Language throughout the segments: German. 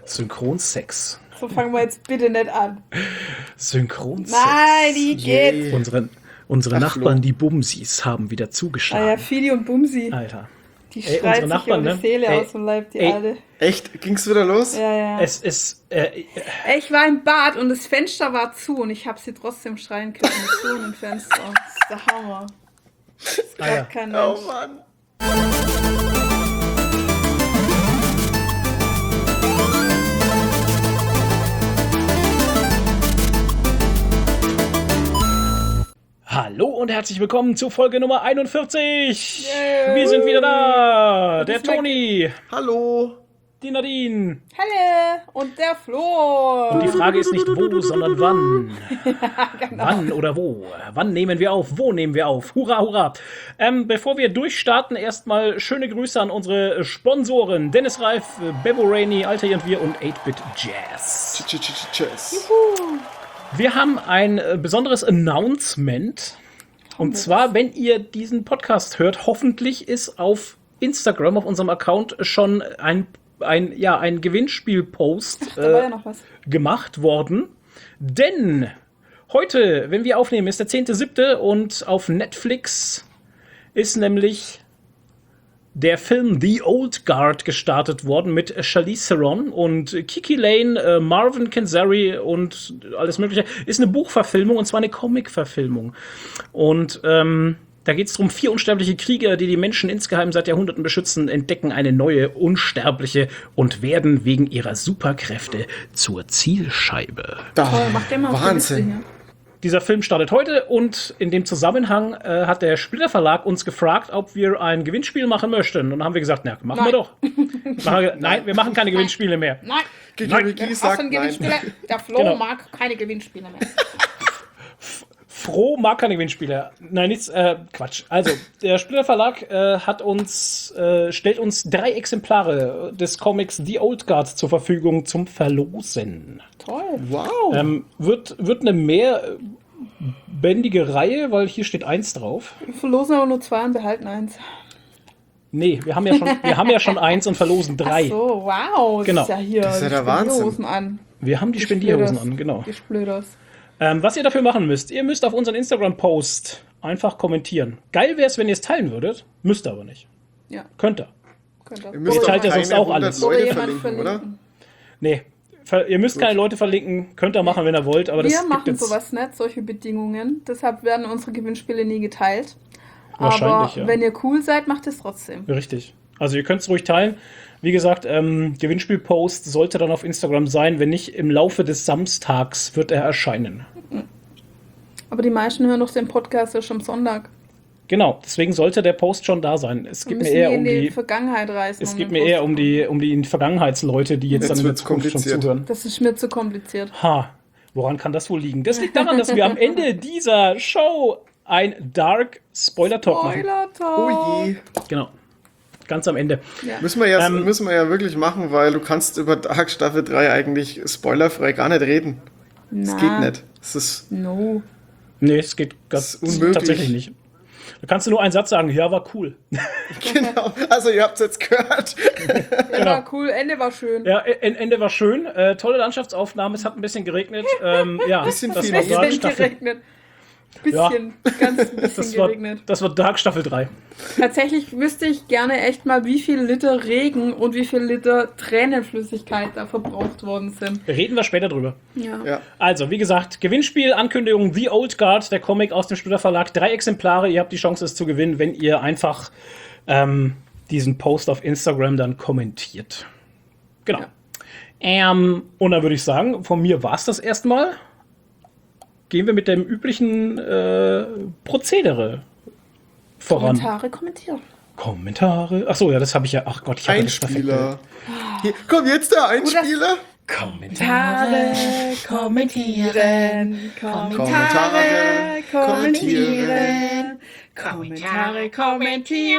Synchronsex. So fangen wir jetzt bitte nicht an. Synchronsex. Nein, die geht. Unsere Nachbarn, die Bumsis, haben wieder zugeschlagen. Ah ja, Fili und Bumsi. Alter. Die schreit sich Nachbarn, ihre Seele aus dem Leib, die Alte. Echt? Ging's wieder los? Ja. Es ist... Ich war im Bad und das Fenster war zu und ich habe sie trotzdem schreien können mit zu im Fenster. Das ist der Hammer. Das glaubt kein Mensch. Oh Mann. Hallo und herzlich willkommen zu Folge Nummer 41. Wir sind wieder da. Der Toni. Hallo. Die Nadine. Hallo und der Flo. Und die Frage ist nicht wo, sondern wann. Genau. Wann oder wo? Wann nehmen wir auf? Wo nehmen wir auf? Hurra, hurra. Bevor wir durchstarten, erstmal schöne Grüße an unsere Sponsoren. Dennis Reif, Bebo Rainey, Alter und wir und 8-Bit Jazz. Tschüss. Wir haben ein besonderes Announcement. Und zwar, wenn ihr diesen Podcast hört, hoffentlich ist auf Instagram, auf unserem Account, schon ein Gewinnspiel-Post Da war ja noch was. gemacht worden. Denn heute, wenn wir aufnehmen, ist der 10.7. und auf Netflix ist nämlich der Film The Old Guard gestartet worden mit Charlize Theron und Kiki Lane, Marvin Kenzari und alles mögliche. Ist eine Buchverfilmung und zwar eine Comic-Verfilmung. Und da geht es darum, 4 unsterbliche Krieger, die Menschen insgeheim seit Jahrhunderten beschützen, entdecken eine neue Unsterbliche und werden wegen ihrer Superkräfte zur Zielscheibe. Toll, macht der mal auf die Liste Wahnsinn. hier. Dieser Film startet heute und in dem Zusammenhang hat der Splitter Verlag uns gefragt, ob wir ein Gewinnspiel machen möchten. Und dann haben wir gesagt, na, machen wir doch. Nein, wir machen keine Gewinnspiele mehr. Nein, Gigi sagt ein nein. Gewinnspieler. Der Flo Genau. mag keine Gewinnspiele mehr. Froh mag keine Gewinnspiele. Nein, nichts, Quatsch. Also, der Splitter Verlag stellt uns 3 Exemplare des Comics The Old Guard zur Verfügung zum Verlosen. Toll. Wow. Wird eine mehrbändige Reihe, weil hier steht 1 drauf. Wir verlosen aber nur 2 und behalten 1. Nee, wir haben ja schon 1 und verlosen 3. So, wow. Genau. Ist ja hier Das ist ja die der Wahnsinn. Spendierhosen an. Wir haben die Spendierhosen an, genau. Die Splöders. Was ihr dafür machen müsst, ihr müsst auf unseren Instagram-Post einfach kommentieren. Geil wäre es, wenn ihr es teilen würdet, müsst ihr aber nicht. Ja, Könnt ihr. könnt ihr. Ihr müsst Ihr doch teilt ja sonst keine auch 100 alles. Oder Leute jemand verlinken, oder? Nee, ihr müsst keine Leute verlinken, könnt ihr machen, wenn ihr wollt, aber das Wir gibt machen jetzt sowas nicht, solche Bedingungen. Deshalb werden unsere Gewinnspiele nie geteilt. Wahrscheinlich, Aber ja. wenn ihr cool seid, macht es trotzdem. Richtig. Also ihr könnt es ruhig teilen. Wie gesagt, Gewinnspiel-Post sollte dann auf Instagram sein. Wenn nicht, im Laufe des Samstags wird er erscheinen. Aber die meisten hören doch den Podcast ja schon am Sonntag. Genau, deswegen sollte der Post schon da sein. Es Wir geht mir müssen eher die um in die die... Vergangenheit reisen. Es um geht den mir Post eher zu um die Vergangenheitsleute, die jetzt Jetzt dann in der wird's Zukunft schon kompliziert. zuhören. Das ist mir zu kompliziert. Ha, woran kann das wohl liegen? Das liegt daran, dass wir am Ende dieser Show ein Dark Spoiler-Talk machen. Spoiler-Talk. Oh je. Genau. Ganz am Ende. Ja. Müssen wir ja wirklich machen, weil du kannst über Dark Staffel 3 eigentlich spoilerfrei gar nicht reden. Das geht nicht. Das ist No. Nee, es geht Das ist unmöglich. tatsächlich nicht. Da kannst du nur einen Satz sagen, ja, war cool. genau. Also ihr habt es jetzt gehört. Ja, war cool. Ende war schön. Ja, Ende war schön. Tolle Landschaftsaufnahme, es hat ein bisschen geregnet. Ja, Bisschen das viel war Ein Dark bisschen Staffel. geregnet. Bisschen, ganz ein bisschen geregnet. Das war Dark Staffel 3. Tatsächlich wüsste ich gerne echt mal, wie viel Liter Regen und wie viel Liter Tränenflüssigkeit da verbraucht worden sind. Reden wir später drüber. Ja. Also, wie gesagt, Gewinnspiel, Ankündigung, The Old Guard, der Comic aus dem Splitter Verlag. 3 Exemplare, ihr habt die Chance, es zu gewinnen, wenn ihr einfach diesen Post auf Instagram dann kommentiert. Genau. Ja. Und dann würde ich sagen, von mir war es das erstmal. Gehen wir mit dem üblichen Prozedere voran. Kommentare. Achso, ja, das habe ich ja. Ach Gott, ich habe das perfekt. Einspieler. Hier, komm, jetzt der Einspieler. Kommentare. Kommentieren. Kommentare kommentieren. Kommentieren.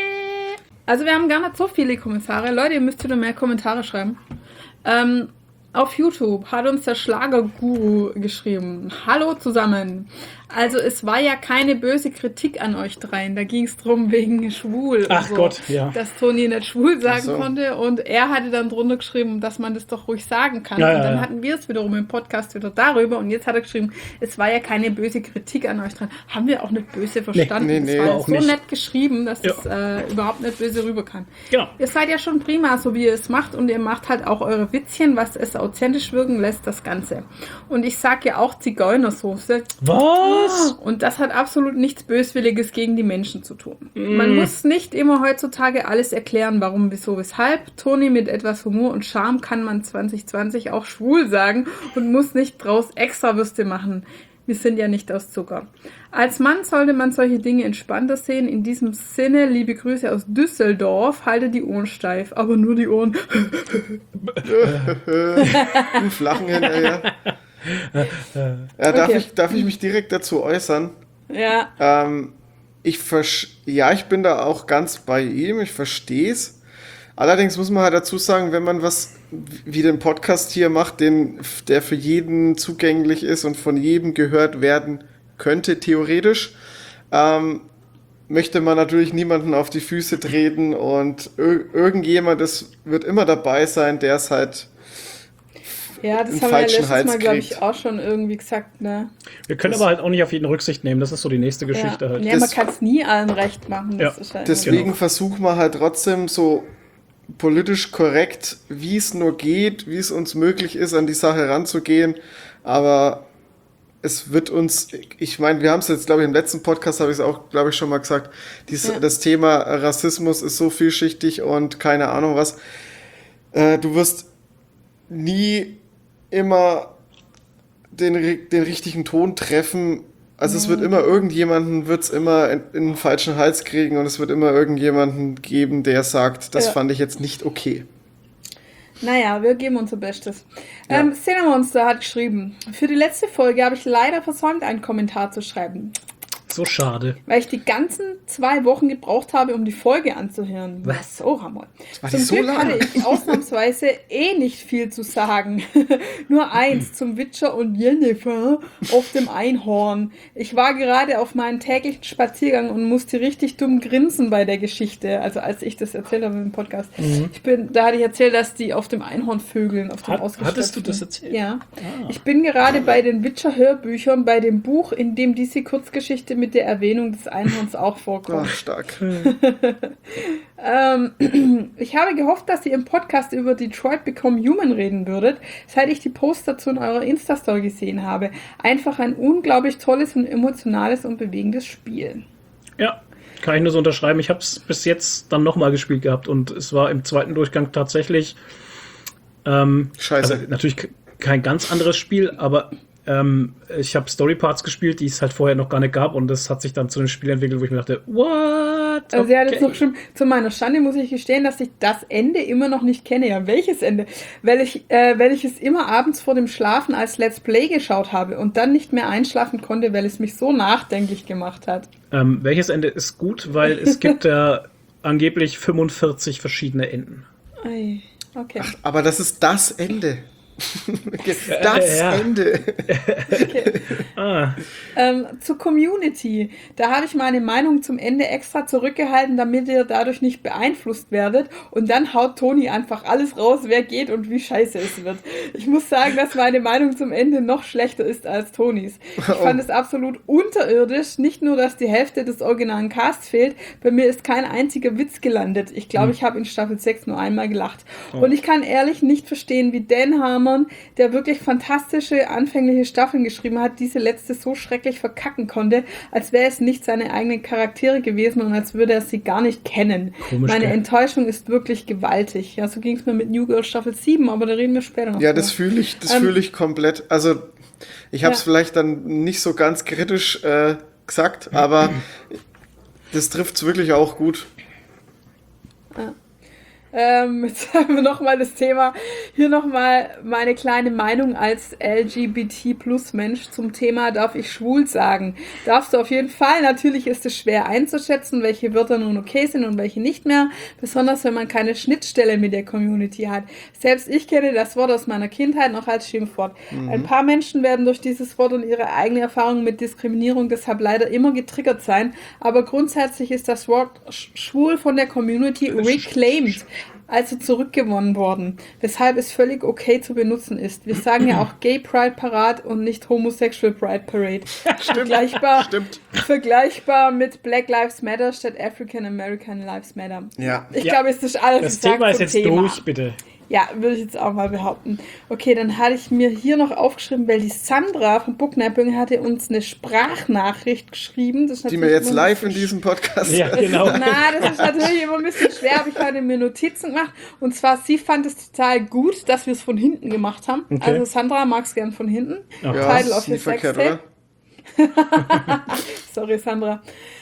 Also wir haben gar nicht so viele Kommentare. Leute, ihr müsst wieder mehr Kommentare schreiben. Auf YouTube hat uns der Schlagerguru geschrieben. Hallo zusammen. Also es war ja keine böse Kritik an euch dreien. Da ging es drum wegen schwul. Ach so, Gott, ja. dass Toni nicht schwul sagen Ach so. konnte. Und er hatte dann drunter geschrieben, dass man das doch ruhig sagen kann. Ja, und dann ja. hatten wir es wiederum im Podcast wieder darüber. Und jetzt hat er geschrieben, es war ja keine böse Kritik an euch dreien. Haben wir auch nicht böse verstanden. Nee, es war auch so nicht. nett geschrieben, dass Ja. es überhaupt nicht böse rüber kann. Genau. Ihr seid ja schon prima, so wie ihr es macht, und ihr macht halt auch eure Witzchen, was es authentisch wirken lässt, das Ganze. Und ich sag ja auch Zigeunersoße. Was? Und das hat absolut nichts Böswilliges gegen die Menschen zu tun. Man muss nicht immer heutzutage alles erklären, warum, wieso, weshalb. Toni, mit etwas Humor und Charme kann man 2020 auch schwul sagen und muss nicht draus Extrawürste machen. Wir sind ja nicht aus Zucker. Als Mann sollte man solche Dinge entspannter sehen. In diesem Sinne, liebe Grüße aus Düsseldorf. Halte die Ohren steif, aber nur die Ohren. Einen flachen hinterher. Ja, Okay. darf ich mich direkt dazu äußern? Ja, Ich bin da auch ganz bei ihm, ich verstehe es. Allerdings muss man halt dazu sagen, wenn man was wie den Podcast hier macht, der für jeden zugänglich ist und von jedem gehört werden könnte, theoretisch, möchte man natürlich niemanden auf die Füße treten und irgendjemand, das wird immer dabei sein, der es halt ja, das einen haben wir ja falschen letztes Hals Mal, glaube kriegt. ich, auch schon irgendwie gesagt, ne? Wir können aber halt auch nicht auf jeden Rücksicht nehmen. Das ist so die nächste Geschichte Ja, halt. ja man Das- kann es nie allen recht machen. Das Ja. ist halt Deswegen Genau. versuchen wir halt trotzdem so politisch korrekt, wie es nur geht, wie es uns möglich ist, an die Sache ranzugehen. Aber es wird uns, ich meine, wir haben es jetzt, glaube ich, im letzten Podcast habe ich es auch, glaube ich, schon mal gesagt, das Thema Rassismus ist so vielschichtig und keine Ahnung was. Du wirst nie immer den richtigen Ton treffen. Also es wird immer irgendjemanden, wird es immer in den falschen Hals kriegen und es wird immer irgendjemanden geben, der sagt, das Ja. fand ich jetzt nicht okay. Naja, wir geben unser Bestes. Ja. Cinemonster hat geschrieben, für die letzte Folge habe ich leider versäumt, einen Kommentar zu schreiben, So schade. weil ich die ganzen 2 Wochen gebraucht habe, um die Folge anzuhören. Was? So, Ramon. War die Zum so Glück lang? hatte ich ausnahmsweise nicht viel zu sagen. Nur eins zum Witcher und Jennifer auf dem Einhorn. Ich war gerade auf meinen täglichen Spaziergang und musste richtig dumm grinsen bei der Geschichte. Also als ich das erzählt habe im Podcast. Da hatte ich erzählt, dass die auf dem Einhorn vögeln, auf dem Hattest du ausgestopften. das erzählt? Ja. Ich bin gerade bei den Witcher-Hörbüchern, bei dem Buch, in dem diese Kurzgeschichte mit der Erwähnung des Einhorns auch vorkommt. Ach, stark. Ich habe gehofft, dass ihr im Podcast über Detroit Become Human reden würdet, seit ich die Post dazu in eurer Insta-Story gesehen habe. Einfach ein unglaublich tolles und emotionales und bewegendes Spiel. Ja, kann ich nur so unterschreiben. Ich habe es bis jetzt dann nochmal gespielt gehabt und es war im zweiten Durchgang tatsächlich Scheiße. also natürlich kein ganz anderes Spiel, aber ich habe Story-Parts gespielt, die es halt vorher noch gar nicht gab und das hat sich dann zu einem Spiel entwickelt, wo ich mir dachte, what? Also sie hat jetzt noch schon, zu meiner Schande muss ich gestehen, dass ich das Ende immer noch nicht kenne. Ja, welches Ende? Weil ich es immer abends vor dem Schlafen als Let's Play geschaut habe und dann nicht mehr einschlafen konnte, weil es mich so nachdenklich gemacht hat. Welches Ende ist gut, weil es gibt ja angeblich 45 verschiedene Enden. Ei, okay. Aber das ist das Ende. Das Ja. Ende. Zur Community. Da habe ich meine Meinung zum Ende extra zurückgehalten, damit ihr dadurch nicht beeinflusst werdet. Und dann haut Toni einfach alles raus, wer geht und wie scheiße es wird. Ich muss sagen, dass meine Meinung zum Ende noch schlechter ist als Tonis. Ich fand es absolut unterirdisch. Nicht nur, dass die Hälfte des originalen Casts fehlt, bei mir ist kein einziger Witz gelandet. Ich glaube, ich habe in Staffel 6 nur einmal gelacht. Und ich kann ehrlich nicht verstehen, wie Dan Harmon, der wirklich fantastische anfängliche Staffeln geschrieben hat, diese letzte so schrecklich verkacken konnte, als wäre es nicht seine eigenen Charaktere gewesen und als würde er sie gar nicht kennen. Komisch, Meine gell? Enttäuschung ist wirklich gewaltig. Ja, so ging es mir mit New Girl Staffel 7, aber da reden wir später noch Ja, drüber. das fühle ich komplett. Also, ich habe es Ja. vielleicht dann nicht so ganz kritisch gesagt, aber das trifft es wirklich auch gut. Jetzt haben wir nochmal das Thema, Hier nochmal meine kleine Meinung als LGBT-Plus-Mensch zum Thema, darf ich schwul sagen? Darfst du auf jeden Fall. Natürlich ist es schwer einzuschätzen, welche Wörter nun okay sind und welche nicht mehr. Besonders, wenn man keine Schnittstelle mit der Community hat. Selbst ich kenne das Wort aus meiner Kindheit noch als Schimpfwort. Ein paar Menschen werden durch dieses Wort und ihre eigene Erfahrung mit Diskriminierung deshalb leider immer getriggert sein. Aber grundsätzlich ist das Wort schwul von der Community reclaimed, also zurückgewonnen worden, weshalb es völlig okay zu benutzen ist. Wir sagen ja auch Gay Pride Parade und nicht Homosexual Pride Parade. Vergleichbar mit Black Lives Matter statt African American Lives Matter. Ja. Ich glaube, es ist alles Das gesagt Thema ist zum jetzt Thema. durch, bitte. Ja, würde ich jetzt auch mal behaupten. Okay, dann hatte ich mir hier noch aufgeschrieben, weil die Sandra von Booknapping hatte uns eine Sprachnachricht geschrieben. Das ist Die wir jetzt live in diesem Podcast. Ja, genau. das ist natürlich immer ein bisschen schwer, aber ich hatte mir Notizen gemacht. Und zwar, sie fand es total gut, dass wir es von hinten gemacht haben. Okay. Also Sandra mag es gern von hinten. Ja, Title of ist nie your verkehrt, Sextape. oder? Sorry, Sandra.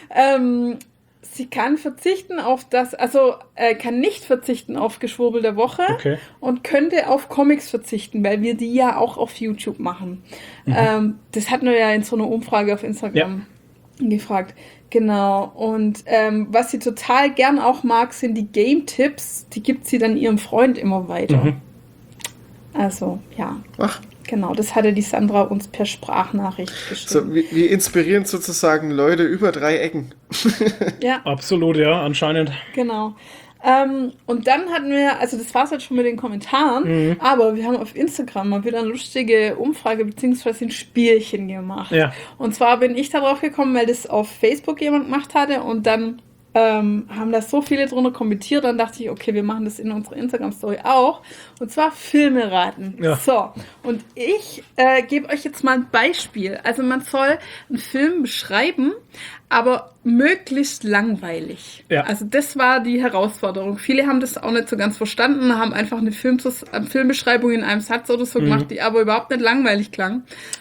Sie kann verzichten auf kann nicht verzichten auf Geschwurbel der Woche und könnte auf Comics verzichten, weil wir die ja auch auf YouTube machen. Das hatten wir ja in so einer Umfrage auf Instagram gefragt. Genau. Und was sie total gern auch mag, sind die Game-Tipps. Die gibt sie dann ihrem Freund immer weiter. Also, ja. Ach. Genau, das hatte die Sandra uns per Sprachnachricht geschrieben. So, wir inspirieren sozusagen Leute über 3 Ecken. Ja. Absolut, ja, anscheinend. Genau. Und dann hatten wir, also das war es jetzt schon mit den Kommentaren, aber wir haben auf Instagram mal wieder eine lustige Umfrage beziehungsweise ein Spielchen gemacht. Ja. Und zwar bin ich darauf gekommen, weil das auf Facebook jemand gemacht hatte und dann haben da so viele drunter kommentiert, dann dachte ich, okay, wir machen das in unserer Instagram-Story auch. Und zwar Filme raten. Ja. So, und ich gebe euch jetzt mal ein Beispiel. Also man soll einen Film beschreiben, aber möglichst langweilig. Ja. Also das war die Herausforderung. Viele haben das auch nicht so ganz verstanden, haben einfach eine Filmbeschreibung in einem Satz oder so gemacht, die aber überhaupt nicht langweilig klang.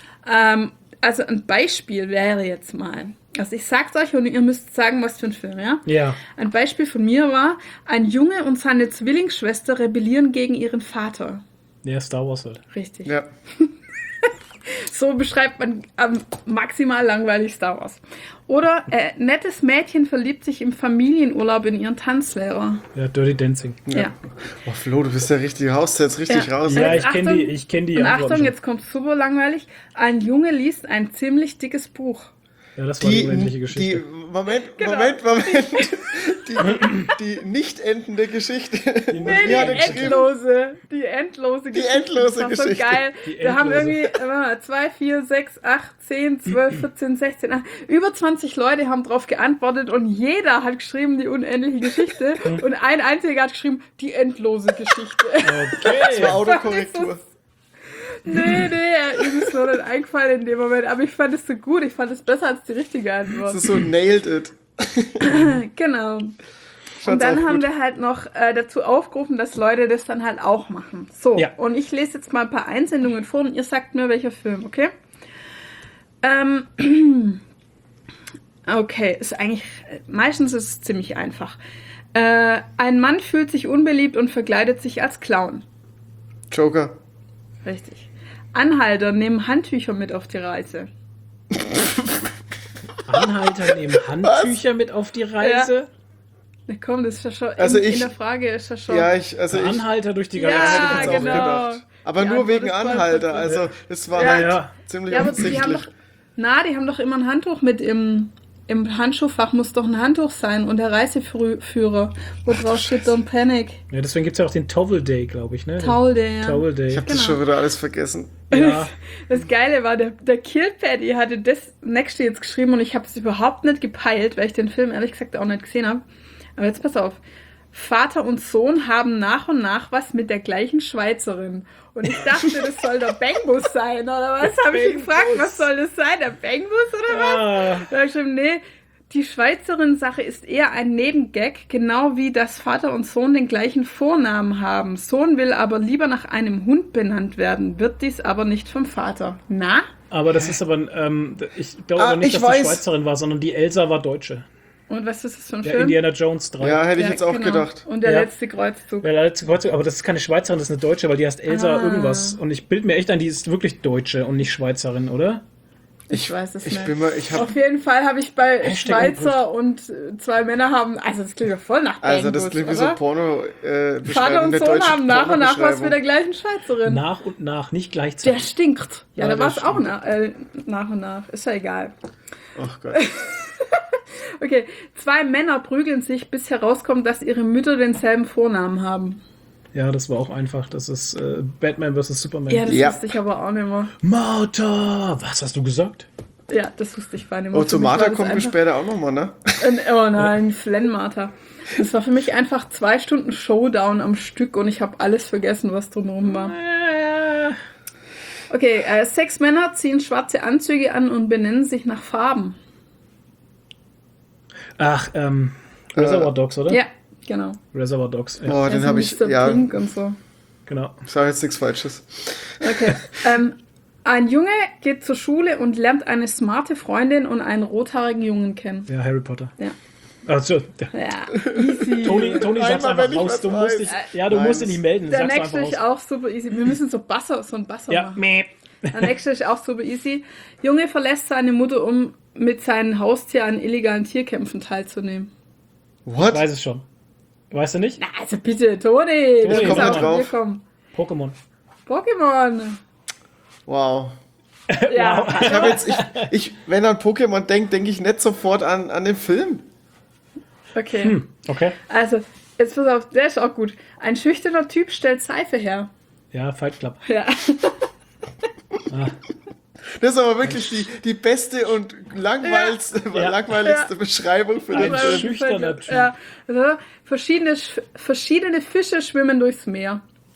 Also ein Beispiel wäre jetzt mal, also ich sag's euch und ihr müsst sagen, was für ein Film, ja? Ja. Ein Beispiel von mir war, ein Junge und seine Zwillingsschwester rebellieren gegen ihren Vater. Ja, Star Wars halt. Richtig. Ja. So beschreibt man maximal langweilig Star Wars. Oder nettes Mädchen verliebt sich im Familienurlaub in ihren Tanzlehrer. Ja, Dirty Dancing. Ja. Oh, Flo, du bist der richtige Haus, jetzt richtig raus. Ja, Jetzt ich kenne die Und Antworten Achtung, schon. jetzt kommt super langweilig. Ein Junge liest ein ziemlich dickes Buch. Ja, das war die unendliche Geschichte. Moment. Die nicht endende Geschichte. Die endlose Geschichte. endlose Das war so Geschichte. geil. Wir haben irgendwie 2, 4, 6, 8, 10, 12, 14, 16, 8, über 20 Leute haben drauf geantwortet und jeder hat geschrieben, die unendliche Geschichte und ein einziger hat geschrieben, die endlose Geschichte. Das war Autokorrektur. Nee, ihm ist nur nicht eingefallen in dem Moment, aber ich fand es so gut, ich fand es besser als die richtige Antwort. Das ist so nailed it. Genau. Fand's Und dann auch haben gut. wir halt noch dazu aufgerufen, dass Leute das dann halt auch machen. So, Ja. und ich lese jetzt mal ein paar Einsendungen vor und ihr sagt mir, welcher Film, okay? Okay, ist eigentlich, meistens ist es ziemlich einfach. Ein Mann fühlt sich unbeliebt und verkleidet sich als Clown. Joker. Richtig. Anhalter nehmen Handtücher mit auf die Reise. Anhalter nehmen Handtücher mit auf die Reise. Na komm, das ist ja schon, Also in ich- der Frage ist ja schon... Ja, Anhalter durch die Ja, Galaxie. hätte ich jetzt auch genau. gedacht. Aber Die nur Antwort wegen ist voll Anhalter. gut. Also, es war Ja. halt Ja. ziemlich Ja, aber die haben offensichtlich. die haben doch immer ein Handtuch mit im Handschuhfach, muss doch ein Handtuch sein und der Reiseführer, wo drauf steht Don't Panic. Ja, deswegen gibt es ja auch den Towel Day, glaube ich, ne? Towel Day, ja. Towel Day. Ich habe das Genau. schon wieder alles vergessen. Ja. Das Geile war, der Kill Paddy hatte das nächste jetzt geschrieben und ich habe es überhaupt nicht gepeilt, weil ich den Film ehrlich gesagt auch nicht gesehen habe. Aber jetzt pass auf. Vater und Sohn haben nach und nach was mit der gleichen Schweizerin. Und ich dachte, das soll der Bangbus sein, oder was? Habe ich ihn gefragt, was soll das sein? Der Bangbus oder was? Ah, Da habe ich geschrieben, nee, die Schweizerin-Sache ist eher ein Nebengag, genau wie dass Vater und Sohn den gleichen Vornamen haben. Sohn will aber lieber nach einem Hund benannt werden, wird dies aber nicht vom Vater. Na? aber das ist aber, ich glaube aber nicht, ich dass die weiß. Schweizerin war, sondern die Elsa war Deutsche. Und was ist das für ein Ja, Film? Indiana Jones 3. Ja, hätte ich Ja, jetzt auch genau. gedacht. Und der Ja. letzte Kreuzzug. Ja, letzte Kreuzung, aber das ist keine Schweizerin, das ist eine Deutsche, weil die heißt Elsa Ah. irgendwas. Und ich bilde mir echt ein, die ist wirklich Deutsche und nicht Schweizerin, oder? Ich weiß es Ich nicht. bin mal, ich habe Auf jeden Fall habe ich bei Hashtag Schweizer und zwei Männer haben, also das klingt ja voll nach Also das Banggood, klingt wie so oder? Porno Vater und Sohn haben nach und nach was mit der gleichen Schweizerin. Nach und nach, nicht Der gleichzeitig. stinkt. Ja, Ja, da war es der auch nach und nach. Ist ja egal. Ach Gott. Okay, zwei Männer prügeln sich, bis herauskommt, dass ihre Mütter denselben Vornamen haben. Ja, das war auch einfach. Das ist Batman vs. Superman. Ja, das Ja. wusste ich aber auch nicht mehr. Martha! Was hast du gesagt? Ja, das wusste ich nicht mehr. Oh, Für mich war Tomata das kommt mir einfach- später auch nochmal, ne? Oh nein, Flennmarter. Das war für mich einfach 2 Stunden Showdown am Stück und ich habe alles vergessen, was drumherum war. Okay, 6 Männer ziehen schwarze Anzüge an und benennen sich nach Farben. Ach, Reservoir Dogs, oder? Ja, genau. Reservoir Dogs, ja, Oh, den Also habe ich, Mr. ja, Pink und so. genau. ich sage jetzt nichts Falsches. Okay. Ein Junge geht zur Schule und lernt eine smarte Freundin und einen rothaarigen Jungen kennen. Ja, Harry Potter. Ja. Also, Ja, easy. Toni sag's Einmal, einfach wenn ich raus. was Du musst weiß. dich, ja, du Nein. musst dich nicht melden. Der Sag's nächste einfach ist raus. auch super easy. Wir müssen so einen Basser Ja, machen. meh. Der nächste ist auch super easy. Junge verlässt seine Mutter, um mit seinem Haustier an illegalen Tierkämpfen teilzunehmen. Ich What? weiß es schon. Weißt du nicht? Na, also bitte, Toni, das Toni, muss komm auch mal von drauf. dir kommen. Pokémon. Pokémon. Wow. Ja. Ich habe jetzt, wenn an Pokémon denkt, denke ich nicht sofort an den Film. Okay. Okay. Also, jetzt pass auf, der ist auch gut. Ein schüchterner Typ stellt Seife her. Ja, Fight Club. Ja. Das ist aber wirklich die beste und langweiligste Ja. Beschreibung für Ein den Film. schüchterner Typ. Ja. Also, verschiedene Fische schwimmen durchs Meer.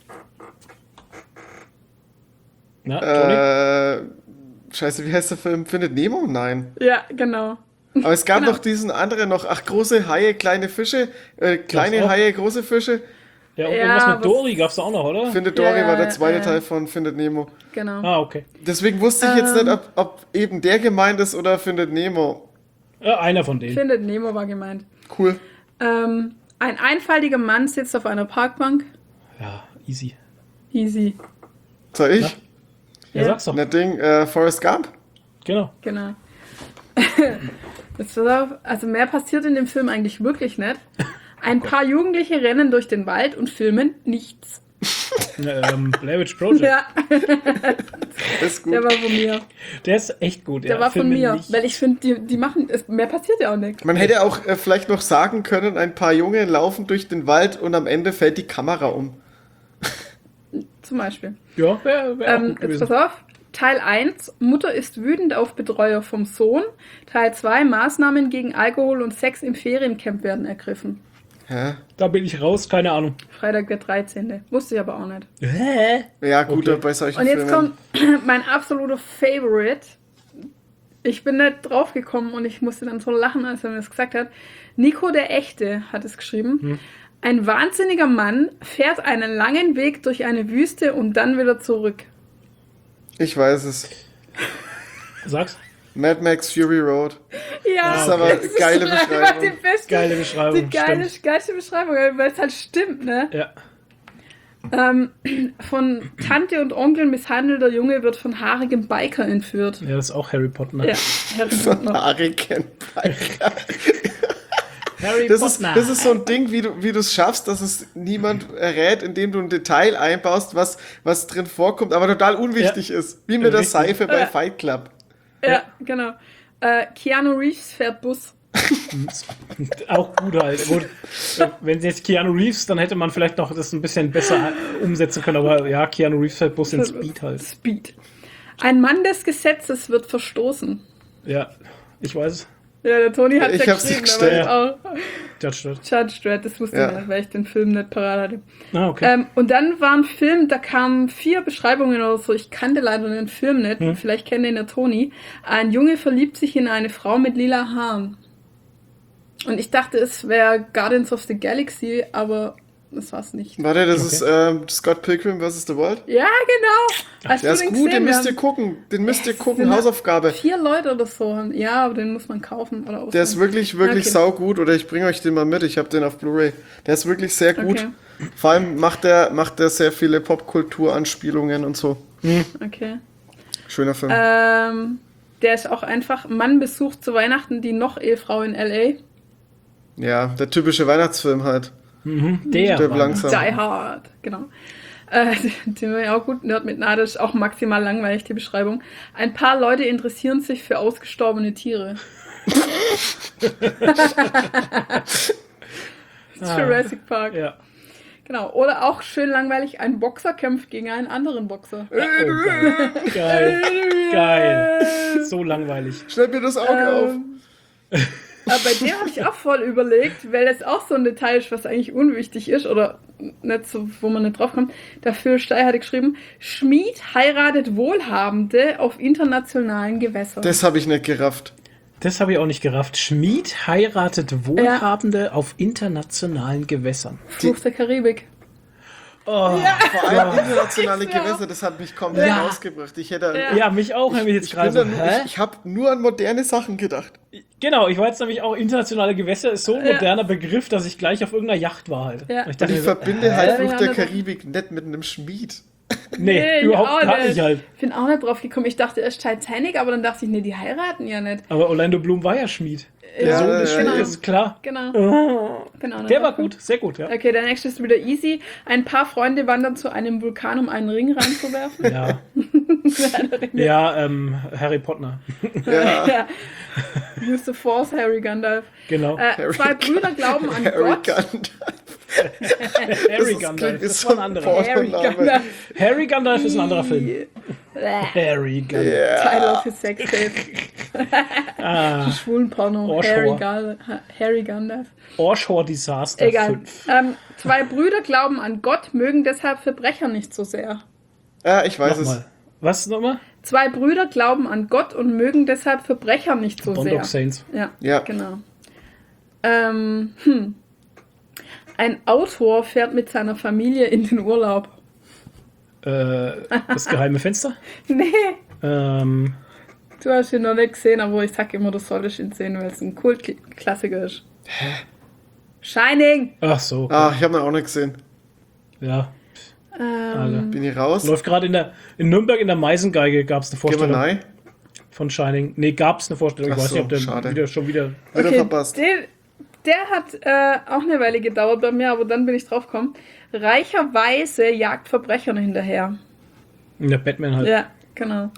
Na, Toni? Scheiße, wie heißt der Film? Findet Nemo? Nein. Ja, genau. Aber es gab Genau. noch diesen anderen noch. Ach, große Haie, kleine Fische. Gab's Kleine auch? Haie, große Fische. Ja, und Ja, irgendwas mit was- Dory gab's da auch noch, oder? Findet Dory Ja, war der zweite ja. Teil von Findet Nemo. Genau. Ah, okay. Deswegen wusste ich jetzt nicht, ob eben der gemeint ist oder Findet Nemo. Ja, einer von denen. Findet Nemo war gemeint. Cool. Ein einfältiger Mann sitzt auf einer Parkbank. Ja, easy. Easy. Soll ich? Ja. Ja, sag's doch. Na Ding, Forrest Gump? Genau. Genau. Jetzt pass auf, also mehr passiert in dem Film eigentlich wirklich nicht. Ein paar Jugendliche rennen durch den Wald und filmen nichts. Blair Witch Project. Ja, Das ist gut. der war von mir. Der ist echt gut. Der ja. war von Filme mir. nicht. Weil ich finde, die machen, mehr passiert ja auch nicht. Man hätte auch vielleicht noch sagen können, ein paar Junge laufen durch den Wald und am Ende fällt die Kamera um. Zum Beispiel. Ja, wäre auch gut Jetzt gewesen. pass auf. Teil 1, Mutter ist wütend auf Betreuer vom Sohn. Teil 2, Maßnahmen gegen Alkohol und Sex im Feriencamp werden ergriffen. Hä? Da bin ich raus, keine Ahnung. Freitag der 13. Wusste ich aber auch nicht. Hä? Ja, gut, Okay. bei solchen Und jetzt Filmen. kommt mein absoluter Favorite. Ich bin nicht draufgekommen und ich musste dann so lachen, als er mir das gesagt hat. Nico der Echte hat es geschrieben. Ein wahnsinniger Mann fährt einen langen Weg durch eine Wüste und dann wieder zurück. Ich weiß es. Sag's. Mad Max Fury Road. Ja, Das ist aber eine geile einfach Beschreibung. die beste, Geile Beschreibung, die geilste Beschreibung, weil es halt stimmt, ne? Ja. Von Tante und Onkel misshandelter Junge wird von haarigem Biker entführt. Ja, das ist auch Harry Potter. Ja, Harry Von Potter. Hurricane Biker. Harry Das ist Potter. so ein Ding, wie du es schaffst, dass es niemand errät, indem du ein Detail einbaust, was drin vorkommt, aber total unwichtig ist. Wie mit der Richtig. Seife bei Fight Club. Ja, genau. Keanu Reeves fährt Bus. Auch gut halt. Gut. Wenn sie jetzt Keanu Reeves, dann hätte man vielleicht noch das ein bisschen besser umsetzen können, aber ja, Keanu Reeves fährt Bus in Speed halt. Speed. Ein Mann des Gesetzes wird verstoßen. Ja, ich weiß es. Ja, der Toni hat Ich ja hab's geschrieben, dir aber gestellt. auch Judge Dredd. Judge Dredd, das wusste Ja. ich nicht, weil ich den Film nicht parat hatte. Ah, okay. Und dann war ein Film, da kamen 4 Beschreibungen oder so. Ich kannte leider den Film nicht. Vielleicht kennt ihn der Toni. Ein Junge verliebt sich in eine Frau mit lila Haaren. Und ich dachte, es wäre Guardians of the Galaxy, aber das war's nicht. Warte, das ist Scott Pilgrim vs. The World? Ja, genau. Hast Der du ist den gut, gesehen? den müsst Wir ihr gucken. Den müsst ihr Es gucken, sind Hausaufgabe. 4 Leute oder so. Ja, aber den muss man kaufen oder ausleihen. Der ist wirklich, wirklich Okay. saugut. Oder ich bringe euch den mal mit. Ich habe den auf Blu-ray. Der ist wirklich sehr gut. Okay. Vor allem macht er sehr viele Popkultur-Anspielungen und so. Okay. Schöner Film. Der ist auch einfach, Mann besucht zu Weihnachten die Noch-Ehefrau in L.A. Ja, der typische Weihnachtsfilm halt. Der Stirb war- langsam. Die Hard, genau. Den war ja auch gut. Nerd mit Nadel ist auch maximal langweilig, die Beschreibung. Ein paar Leute interessieren sich für ausgestorbene Tiere. Jurassic Park. Ja. Genau. Oder auch schön langweilig, ein Boxer kämpft gegen einen anderen Boxer. Oh, geil. Geil. So langweilig. Schneid mir das Auge auf. Aber bei dem habe ich auch voll überlegt, weil das auch so ein Detail ist, was eigentlich unwichtig ist oder nicht so, wo man nicht drauf kommt. Der Phil Steyer hatte geschrieben, Schmied heiratet Wohlhabende auf internationalen Gewässern. Das habe ich nicht gerafft. Das habe ich auch nicht gerafft. Schmied heiratet Wohlhabende auf internationalen Gewässern. Fluch der Karibik. Oh, Vor allem internationale geht's mir Gewässer, das hat mich komplett Ja. rausgebracht. Ich hätte ja, mich auch. Hab ich jetzt gerade so, hä? ich habe nur an moderne Sachen gedacht. Genau, ich war jetzt nämlich auch, internationale Gewässer ist so ein moderner Begriff, dass ich gleich auf irgendeiner Yacht war halt. Ja. Und ich Und dachte, ich mir so, verbinde halt Fluch Ja, der das- Karibik nicht mit einem Schmied. nee, ich überhaupt auch gar nicht halt. Ich bin auch nicht drauf gekommen. Ich dachte erst Titanic, aber dann dachte ich, nee, die heiraten ja nicht. Aber Orlando Bloom war ja Schmied. Der Ja, Sohn des ja, Schmieds, ja. ist klar. Genau. Bin auch nicht Der war drauf gekommen. gut, sehr gut, ja. Okay, der nächste ist wieder easy. Ein paar Freunde wandern zu einem Vulkan, um einen Ring reinzuwerfen. Ja, ja Harry Potter. Ja, Ja. Use the Force, Harry Gandalf. Genau. Zwei Brüder glauben an Harry Gott. Gandalf. Harry Das Gandalf, klingt wie das so war ein ein anderer. Porno. Harry Name. Gandalf. Harry Gandalf ist ein anderer Film. Harry Gandalf. Title of his Sextape. Schwulen Porno. Orshore. Harry Gandalf. Orshore Disaster Egal. 5. Zwei Brüder glauben an Gott, mögen deshalb Verbrecher nicht so sehr. Ja, ich weiß es. Nochmal. Was nochmal? Zwei Brüder glauben an Gott und mögen deshalb Verbrecher nicht so Bond of sehr. Saints. Ja, Ja. genau. Ein Autor fährt mit seiner Familie in den Urlaub. Das geheime Fenster? Nee, Ähm, du hast ihn noch nicht gesehen, aber ich sag immer, du solltest ihn sehen, weil es ein Kultklassiker ist. Shining! ach so. Ah, ich habe ihn auch nicht gesehen. Ja. Alter. Bin ich raus? Läuft gerade in Nürnberg in der Meisengeige gab es eine Gehen wir Vorstellung rein? von Shining. Nee, gab es eine Vorstellung. Ich Ach weiß nicht, ob der so, schade. wieder. Wieder verpasst. Der hat auch eine Weile gedauert bei mir, aber dann bin ich drauf gekommen. Reicherweise jagt Verbrechern hinterher. In der Batman halt. Ja, genau.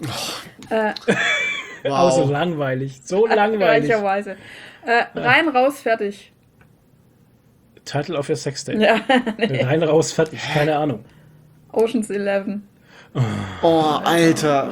Auch so Wow. langweilig. So langweilig. Reicherweise. Rein, raus, fertig. Title of your Sextape. Ja, Rein, raus, fertig. Keine Ahnung. Ocean's 11. Oh, Alter.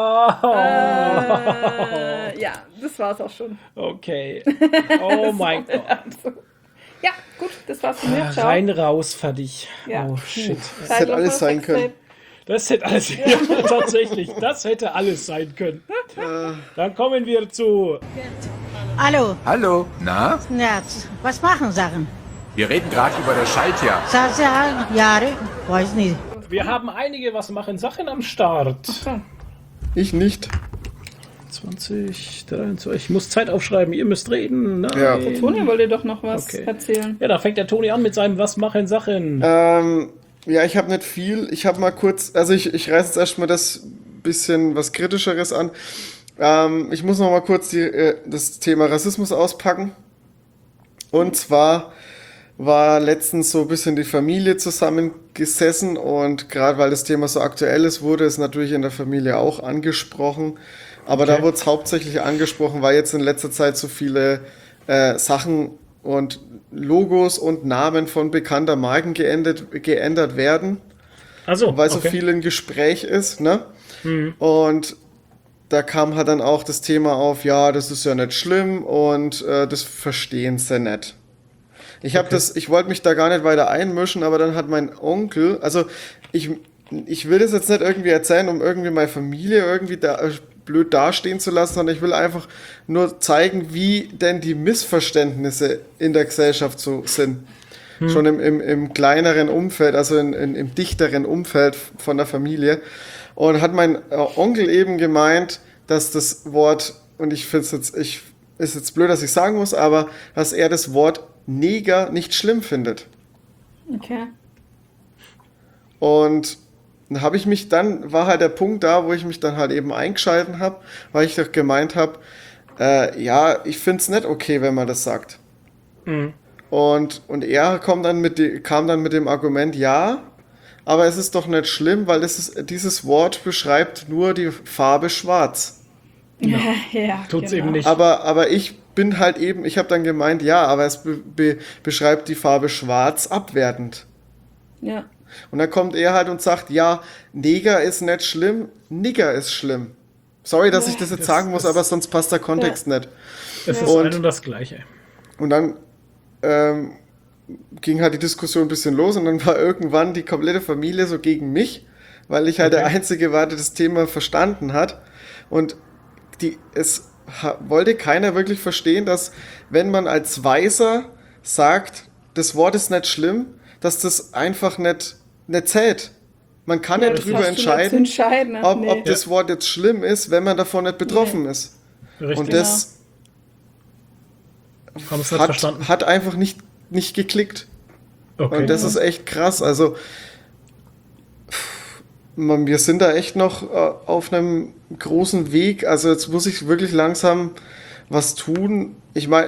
Ja, das war's auch schon. Okay. Oh mein Gott. Ja, gut, das war's von mir. Ciao. Rein, raus, fertig. Ja. Oh shit. Das hätte alles sein können. Das hätte alles, ja, tatsächlich, das hätte alles sein können. Dann kommen wir zu Hallo, Hallo, na? ja, was machen Sachen? Wir reden gerade über das Schaltjahr. Jahre, weiß nicht. Wir haben einige was machen Sachen am Start. Ich nicht. 20, 23. Ich muss Zeit aufschreiben, ihr müsst reden. Nein. Ja. Toni wollte doch noch was Okay. erzählen. Ja, da fängt der Toni an mit seinem Was machen Sachen. Ja, ich habe nicht viel. Ich habe mal kurz, also ich reiße jetzt erstmal das bisschen was Kritischeres an. Ich muss noch mal kurz das Thema Rassismus auspacken. Und zwar war letztens so ein bisschen die Familie zusammengesessen und gerade weil das Thema so aktuell ist, wurde es natürlich in der Familie auch angesprochen. Aber da wurde es hauptsächlich angesprochen, weil jetzt in letzter Zeit so viele Sachen und Logos und Namen von bekannter Marken geändert werden, Also, weil so viel im Gespräch ist, ne? Und da kam halt dann auch das Thema auf, ja, das ist ja nicht schlimm und das verstehen sie nicht. Ich wollte mich da gar nicht weiter einmischen, aber dann hat mein Onkel, also ich will das jetzt nicht irgendwie erzählen, um irgendwie meine Familie irgendwie blöd dastehen zu lassen, sondern ich will einfach nur zeigen, wie denn die Missverständnisse in der Gesellschaft so sind. Schon im kleineren Umfeld, also im dichteren Umfeld von der Familie. Und hat mein Onkel eben gemeint, dass das Wort, und ich finde es jetzt, ist jetzt blöd, dass ich sagen muss, aber dass er das Wort Neger nicht schlimm findet. Okay. Und dann war halt der Punkt da, wo ich mich dann halt eben eingeschalten habe, weil ich doch gemeint habe, ja, ich finde es nicht okay, wenn man das sagt. Und er kam dann mit dem Argument, ja, aber es ist doch nicht schlimm, weil dieses Wort beschreibt nur die Farbe schwarz. Ja, Tut's genau. eben nicht. Aber ich bin halt eben, ich habe dann gemeint, ja, aber es beschreibt die Farbe schwarz abwertend. Ja. Und dann kommt er halt und sagt, ja, Neger ist nicht schlimm, Nigger ist schlimm. Sorry, dass ich das jetzt sagen muss, aber sonst passt der Kontext nicht. Es ist Und- ein und das Gleiche. Und dann ging halt die Diskussion ein bisschen los und dann war irgendwann die komplette Familie so gegen mich, weil ich halt der Einzige war, der das Thema verstanden hat. Und wollte keiner wirklich verstehen, dass wenn man als Weißer sagt, das Wort ist nicht schlimm, dass das einfach nicht zählt. Man kann Ja, nicht das drüber hast du nicht zu entscheiden, entscheiden, ob nee. das Wort jetzt schlimm ist, wenn man davon nicht betroffen ist. Richtig. Und das Haben es nicht verstanden. hat einfach nicht geklickt. Okay. Und das ist echt krass. Also, wir sind da echt noch auf einem großen Weg. Also, jetzt muss ich wirklich langsam was tun. Ich meine,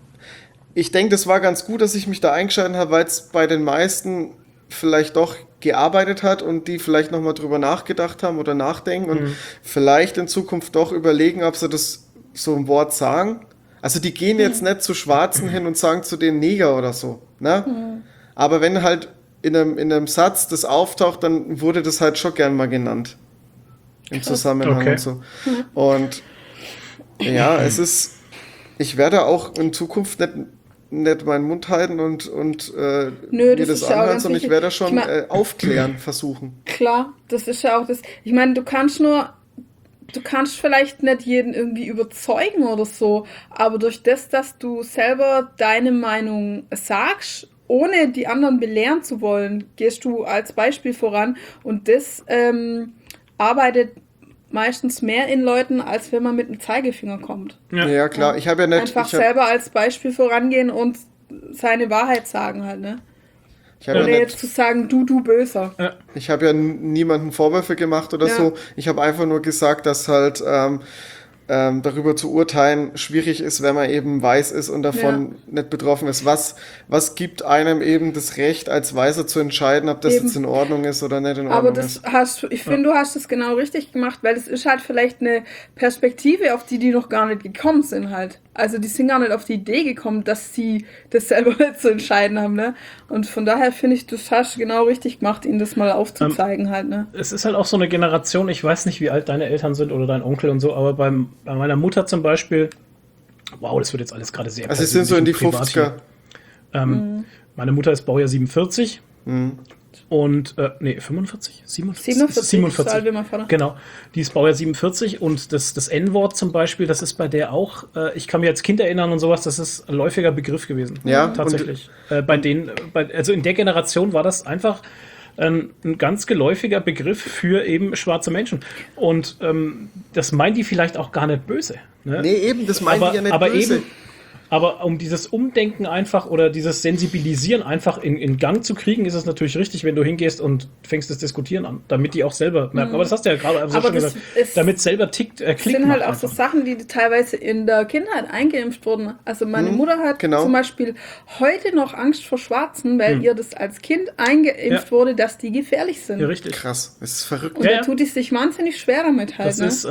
ich denke, das war ganz gut, dass ich mich da eingeschaltet habe, weil es bei den meisten vielleicht doch gearbeitet hat und die vielleicht nochmal drüber nachgedacht haben oder nachdenken und vielleicht in Zukunft doch überlegen, ob sie das so ein Wort sagen. Also die gehen jetzt nicht zu Schwarzen hin und sagen zu den Neger oder so. Ne? Aber wenn halt in einem Satz das auftaucht, dann wurde das halt schon gern mal genannt. Im Zusammenhang Okay. und so. Und ja, ich werde auch in Zukunft nicht meinen Mund halten und Nö, mir das das ist ja auch anhören, ganz sondern ich wichtig. werde schon Ich mein- aufklären versuchen. Klar, das ist ja auch das. Ich meine, du kannst vielleicht nicht jeden irgendwie überzeugen oder so, aber durch das, dass du selber deine Meinung sagst, ohne die anderen belehren zu wollen, gehst du als Beispiel voran und das arbeitet meistens mehr in Leuten, als wenn man mit dem Zeigefinger kommt. Ja, klar. Ich habe ja nicht. Einfach selber als Beispiel vorangehen und seine Wahrheit sagen halt, ne? Ich habe Oder ja, jetzt zu sagen, du Böser. ich habe ja niemanden Vorwürfe gemacht oder Ja. so. Ich habe einfach nur gesagt, dass halt darüber zu urteilen schwierig ist, wenn man eben weiß ist und davon nicht betroffen ist. Was gibt einem eben das Recht, als Weißer zu entscheiden, ob das Eben. jetzt in Ordnung ist oder nicht in Aber Ordnung ist? ich finde, du hast es genau richtig gemacht, weil es ist halt vielleicht eine Perspektive, auf die noch gar nicht gekommen sind halt. Also die sind gar nicht auf die Idee gekommen, dass sie das selber nicht zu entscheiden haben, ne? Und von daher finde ich, das hast du genau richtig gemacht, ihnen das mal aufzuzeigen halt, ne? Es ist halt auch so eine Generation, ich weiß nicht, wie alt deine Eltern sind oder dein Onkel und so, aber bei meiner Mutter zum Beispiel, wow, das wird jetzt alles gerade sehr Also sie sind so in die persönlich und 50er. privat. Meine Mutter ist Baujahr 47 und, 45? 47, so alt wie mein Vater. Genau, die ist Baujahr 47 und das N-Wort zum Beispiel, das ist bei der auch, ich kann mich als Kind erinnern und sowas, das ist ein läufiger Begriff gewesen. Ja, Tatsächlich. Also in der Generation war das einfach ein ganz geläufiger Begriff für eben schwarze Menschen. Und das meinen die vielleicht auch gar nicht böse. Ne? Nee, eben, das meinen die ja nicht aber böse. eben, aber um dieses Umdenken einfach oder dieses Sensibilisieren einfach in Gang zu kriegen, ist es natürlich richtig, wenn du hingehst und fängst das Diskutieren an, damit die auch selber merken. Aber das hast du ja gerade so Aber schon das gesagt, ist- damit selber klickt Das sind halt macht auch so einfach. Sachen, die teilweise in der Kindheit eingeimpft wurden. Also meine Mutter hat genau. zum Beispiel heute noch Angst vor Schwarzen, weil ihr das als Kind eingeimpft Ja. wurde, dass die gefährlich sind. Ja, richtig. Krass, das ist verrückt. Und Ja, da ja. tut die sich wahnsinnig schwer damit halt. Das Ne? ist,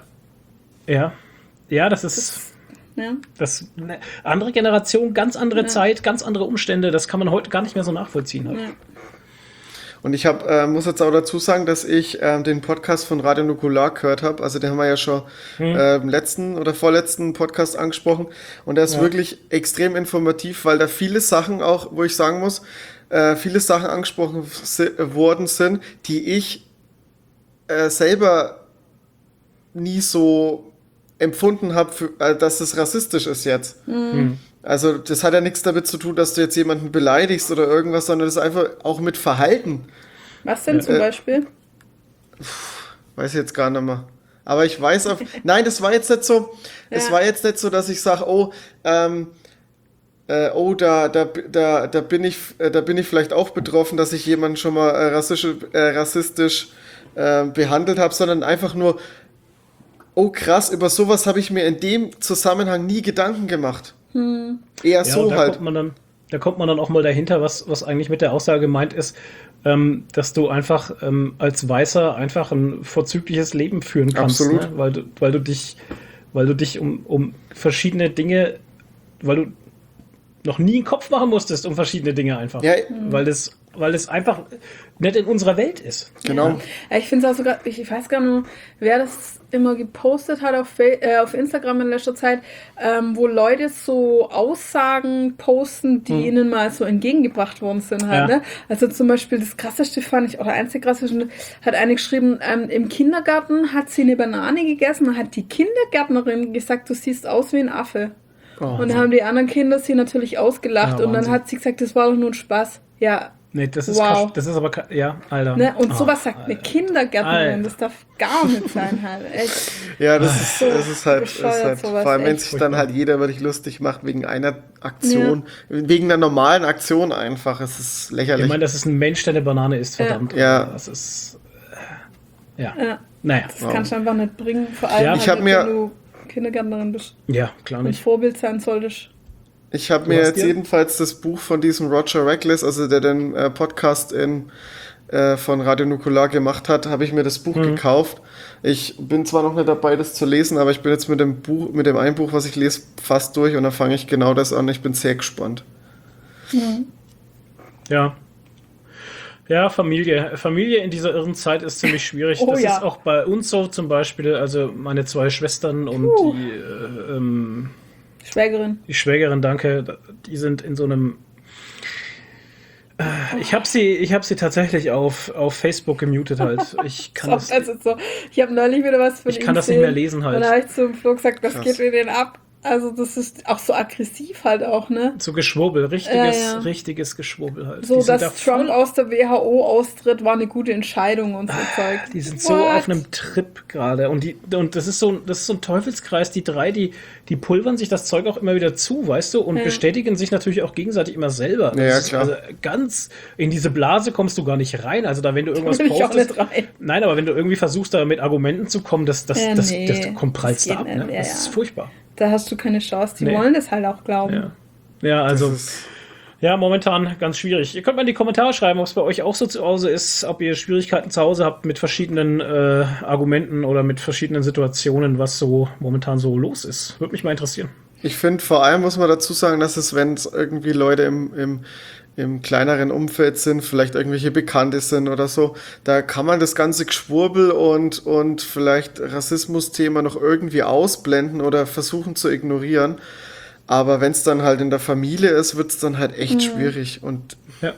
ja, das ist... Ja. Eine andere Generation, ganz andere Zeit, ganz andere Umstände, das kann man heute gar nicht mehr so nachvollziehen. Halt. Ja. Und ich muss jetzt auch dazu sagen, dass ich den Podcast von Radio Nukular gehört habe. Also den haben wir ja schon im letzten oder vorletzten Podcast angesprochen. Und der ist wirklich extrem informativ, weil da viele Sachen auch, wo ich sagen muss, viele Sachen angesprochen worden sind, die ich selber nie so empfunden habe, dass es rassistisch ist jetzt. Also das hat ja nichts damit zu tun, dass du jetzt jemanden beleidigst oder irgendwas, sondern das ist einfach auch mit Verhalten. Was denn zum Beispiel? Weiß ich jetzt gar nicht mehr. Aber ich weiß auf. Nein, das war jetzt nicht so. Es Ja. war jetzt nicht so, dass ich sage, da bin ich vielleicht auch betroffen, dass ich jemanden schon mal rassistisch behandelt habe, sondern einfach nur, oh krass, über sowas habe ich mir in dem Zusammenhang nie Gedanken gemacht. Eher Ja, so und halt. da kommt man dann auch mal dahinter, was eigentlich mit der Aussage gemeint ist, dass du einfach als Weißer einfach ein vorzügliches Leben führen kannst. Absolut. Ne? Weil du dich um verschiedene Dinge, weil du noch nie einen Kopf machen musstest um verschiedene Dinge einfach. Ja. Weil es einfach nicht in unserer Welt ist. Genau. Ja, ich finde es auch sogar, ich weiß gar nicht, wer das immer gepostet hat auf Instagram in letzter Zeit, wo Leute so Aussagen posten, die ihnen mal so entgegengebracht worden sind halt, Ja. ne? Also zum Beispiel das krasseste fand ich, oder eins der krassesten, hat eine geschrieben, im Kindergarten hat sie eine Banane gegessen, hat die Kindergärtnerin gesagt, du siehst aus wie ein Affe. Und dann haben die anderen Kinder sie natürlich ausgelacht Ja, und dann Wahnsinn. hat sie gesagt, das war doch nur ein Spaß. Ja, Nee, das ist Wow. krass. Das ist aber, ja, Alter. ne? Und sowas Ah, sagt eine Kindergärtnerin, Alter. das darf gar nicht sein halt. Echt. Ja, das ist halt, bescheuert sowas, vor allem wenn echt. sich dann halt jeder über dich lustig macht wegen einer Aktion, wegen einer normalen Aktion einfach, es ist lächerlich. Ich meine, das ist ein Mensch, der eine Banane isst, verdammt. Ja. Das ist, ja. Ja. Naja. Das kannst du einfach nicht bringen, vor allem Ja, halt, ich hab mir- wenn du Kindergärtnerin bist Ja, klar und nicht. Vorbild sein solltest. Ich habe Du mir hast jetzt dir- jedenfalls das Buch von diesem Roger Reckless, also der den Podcast von Radio Nukular gemacht hat, habe ich mir das Buch gekauft. Ich bin zwar noch nicht dabei, das zu lesen, aber ich bin jetzt mit dem einen Buch, was ich lese, fast durch und dann fange ich genau das an. Ich bin sehr gespannt. Ja. Ja, Familie. Familie in dieser irren Zeit ist ziemlich schwierig. Oh Das ja. ist auch bei uns so zum Beispiel, also meine zwei Schwestern und die Schwägerin, danke, die sind in so einem. Ich habe sie tatsächlich auf Facebook gemutet halt. Ich kann das, Das ist so. Ich habe neulich wieder was von ich ihm kann das nicht gesehen. mehr lesen halt. Und da habe ich zum Flo gesagt, was Krass. geht mit denen ab? Also das ist auch so aggressiv halt auch, ne? so Geschwurbel, Ja. richtiges Geschwurbel halt. So, Die sind da dass Trump voll- aus der WHO austritt, war eine gute Entscheidung und so Zeug. Die sind so What? auf einem Trip gerade. Und das ist so ein Teufelskreis. Die drei, die pulvern sich das Zeug auch immer wieder zu, weißt du, und bestätigen sich natürlich auch gegenseitig immer selber. Das Ja, ist klar. Also ganz in diese Blase kommst du gar nicht rein. Also da, wenn du irgendwas will ich auch postest. nicht rein. Nein, aber wenn du irgendwie versuchst, da mit Argumenten zu kommen, das nee, kommt prallst das ab. geht Ne? nicht, Das ja, ist ja. furchtbar. Da hast du keine Chance. Die Nee. wollen das halt auch glauben. Ja. Ja, also. Das ist, Ja, momentan ganz schwierig. Ihr könnt mal in die Kommentare schreiben, ob es bei euch auch so zu Hause ist, ob ihr Schwierigkeiten zu Hause habt mit verschiedenen Argumenten oder mit verschiedenen Situationen, was so momentan so los ist. Würde mich mal interessieren. ich finde, vor allem muss man dazu sagen, dass es, wenn es irgendwie Leute im kleineren Umfeld sind, vielleicht irgendwelche Bekannte sind oder so, da kann man das ganze Geschwurbel und vielleicht Rassismus-Thema noch irgendwie ausblenden oder versuchen zu ignorieren. Aber wenn es dann halt in der Familie ist, wird es dann halt echt schwierig. Und Ja.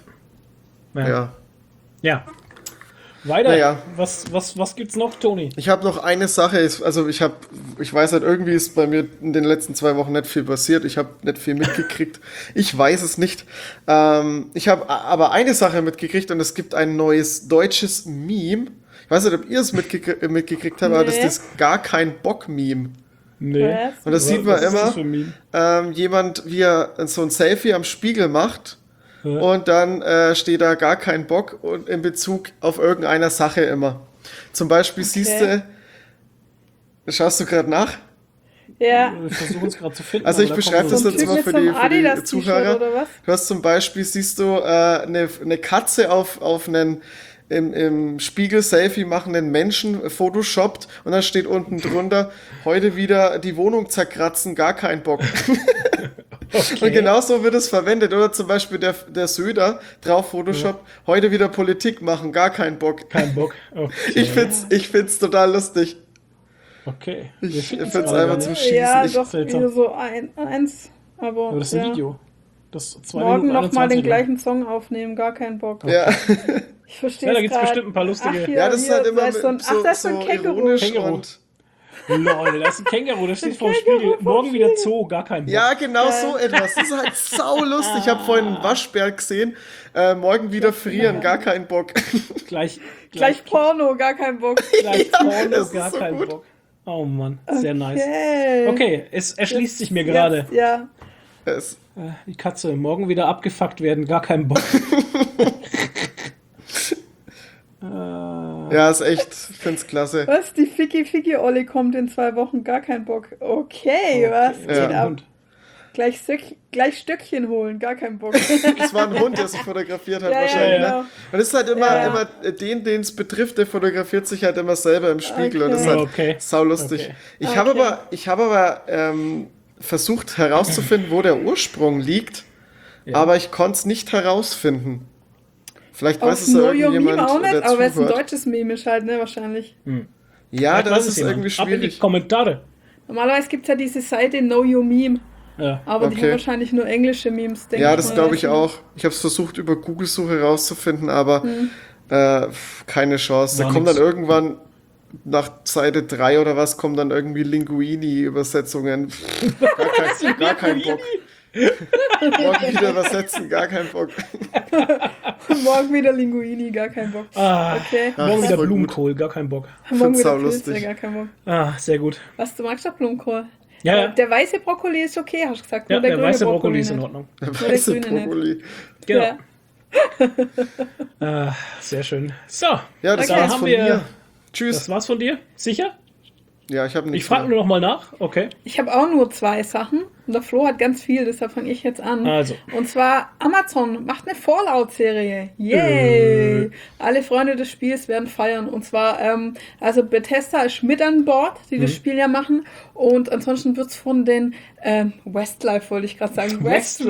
ja. Weiter. Naja. Was gibt's noch, Toni? Ich habe noch eine Sache, ich weiß halt, irgendwie ist bei mir in den letzten 2 Wochen nicht viel passiert, ich habe nicht viel mitgekriegt, ich weiß es nicht. Ich habe aber eine Sache mitgekriegt und es gibt ein neues deutsches Meme. Ich weiß nicht, ob ihr es mitgekriegt habt, aber das ist das gar kein Bock-Meme. Nee. Was? Und das sieht man Was ist immer, das für ein Meme? jemand, wie er so ein Selfie am Spiegel macht. Und dann steht da gar kein Bock und in Bezug auf irgendeiner Sache immer. Zum Beispiel siehst du, schaust du gerade nach? Ja. Wir versuchen es gerade zu finden. Also ich aber da beschreibe kommen das wir So ein jetzt Typ mal mit für so einem die Adidas-T-Shirt Zuhörer. oder was? Du hast zum Beispiel, siehst du, eine Katze auf einen im Spiegel-Selfie machenden Menschen photoshoppt und dann steht unten drunter, heute wieder die Wohnung zerkratzen, gar kein Bock. Und genauso wird es verwendet. Oder zum Beispiel der Söder drauf Photoshop, heute wieder Politik machen, gar kein Bock. Kein Bock. Okay. Ich find's total lustig. Okay. Ich Wir finden's find's gerade einfach gar zum nicht. Schießen. Ja, Ich- doch, seltsam. wieder so eins. Aber, Aber das ist ein ja. Video. Das 2 Morgen Minuten nochmal den 21, ne? gleichen Song aufnehmen, gar keinen Bock. Ja, Ich verstehe Ja, da es gibt's grad. bestimmt ein paar lustige- Ach, hier, ja, das ist halt immer da ist so ein, ach, da ist so ein Känguru. ironisch Känguru. und Lol, das ist ein Känguru, das steht vorm Spiegel. Morgen wieder Zoo, gar kein Bock. Ja, genau so etwas. Das ist halt saulustig. Ich habe vorhin einen Waschbär gesehen. Morgen wieder frieren, gar keinen Bock. Gleich Porno, gar kein Bock. Porno, das ist gar so kein gut. Bock. Oh Mann, sehr nice. Okay. Okay, es erschließt sich mir gerade. Ja. Es, Die Katze, morgen wieder abgefuckt werden, gar keinen Bock. ja, ist echt, ich find's klasse. Was? Die Ficky-Ficky-Olli kommt in 2 Wochen, gar kein Bock. Okay, was Ja. geht ab? Gleich Stöckchen holen, gar kein Bock. Das war ein Hund, der sich fotografiert hat Ja, ja, wahrscheinlich. genau. Ne? Und es ist halt immer, Ja. immer den es betrifft, der fotografiert sich halt immer selber im Spiegel. Und das ist halt Okay. saulustig. Okay. Ich habe aber versucht herauszufinden, wo der Ursprung liegt, aber ich konnte es nicht herausfinden. Vielleicht weiß Auf es ja Know Your Meme irgendjemand, auch nicht, der aber es ist ein zuhört. deutsches Meme ist halt, ne, wahrscheinlich. Ja, Vielleicht weiß das ist jemand. irgendwie Ab in die schwierig. Kommentare. Normalerweise gibt es ja diese Seite Know Your Meme, Ja. aber die Okay. haben wahrscheinlich nur englische Memes, denke Ja, ich das mal. glaube ich auch. Ich habe es versucht, über Google-Suche rauszufinden, aber keine Chance. Da War kommt nix. dann irgendwann nach Seite 3 oder was, kommen dann irgendwie Linguini-Übersetzungen. Gar kein Bock. Morgen wieder übersetzen, gar kein Bock. Morgen wieder Linguini, gar kein Bock. Okay. Morgen ist wieder voll gut. Blumenkohl, gar keinen Bock. Morgen wieder saulustig. Pilze, gar kein Bock. Sehr gut. Was, du magst doch Blumenkohl? Ja, ja. Der weiße Brokkoli ist okay, hast du gesagt. Ja, Nur der grüne weiße Brokkoli ist in nicht. Ordnung. Der der weiße grüne nicht. Brokkoli. Genau. Ja. Sehr schön. So, Ja, das Okay. war's Haben von wir- mir. Tschüss. das war's von dir? Sicher? Ja, ich habe Ich nichts frage mehr. nur noch mal nach. Okay. Ich habe auch nur 2 Sachen und der Flo hat ganz viel, deshalb fange ich jetzt an. Also. Und zwar Amazon macht eine Fallout-Serie. Yay! Alle Freunde des Spiels werden feiern. Und zwar, also Bethesda ist mit an Bord, die das Spiel ja machen. Und ansonsten wird es von den Westlife, wollte ich gerade sagen,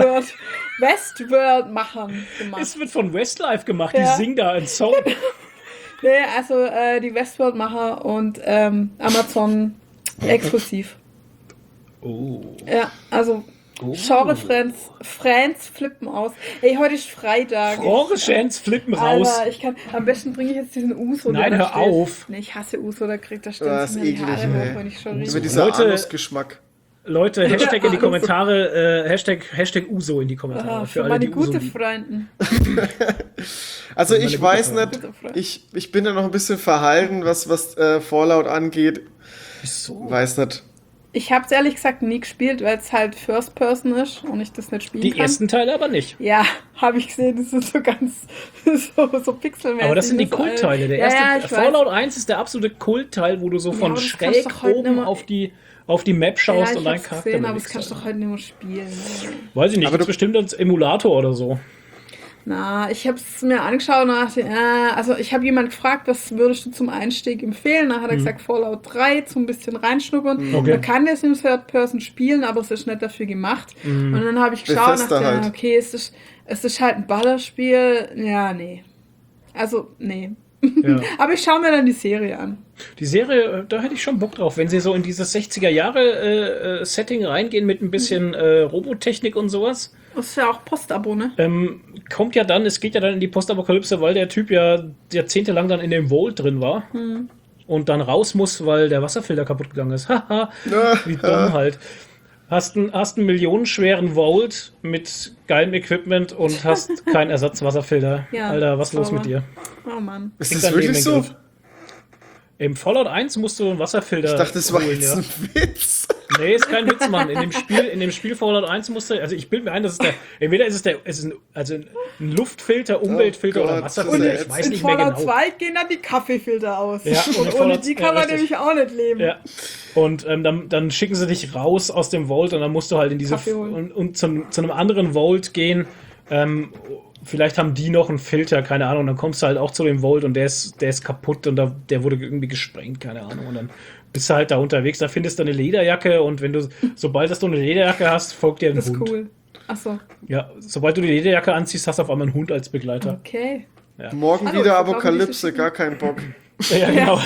Westworld-Machern gemacht. Es wird von Westlife gemacht. Ja. Die singen da einen Song. Nee, also die Westworld-Macher und Amazon exklusiv. Oh. Ja, also Genre-Friends flippen aus. Ey, heute ist Freitag. Orange flippen raus. Alter, am besten bringe ich jetzt diesen Uso. Nein, der da hör steht. auf. Nee, ich hasse Uso, da stellen Das sie ist mir die eklig, Haare ey. hoch, wenn ich schon Über rieche. dieser Leute- Anusgeschmack. Leute, Hashtag in die Kommentare, Hashtag Uso in die Kommentare. Für meine gute Freunden. Also meine ich gute weiß Frage. nicht, Gute Frage. ich bin da noch ein bisschen verhalten, was Fallout angeht. Wieso? Weiß nicht. Ich habe es ehrlich gesagt nie gespielt, weil es halt First Person ist und ich das nicht spielen Die kann. ersten Teile aber nicht. Ja, habe ich gesehen, das ist so ganz so pixelmäßig. Aber das sind die das alles. Kultteile. Der Ja, erste ja, ich Fallout 1 ist der absolute Kultteil, wo du so von aber das kannst du schräg doch heute oben nicht mehr- auf die Map Ja, schaust ich und deinen hab's Charakter gesehen, aber das bewegst. kannst du doch heute nicht mehr spielen. Weiß ich nicht, Aber gibt's du- bestimmt als Emulator oder so. Na, ich habe es mir angeschaut und dachte, also ich habe jemand gefragt, was würdest du zum Einstieg empfehlen? Dann hat er gesagt, Fallout 3 zum bisschen reinschnuppern. Okay. Man kann das im Third Person spielen, aber es ist nicht dafür gemacht. Und dann habe ich geschaut und Bethesda dachte, halt. okay, es ist halt ein Ballerspiel. Ja, nee. Also, nee. Ja. Aber ich schaue mir dann die Serie an. Die Serie, da hätte ich schon Bock drauf, wenn sie so in dieses 60er-Jahre-Setting reingehen mit ein bisschen Robotechnik und sowas. Das ist ja auch Postabo, ne? Kommt ja dann, es geht ja dann in die Postapokalypse, weil der Typ ja jahrzehntelang dann in dem Vault drin war und dann raus muss, weil der Wasserfilter kaputt gegangen ist. Haha, wie dumm halt. Hast einen millionenschweren Vault mit geilem Equipment und hast keinen Ersatzwasserfilter. Ja, Alter, was ist los sauber. mit dir? Oh Mann. Ist Krieg das dein Leben wirklich in den so? Griff. Im Fallout 1 musst du einen Wasserfilter Ich dachte, das war holen, jetzt ja. ein Witz. Nee, ist kein Witz, Mann. In dem Spiel Fallout 1 musst du, also ich bilde mir ein, entweder ist es ein Luftfilter, Umweltfilter Oh oder Gott, Wasserfilter, das ist ich weiß In nicht mehr Fallout genau. 2 gehen dann die Kaffeefilter aus. Ja, und in ohne Fallout- die kann ja, man richtig. nämlich auch nicht leben. Ja. Und dann schicken sie dich raus aus dem Vault und dann musst du halt in diese Kaffee holen. und zu einem anderen Vault gehen. Vielleicht haben die noch einen Filter, keine Ahnung. Dann kommst du halt auch zu dem Vault und der ist kaputt und der wurde irgendwie gesprengt, keine Ahnung. Und dann bist du halt da unterwegs. Da findest du eine Lederjacke und sobald du eine Lederjacke hast, folgt dir ein Das ist Hund. cool. Achso, Ja, sobald du die Lederjacke anziehst, hast du auf einmal einen Hund als Begleiter. okay. Morgen Hallo, wieder ich verkaufe Apokalypse, diese gar keinen Bock. Ja, genau.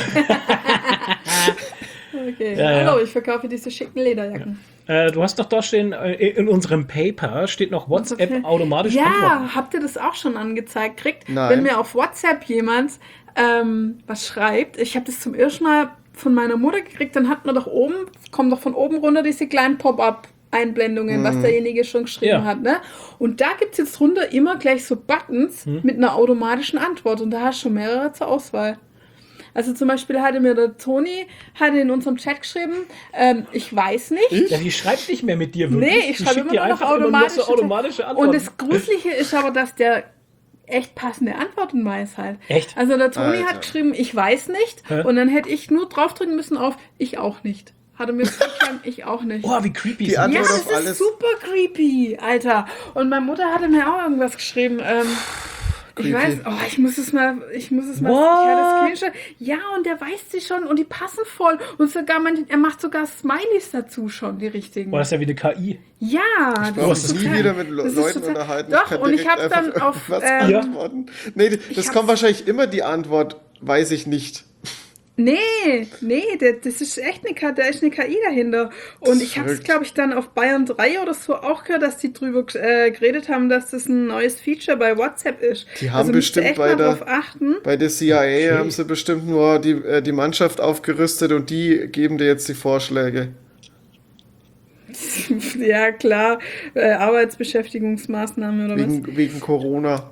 Okay. Ja, ja. Hallo, ich verkaufe diese schicken Lederjacken. Du hast doch da stehen, in unserem Paper steht noch WhatsApp automatisch antworten. Ja, habt ihr das auch schon angezeigt? Nein. Wenn mir auf WhatsApp jemand was schreibt, ich habe das zum ersten Mal von meiner Mutter gekriegt, dann hat man doch oben, kommen doch von oben runter diese kleinen Pop-up-Einblendungen, was derjenige schon geschrieben hat, ne? Und da gibt es jetzt drunter immer gleich so Buttons mit einer automatischen Antwort und da hast du schon mehrere zur Auswahl. Also zum Beispiel hatte mir der Toni in unserem Chat geschrieben, ich weiß nicht. Ja, die schreibt nicht mehr mit dir wirklich. Nee, ich Die schreibe schickt immer dir nur noch einfach automatische, automatische Antworten. Und das Gruselige ist aber, dass der echt passende Antworten weiß halt. Echt? Also der Toni Alter. hat geschrieben, ich weiß nicht. Hä? Und dann hätte ich nur draufdrücken müssen auf, ich auch nicht. Hat er mir geschrieben, ich auch nicht. Oh, wie creepy. Die ist das? Antwort Ja, auf das ist alles. super creepy, Alter. Und meine Mutter hatte mir auch irgendwas geschrieben. Ich Creepy. weiß, ich muss es mal, What? ich hatte das Screenshot. Ja, und der weiß sie schon und die passen voll. Und sogar er macht sogar Smileys dazu schon, die richtigen. Boah, das ist ja wie eine KI. Ja, Ich brauche das mich ist nie total- wieder mit das ist Leuten total- unterhalten. Doch, kann und ich direkt habe dann einfach auf, was Ja. antworten. Nee, das hab's- kommt wahrscheinlich immer die Antwort, weiß ich nicht. Nee, das ist echt da ist eine KI dahinter. Und ich habe es, Verrückt. glaube ich, dann auf Bayern 3 oder so auch gehört, dass die drüber geredet haben, dass das ein neues Feature bei WhatsApp ist. Die haben also müsst ihr bestimmt echt bei mal der- drauf achten. Bei der CIA haben sie bestimmt nur die Mannschaft aufgerüstet und die geben dir jetzt die Vorschläge. Ja, klar. Arbeitsbeschäftigungsmaßnahmen oder was? Wegen Corona.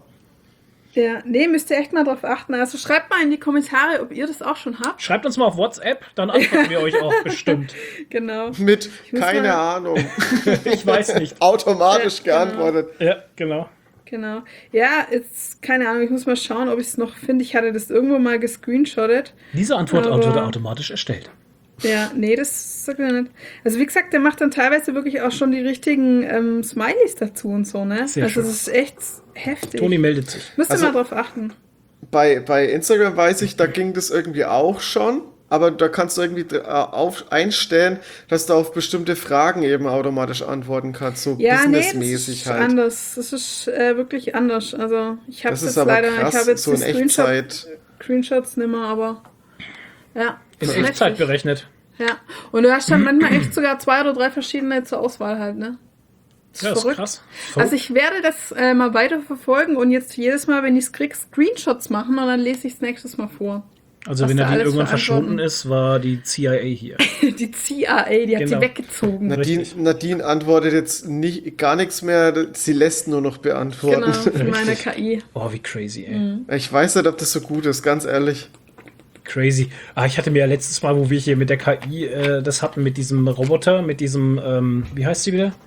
Ja, nee, müsst ihr echt mal drauf achten. Also schreibt mal in die Kommentare, ob ihr das auch schon habt. Schreibt uns mal auf WhatsApp, dann antworten wir euch auch bestimmt. Genau. Mit, muss keine mal- Ahnung, Ich weiß nicht. automatisch Ja, genau. geantwortet. Ja, genau. Genau. Ja, jetzt, keine Ahnung, ich muss mal schauen, ob ich es noch finde. Ich hatte das irgendwo mal gescreenshottet. Diese Antwort Aber- wurde automatisch erstellt. Ja, nee, das sagt er nicht. Also wie gesagt, der macht dann teilweise wirklich auch schon die richtigen Smileys dazu und so, ne? Sehr also schön. das ist echt heftig. Toni meldet sich. Müsst ihr Also- mal drauf achten. Bei Instagram weiß ich, da ging das irgendwie auch schon, aber da kannst du irgendwie einstellen, dass du auf bestimmte Fragen eben automatisch antworten kannst, so Ja, nee, das businessmäßig ist halt. anders. Das ist wirklich anders. Also ich habe Das jetzt ist aber leider, ich krass, habe jetzt so in die Echtzeit. Screenshots nicht mehr, aber ja. In ist Echtzeit heftig. berechnet. Ja, und du hast dann manchmal echt sogar 2 oder 3 verschiedene zur Auswahl halt, ne? Das Ja, ist krass. Also ich werde das mal weiter verfolgen und jetzt jedes Mal, wenn ich es kriege, Screenshots machen und dann lese ich es nächstes Mal vor. Also was wenn da Nadine alles irgendwann für Antworten- verschwunden ist, war die CIA hier. Die CIA, die hat Genau. sie weggezogen. Richtig. Nadine antwortet jetzt gar nichts mehr, sie lässt nur noch beantworten. Genau, von meiner Richtig. KI. Oh, wie crazy, ey. Ich weiß nicht, ob das so gut ist, ganz ehrlich. Crazy. Ich hatte mir ja letztes Mal, wo wir hier mit der KI das hatten, mit diesem Roboter, mit diesem, wie heißt sie wieder?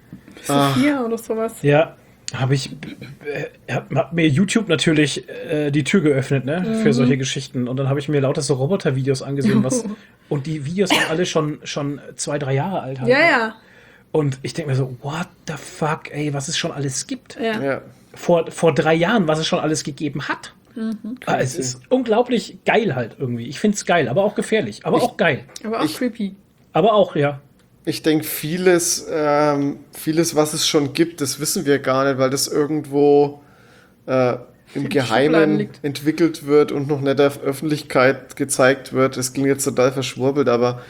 Sophia oder sowas. Ja, habe ich, hab mir YouTube natürlich die Tür geöffnet, ne, für solche Geschichten. Und dann habe ich mir lauter so Roboter-Videos angesehen, und die Videos sind alle schon 2-3 Jahre alt. Halt, Ja, ne? ja. Und ich denke mir so, what the fuck, ey, was es schon alles gibt. Ja. Ja. Vor 3 Jahren, was es schon alles gegeben hat. Es ist unglaublich geil halt irgendwie. Ich finde es geil, aber auch gefährlich, aber auch geil. Aber auch creepy. Aber auch, ja. Ich denke, vieles, was es schon gibt, das wissen wir gar nicht, weil das irgendwo im Schubladen Geheimen liegt. entwickelt wird und noch nicht der Öffentlichkeit gezeigt wird. Das klingt jetzt total verschwurbelt, aber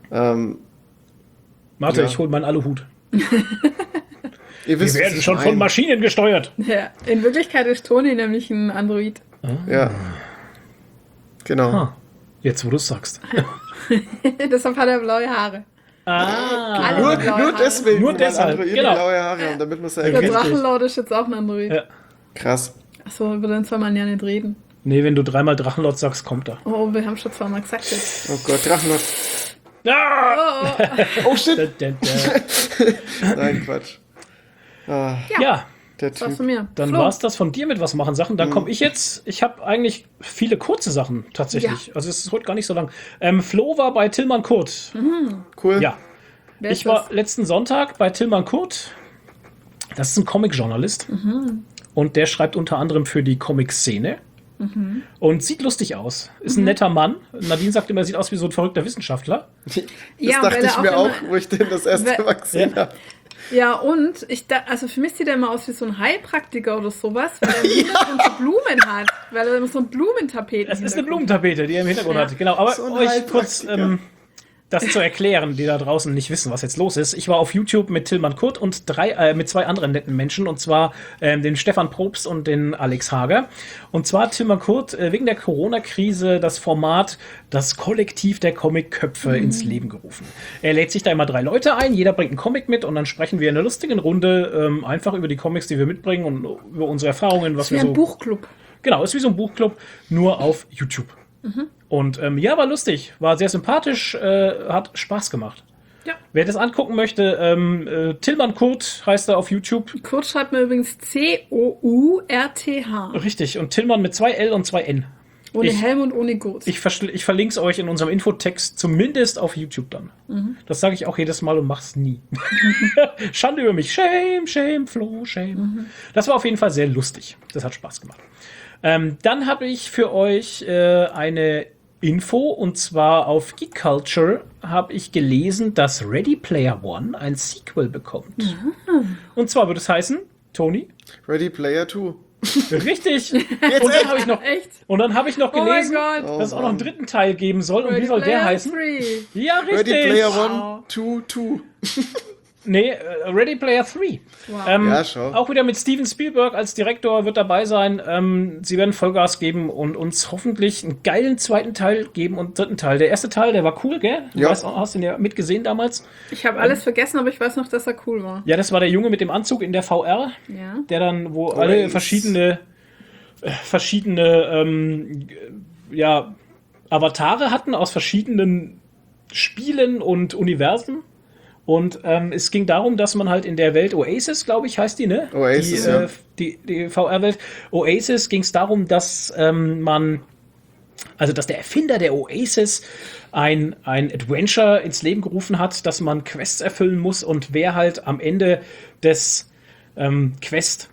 Warte, Ja. ich hol meinen Aluhut. ihr wisst, Wir was werden ich schon von meine. Maschinen gesteuert. Ja. In Wirklichkeit ist Toni nämlich ein Android. Ja. Genau. Ah, jetzt, wo du es sagst. Deshalb hat er blaue Haare. Alle Nur, haben blaue nur Haare. deswegen, Nur weil deshalb, Androiden genau. blaue Haare haben, damit man es Der erkennt. Richtig. Drachenlord ist jetzt auch ein Android. Ja. Krass. Achso, über den soll man ja nicht reden. Nee, wenn du 3-mal Drachenlord sagst, kommt er. Oh, wir haben schon 2-mal gesagt jetzt. Oh Gott, Drachenlord. Ah! Oh, Oh shit. Da. Nein, Quatsch. Ah, Ja, der das war's Typ. von mir. dann Flo. war's das von dir mit was machen Sachen. Dann komme ich jetzt. Ich habe eigentlich viele kurze Sachen tatsächlich. Ja. Also es ist heute gar nicht so lang. Flo war bei Tillmann Kurt. Cool. Ja, Wer ist ich war das? letzten Sonntag bei Tillmann Kurt. Das ist ein Comic-Journalist. Und der schreibt unter anderem für die Comic-Szene. Und sieht lustig aus. Ist ein netter Mann. Nadine sagt immer, er sieht aus wie so ein verrückter Wissenschaftler. Das Ja, dachte weil er ich mir auch auch, immer- wo ich den das erste Weil- Mal gesehen habe. Ja, und also für mich sieht er immer aus wie so ein Heilpraktiker oder sowas, weil er im Hintergrund so Blumen hat. Weil er immer so ein Blumentapeten Das ist eine Hintergrund Blumentapete, die er im Hintergrund Ja. hat. Genau, aber So ein euch kurz Heilpraktiker. das zu erklären, die da draußen nicht wissen, was jetzt los ist. Ich war auf YouTube mit Tillmann Kurt und mit zwei anderen netten Menschen, und zwar den Stefan Probst und den Alex Hager. Und zwar hat Tillmann Kurt wegen der Corona-Krise das Format Das Kollektiv der Comic-Köpfe ins Leben gerufen. Er lädt sich da immer 3 Leute ein, jeder bringt einen Comic mit und dann sprechen wir in einer lustigen Runde einfach über die Comics, die wir mitbringen und über unsere Erfahrungen, was Wie wir ein so... Buchclub. Genau, ist wie so ein Buchclub, nur auf YouTube. Und ja, war lustig, war sehr sympathisch, hat Spaß gemacht. Ja. Wer das angucken möchte, Tillmann Kurt heißt er auf YouTube. Kurt schreibt mir übrigens C-O-U-R-T-H. Richtig, und Tillmann mit 2 L und 2 N. Ohne Helm und ohne Gurt. Ich verlinke es euch in unserem Infotext, zumindest auf YouTube dann. Das sage ich auch jedes Mal und mach's nie. Schande über mich. Shame, shame, Flo, shame. Das war auf jeden Fall sehr lustig. Das hat Spaß gemacht. Dann habe ich für euch eine Info, und zwar auf Geek Culture habe ich gelesen, dass Ready Player One ein Sequel bekommt. Und zwar wird es heißen, Toni? Ready Player 2. Richtig. Und dann habe ich noch, Echt? und dann habe ich noch Oh mein gelesen, Gott. dass es auch noch einen dritten Teil geben soll. Und wie soll der heißen? 3. Ja, richtig. Ready Player Wow. 1, 2, 2. Nee, Ready Player 3. Wow. Ja, schau. Auch wieder mit Steven Spielberg als Direktor wird dabei sein. Sie werden Vollgas geben und uns hoffentlich einen geilen zweiten Teil geben und dritten Teil. Der erste Teil, der war cool, gell? Du Ja. weißt, hast ihn ja mitgesehen damals. Ich habe alles vergessen, aber ich weiß noch, dass er cool war. Ja, das war der Junge mit dem Anzug in der VR, Ja. der dann, wo alle verschiedene ja, Avatare hatten aus verschiedenen Spielen und Universen. Und es ging darum, dass man halt in der Welt Oasis, glaube ich, heißt die, ne? Oasis, die, ja. Die VR-Welt. Oasis ging es darum, dass dass der Erfinder der Oasis ein Adventure ins Leben gerufen hat, dass man Quests erfüllen muss, und wer halt am Ende des Quest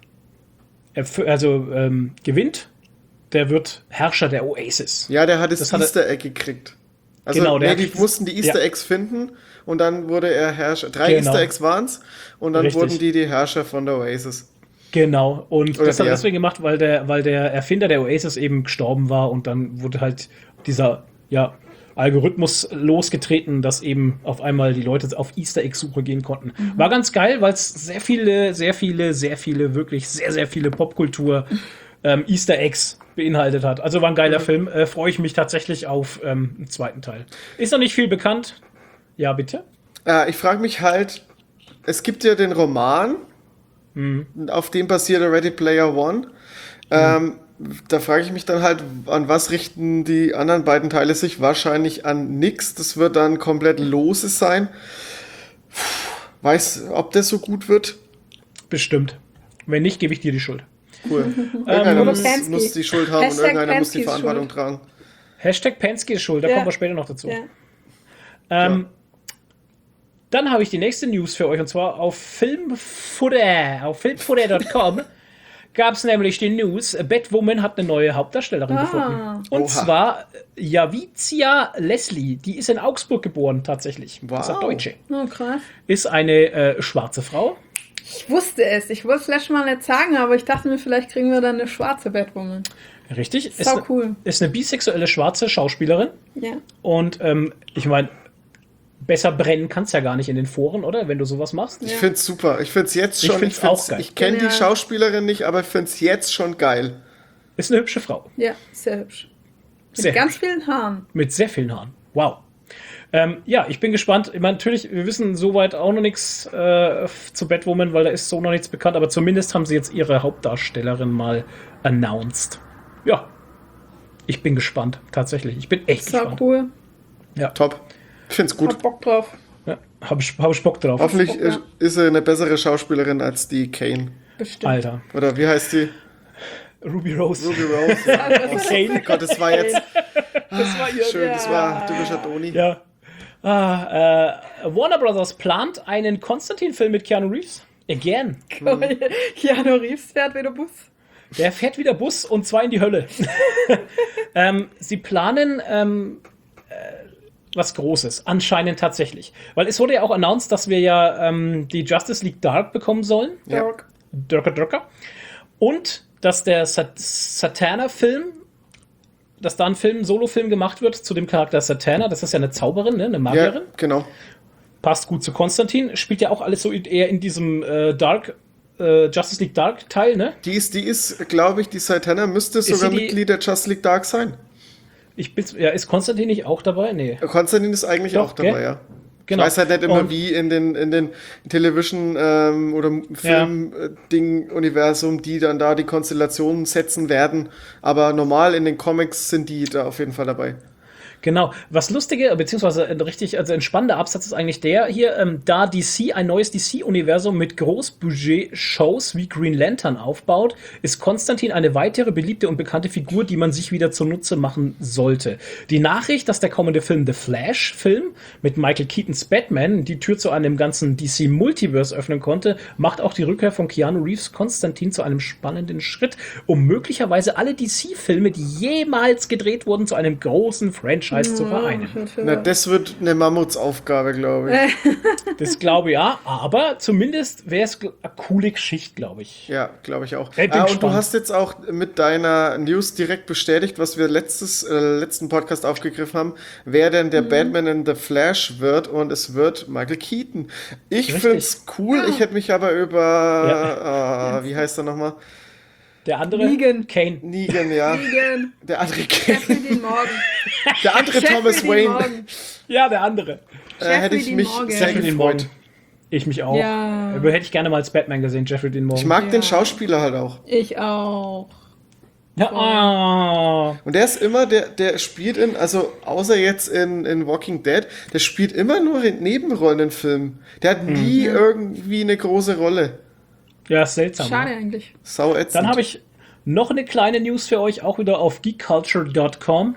gewinnt, der wird Herrscher der Oasis. Ja, der hat das Das hat er- Easter Egg gekriegt. Also Genau, der die hat- mussten die Easter ja. Eggs finden und dann wurde er Herrscher. 3 Genau. Easter Eggs waren's und dann Richtig. wurden die Herrscher von der Oasis. Genau, und Oder das hat er der. deswegen gemacht, weil der Erfinder der Oasis eben gestorben war, und dann wurde halt dieser Algorithmus losgetreten, dass eben auf einmal die Leute auf Easter Egg-Suche gehen konnten. War ganz geil, weil es sehr viele, wirklich sehr, sehr viele Popkultur Easter Eggs beinhaltet hat. Also war ein geiler Film. Freue ich mich tatsächlich auf einen zweiten Teil. Ist noch nicht viel bekannt. Ja, bitte? Ich frage mich halt, es gibt ja den Roman, auf dem basiert der Ready Player One. Da frage ich mich dann halt, an was richten die anderen beiden Teile sich? Wahrscheinlich an nix. Das wird dann komplett Loses sein. Weiß, ob das so gut wird? Bestimmt. Wenn nicht, gebe ich dir die Schuld. Cool. Irgendeiner Oder muss Pansky. die Schuld haben und Hashtag irgendeiner muss die Panskys Verantwortung Schuld. tragen. Hashtag Penske ist schuld, da Ja. kommen wir später noch dazu. Ja. Dann habe ich die nächste News für euch, und zwar auf Filmfutter. Auf filmfutter.com gab es nämlich die News, Batwoman hat eine neue Hauptdarstellerin gefunden. Und Oha. zwar Javicia Leslie. Die ist in Augsburg geboren, tatsächlich. Das ist eine Wow. Deutsche. Oh, krass. Ist eine schwarze Frau. Ich wusste es. Ich wollte es letztes Mal nicht sagen, aber ich dachte mir, vielleicht kriegen wir dann eine schwarze Batwoman. Richtig. Sau cool. Ist eine bisexuelle schwarze Schauspielerin. Ja. Und ich meine, besser brennen kannst ja gar nicht in den Foren, oder? Wenn du sowas machst. Ich find's super. Ich find's jetzt Ich schon. find's auch geil. Ich kenne Ja. die Schauspielerin nicht, aber ich find's jetzt schon geil. Ist eine hübsche Frau. Ja, sehr hübsch. Mit Sehr ganz hübsch. vielen Haaren. Mit sehr vielen Haaren. Wow. Ja, ich bin gespannt. Ich meine, natürlich, wir wissen soweit auch noch nichts zu Batwoman, weil da ist so noch nichts bekannt, aber zumindest haben sie jetzt ihre Hauptdarstellerin mal announced. Ja. Ich bin gespannt, tatsächlich. Ich bin echt Sau gespannt. cool. Top. Ich find's gut. Hab Bock drauf. Ja, hab ich Bock drauf. Hoffentlich Bock, ja. ist sie eine bessere Schauspielerin als die Kane. Bestimmt. Alter. Oder wie heißt die? Ruby Rose. Ruby Rose. Ja. Okay. Gott, das war jetzt Das war ihr. schön. Das war typischer Toni. Ja. Warner Brothers plant einen Konstantin-Film mit Keanu Reeves. Again. Keanu Reeves fährt wieder Bus. Der fährt wieder Bus, und zwar in die Hölle. Sie planen was Großes, anscheinend tatsächlich. Weil es wurde ja auch announced, dass wir ja die Justice League Dark bekommen sollen. Ja. Dröcker. Und dass der Satana-Film dass da ein Solo-Film gemacht wird zu dem Charakter Satana. Das ist ja eine Zauberin, ne? Eine Magierin. Ja, genau. Passt gut zu Konstantin. Spielt ja auch alles so eher in diesem Justice League Dark Teil, ne? Die ist, glaube ich, die Satana müsste sogar Mitglied der Justice League Dark sein. Ist Konstantin nicht auch dabei? Nee. Konstantin ist eigentlich Doch, auch dabei, gell? ja. Genau. Ich weiß halt nicht immer, Und- wie in den Television- oder Film-Universum, die dann da die Konstellationen setzen werden. Aber normal in den Comics sind die da auf jeden Fall dabei. Genau. Was lustige, beziehungsweise ein spannender Absatz ist eigentlich der hier, da DC ein neues DC-Universum mit Großbudget-Shows wie Green Lantern aufbaut, ist Konstantin eine weitere beliebte und bekannte Figur, die man sich wieder zunutze machen sollte. Die Nachricht, dass der kommende Film The Flash-Film mit Michael Keatons Batman die Tür zu einem ganzen DC-Multiverse öffnen konnte, macht auch die Rückkehr von Keanu Reeves Konstantin zu einem spannenden Schritt, um möglicherweise alle DC-Filme, die jemals gedreht wurden, zu einem großen Franchise zu vereinen. Na, das wird eine Mammutsaufgabe, glaube ich. Das glaube ich ja, aber zumindest wäre es eine coole Geschichte, glaube ich. Ja, glaube ich auch. Ich bin Und gespannt. du hast jetzt auch mit deiner News direkt bestätigt, was wir letzten Podcast aufgegriffen haben, wer denn der Batman in The Flash wird, und es wird Michael Keaton. Ich Richtig. finde es cool, ich hätte mich aber über, wie heißt er nochmal? Der andere? Negan. Kane. Negan, ja. Negan. Der andere Jeffrey Dean Morgan. Der andere Thomas Jeffrey Dean Wayne. Morgan. Ja, der andere. Hätte ich Jeffrey mich Dean Morgan. sehr Jeffrey Dean gefreut. Morgan. Ich mich auch. Ja. Hätte ich gerne mal als Batman gesehen, Jeffrey Dean Morgan. Ich mag Ja. den Schauspieler halt auch. Ich auch. Ja, Und der ist immer, der spielt also außer jetzt in Walking Dead, der spielt immer nur in Nebenrollen in Filmen. Der hat nie irgendwie eine große Rolle. ja, ist seltsam. Schade Ne? eigentlich. Sau ätzend. Dann habe ich noch eine kleine News für euch, auch wieder auf geekculture.com.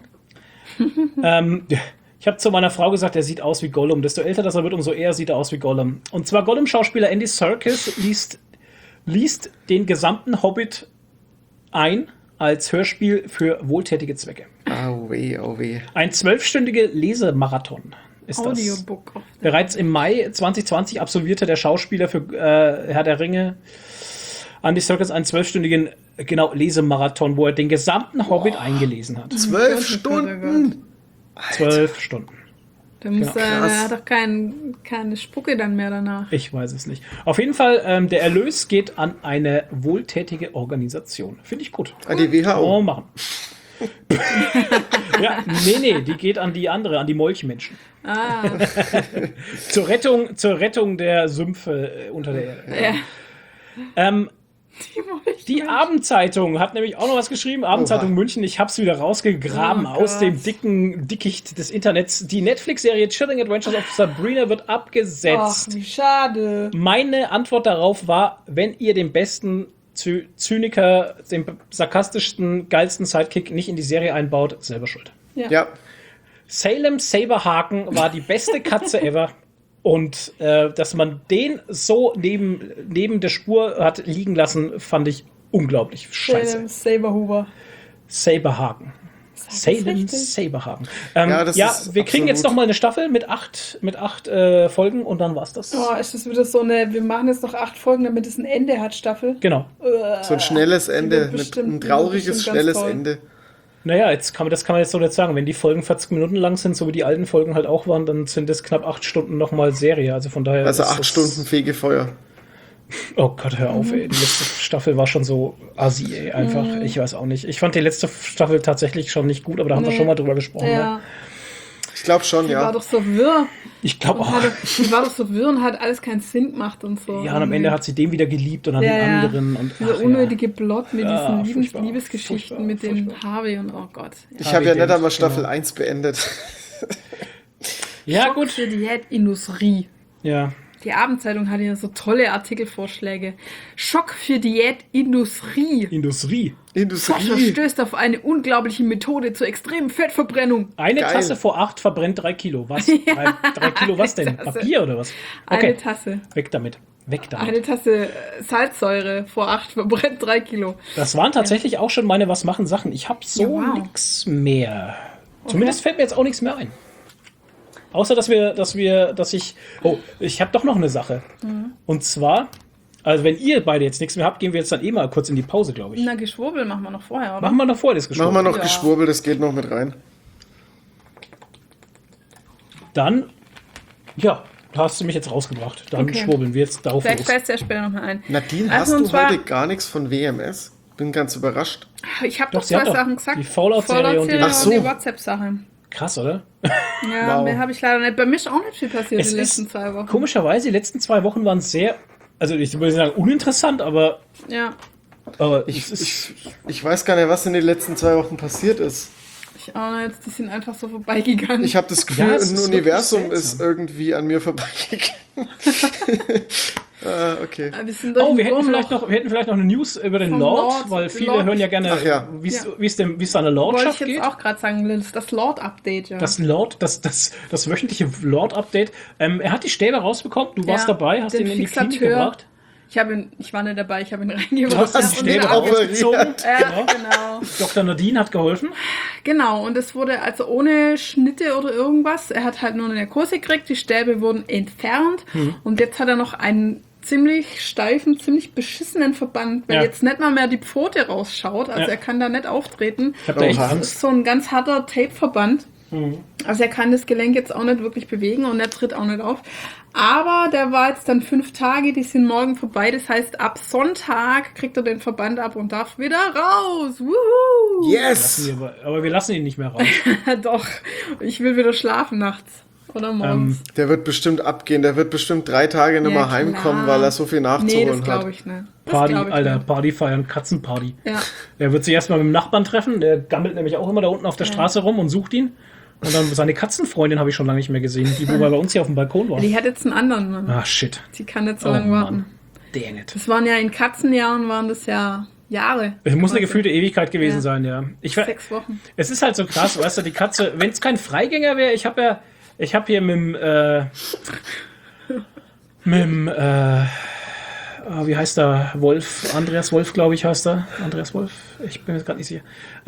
Ich habe zu meiner Frau gesagt, er sieht aus wie Gollum. Desto älter das er wird, umso eher sieht er aus wie Gollum. Und zwar Gollum-Schauspieler Andy Serkis liest den gesamten Hobbit ein als Hörspiel für wohltätige Zwecke. Au weh, au weh. Ein 12-stündiger Lesemarathon ist das. Audiobook. Bereits im Mai 2020 absolvierte der Schauspieler für Herr der Ringe, Andy Serkis, einen 12-stündigen Lesemarathon, wo er den gesamten Hobbit eingelesen hat. 12 Stunden? 12 Stunden. Der muss Genau. er hat doch keine Spucke dann mehr danach. Ich weiß es nicht. Auf jeden Fall, der Erlös geht an eine wohltätige Organisation. Finde ich gut. An die WHO. Oh, machen. Ja, nee, die geht an die andere, an die Molchmenschen. Ah, Zur Rettung der Sümpfe unter der Erde. ja. Die Abendzeitung hat nämlich auch noch was geschrieben. Abendzeitung Oha. München. Ich habe es wieder rausgegraben Oh aus Gott. dem dicken Dickicht des Internets. Die Netflix-Serie Chilling Adventures of Sabrina wird Ach, abgesetzt. wie schade. Meine Antwort darauf war, wenn ihr den besten Zyniker, den sarkastischsten, geilsten Sidekick nicht in die Serie einbaut, selber schuld. Ja. Salem Saberhaken war die beste Katze ever. Und dass man den so neben der Spur hat liegen lassen, fand ich unglaublich scheiße. Saberhuber. Saberhaken. Salem richtig? Saberhaken. Ja, das ist wir kriegen jetzt absolut- noch mal eine Staffel mit acht Folgen und dann war's das. Oh, ist das wieder so eine, wir machen jetzt noch 8 Folgen, damit es ein Ende hat, Staffel? Genau. So ein schnelles Ende. wird bestimmt- Ein trauriges, bestimmt ganz schnelles toll. Ende. Naja, das kann man jetzt so nicht sagen. Wenn die Folgen 40 Minuten lang sind, so wie die alten Folgen halt auch waren, dann sind das knapp 8 Stunden nochmal Serie. Also von daher. Also ist 8 das- Stunden Fegefeuer. Oh Gott, hör auf, ey. Die letzte Staffel war schon so assi, ey. Einfach, ich weiß auch nicht. Ich fand die letzte Staffel tatsächlich schon nicht gut, aber da haben wir Nee. schon mal drüber gesprochen. Ne? Ja, Ich glaube schon, die war ja. doch so wirr. Ich glaube auch. Die war doch so wirr und hat alles keinen Sinn gemacht und so. Ja, und am Ende hat sie den wieder geliebt und dann Ja, den ja. anderen. Und, Dieser ach, ja. unnötige Plot mit Ja, diesen furchtbar, Liebesgeschichten furchtbar, mit dem furchtbar. Harvey und oh Gott. Ich Harvey habe ja nicht Dent, einmal Staffel genau. 1 beendet. Ja, Schock gut. für die Diätindustrie. Ja. Die Abendzeitung hatte ja so tolle Artikelvorschläge. Schock für Diätindustrie. Industrie. Forscher Industrie. stößt auf eine unglaubliche Methode zur extremen Fettverbrennung. Eine Geil. Tasse vor 8 verbrennt 3 Kilo. Was? 3 Kilo was denn? Tasse. Papier oder was? Eine Okay, Tasse. weg damit. Weg damit. Eine Tasse Salzsäure vor 8 verbrennt 3 Kilo. Das waren tatsächlich auch schon meine Was machen Sachen. Ich habe so Ja, wow. nix mehr. Zumindest fällt mir jetzt auch nichts mehr ein. Außer, dass ich. Oh, ich habe doch noch eine Sache. Und zwar Also wenn ihr beide jetzt nichts mehr habt, gehen wir jetzt dann eh mal kurz in die Pause, glaube ich. Na, Geschwurbel machen wir noch vorher, oder? Machen wir noch vor das Gespräch. Machen wir noch Ja. Geschwurbel, das geht noch mit rein. Dann, ja, da hast du mich jetzt rausgebracht. Dann Okay. schwurbeln wir jetzt darauf Vielleicht los. fällt es ja später nochmal ein. Nadine, Also, hast und du zwar- heute gar nichts von WMS? Bin ganz überrascht. Ich habe Doch, doch sie hat zwei doch Sachen gesagt. die Fallout-Serie und die- Ach so. die WhatsApp-Sache. Krass, oder? Ja, Wow. mehr habe ich leider nicht. Bei mir ist auch nicht viel passiert Es die letzten ist 2 Wochen. komischerweise, die letzten 2 Wochen waren sehr, also ich würde sagen uninteressant, aber Ja, es ist, Ich weiß gar nicht, was in den letzten 2 Wochen passiert ist. ich auch nicht. Die sind einfach so vorbeigegangen. Ich habe das Gefühl, Ja, es ein ist Universum wirklich ist seltsam. irgendwie an mir vorbeigegangen. Okay. Wir sind durch oh, ein wir hätten Wurmloch. vielleicht noch eine News über den Vom Lord, Lord, weil den viele Lord. hören ja gerne, Ach ja. wie es Ja. wie es seiner Wollte Lordschaft ich jetzt geht. auch gerade sagen, Liz. Das Lord-Update, ja. Das Lord, das wöchentliche Lord-Update. Er hat die Stäbe rausbekommen, du warst Ja, dabei, hast den ihn in die Klinik Fixateur. gebracht. Ich war nicht dabei, ich habe ihn Du reingebracht. hast die hast Stäbe ihn auch. rausgezogen. Ja, genau. Dr. Nadine hat geholfen. Genau, und es wurde also ohne Schnitte oder irgendwas. Er hat halt nur eine Narkose gekriegt, die Stäbe wurden entfernt und jetzt hat er noch einen ziemlich steifen, ziemlich beschissenen Verband, weil Ja. jetzt nicht mal mehr die Pfote rausschaut, also Ja. er kann da nicht auftreten. Ich hab da echt Oha. Das Angst. ist so ein ganz harter Tape-Verband. Also er kann das Gelenk jetzt auch nicht wirklich bewegen und er tritt auch nicht auf. Aber der war jetzt dann 5 Tage, die sind morgen vorbei. Das heißt, ab Sonntag kriegt er den Verband ab und darf wieder raus. Wuhu! Yes! Aber wir lassen ihn nicht mehr raus. Doch, ich will wieder schlafen nachts oder morgens. Der wird bestimmt abgehen. Der wird bestimmt 3 Tage nicht mehr klar. heimkommen, weil er so viel Nee, das nachzuholen glaube hat. ich nicht. Das Party, glaub ich Alter, nicht. Party feiern, Katzenparty. Ja. Er wird sich erstmal mit dem Nachbarn treffen, der gammelt nämlich auch immer da unten auf der Straße rum und sucht ihn. Und dann seine Katzenfreundin habe ich schon lange nicht mehr gesehen, die wobei bei uns hier auf dem Balkon war. Die hat jetzt einen anderen Mann. Ah, shit. Die kann nicht so Oh, lange warten. Mann. Dang it. Das waren ja in Katzenjahren, waren das ja Jahre. Es muss eine Also, gefühlte Ewigkeit gewesen Ja. sein, ja. 6 Wochen. Es ist halt so krass, weißt du, die Katze, wenn es kein Freigänger wäre, ich habe hier wie heißt er? Wolf, Andreas Wolf, glaube ich, heißt er. Andreas Wolf? Ich bin mir gerade nicht sicher.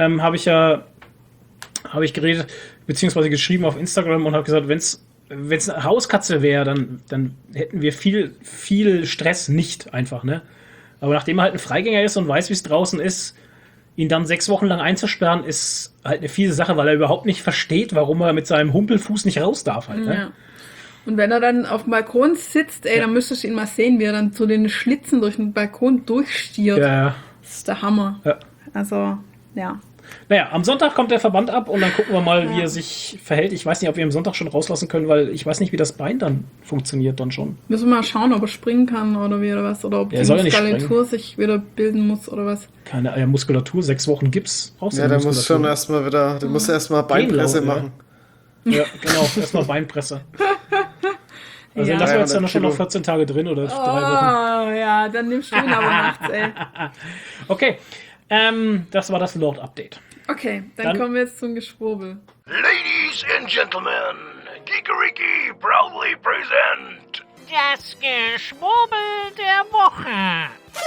Habe ich geredet, beziehungsweise geschrieben auf Instagram und habe gesagt, wenn es eine Hauskatze wäre, dann hätten wir viel Stress nicht einfach, ne? Aber nachdem er halt ein Freigänger ist und weiß, wie es draußen ist, ihn dann 6 Wochen lang einzusperren, ist halt eine fiese Sache, weil er überhaupt nicht versteht, warum er mit seinem Humpelfuß nicht raus darf halt, ne? Ja. Und wenn er dann auf dem Balkon sitzt, ey, dann müsstest du ihn mal sehen, wie er dann zu den Schlitzen durch den Balkon durchstiert. Ja. Das ist der Hammer. Ja. Also, ja. Naja, am Sonntag kommt der Verband ab und dann gucken wir mal, wie er sich verhält. Ich weiß nicht, ob wir am Sonntag schon rauslassen können, weil ich weiß nicht, wie das Bein dann funktioniert dann schon. Müssen wir mal schauen, ob er springen kann oder wie oder was. Oder ob Ja, die soll er nicht Muskulatur sich wieder bilden muss oder was. Keine Muskulatur, 6 Wochen Gips. Brauchst du Ja, die der muss schon Muskulatur? erstmal wieder, der muss erstmal Beinpresse Gehen, machen. Ja, genau. Erstmal Beinpresse. Also Ja. den lassen wir jetzt dann 300 schon noch Kilo. 14 Tage drin oder 3 Wochen. Oh, ja, dann nimmst du ihn aber nachts, ey. Okay, das war das Lord-Update. Okay, dann Dann- kommen wir jetzt zum Geschwurbel. Ladies and gentlemen, Geekeriki proudly present Das Geschwurbel der Woche.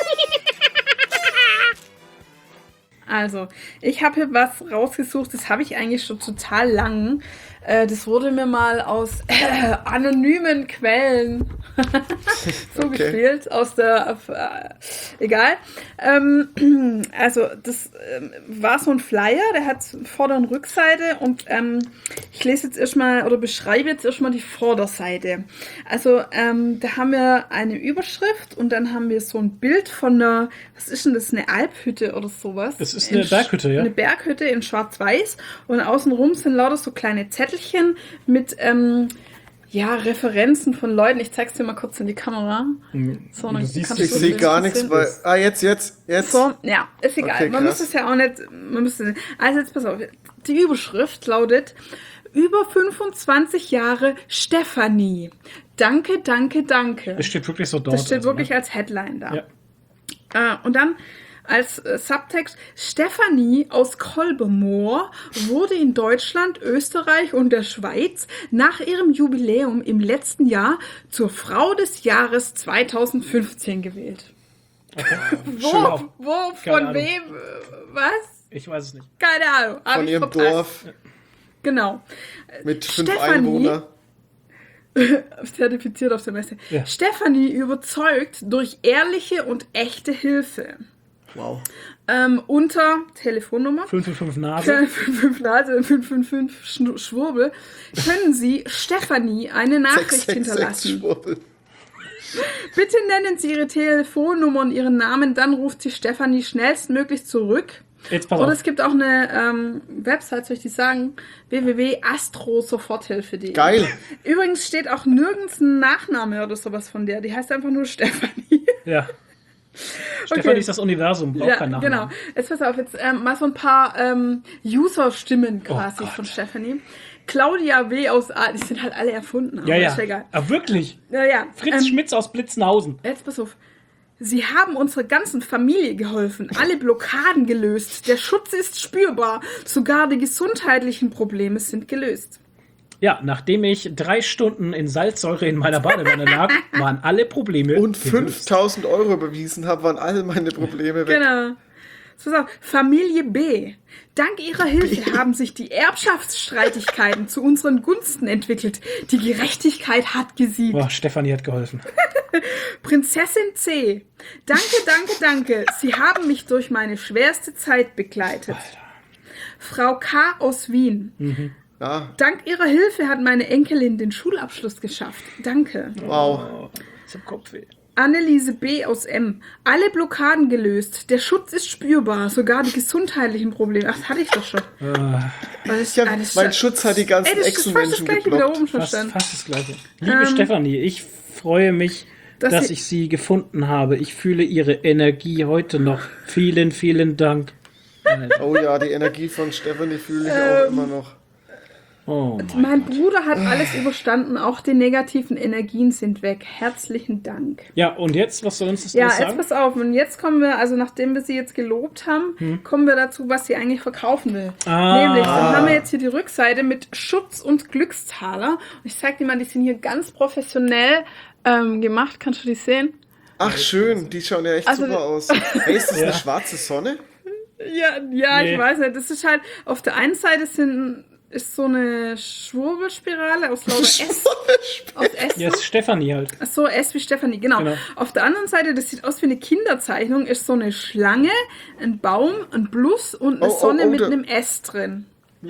Also, ich habe hier was rausgesucht, das habe ich eigentlich schon total lang. Das wurde mir mal aus anonymen Quellen zugespielt, aus der, egal. Also, das war so ein Flyer, der hat Vorder- und Rückseite und ich lese jetzt erstmal oder beschreibe jetzt erstmal die Vorderseite. Also, da haben wir eine Überschrift und dann haben wir so ein Bild von einer, was ist denn das, eine Alphütte oder sowas? Das ist eine Berghütte, ja? Eine Berghütte in Schwarz-Weiß und außenrum sind lauter so kleine Zettelchen mit Referenzen von Leuten. Ich zeig's dir mal kurz in die Kamera. So, dann Du siehst kannst Ich du sehe ein gar bisschen nichts, weil. Jetzt. so, ja, ist egal. Okay, man krass. muss es ja auch nicht. Also jetzt pass auf. Die Überschrift lautet: Über 25 Jahre Stefanie. Danke, danke, danke. Das steht wirklich so dort. Das steht also, wirklich ne? als Headline da. Ja. Und dann als Subtext: Stefanie aus Kolbermoor wurde in Deutschland, Österreich und der Schweiz nach ihrem Jubiläum im letzten Jahr zur Frau des Jahres 2015 gewählt. Okay. Schön Wo, Keine von Ahnung. wem, was? Ich weiß es nicht. Keine Ahnung. Hab Von ich ihrem verpasst. Dorf Genau. mit 5 Stefanie Einwohnern. zertifiziert auf der Messe. Ja. Stefanie überzeugt durch ehrliche und echte Hilfe. Wow. Unter Telefonnummer 555 Nase. 555 Nase, 555 Schwurbel können Sie Stefanie eine Nachricht 666 hinterlassen. Schwurbel. Bitte nennen Sie Ihre Telefonnummer und Ihren Namen, dann ruft Sie Stefanie schnellstmöglich zurück. Jetzt pass Oder auf. es gibt auch eine Website, soll ich die sagen? www.astrosoforthilfe.de. Geil. Übrigens steht auch nirgends ein Nachname oder sowas von der. Die heißt einfach nur Stefanie. Ja. Stefanie ist das Universum, braucht Ja, keinen genau. Nachnamen. Jetzt pass auf, jetzt mal so ein paar User-Stimmen quasi Gott. von Stefanie. Claudia W. aus A. Die sind halt alle erfunden. Aber Ja, ist ja. egal. Aber wirklich. Ja. Fritz Schmitz aus Blitzenhausen. Jetzt pass auf. Sie haben unserer ganzen Familie geholfen, alle Blockaden gelöst, der Schutz ist spürbar, sogar die gesundheitlichen Probleme sind gelöst. Ja, nachdem ich 3 Stunden in Salzsäure in meiner Badewanne lag, waren alle Probleme Und gelöst. 5.000 Euro überwiesen habe, waren alle meine Probleme weg. Genau. So, Familie B. Dank ihrer Hilfe haben sich die Erbschaftsstreitigkeiten zu unseren Gunsten entwickelt. Die Gerechtigkeit hat gesiegt. Boah, Stefanie hat geholfen. Prinzessin C. Danke. Sie haben mich durch meine schwerste Zeit begleitet. Frau K. aus Wien. Ja, Dank ihrer Hilfe hat meine Enkelin den Schulabschluss geschafft. Danke. wow. Ich hab Kopfweh. Anneliese B. aus M. Alle Blockaden gelöst. Der Schutz ist spürbar. Sogar die gesundheitlichen Probleme. Ach, das hatte ich doch schon. Mein Schutz hat die ganzen das ist fast das Echsenmenschen gleiche wieder geblockt. oben schon Fast stand. das Gleiche. Liebe Stefanie, ich freue mich, Dass dass sie- ich sie gefunden habe. Ich fühle ihre Energie heute noch. Vielen, vielen Dank. Oh ja, die Energie von Stefanie fühle ich auch immer noch. Oh, Mein Bruder hat alles überstanden. Auch die negativen Energien sind weg. Herzlichen Dank. ja, und jetzt, was soll uns das Ja, alles jetzt sagen? pass auf. Und jetzt kommen wir, also nachdem wir sie jetzt gelobt haben, kommen wir dazu, was sie eigentlich verkaufen will. Nämlich, dann haben wir jetzt hier die Rückseite mit Schutz- und Glückstaler. Und ich zeig dir mal, die sind hier ganz professionell gemacht. Kannst du die sehen? Ach schön, die schauen ja echt Also- super aus. Hey, ist das eine schwarze Sonne? Ja, Nee. ich weiß nicht. Das ist halt, auf der einen Seite ist so eine Schwurbelspirale aus lauter S. Aus S. Ja, ist Stefanie halt. Ach so, S wie Stefanie, genau. Auf der anderen Seite, das sieht aus wie eine Kinderzeichnung, ist so eine Schlange, ein Baum, ein Plus und eine Sonne mit einem S drin.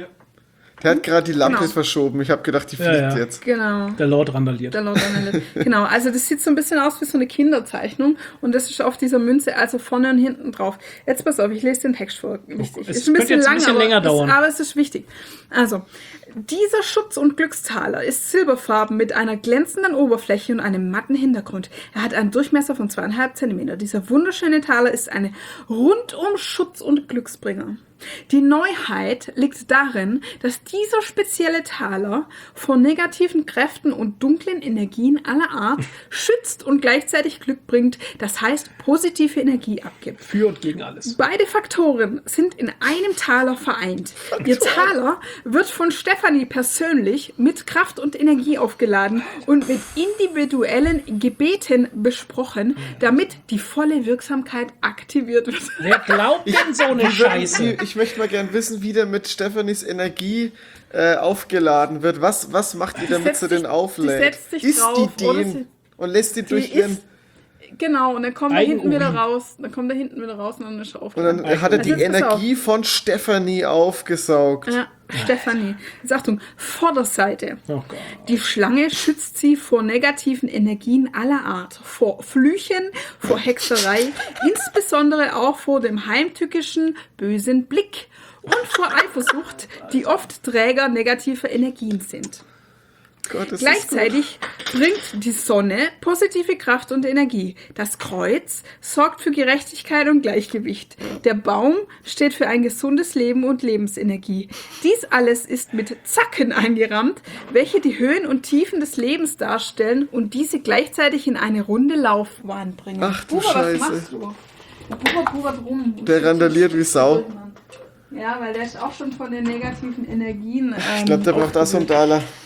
Der hat gerade die Lampe Genau. verschoben. Ich habe gedacht, die fliegt ja. jetzt. Genau. Der Lord randaliert. Der Lord Annelies. Genau, also das sieht so ein bisschen aus wie so eine Kinderzeichnung und das ist auf dieser Münze, also vorne und hinten drauf. Jetzt pass auf, ich lese den Text vor. Wichtig. Es Ist ein könnte bisschen jetzt ein lang, bisschen länger dauern. aber es ist wichtig. Also, dieser Schutz- und Glückstaler ist silberfarben mit einer glänzenden Oberfläche und einem matten Hintergrund. Er hat einen Durchmesser von 2,5 cm. Dieser wunderschöne Taler ist eine rundum Schutz- und Glücksbringer. Die Neuheit liegt darin, dass dieser spezielle Taler vor negativen Kräften und dunklen Energien aller Art schützt und gleichzeitig Glück bringt, das heißt positive Energie abgibt. Für und gegen alles. Beide Faktoren sind in einem Taler vereint. Ihr Taler wird von Stefanie persönlich mit Kraft und Energie aufgeladen und mit individuellen Gebeten besprochen, damit die volle Wirksamkeit aktiviert wird. Wer glaubt denn so eine Scheiße? Ich möchte mal gern wissen, wie der mit Stefanis Energie aufgeladen wird. Was macht die, damit sie den auflädt? die setzt sich Isst drauf, die oder den sie- und lässt die durch Die ihren... ist- Genau, und dann kommt er hinten Eigenurin. wieder raus. Dann kommt er hinten wieder raus und dann ist er Und aufgeladen. dann hat er die Also jetzt pass auf. Energie von Stefanie aufgesaugt. Ja, Stefanie. Jetzt Achtung, Vorderseite. Oh Gott. Die Schlange schützt sie vor negativen Energien aller Art, vor Flüchen, vor Hexerei, insbesondere auch vor dem heimtückischen, bösen Blick und vor Eifersucht, die oft Träger negativer Energien sind. Gott, das Gleichzeitig bringt die Sonne positive Kraft und Energie. Das Kreuz sorgt für Gerechtigkeit und Gleichgewicht. Der Baum steht für ein gesundes Leben und Lebensenergie. Dies alles ist mit Zacken eingerammt, welche die Höhen und Tiefen des Lebens darstellen und diese gleichzeitig in eine runde Laufbahn bringen. Ach du Buber, Scheiße. was machst du? Buber rum. Der randaliert wie Sau. Ja, weil der ist auch schon von den negativen Energien. Ich glaube, der braucht auch so einen Taler.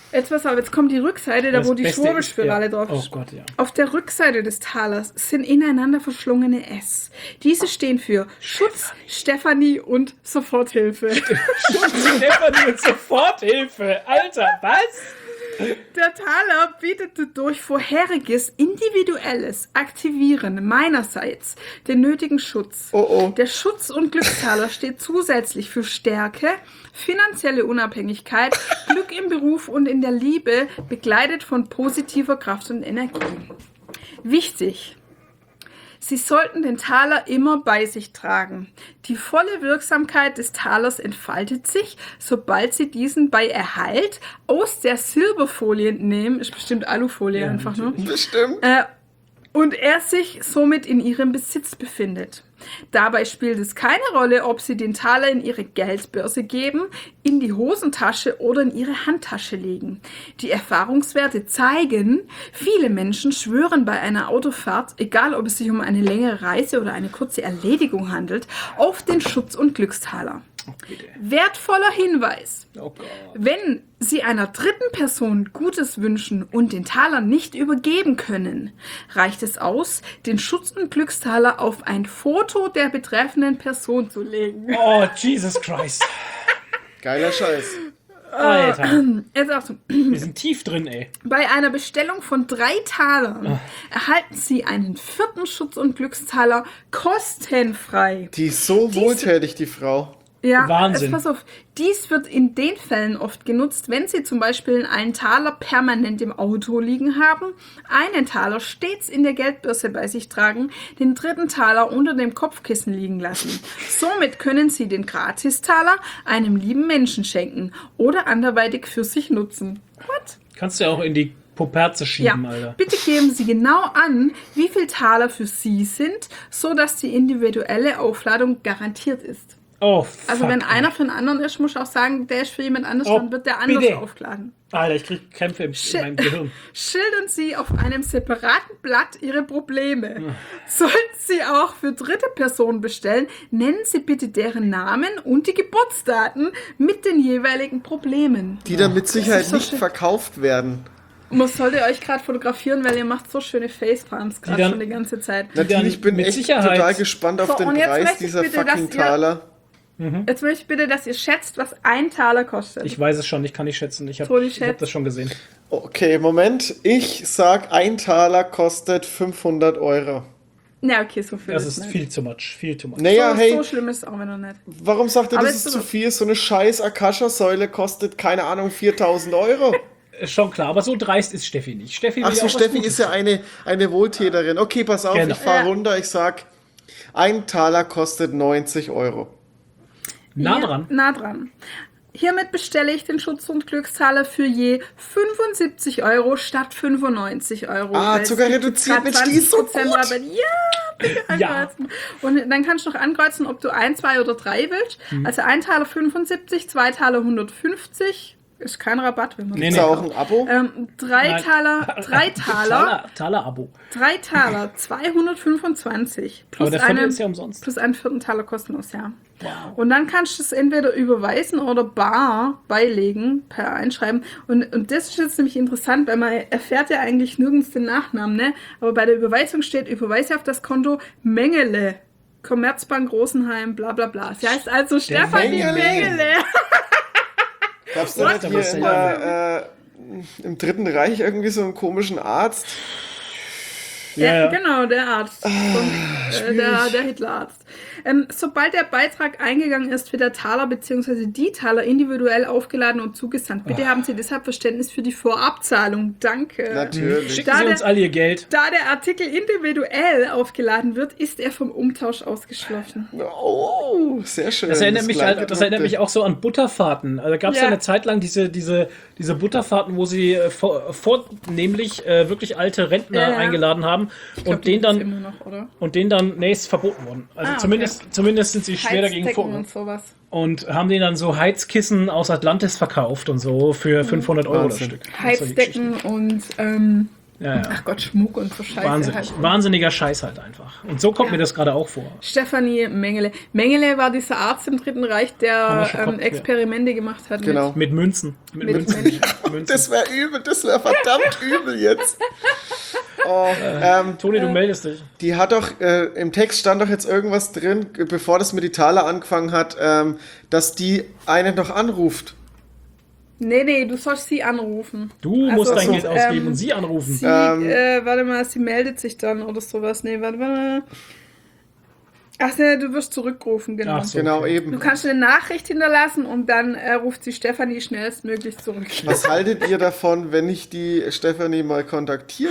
Jetzt pass auf, jetzt kommt die Rückseite, da Das wo die Beste Schwurbelspirale ist, ja. drauf Oh ist. Gott, ja. Auf der Rückseite des Talers sind ineinander verschlungene S. Diese stehen für Schutz, Stefanie und Soforthilfe. Stefanie und Soforthilfe. Alter, was? Der Taler bietet durch vorheriges individuelles Aktivieren meinerseits den nötigen Schutz. Oh, oh. Der Schutz- und Glückstaler steht zusätzlich für Stärke, finanzielle Unabhängigkeit, Glück im Beruf und in der Liebe, begleitet von positiver Kraft und Energie. Wichtig: Sie sollten den Taler immer bei sich tragen. Die volle Wirksamkeit des Talers entfaltet sich, sobald Sie diesen bei Erhalt aus der Silberfolie entnehmen, ist bestimmt Alufolie Ja, einfach, ne? Bestimmt. Und er sich somit in Ihrem Besitz befindet. Dabei spielt es keine Rolle, ob Sie den Taler in Ihre Geldbörse geben, in die Hosentasche oder in Ihre Handtasche legen. Die Erfahrungswerte zeigen, viele Menschen schwören bei einer Autofahrt, egal ob es sich um eine längere Reise oder eine kurze Erledigung handelt, auf den Schutz- und Glückstaler. Wertvoller Hinweis: Oh Gott. Wenn Sie einer dritten Person Gutes wünschen und den Taler nicht übergeben können, reicht es aus, den Schutz- und Glückstaler auf ein Foto der betreffenden Person zu legen. Oh, Jesus Christ. Geiler Scheiß. Alter. Jetzt Achtung. Wir sind tief drin, ey. Bei einer Bestellung von 3 Talern erhalten Sie einen 4. Schutz- und Glückstaler kostenfrei. Die ist so wohltätig, die Frau. Ja, Wahnsinn. Pass auf, dies wird in den Fällen oft genutzt, wenn Sie zum Beispiel einen Taler permanent im Auto liegen haben, einen Taler stets in der Geldbörse bei sich tragen, den 3. Taler unter dem Kopfkissen liegen lassen. Somit können Sie den Gratistaler einem lieben Menschen schenken oder anderweitig für sich nutzen. What? Kannst du ja auch in die Poperze schieben, Ja, Alter. bitte geben Sie genau an, wie viel Taler für Sie sind, sodass die individuelle Aufladung garantiert ist. Oh, fuck. Also wenn einer für einen anderen ist, muss ich auch sagen, der ist für jemand anders, Oh, dann wird der anders bitte. aufgeladen. Alter, ich krieg Krämpfe in meinem Gehirn. Schildern Sie auf einem separaten Blatt Ihre Probleme. Sollten Sie auch für dritte Personen bestellen, nennen Sie bitte deren Namen und die Geburtsdaten mit den jeweiligen Problemen. Die dann mit Sicherheit ist so nicht schön. verkauft werden. Man sollte euch gerade fotografieren, weil ihr macht so schöne Facepalms gerade dann- schon die ganze Zeit. Natürlich, ich bin mit echt Sicherheit- total gespannt auf So, den und jetzt Preis möchte ich dieser bitte, fucking dass ihr- Taler. Jetzt möchte ich bitte, dass ihr schätzt, was ein Taler kostet. Ich weiß es schon, ich kann nicht schätzen. Ich Toni hab schätzt. das schon gesehen. Okay, Moment. Ich sag, ein Taler kostet 500 Euro. Na, okay, so viel Das ist ist nicht. viel too much. Viel too much. Naja, so, hey, so schlimm ist es auch immer noch nicht. warum sagt ihr, Aber das es ist ist zu so- viel? So eine scheiß Akasha-Säule kostet, keine Ahnung, 4000 Euro. Schon klar, aber so dreist ist Steffi nicht. Steffi Ach will ja so, auch was Steffi Gutes. ist ja eine Wohltäterin. Okay, pass auf, Genau. ich fahr Ja. runter. Ich sag, ein Taler kostet 90 Euro. nah Ja, dran. nah dran. Hiermit bestelle ich den Schutz- und Glückstaler für je 75 Euro statt 95 Euro. Ah, Weil es sogar gibt reduziert, grad Mensch, die ist so 20% gut. Rabatt. Ja, bitte Ja. ankreuzen. Und dann kannst du noch ankreuzen, ob du 1, 2 oder 3 willst. Mhm. Also 1 Taler 75, 2 Taler 150. Ist kein Rabatt, wenn man Nee, Ist nee. da auch ein Abo? 3 Nein. Taler, Taler-Abo. 3 Taler 225 Aber plus der vierte einen, ist ja umsonst. plus einen 4. Taler kostenlos, ja. Wow. Und dann kannst du es entweder überweisen oder bar beilegen, per Einschreiben. Und das ist jetzt nämlich interessant, weil man erfährt ja eigentlich nirgends den Nachnamen, ne? Aber bei der Überweisung steht, überweise auf das Konto Mengele. Commerzbank Rosenheim, bla bla bla. Sie heißt also Stefanie Mengele. Mengele. Gab's da What? nicht hier Was in denn? im Dritten Reich irgendwie so einen komischen Arzt? Ja. Genau, der Arzt. Der Hitlerarzt. Sobald der Beitrag eingegangen ist, wird der Taler bzw. die Taler individuell aufgeladen und zugesandt. Bitte haben Sie deshalb Verständnis für die Vorabzahlung. Danke. Natürlich. Schicken Da Sie der- uns all Ihr Geld. Da der Artikel individuell aufgeladen wird, ist er vom Umtausch ausgeschlossen. Oh, sehr schön. Das erinnert mich Kleingedruckte. auch so an Butterfahrten. Also gab es ja. Ja. eine Zeit lang diese Butterfahrten, wo sie vornehmlich wirklich alte Rentner Ja, ja. eingeladen haben Ich glaub, und die den gibt's dann immer noch, oder? nee, ist verboten worden. Also Okay. zumindest sind sie schwer dagegen Heizdecken vor und sowas. und haben denen dann so Heizkissen aus Atlantis verkauft und so für 500 Euro das Wahnsinn. Stück. Das war die Geschichte. Heizdecken und Ja. Ach Gott, Schmuck und so Scheiße. Wahnsinnig. Halt. Wahnsinniger Scheiß halt einfach. Und so kommt mir das gerade auch vor. Stefanie Mengele. Mengele war dieser Arzt im Dritten Reich, Haben wir der schon gehabt, Experimente gemacht hat. Genau. Mit Münzen. Mit Menschen. Das wäre übel, das wäre verdammt übel jetzt. Oh, Toni, du meldest dich. die hat doch, im Text stand doch jetzt irgendwas drin, bevor das Meditale angefangen hat, dass die einen noch anruft. Nee, du sollst sie anrufen. Du Also, musst dein so, Geld ausgeben und sie anrufen. Sie, warte mal, sie meldet sich dann oder sowas. Nee, warte mal. Ach nee, du wirst zurückgerufen, genau. Ach so. Genau, okay. Du eben. kannst eine Nachricht hinterlassen und dann ruft sie Stefanie schnellstmöglich zurück. Was haltet ihr davon, wenn ich die Stefanie mal kontaktiere?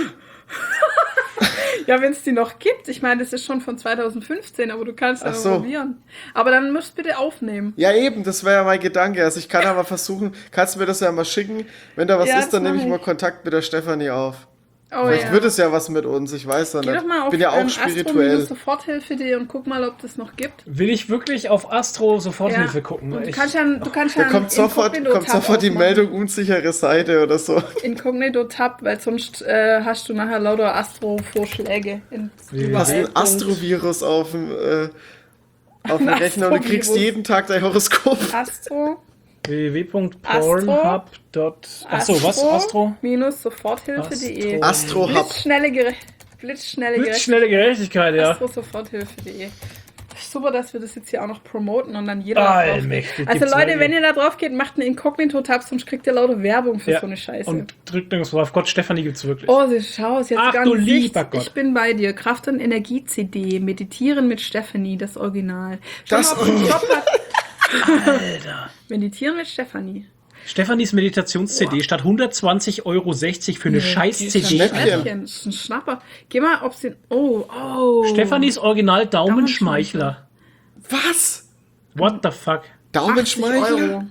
Ja, wenn es die noch gibt. Ich meine, das ist schon von 2015, aber du kannst ja Ach mal so. probieren. Aber dann musst du bitte aufnehmen. Ja, eben, das wäre ja mein Gedanke. Also ich kann aber versuchen, kannst du mir das ja mal schicken? Wenn da was Ja, ist, dann das nehme ich mach mal ich. Kontakt mit der Stefanie auf. Oh Vielleicht ja. wird es ja was mit uns, ich weiß ja Geh nicht. doch mal auf Bin ja auch spirituell. Soforthilfe.de und guck mal, ob das noch gibt. Will ich wirklich auf Astro Soforthilfe gucken? Und du Ich- kannst ja, Da kommt sofort die Meldung, unsichere Seite oder so. Inkognito-Tab, weil sonst hast du nachher lauter Astro-Vorschläge. Wie Du hast ein Welt- Astrovirus auf dem Rechner und du kriegst Astrovirus. jeden Tag dein Horoskop. Astro. www.pornhub. Achso, was? Astro? Soforthilfe.de. Astro-Hub. Blitzschnelle Blitzschnelle Gerechtigkeit, ja. Astro-Soforthilfe.de. Super, dass wir das jetzt hier auch noch promoten und dann jeder Allmächtig, drauf. Also gibt's Leute, Leute. wenn ihr da drauf geht, macht einen Inkognito-Tab, sonst kriegt ihr lauter Werbung für Ja. so eine Scheiße. Und drückt nirgendwo auf Gott, Stefanie gibt's wirklich. Oh, schau, sie hat Ach, sogar du ein Gesicht. lieber Gott. Ich bin bei dir. Kraft- und Energie-CD. Meditieren mit Stefanie, das Original. Schau Das mal, ob sie einen Job hat. Alter. Meditieren mit Stefanie. Stefanies Meditations-CD statt 120,60 € für eine Scheiß-CD. Schnäppchen. Das ist ein Schnapper. Geh mal, ob sie... Oh. Stefanies Original Daumenschmeichler. Was? What the fuck? 80 Daumenschmeichler? Euro.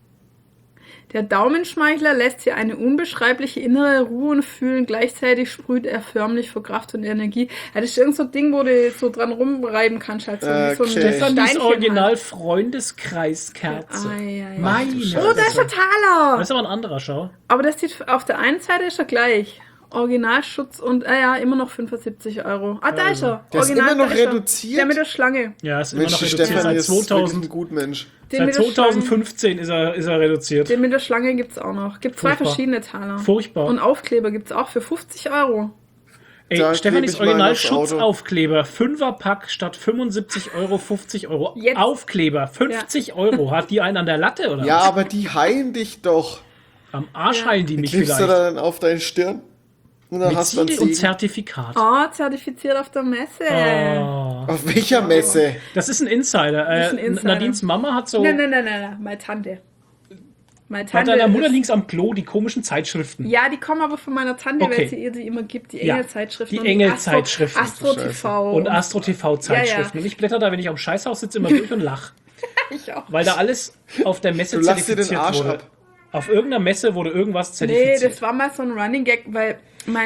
Der Daumenschmeichler lässt hier eine unbeschreibliche innere Ruhe und Fühlen. Gleichzeitig sprüht er förmlich vor Kraft und Energie. Ja, das ist irgend so ein Ding, wo du so dran rumreiben kannst. Halt so, wie so ein Okay. Stefanies Steinchen Original halt. Freundeskreiskerze. Meine Oh, da ist der Taler. Das ist aber ein anderer, schau. Aber das sieht auf der einen Seite ist er gleich. Originalschutz und ja, immer noch 75 Euro. Ah, da ist er. Der ist immer noch da ist er. reduziert? Der mit der Schlange. Ja, ist immer Mensch, noch die reduziert. Stefanie Seit ist wirklich 2000, ein Gutmensch. Den seit mit der Schlange. 2015 ist er reduziert. Den mit der Schlange gibt's auch noch. Gibt zwei Furchtbar. verschiedene Taler. Furchtbar. Und Aufkleber gibt's auch für 50 Euro. Ey, Da Stefanis kleb ich mal Original in das Auto. Schutzaufkleber, 5er-Pack statt 75 €, 50 €. Jetzt. Aufkleber, 50 €. Hat die einen an der Latte, oder? Ja, was? aber die heilen dich doch. Am Arsch heilen die mich Klebst du vielleicht. dann auf deine Stirn? Und dann Mit hast du einen Siegel und Segen. Zertifikat. Oh, zertifiziert auf der Messe. Oh. Auf welcher Messe? Das ist ein Insider. Das ist ein Insider. Nadines Mama hat so... Nein, meine Tante. Meine Bei deiner Mutter ist- links am Klo die komischen Zeitschriften. Ja, die kommen aber von meiner Tante, Okay. weil sie ihr die immer gibt, die Ja, Engelzeitschriften. die und Engelzeitschriften. Astro TV. Und Astro TV Zeitschriften. Ja, ja. Und ich blätter da, wenn ich am Scheißhaus sitze, immer durch und lach. Ich auch. Weil da alles auf der Messe Du lachst dir den zertifiziert Arsch wurde. ab. Auf irgendeiner Messe wurde irgendwas Nee, zertifiziert. das war mal so ein Running Gag, weil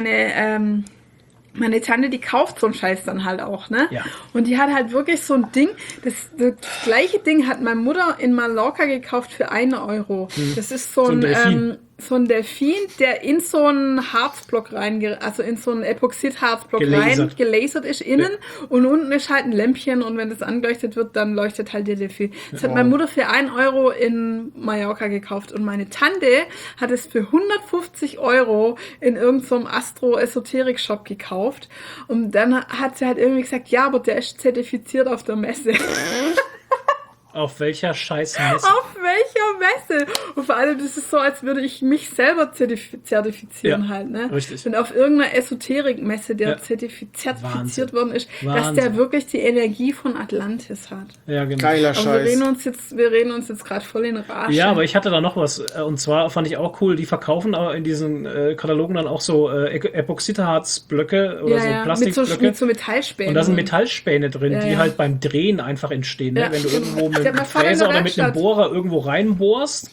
meine Tante, die kauft so einen Scheiß dann halt auch, ne? Ja. Und die hat halt wirklich so ein Ding, das gleiche Ding hat meine Mutter in Mallorca gekauft für 1 Euro. Das ist so ein Delfin. so ein Delfin, der in so einen Harzblock also in so einen Epoxidharzblock Gelasert. gelasert ist innen und unten ist halt ein Lämpchen und wenn das angeleuchtet wird, dann leuchtet halt der Delfin. Das hat meine Mutter für 1 Euro in Mallorca gekauft und meine Tante hat es für 150 Euro in irgendeinem Astro-Esoterik-Shop gekauft und dann hat sie halt irgendwie gesagt, ja, aber der ist zertifiziert auf der Messe. Auf welcher scheiß Messe? Auf welcher Messe? Und vor allem, das ist so, als würde ich mich selber zertifizieren Ja, halt, ne? richtig. Wenn auf irgendeiner Esoterikmesse der Ja. zertifiziert Wahnsinn. worden ist, dass Wahnsinn. der wirklich die Energie von Atlantis hat. Ja, genau. Geiler Aber Scheiß. wir reden uns jetzt gerade voll in Rage. Ja, aber ich hatte da noch was. Und zwar fand ich auch cool, die verkaufen aber in diesen Katalogen dann auch so Epoxidharzblöcke oder so Plastikblöcke. mit so Metallspänen. Und da sind Metallspäne drin, Ja, die ja. halt beim Drehen einfach entstehen. Ne? Ja, Wenn du stimmt. irgendwo mit Der einem hat mein Vater in Fräser der oder mit einem Werkstatt. Bohrer irgendwo reinbohrst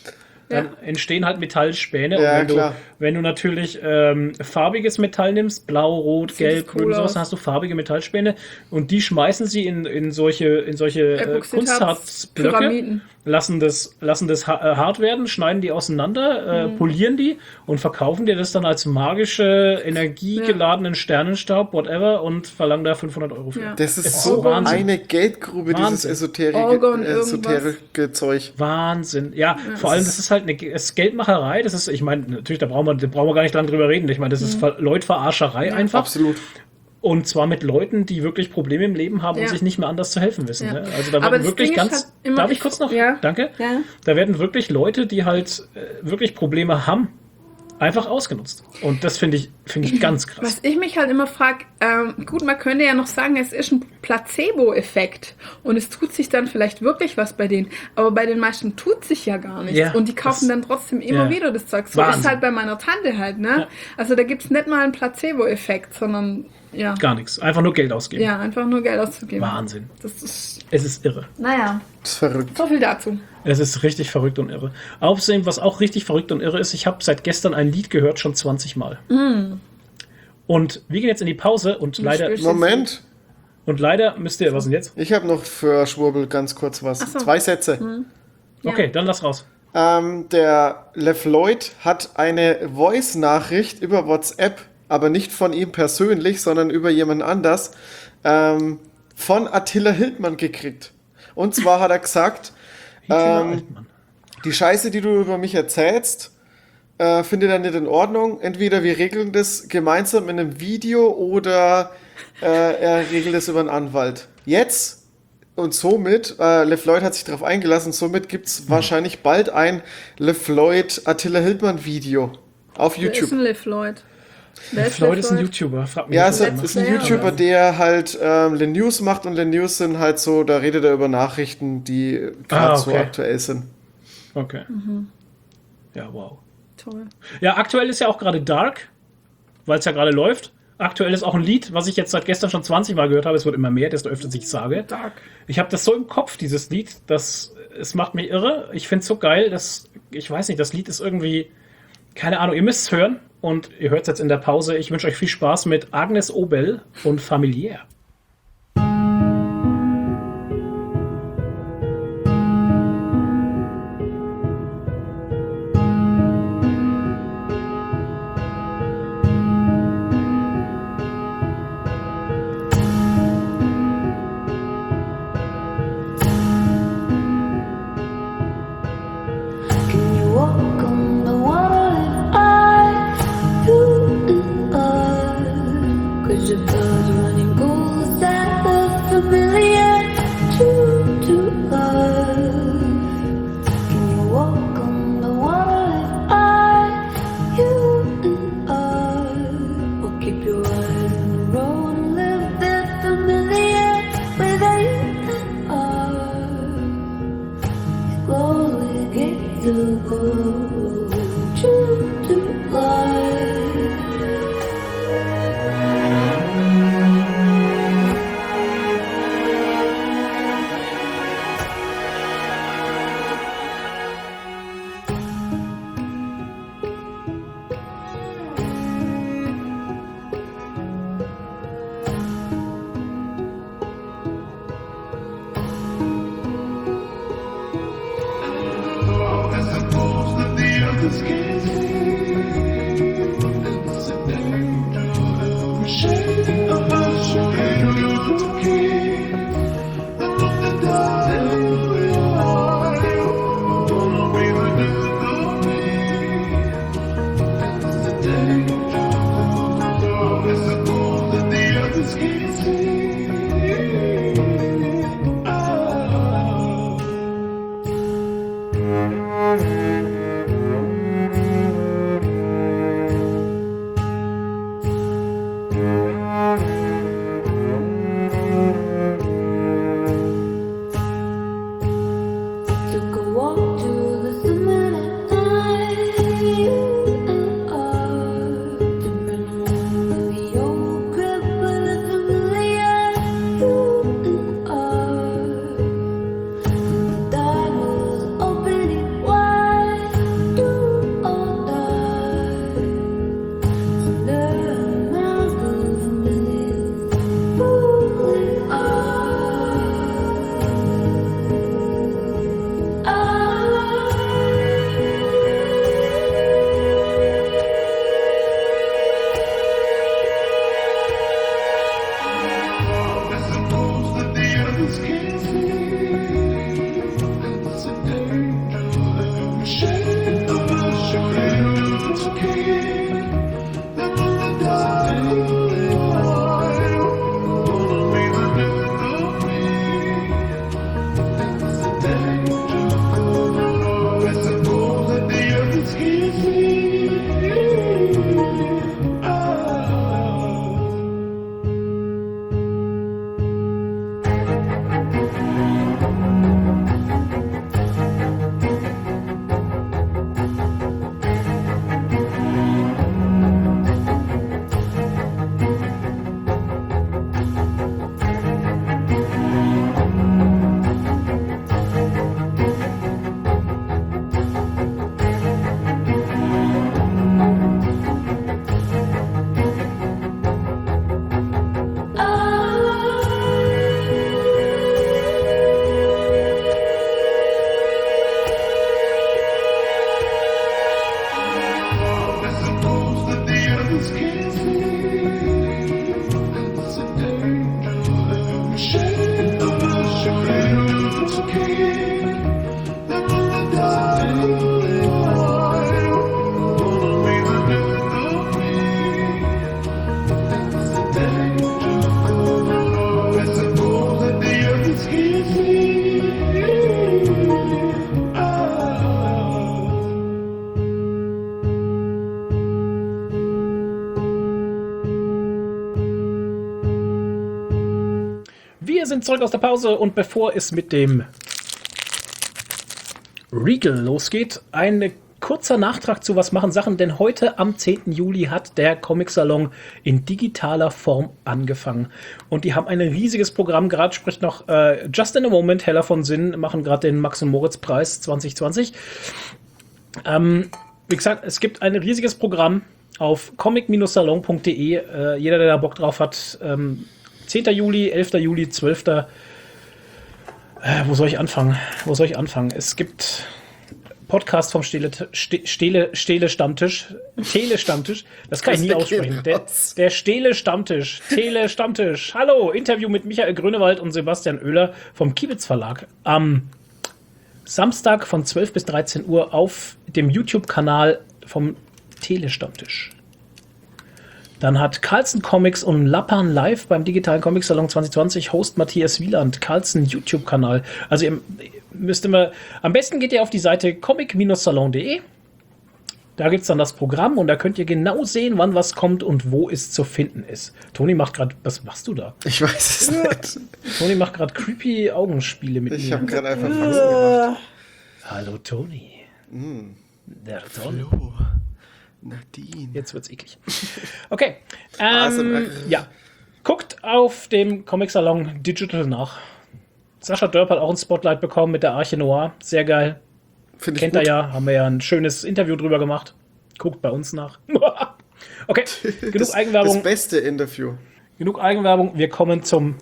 dann entstehen halt Metallspäne. Ja, und klar. wenn du natürlich farbiges Metall nimmst, blau, rot, Sieht gelb, das cool grün, sowas, aus. dann hast du farbige Metallspäne und die schmeißen sie in solche Kunstharzblöcke, Pyramiden. lassen das hart werden, schneiden die auseinander, polieren die und verkaufen dir das dann als magische, energiegeladenen Sternenstaub, whatever, und verlangen da 500 € für. Ja. Das ist Es ist so Wahnsinn. eine Geldgrube, Wahnsinn. dieses Orgon, esoterische Zeug. Wahnsinn. Ja, vor allem, das ist halt eine Geldmacherei. Das ist, ich meine, natürlich, da brauchen wir gar nicht lange drüber reden. Ich meine, das ist Leutverarscherei einfach. Absolut. Und zwar mit Leuten, die wirklich Probleme im Leben haben und Ja. sich nicht mehr anders zu helfen wissen. Ja. Ne? Also da Aber werden das wirklich Ding ist ganz. halt immer- Darf ich kurz noch? Ja. Danke. Ja. Da werden wirklich Leute, die halt wirklich Probleme haben, einfach ausgenutzt. Und das finde ich ganz krass. Was ich mich halt immer frage, gut, man könnte ja noch sagen, es ist ein Placebo-Effekt und es tut sich dann vielleicht wirklich was bei denen, aber bei den meisten tut sich ja gar nichts Ja, und die kaufen das- dann trotzdem immer ja. wieder das Zeug. So Wahnsinn. ist halt bei meiner Tante halt, ne? Ja. Also da gibt es nicht mal einen Placebo-Effekt, sondern ja, Gar nichts. Einfach nur Geld ausgeben. ja, einfach nur Geld auszugeben. Wahnsinn. Das ist, Es ist irre. naja, Das ist verrückt. so viel dazu. Es ist richtig verrückt und irre. Außerdem, was auch richtig verrückt und irre ist, ich habe seit gestern ein Lied gehört, schon 20 Mal. Und wir gehen jetzt in die Pause und leider spielst- Moment, müsst ihr, was denn jetzt? ich habe noch für Schwurbel ganz kurz was. Ach so. 2 Sätze. Ja. Okay, dann lass raus. Der LeFloid hat eine Voice-Nachricht über WhatsApp, aber nicht von ihm persönlich, sondern über jemand anders, von Attila Hildmann gekriegt. Und zwar hat er gesagt, Altmann. die Scheiße, die du über mich erzählst, finde er nicht in Ordnung. Entweder wir regeln das gemeinsam in einem Video oder er regelt es über einen Anwalt. Jetzt und somit, LeFloid hat sich darauf eingelassen, somit gibt es wahrscheinlich bald ein LeFloid Attila Hildmann Video auf Wer ist YouTube. ein Liv Lloyd? Wer Floyd ist ein Lloyd? YouTuber. Frag mich Ja, nicht, es was er ist ein macht. YouTuber, der halt Le News macht und Le News sind halt so, da redet er über Nachrichten, die gerade so okay. aktuell sind. Okay. Ja, wow. Toll. Ja, aktuell ist ja auch gerade Dark, weil es ja gerade läuft. Aktuell ist auch ein Lied, was ich jetzt seit gestern schon 20 Mal gehört habe. Es wird immer mehr, desto öfter ich sage. Dark. Ich habe das so im Kopf, dieses Lied, es macht mich irre. Ich finde es so geil, ich weiß nicht, das Lied ist irgendwie, keine Ahnung, ihr müsst es hören und ihr hört es jetzt in der Pause. Ich wünsche euch viel Spaß mit Agnes Obel und Familiär. Can you walk on the water if I do it? 'Cause your blood running goes that was familiar to us. Can you walk on the water if I you or keep your eyes on the road and live there familiar with slowly get to go to life. Wir sind zurück aus der Pause und bevor es mit dem Regal losgeht, ein kurzer Nachtrag zu Was machen Sachen, denn heute am 10. Juli hat der Comic-Salon in digitaler Form angefangen. Und die haben ein riesiges Programm, gerade spricht noch Just in a Moment, Hella von Sinn, machen gerade den Max-und-Moritz-Preis 2020. Wie gesagt, es gibt ein riesiges Programm auf comic-salon.de. Jeder, der da Bock drauf hat, 10. Juli, 11. Juli, 12. Wo soll ich anfangen? Es gibt Podcast vom Stele-Stammtisch. Tele-Stammtisch. Das kann ich nie aussprechen. Der Stele-Stammtisch. Tele-Stammtisch. Hallo, Interview mit Michael Grönewald und Sebastian Oehler vom Kibitz Verlag. Am Samstag von 12 bis 13 Uhr auf dem YouTube-Kanal vom Tele-Stammtisch. Dann hat Carlsen Comics und Lappan Live beim digitalen Comic-Salon 2020 Host Matthias Wieland, Carlsen YouTube-Kanal. Also ihr müsst immer, am besten geht ihr auf die Seite comic-salon.de. Da gibt es dann das Programm und da könnt ihr genau sehen, wann was kommt und wo es zu finden ist. Toni macht gerade, was machst du da? Ich weiß es nicht. Toni macht gerade creepy Augenspiele mit Ich mir. habe gerade einfach Faxen gemacht. Hallo Toni. Der Toni. Hallo. Nadine. Jetzt wird's eklig. Okay. ASMR. Ja. Guckt auf dem Comic-Salon Digital nach. Sascha Dörp hat auch ein Spotlight bekommen mit der Arche Noir. Sehr geil. Finde ich Kennt gut. er ja. Haben wir ja ein schönes Interview drüber gemacht. Guckt bei uns nach. Okay. Genug Das Eigenwerbung. beste Interview. Genug Eigenwerbung. Wir kommen zum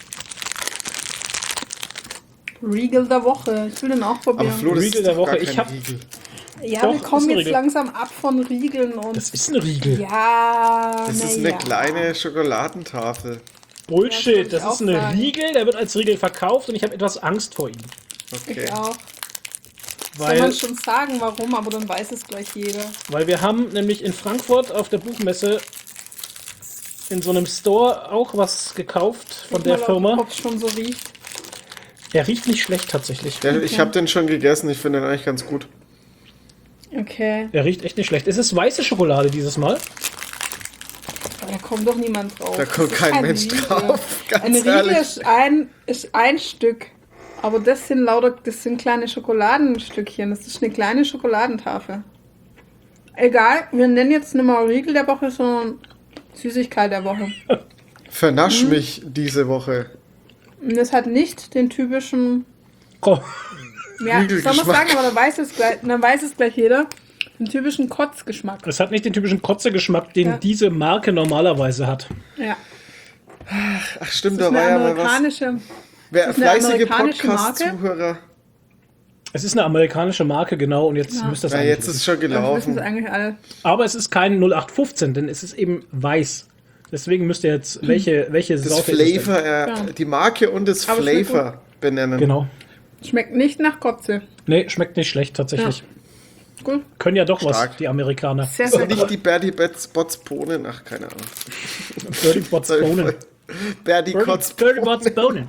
Regal der Woche. Ich will den auch Aber probieren. Flo, das Riegel ist der doch gar Woche. Ich kein hab- Riegel. Ja, Doch, wir kommen ist ein jetzt Riegel. langsam ab von Riegeln und. Das ist ein Riegel. Ja, Das ist na eine ja. kleine Schokoladentafel. Bullshit. Ja, Das das ist würd ich ein auch sagen. Riegel. Der wird als Riegel verkauft und ich habe etwas Angst vor ihm. Okay. Ich auch. Soll Weil, man schon sagen, warum, aber dann weiß es gleich jeder. weil wir haben nämlich in Frankfurt auf der Buchmesse in so einem Store auch was gekauft von der Firma. Ob es schon so riecht. Der riecht nicht schlecht tatsächlich. Ja, ich habe den schon gegessen. Ich finde den eigentlich ganz gut. Okay. Der riecht echt nicht schlecht. Es ist weiße Schokolade dieses Mal. Da kommt doch niemand drauf. Da kommt Das ist kein Mensch Riegel. drauf, ganz Ein Riegel ehrlich. ist ein Stück. Aber das sind kleine Schokoladenstückchen. Das ist eine kleine Schokoladentafel. Egal, wir nennen jetzt nicht mal Riegel der Woche, sondern Süßigkeit der Woche. Vernasch mich diese Woche. Und das hat nicht den typischen, Komm. ja, soll man Riegelgeschmack. sagen, aber dann weiß es gleich jeder, den typischen Kotzgeschmack. Es hat nicht den typischen Kotzegeschmack, den Ja. diese Marke normalerweise hat. Ja, Ach stimmt, das da ist war eine ja mal was. amerikanische, Wer ist eine fleißige amerikanische Marke. Podcast-Zuhörer. Es ist eine amerikanische Marke, genau, und jetzt müsst ihr das Ja, eigentlich jetzt ist wissen. es schon das wissen gelaufen. es eigentlich alle. Aber es ist kein 0815, denn es ist eben weiß. Deswegen müsst ihr jetzt, welche Das Sorte ist es denn? Flavor, Ja. die Marke und das Aber es schmeckt Flavor benennen. Genau. Schmeckt nicht nach Kotze. Nee, schmeckt nicht schlecht tatsächlich. Gut, Können ja doch Stark. was, die Amerikaner. sehr, So sehr nicht gut. die Bertie Bots Bohnen. Ach, keine Ahnung. Dirty Bots Bohnen. Bertie Kotz Dirty Bots Bohnen.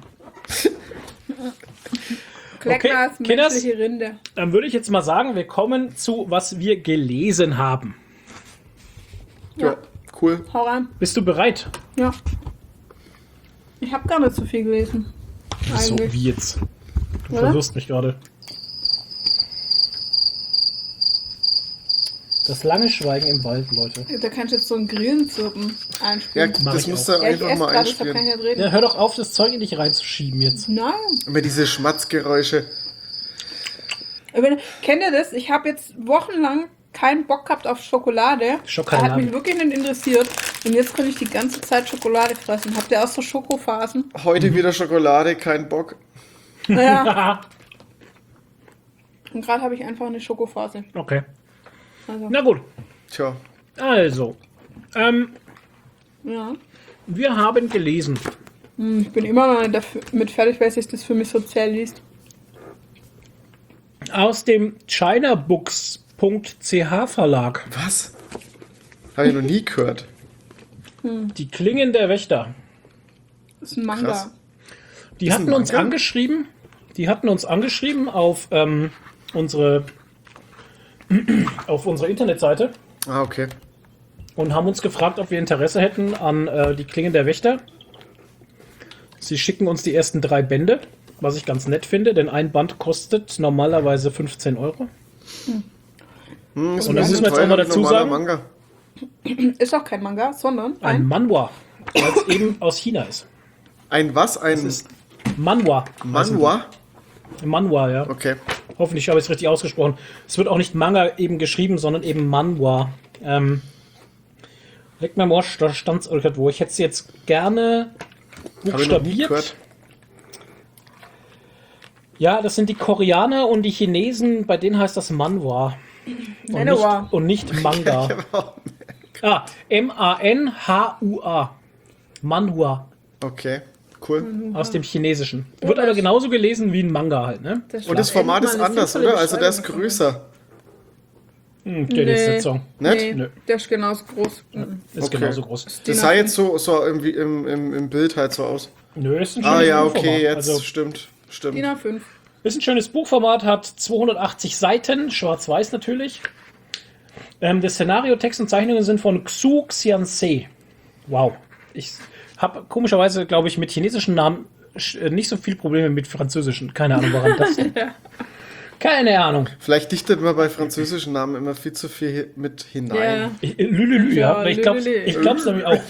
Kleckner ist Okay, Kinders. menschliche Rinde. Dann würde ich jetzt mal sagen, wir kommen zu, was wir gelesen haben. Ja, cool. Hau rein. Bist du bereit? Ja. Ich habe gar nicht so viel gelesen. So Eigentlich. wie jetzt. Du Oder? verwirrst mich gerade. Das lange Schweigen im Wald, Leute. Da kannst du jetzt so ein Grillenzirpen Ja, einspielen. Mach das ich musst auch. du Ja, ich einfach esse mal gerade, deshalb kann ich einspielen. nicht reden. Ja, hör doch auf, das Zeug in dich reinzuschieben jetzt. Nein. Immer diese Schmatzgeräusche. Kennt ihr das? Ich habe jetzt wochenlang keinen Bock gehabt auf Schokolade. Schokolade. Hat mich wirklich nicht interessiert. Und jetzt kann ich die ganze Zeit Schokolade fressen. Habt ihr auch so Schokophasen? Heute wieder Schokolade, kein Bock. Naja. Und gerade habe ich einfach eine Schokophase. Okay. Also, Na gut. Tja, Also, ja. wir haben gelesen. Ich bin immer noch nicht damit fertig, weil sich das für mich sozial liest. Aus dem ChinaBooks.ch Verlag. was? Habe ich noch nie gehört. Die Klingen der Wächter. Das ist ein Manga. Krass. Die Ist ein hatten uns Manga? angeschrieben. Die hatten uns angeschrieben auf unsere Internetseite Ah, okay. und haben uns gefragt, ob wir Interesse hätten an die Klingen der Wächter. Sie schicken uns die ersten 3 Bände, was ich ganz nett finde, denn ein Band kostet normalerweise 15 €. Ist Und ein das müssen bisschen wir jetzt auch teurer mal wie dazu normaler sagen. Manga. Ist auch kein Manga, sondern Ein Manhwa, weil es eben aus China ist. Ein was? Ein Das ist Manhwa. Manhwa? Manhwa, ja. Okay. Hoffentlich habe ich es richtig ausgesprochen. Es wird auch nicht Manga eben geschrieben, sondern eben Manhwa. Leg mir mal, da stand es wo. Ich hätte es jetzt gerne Habe ich noch nie buchstabiert. gehört. Ja, das sind die Koreaner und die Chinesen, bei denen heißt das Manhwa. Manhwa. Und nicht Manga. M-A-N-H-U-A. Manhwa. Okay, cool. Aus dem Chinesischen. Wird aber genauso gelesen wie ein Manga halt, ne? Und das Format ist anders, oder? Also der ist größer. Geht jetzt nicht so. Nicht? Nö. Der ist genauso groß. Ist Okay. genauso groß. Das sah jetzt so irgendwie im Bild halt so aus. Nö, ist ein Ah schönes ja, Buchformat. okay, jetzt Also, stimmt. DIN A5. ist ein schönes Buchformat, hat 280 Seiten, schwarz-weiß natürlich. Das Szenario, Text und Zeichnungen sind von Xu Xianse. Wow. Ich habe komischerweise, glaube ich, mit chinesischen Namen nicht so viel Probleme mit französischen. Keine Ahnung, woran das liegt. Keine Ahnung. Vielleicht dichtet man bei französischen Namen immer viel zu viel mit hinein. Lülülü, ja. Ja, Ich glaube Lülülü. es nämlich auch.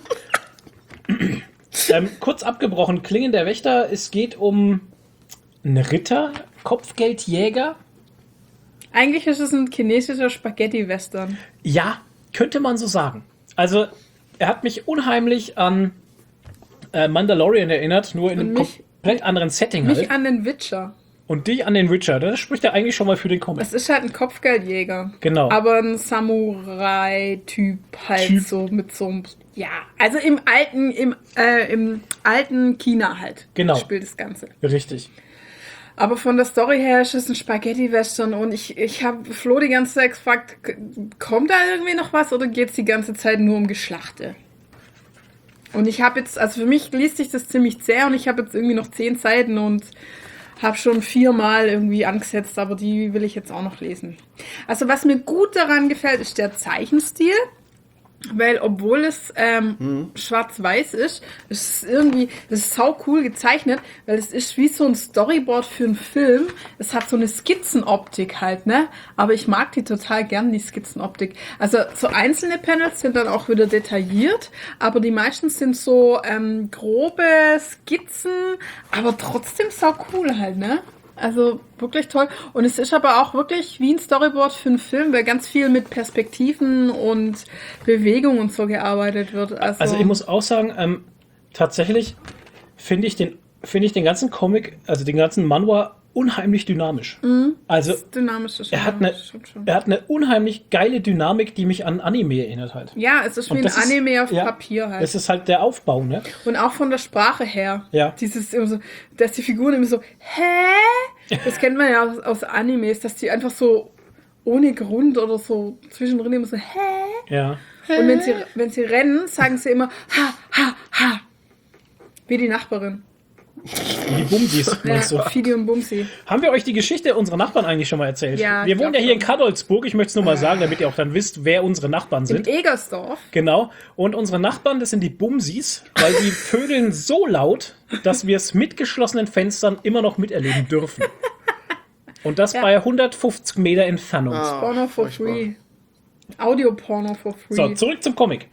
Kurz abgebrochen, Klingen der Wächter. Es geht um einen Ritter, Kopfgeldjäger. Eigentlich ist es ein chinesischer Spaghetti-Western. Ja, könnte man so sagen. Also, er hat mich unheimlich an Mandalorian erinnert, nur in einem mich- komplett anderen Setting Mich halt. an den Witcher. Und dich an den Witcher. Das spricht ja eigentlich schon mal für den Comic. Es ist halt ein Kopfgeldjäger. Genau. Aber ein Samurai-Typ halt Typ. so mit so einem. Ja, also im alten China halt. Genau. Spielt das Ganze. Richtig. Aber von der Story her ist es ein Spaghetti-Western und ich habe Flo die ganze Zeit gefragt, kommt da irgendwie noch was oder geht es die ganze Zeit nur um Geschlachte? Und ich habe jetzt, also für mich liest sich das ziemlich zäh und ich habe jetzt irgendwie noch 10 Seiten und habe schon 4-mal irgendwie angesetzt, aber die will ich jetzt auch noch lesen. Also was mir gut daran gefällt, ist der Zeichenstil. Weil obwohl es schwarz-weiß ist, ist es irgendwie, das ist sau cool gezeichnet, weil es ist wie so ein Storyboard für einen Film. Es hat so eine Skizzenoptik halt, ne? Aber ich mag die total gern, die Skizzenoptik. Also so einzelne Panels sind dann auch wieder detailliert, aber die meisten sind so grobe Skizzen, aber trotzdem sau cool halt, ne? Also wirklich toll. Und es ist aber auch wirklich wie ein Storyboard für einen Film, weil ganz viel mit Perspektiven und Bewegung und so gearbeitet wird. Also ich muss auch sagen, tatsächlich finde ich den ganzen Comic, also den ganzen Manhwa, unheimlich dynamisch. Also dynamisch ist er hat eine unheimlich geile Dynamik, die mich an Anime erinnert halt. Ja, es ist wie Und ein das ist- Anime auf ja, Papier halt. Das ist halt der Aufbau, ne? Und auch von der Sprache her. Ja. Dieses immer so, dass die Figuren immer so, hä? Das kennt man ja aus Animes, dass die einfach so ohne Grund oder so zwischendrin immer so, hä? Ja. Und wenn sie rennen, sagen sie immer, ha, ha, ha. Wie die Nachbarin. Die Bumsis, Ja, meinst du? Fidi und Bumsi. Haben wir euch die Geschichte unserer Nachbarn eigentlich schon mal erzählt? Ja, wir ich wohnen ja glaub hier in schon. Kadolsburg, ich möchte es nur mal sagen, damit ihr auch dann wisst, wer unsere Nachbarn In sind. Egersdorf. Genau. Und unsere Nachbarn, das sind die Bumsis, weil die vögeln so laut, dass wir es mit geschlossenen Fenstern immer noch miterleben dürfen. Und das bei 150 Meter Entfernung. Porno for furchtbar. free. Audio-Porno for free. So, zurück zum Comic.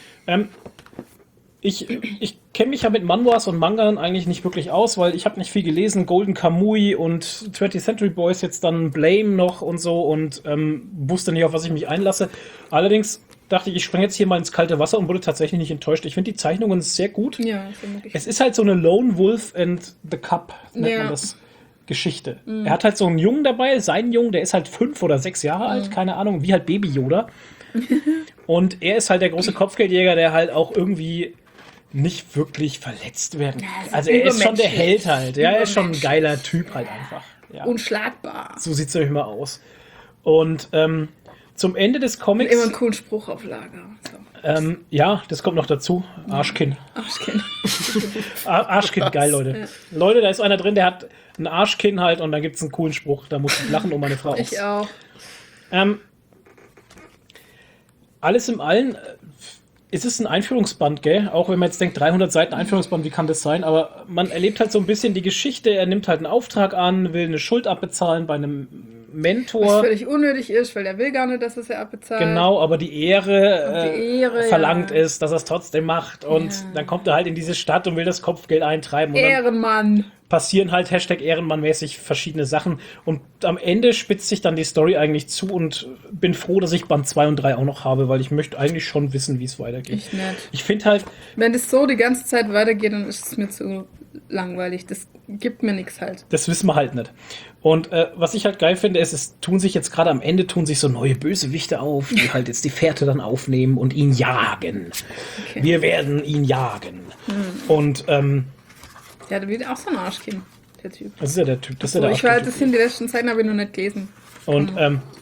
Ich kenne mich ja mit Manhwas und Mangan eigentlich nicht wirklich aus, weil ich habe nicht viel gelesen. Golden Kamui und 20th Century Boys, jetzt dann Blame noch und so und wusste nicht, auf was ich mich einlasse. Allerdings dachte ich springe jetzt hier mal ins kalte Wasser und wurde tatsächlich nicht enttäuscht. Ich finde die Zeichnungen sehr gut. Ja, das ist wirklich. Es ist halt so eine Lone Wolf and the Cup, nennt Ja. man das, Geschichte. Er hat halt so einen Jungen dabei, seinen Jungen, der ist halt 5 oder 6 Jahre alt, keine Ahnung, wie halt Baby Yoda. Und er ist halt der große Kopfgeldjäger, der halt auch irgendwie nicht wirklich verletzt werden kann. ist Also er ist schon der übermenschlich. Held halt. Ja, er ist schon ein geiler Typ halt einfach. Ja. Unschlagbar. So sieht es nämlich mal aus. Und zum Ende des Comics, Immer einen coolen Spruch auf Lager. So. ja, das kommt noch dazu, Arschkind. Arschkind. Arschkind, geil, Leute. Leute, da ist einer drin, der hat ein Arschkind halt und dann gibt es einen coolen Spruch. Da muss ich lachen um meine Frau. Ich auch. Alles im Allen es ist ein Einführungsband, gell? Auch wenn man jetzt denkt, 300 Seiten Einführungsband, wie kann das sein? Aber man erlebt halt so ein bisschen die Geschichte. Er nimmt halt einen Auftrag an, will eine Schuld abbezahlen bei einem Was Mentor. völlig unnötig ist, weil der will gar nicht, dass es er abbezahlt. Genau, aber die Ehre, Und die Ehre, verlangt ja. ist, dass er es trotzdem macht. Und Ja. dann kommt er halt in diese Stadt und will das Kopfgeld eintreiben. Und dann Ehrenmann. passieren halt Ehrenmann-mäßig verschiedene Sachen. Und am Ende spitzt sich dann die Story eigentlich zu und bin froh, dass ich Band 2 und 3 auch noch habe, weil ich möchte eigentlich schon wissen, wie es weitergeht. Ich nicht. Ich finde halt, Wenn das so die ganze Zeit weitergeht, dann ist es mir zu langweilig. Das gibt mir nichts halt. das wissen wir halt nicht. Und was ich halt geil finde, ist, es tun sich jetzt gerade am Ende so neue Bösewichte auf, die halt jetzt die Fährte dann aufnehmen und ihn jagen. Okay. Wir werden ihn jagen. Und Der hat wieder auch so ein Arschkind, der Typ. das ist ja der Typ. Das ist ja So, der ich weiß, Arschtyp. das sind die letzten Zeiten, habe ich noch nicht gelesen. Und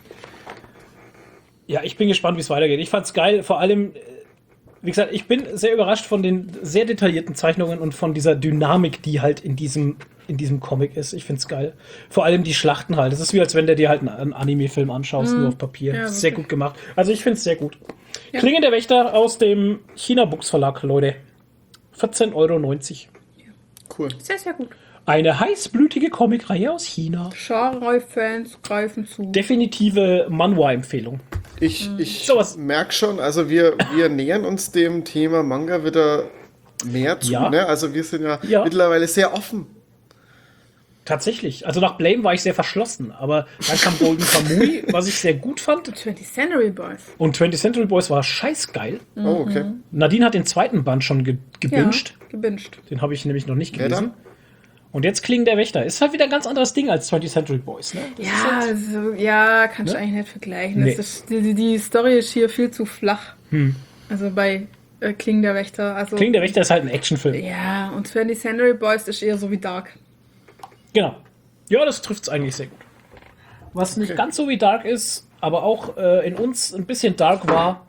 ja, ich bin gespannt, wie es weitergeht. Ich fand's geil, vor allem, wie gesagt, ich bin sehr überrascht von den sehr detaillierten Zeichnungen und von dieser Dynamik, die halt in diesem Comic ist. Ich find's geil. Vor allem die Schlachten halt. Es ist wie, als wenn du dir halt einen Anime-Film anschaust, nur auf Papier. Ja, Sehr wirklich. gut gemacht. Also ich find's sehr gut. Ja. Klinge der Wächter aus dem China-Books Verlag, Leute. 14,90 €. Cool. Sehr, sehr gut. Eine heißblütige Comicreihe aus China. Genre-Fans greifen zu. Definitive Manhwa-Empfehlung. Ich Sowas. merke schon, also wir nähern uns dem Thema Manga wieder mehr zu. Ja. Ne? Also wir sind Ja. mittlerweile sehr offen. Tatsächlich. Also nach Blame war ich sehr verschlossen, aber dann kam Golden Kamuy, was ich sehr gut fand. 20th Century Boys. Und 20th Century Boys war scheißgeil. Oh, okay. Nadine hat den zweiten Band schon gebinged. Ja, gebinged. Den habe ich nämlich noch nicht Wer gelesen. Und jetzt Klingen der Wächter. Ist halt wieder ein ganz anderes Ding als 20th Century Boys. Ne? Das ist Ja, halt, also, ja, kannst du Ne? eigentlich nicht vergleichen. Nee. Das ist, die Story ist hier viel zu flach. Also bei Kling der Wächter. Also, Klingen der Wächter ist halt ein Actionfilm. ja, und 20th Century Boys ist eher so wie Dark. Genau. Ja, das trifft es eigentlich sehr gut. Was nicht ganz so wie Dark ist, aber auch in uns ein bisschen Dark war,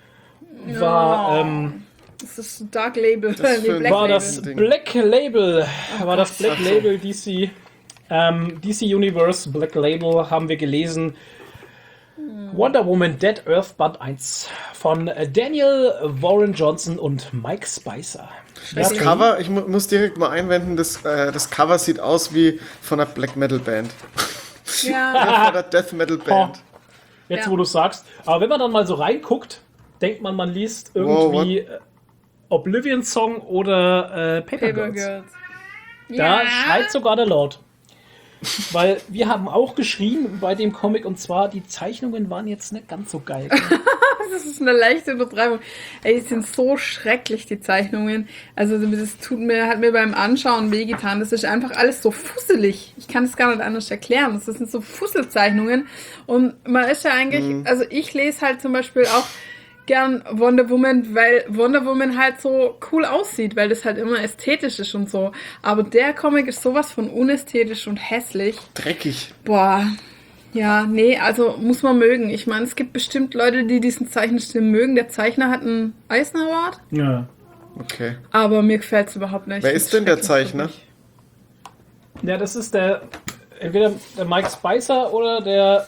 Das ist ein Dark Label. Das Nee, für- Black war Label. das Black Label. War das Black Ach so. Label DC. DC Universe Black Label haben wir gelesen. Wonder Woman Dead Earth Band 1 von Daniel Warren Johnson und Mike Spicer. Das Ja, Cover, ich muss direkt mal einwenden, das Cover sieht aus wie von einer Black Metal Band. Ja, Von einer Death Metal Band. Jetzt, Ja. wo du sagst. Aber wenn man dann mal so reinguckt, denkt man liest irgendwie Oblivion Song oder Paper Paper Girls. Girls. Da schreit sogar der Lord. Weil wir haben auch geschrien bei dem Comic, und zwar, die Zeichnungen waren jetzt nicht ganz so geil. Das ist eine leichte Übertreibung. Ey, die sind so schrecklich, die Zeichnungen. Also das hat mir beim Anschauen wehgetan. Das ist einfach alles so fusselig. Ich kann es gar nicht anders erklären. Das sind so Fusselzeichnungen. Und man ist ja eigentlich, also ich lese halt zum Beispiel auch gern Wonder Woman, weil Wonder Woman halt so cool aussieht, weil das halt immer ästhetisch ist und so. Aber der Comic ist sowas von unästhetisch und hässlich. Dreckig. Boah, ja, nee, also muss man mögen. Ich meine, es gibt bestimmt Leute, die diesen Zeichenstil mögen. Der Zeichner hat einen Eisner Award, Ja. Okay. aber mir gefällt es überhaupt nicht. Wer Ich ist find's denn der schrecklich, Zeichner? wirklich. Ja, das ist entweder der Mike Spicer oder der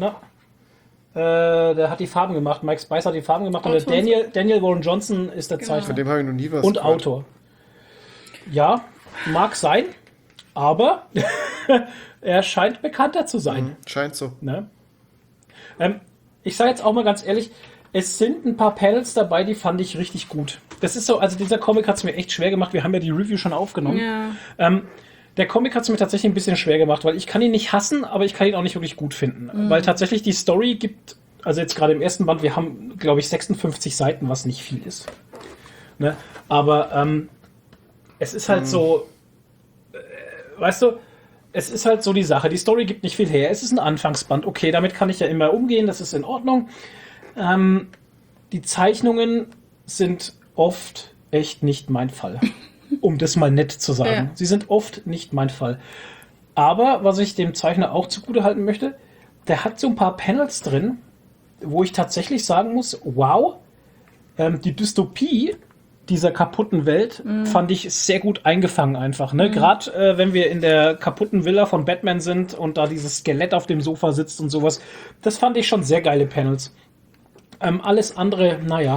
hat die Farben gemacht. Mike Spicer hat die Farben gemacht und der Daniel Warren Johnson ist der Von Zeichner dem habe ich noch nie was und gehört. Autor. Ja, mag sein, aber er scheint bekannter zu sein. Scheint so. Ne? Ich sage jetzt auch mal ganz ehrlich, es sind ein paar Panels dabei, die fand ich richtig gut. Das ist so, also dieser Comic hat es mir echt schwer gemacht. Wir haben ja die Review schon aufgenommen. Ja. Der Comic hat es mir tatsächlich ein bisschen schwer gemacht, weil ich kann ihn nicht hassen, aber ich kann ihn auch nicht wirklich gut finden. Weil tatsächlich die Story gibt, also jetzt gerade im ersten Band, wir haben, glaube ich, 56 Seiten, was nicht viel ist. Ne? Aber es ist halt so, weißt du, es ist halt so die Sache. Die Story gibt nicht viel her. Es ist ein Anfangsband. Okay, damit kann ich ja immer umgehen, das ist in Ordnung. Die Zeichnungen sind oft echt nicht mein Fall. Um das mal nett zu sagen. Ja. Sie sind oft nicht mein Fall. Aber was ich dem Zeichner auch zugute halten möchte, der hat so ein paar Panels drin, wo ich tatsächlich sagen muss, wow, die Dystopie dieser kaputten Welt fand ich sehr gut eingefangen einfach. Ne? Gerade wenn wir in der kaputten Villa von Batman sind und da dieses Skelett auf dem Sofa sitzt und sowas, das fand ich schon sehr geile Panels. Alles andere, naja.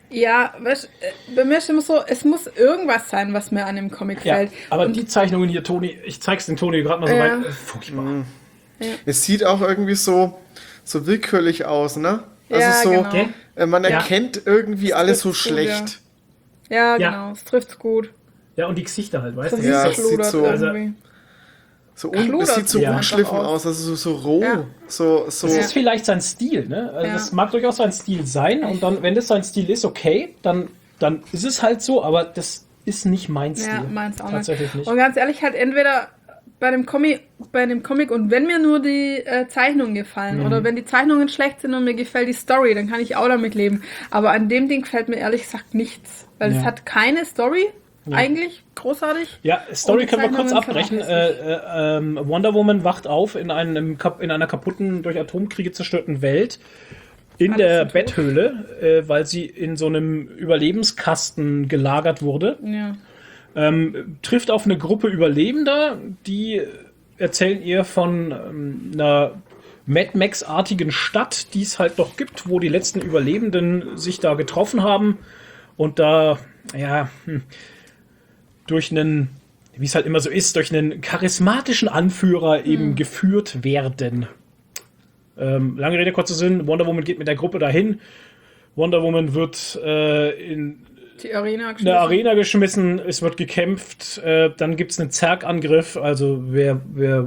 Ja, weißt, bei mir ist immer so, es muss irgendwas sein, was mir an dem Comic Ja, gefällt. aber Und die Zeichnungen hier, Toni, ich zeig's den Toni gerade mal so Ja. weit. Furchtbar. Es sieht auch irgendwie so willkürlich aus, ne? Also Ja, so, genau. man Ja. erkennt irgendwie alles so trifft's gut, schlecht. Ja, Ja. genau, es trifft's gut. Ja, und die Gesichter halt, weißt So du? wie Ja, es es sieht schludert so- irgendwie. Es sieht so Ja. unschliffen Einfach aus, also so roh. Ja. So, Das ist vielleicht sein Stil, ne? Also Ja. das mag durchaus sein Stil sein. Und dann, wenn das sein Stil ist, okay, dann ist es halt so, aber das ist nicht mein Stil. Ja, meins auch Tatsächlich nicht. Und ganz ehrlich, halt entweder bei dem Comic und wenn mir nur die Zeichnungen gefallen oder wenn die Zeichnungen schlecht sind und mir gefällt die Story, dann kann ich auch damit leben. Aber an dem Ding gefällt mir ehrlich gesagt nichts. Weil Ja. es hat keine Story, eigentlich großartig. Ja, Story Und die können wir kurz Zeichnungen abbrechen. verhaftet Wonder Woman wacht auf in einer kaputten, durch Atomkriege zerstörten Welt in Alles der sind tot. Betthöhle, weil sie in so einem Überlebenskasten gelagert wurde. Ja. Trifft auf eine Gruppe Überlebender, die erzählen ihr von einer Mad Max-artigen Stadt, die es halt noch gibt, wo die letzten Überlebenden sich da getroffen haben und da, ja, durch einen, wie es halt immer so ist, durch einen charismatischen Anführer eben geführt werden. Lange Rede, kurzer Sinn, Wonder Woman geht mit der Gruppe dahin. Wonder Woman wird in Die Arena eine Arena geschmissen, es wird gekämpft, dann gibt es einen Zerg-Angriff, also wer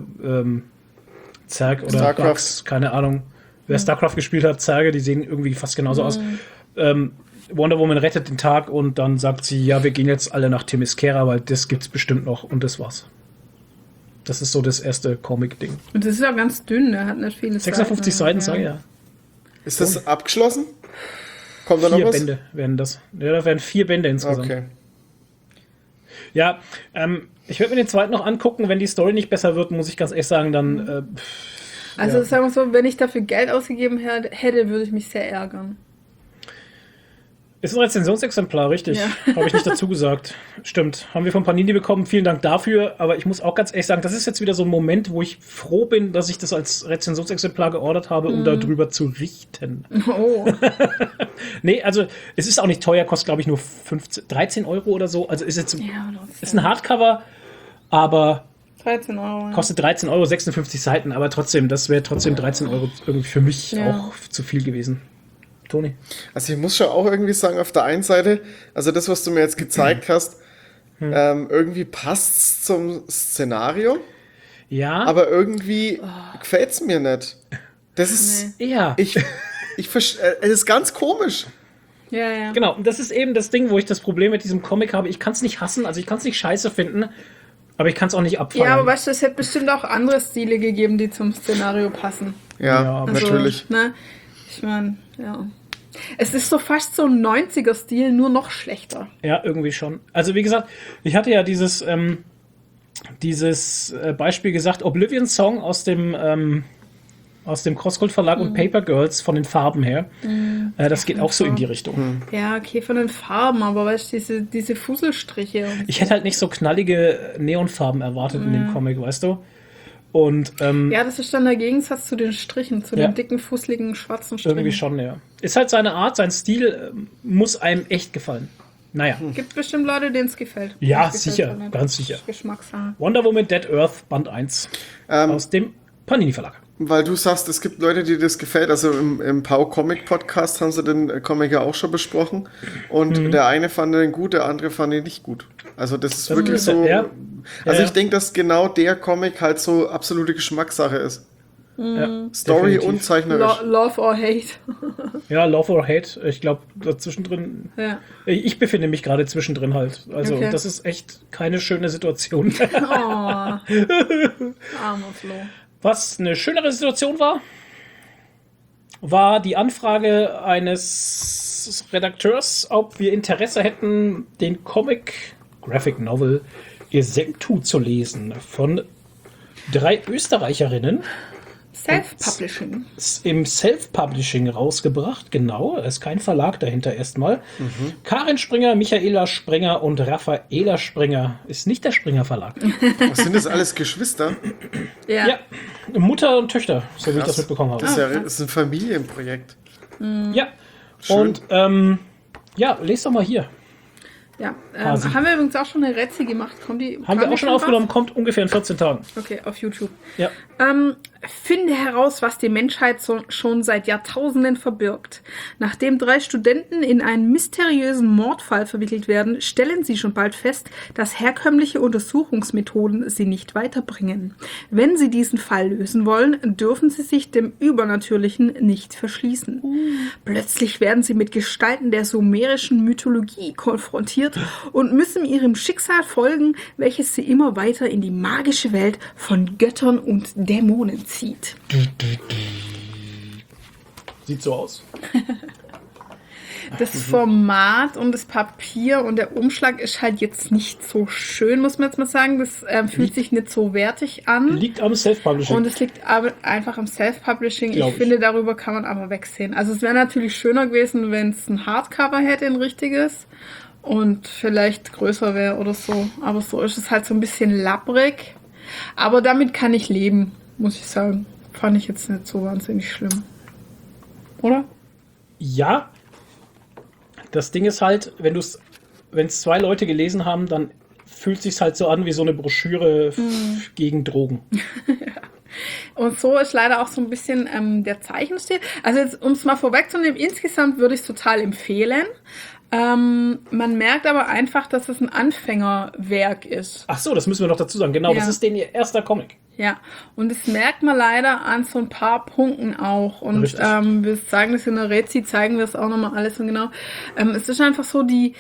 Zerg oder StarCraft. Bugs, keine Ahnung, wer StarCraft gespielt hat, Zerge, die sehen irgendwie fast genauso aus. Wonder Woman rettet den Tag und dann sagt sie, ja, wir gehen jetzt alle nach Themyscira, weil das gibt's bestimmt noch und das war's. Das ist so das erste Comic-Ding. Und das ist auch ganz dünn, der hat nicht viele 56 Seiten, sag ich ja. Ist das abgeschlossen? Kommt da noch 4 was? Bände werden das. Ja, da werden 4 Bände insgesamt. Okay. Ja, ich werde mir den zweiten noch angucken. Wenn die Story nicht besser wird, muss ich ganz ehrlich sagen, dann Also ja. sagen wir so, wenn ich dafür Geld ausgegeben hätte, würde ich mich sehr ärgern. Ist ein Rezensionsexemplar, richtig. Ja. Habe ich nicht dazu gesagt. Stimmt. Haben wir von Panini bekommen. Vielen Dank dafür. Aber ich muss auch ganz ehrlich sagen, das ist jetzt wieder so ein Moment, wo ich froh bin, dass ich das als Rezensionsexemplar geordert habe, um darüber zu richten. Oh, Nee, also es ist auch nicht teuer, kostet glaube ich nur 13 Euro oder so. Also ist jetzt ja, ist ein Hardcover, aber 13 Euro. Ja. kostet 13 Euro, 56 Seiten. Aber trotzdem, das wäre trotzdem 13 Euro irgendwie für mich Ja. auch zu viel gewesen. Toni? Also ich muss schon auch irgendwie sagen, auf der einen Seite, also das, was du mir jetzt gezeigt hast, irgendwie passt's zum Szenario, Ja, aber irgendwie gefällt's mir nicht. Das ist, ja. es ist ganz komisch. Ja, ja. Genau, und das ist eben das Ding, wo ich das Problem mit diesem Comic habe. Ich kann es nicht hassen, also ich kann es nicht scheiße finden, aber ich kann es auch nicht abfallen. Ja, aber weißt du, es hätte bestimmt auch andere Stile gegeben, die zum Szenario passen. Ja, Ja, natürlich. Ne? Ich meine, ja. Es ist so fast so ein 90er-Stil, nur noch schlechter. Ja, irgendwie schon. Also wie gesagt, ich hatte ja dieses Beispiel gesagt, Oblivion Song aus dem Crosscult Verlag und Paper Girls von den Farben her. Das geht auch so in die Richtung. Ja, okay, von den Farben, aber weißt du, diese Fusselstriche. Und Ich hätte halt nicht so knallige Neonfarben erwartet in dem Comic, weißt du? Und ja, das ist dann der Gegensatz zu den Strichen, zu Ja. den dicken, fusseligen, schwarzen Strichen. irgendwie schon, ja. Ist halt seine Art, sein Stil muss einem echt gefallen. Naja. Gibt bestimmt Leute, denen es gefällt. Ja, Uns gefällt's sicher, auch nicht. ganz sicher. Geschmackssache. Wonder Woman Dead Earth Band 1 aus dem Panini Verlag. Weil du sagst, es gibt Leute, die das gefällt. Also im Pau Comic Podcast haben sie den Comic ja auch schon besprochen. Und der eine fand den gut, der andere fand ihn nicht gut. Also das ist wirklich ist so. ja. Also Ja, ich denke, dass genau der Comic halt so absolute Geschmackssache ist. Ja, Story definitiv. und zeichnerisch. Love or Hate. Ja, Love or Hate. Ich glaube, dazwischendrin. Ja. Ich befinde mich gerade zwischendrin halt. Also, Okay. das ist echt keine schöne Situation. Oh. Armer Flo. Was eine schönere Situation war die Anfrage eines Redakteurs, ob wir Interesse hätten, den Comic Graphic Novel Gesemtu zu lesen von 3 Österreicherinnen. Self-Publishing. Ist im Self-Publishing rausgebracht, genau. Es ist kein Verlag dahinter erstmal. Karin Springer, Michaela Springer und Raffaela Springer. Ist nicht der Springer Verlag. Was sind das alles Geschwister? Ja. Ja, Mutter und Töchter, so wie ich das Krass. mitbekommen habe. Das ist ein Familienprojekt. Ja. Schön. Und Ja, lest doch mal hier. Ja, Hasi. haben wir übrigens auch schon eine Rätsel gemacht. Haben wir auch schon aufgenommen, kommt ungefähr in 14 Tagen. Okay, auf YouTube. Ja. Finde heraus, was die Menschheit schon seit Jahrtausenden verbirgt. Nachdem 3 Studenten in einen mysteriösen Mordfall verwickelt werden, stellen sie schon bald fest, dass herkömmliche Untersuchungsmethoden sie nicht weiterbringen. Wenn sie diesen Fall lösen wollen, dürfen sie sich dem Übernatürlichen nicht verschließen. Plötzlich werden sie mit Gestalten der sumerischen Mythologie konfrontiert und müssen ihrem Schicksal folgen, welches sie immer weiter in die magische Welt von Göttern und Dämonen zieht. Sieht so aus. Das Format und das Papier und der Umschlag ist halt jetzt nicht so schön, muss man jetzt mal sagen. Das fühlt sich nicht so wertig an. Liegt am Self-Publishing. Und es liegt aber einfach am Self-Publishing. Glaub Ich ich. finde, darüber kann man aber wegsehen. Also es wäre natürlich schöner gewesen, wenn es ein Hardcover hätte, ein richtiges. Und vielleicht größer wäre oder so. Aber so ist es halt so ein bisschen labbrig. Aber damit kann ich leben, muss ich sagen. Fand ich jetzt nicht so wahnsinnig schlimm. Oder? Ja. Das Ding ist halt, wenn es 2 Leute gelesen haben, dann fühlt sich's halt so an wie so eine Broschüre gegen Drogen. Und so ist leider auch so ein bisschen der Zeichenstil. Also jetzt, um es mal vorwegzunehmen, insgesamt würde ich es total empfehlen. Man merkt aber einfach, dass es ein Anfängerwerk ist. Ach so, das müssen wir noch dazu sagen. Genau, Ja. das ist ihr erster Comic. Ja, und das merkt man leider an so ein paar Punkten auch. Und Richtig. wir sagen das in der Rezi, zeigen wir es auch nochmal alles und genau. Es ist einfach so, die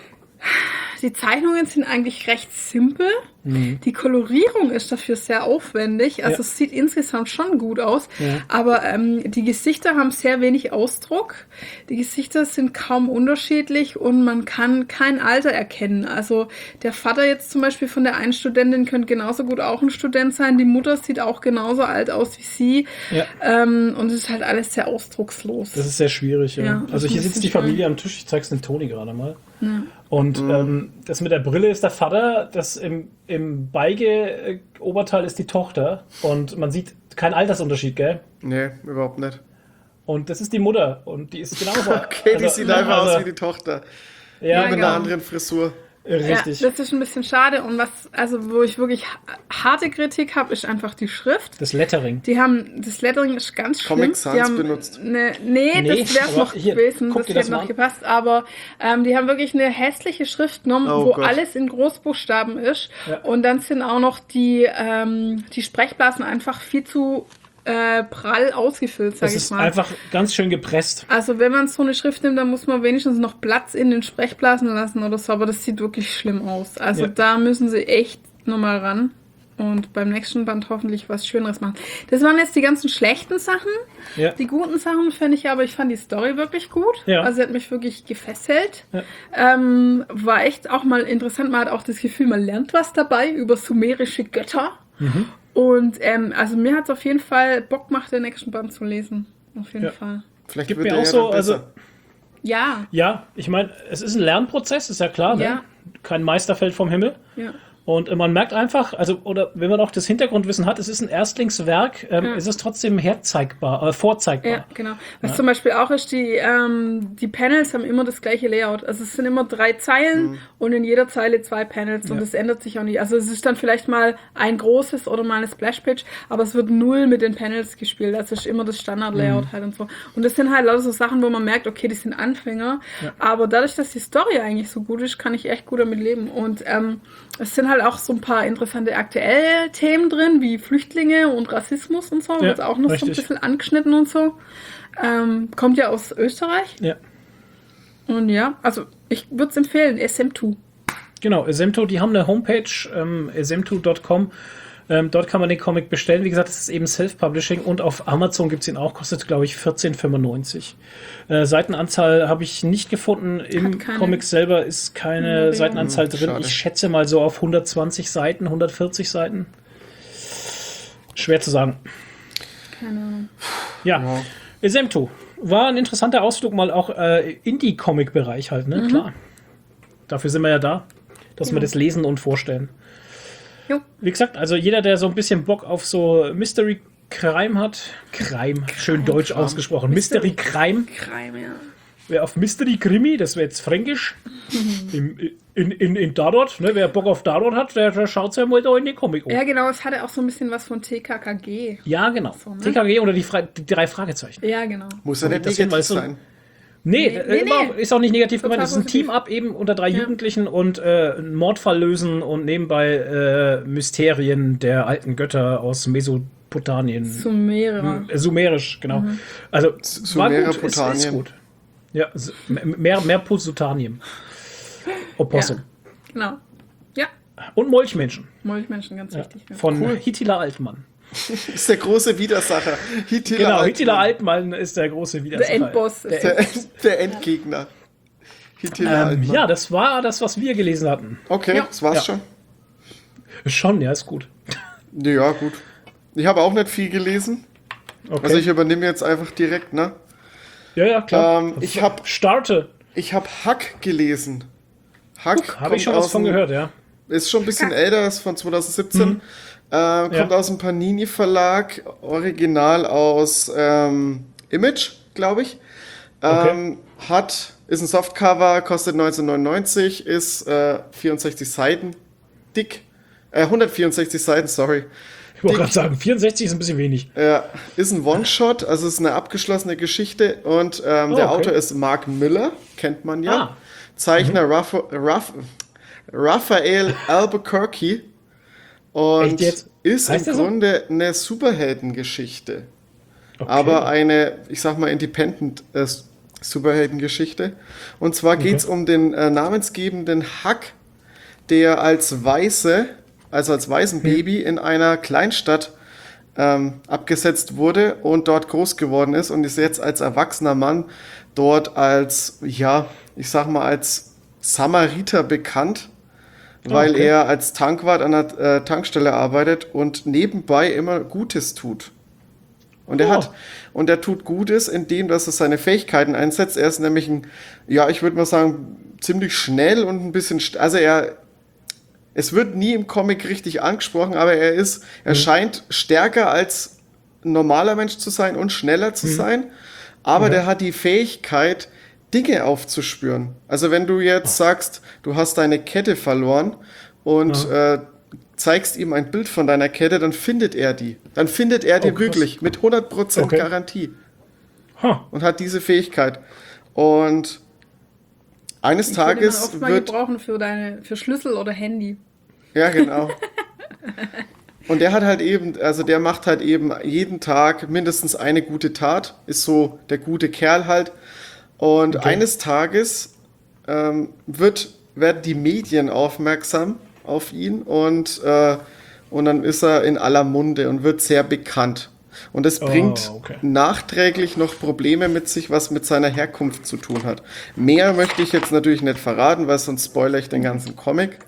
Zeichnungen sind eigentlich recht simpel. Die Kolorierung ist dafür sehr aufwendig. Also Ja. es sieht insgesamt schon gut aus. Ja. Aber die Gesichter haben sehr wenig Ausdruck. Die Gesichter sind kaum unterschiedlich und man kann kein Alter erkennen. Also der Vater jetzt zum Beispiel von der einen Studentin könnte genauso gut auch ein Student sein. Die Mutter sieht auch genauso alt aus wie sie. Ja. Und es ist halt alles sehr ausdruckslos. Das ist sehr schwierig, ja. Ja, das Also ist hier ein sitzt bisschen die Familie am Tisch. Ich zeig's den Toni gerade mal. Ja. Und das mit der Brille ist der Vater, das im Beige-Oberteil ist die Tochter. Und man sieht keinen Altersunterschied, gell? Nee, überhaupt nicht. Und das ist die Mutter. Und die ist genauso. Okay, die sieht einfach aus wie die Tochter. Ja, Nur mit genau. einer anderen Frisur. richtig. Ja, das ist ein bisschen schade. Und wo ich wirklich harte Kritik habe, ist einfach die Schrift. Das Lettering. Das Lettering ist ganz schlimm. Comic Sans Die haben benutzt. Nee, Nee, das wäre aber noch hier, gewesen. guck Das dir das hätte mal noch an. gepasst. Aber die haben wirklich eine hässliche Schrift genommen, Oh wo Gott. alles in Großbuchstaben ist. Ja. Und dann sind auch noch die Sprechblasen einfach viel zu prall ausgefüllt, sag Das ich ist mal. einfach ganz schön gepresst. Also wenn man so eine Schrift nimmt, dann muss man wenigstens noch Platz in den Sprechblasen lassen oder so, aber das sieht wirklich schlimm aus. Also Ja. da müssen sie echt nochmal ran und beim nächsten Band hoffentlich was Schöneres machen. Das waren jetzt die ganzen schlechten Sachen. Ja. Die guten Sachen fand ich fand die Story wirklich gut. Ja. Also sie hat mich wirklich gefesselt. Ja. War echt auch mal interessant. Man hat auch das Gefühl, man lernt was dabei über sumerische Götter. Mhm. Und also mir hat es auf jeden Fall Bock gemacht, den nächsten Band zu lesen. Auf jeden Ja. Fall. Vielleicht Gibt wird mir er auch ja so, dann also besser. Ja. ja, ich meine, es ist ein Lernprozess, ist ja klar, ne? Ja. Kein Meister fällt vom Himmel. Ja. Und man merkt einfach, also, oder wenn man auch das Hintergrundwissen hat, es ist ein Erstlingswerk, ist es trotzdem vorzeigbar. Ja, genau. Was zum Beispiel auch ist, die Panels haben immer das gleiche Layout. Also es sind immer 3 Zeilen und in jeder Zeile 2 Panels und Ja. das ändert sich auch nicht. Also es ist dann vielleicht mal ein großes oder mal eine Splashpage, aber es wird null mit den Panels gespielt. Also es ist immer das Standard-Layout halt und so. Und das sind halt lauter so Sachen, wo man merkt, okay, die sind Anfänger, aber dadurch, dass die Story eigentlich so gut ist, kann ich echt gut damit leben. Und es sind halt auch so ein paar interessante aktuelle Themen drin, wie Flüchtlinge und Rassismus und so. Ja, Wird auch noch so ein richtig. bisschen angeschnitten und so. Kommt ja aus Österreich. Ja. Und ja, also ich würde es empfehlen, SM2. Genau, Esemto, die haben eine Homepage, esemto.com. Dort kann man den Comic bestellen. Wie gesagt, es ist eben Self-Publishing und auf Amazon gibt es ihn auch. Kostet, glaube ich, 14,95. Seitenanzahl habe ich nicht gefunden. Im Hat keine Comic selber ist keine Nummerierung. Seitenanzahl drin. Schade. Ich schätze mal so auf 120 Seiten, 140 Seiten. Schwer zu sagen. Keine Ahnung. Ja, Esemto. War ein interessanter Ausflug mal auch in die Comic-Bereich halt, ne? Klar. Dafür sind wir ja da, dass wir das lesen und vorstellen. Jo. Wie gesagt, also jeder, der so ein bisschen Bock auf so Mystery Crime hat, Crime, schön deutsch ausgesprochen, Mystery Crime, Crime, ja. Wer auf Mystery Krimi, das wäre jetzt fränkisch, in Tatort, ne? Wer Bock auf Tatort hat, der schaut sich ja mal da in den Comic um. Ja, genau, es hatte auch so ein bisschen was von TKKG. Ja, genau. So, ne? TKG oder die 3 Fragezeichen. Ja, genau. Muss ja nicht Das hin, negativ weißt du? sein. Nee, Nee. ist auch nicht negativ gemeint. Total Es ist ein positiv. Team-Up eben unter 3 Jugendlichen und einen Mordfall lösen und nebenbei Mysterien der alten Götter aus Mesopotamien. Sumera. Sumerisch, genau. Also, war gut, ist Sumeropotamien. gut. Ja, mehr Posutanien. Opossum. Genau. Ja, Und Molchmenschen Molchmenschen, ganz wichtig. Ja. von Hittila Altmann. Ist der große Widersacher. Hittila Genau, Altmann. Hittila Altmann ist der große Widersacher. Der Endboss. Ist Der Endgegner. Hittila Altmann. Ja, das war das, was wir gelesen hatten. Okay, Ja. das war's Ja. schon. Schon, ja, ist gut. Ja, gut. Ich habe auch nicht viel gelesen. Okay. Also ich übernehme jetzt einfach direkt, ne? ja, klar. Ich habe Starte. Hack gelesen. Hack Habe ich schon was von gehört, ja. Ist schon ein bisschen älter, ist von 2017. Kommt aus dem Panini Verlag, original aus Image, glaube ich. Okay. Ist ein Softcover, kostet 19,99, ist 64 Seiten dick. 164 Seiten, sorry. Ich wollte gerade sagen, 64 ist ein bisschen wenig. Ist ein One-Shot, also ist eine abgeschlossene Geschichte und der okay. Autor ist Mark Miller, kennt man ja. Ah. Zeichner Raphael Albuquerque und Echt jetzt? ist Heißt im der so? Grunde eine Superheldengeschichte. Okay. Aber eine, ich sag mal, Independent Superheldengeschichte. Und zwar geht es um den namensgebenden Huck, der als Waisenbaby in einer Kleinstadt abgesetzt wurde und dort groß geworden ist und ist jetzt als erwachsener Mann dort als, ja, ich sag mal, als Samariter bekannt, weil okay. er als Tankwart an der Tankstelle arbeitet und nebenbei immer Gutes tut. Und er tut Gutes, indem dass er seine Fähigkeiten einsetzt. Er ist nämlich ich würde mal sagen, ziemlich schnell und ein bisschen, es wird nie im Comic richtig angesprochen, aber er scheint stärker als ein normaler Mensch zu sein und schneller zu sein. Aber der hat die Fähigkeit, Dinge aufzuspüren. Also wenn du jetzt sagst, du hast deine Kette verloren und zeigst ihm ein Bild von deiner Kette, dann findet er die. Dann findet er die krass. wirklich mit 100% Okay. Garantie. Huh. Und hat diese Fähigkeit. Und eines Würde man Tages oft mal wird... gebrauchen für Schlüssel oder Handy. Ja, genau. Und der macht halt eben jeden Tag mindestens eine gute Tat, ist so der gute Kerl halt. Und eines Tages werden die Medien aufmerksam auf ihn und dann ist er in aller Munde und wird sehr bekannt. Und es bringt nachträglich noch Probleme mit sich, was mit seiner Herkunft zu tun hat. Mehr möchte ich jetzt natürlich nicht verraten, weil sonst spoilere ich den ganzen Comic.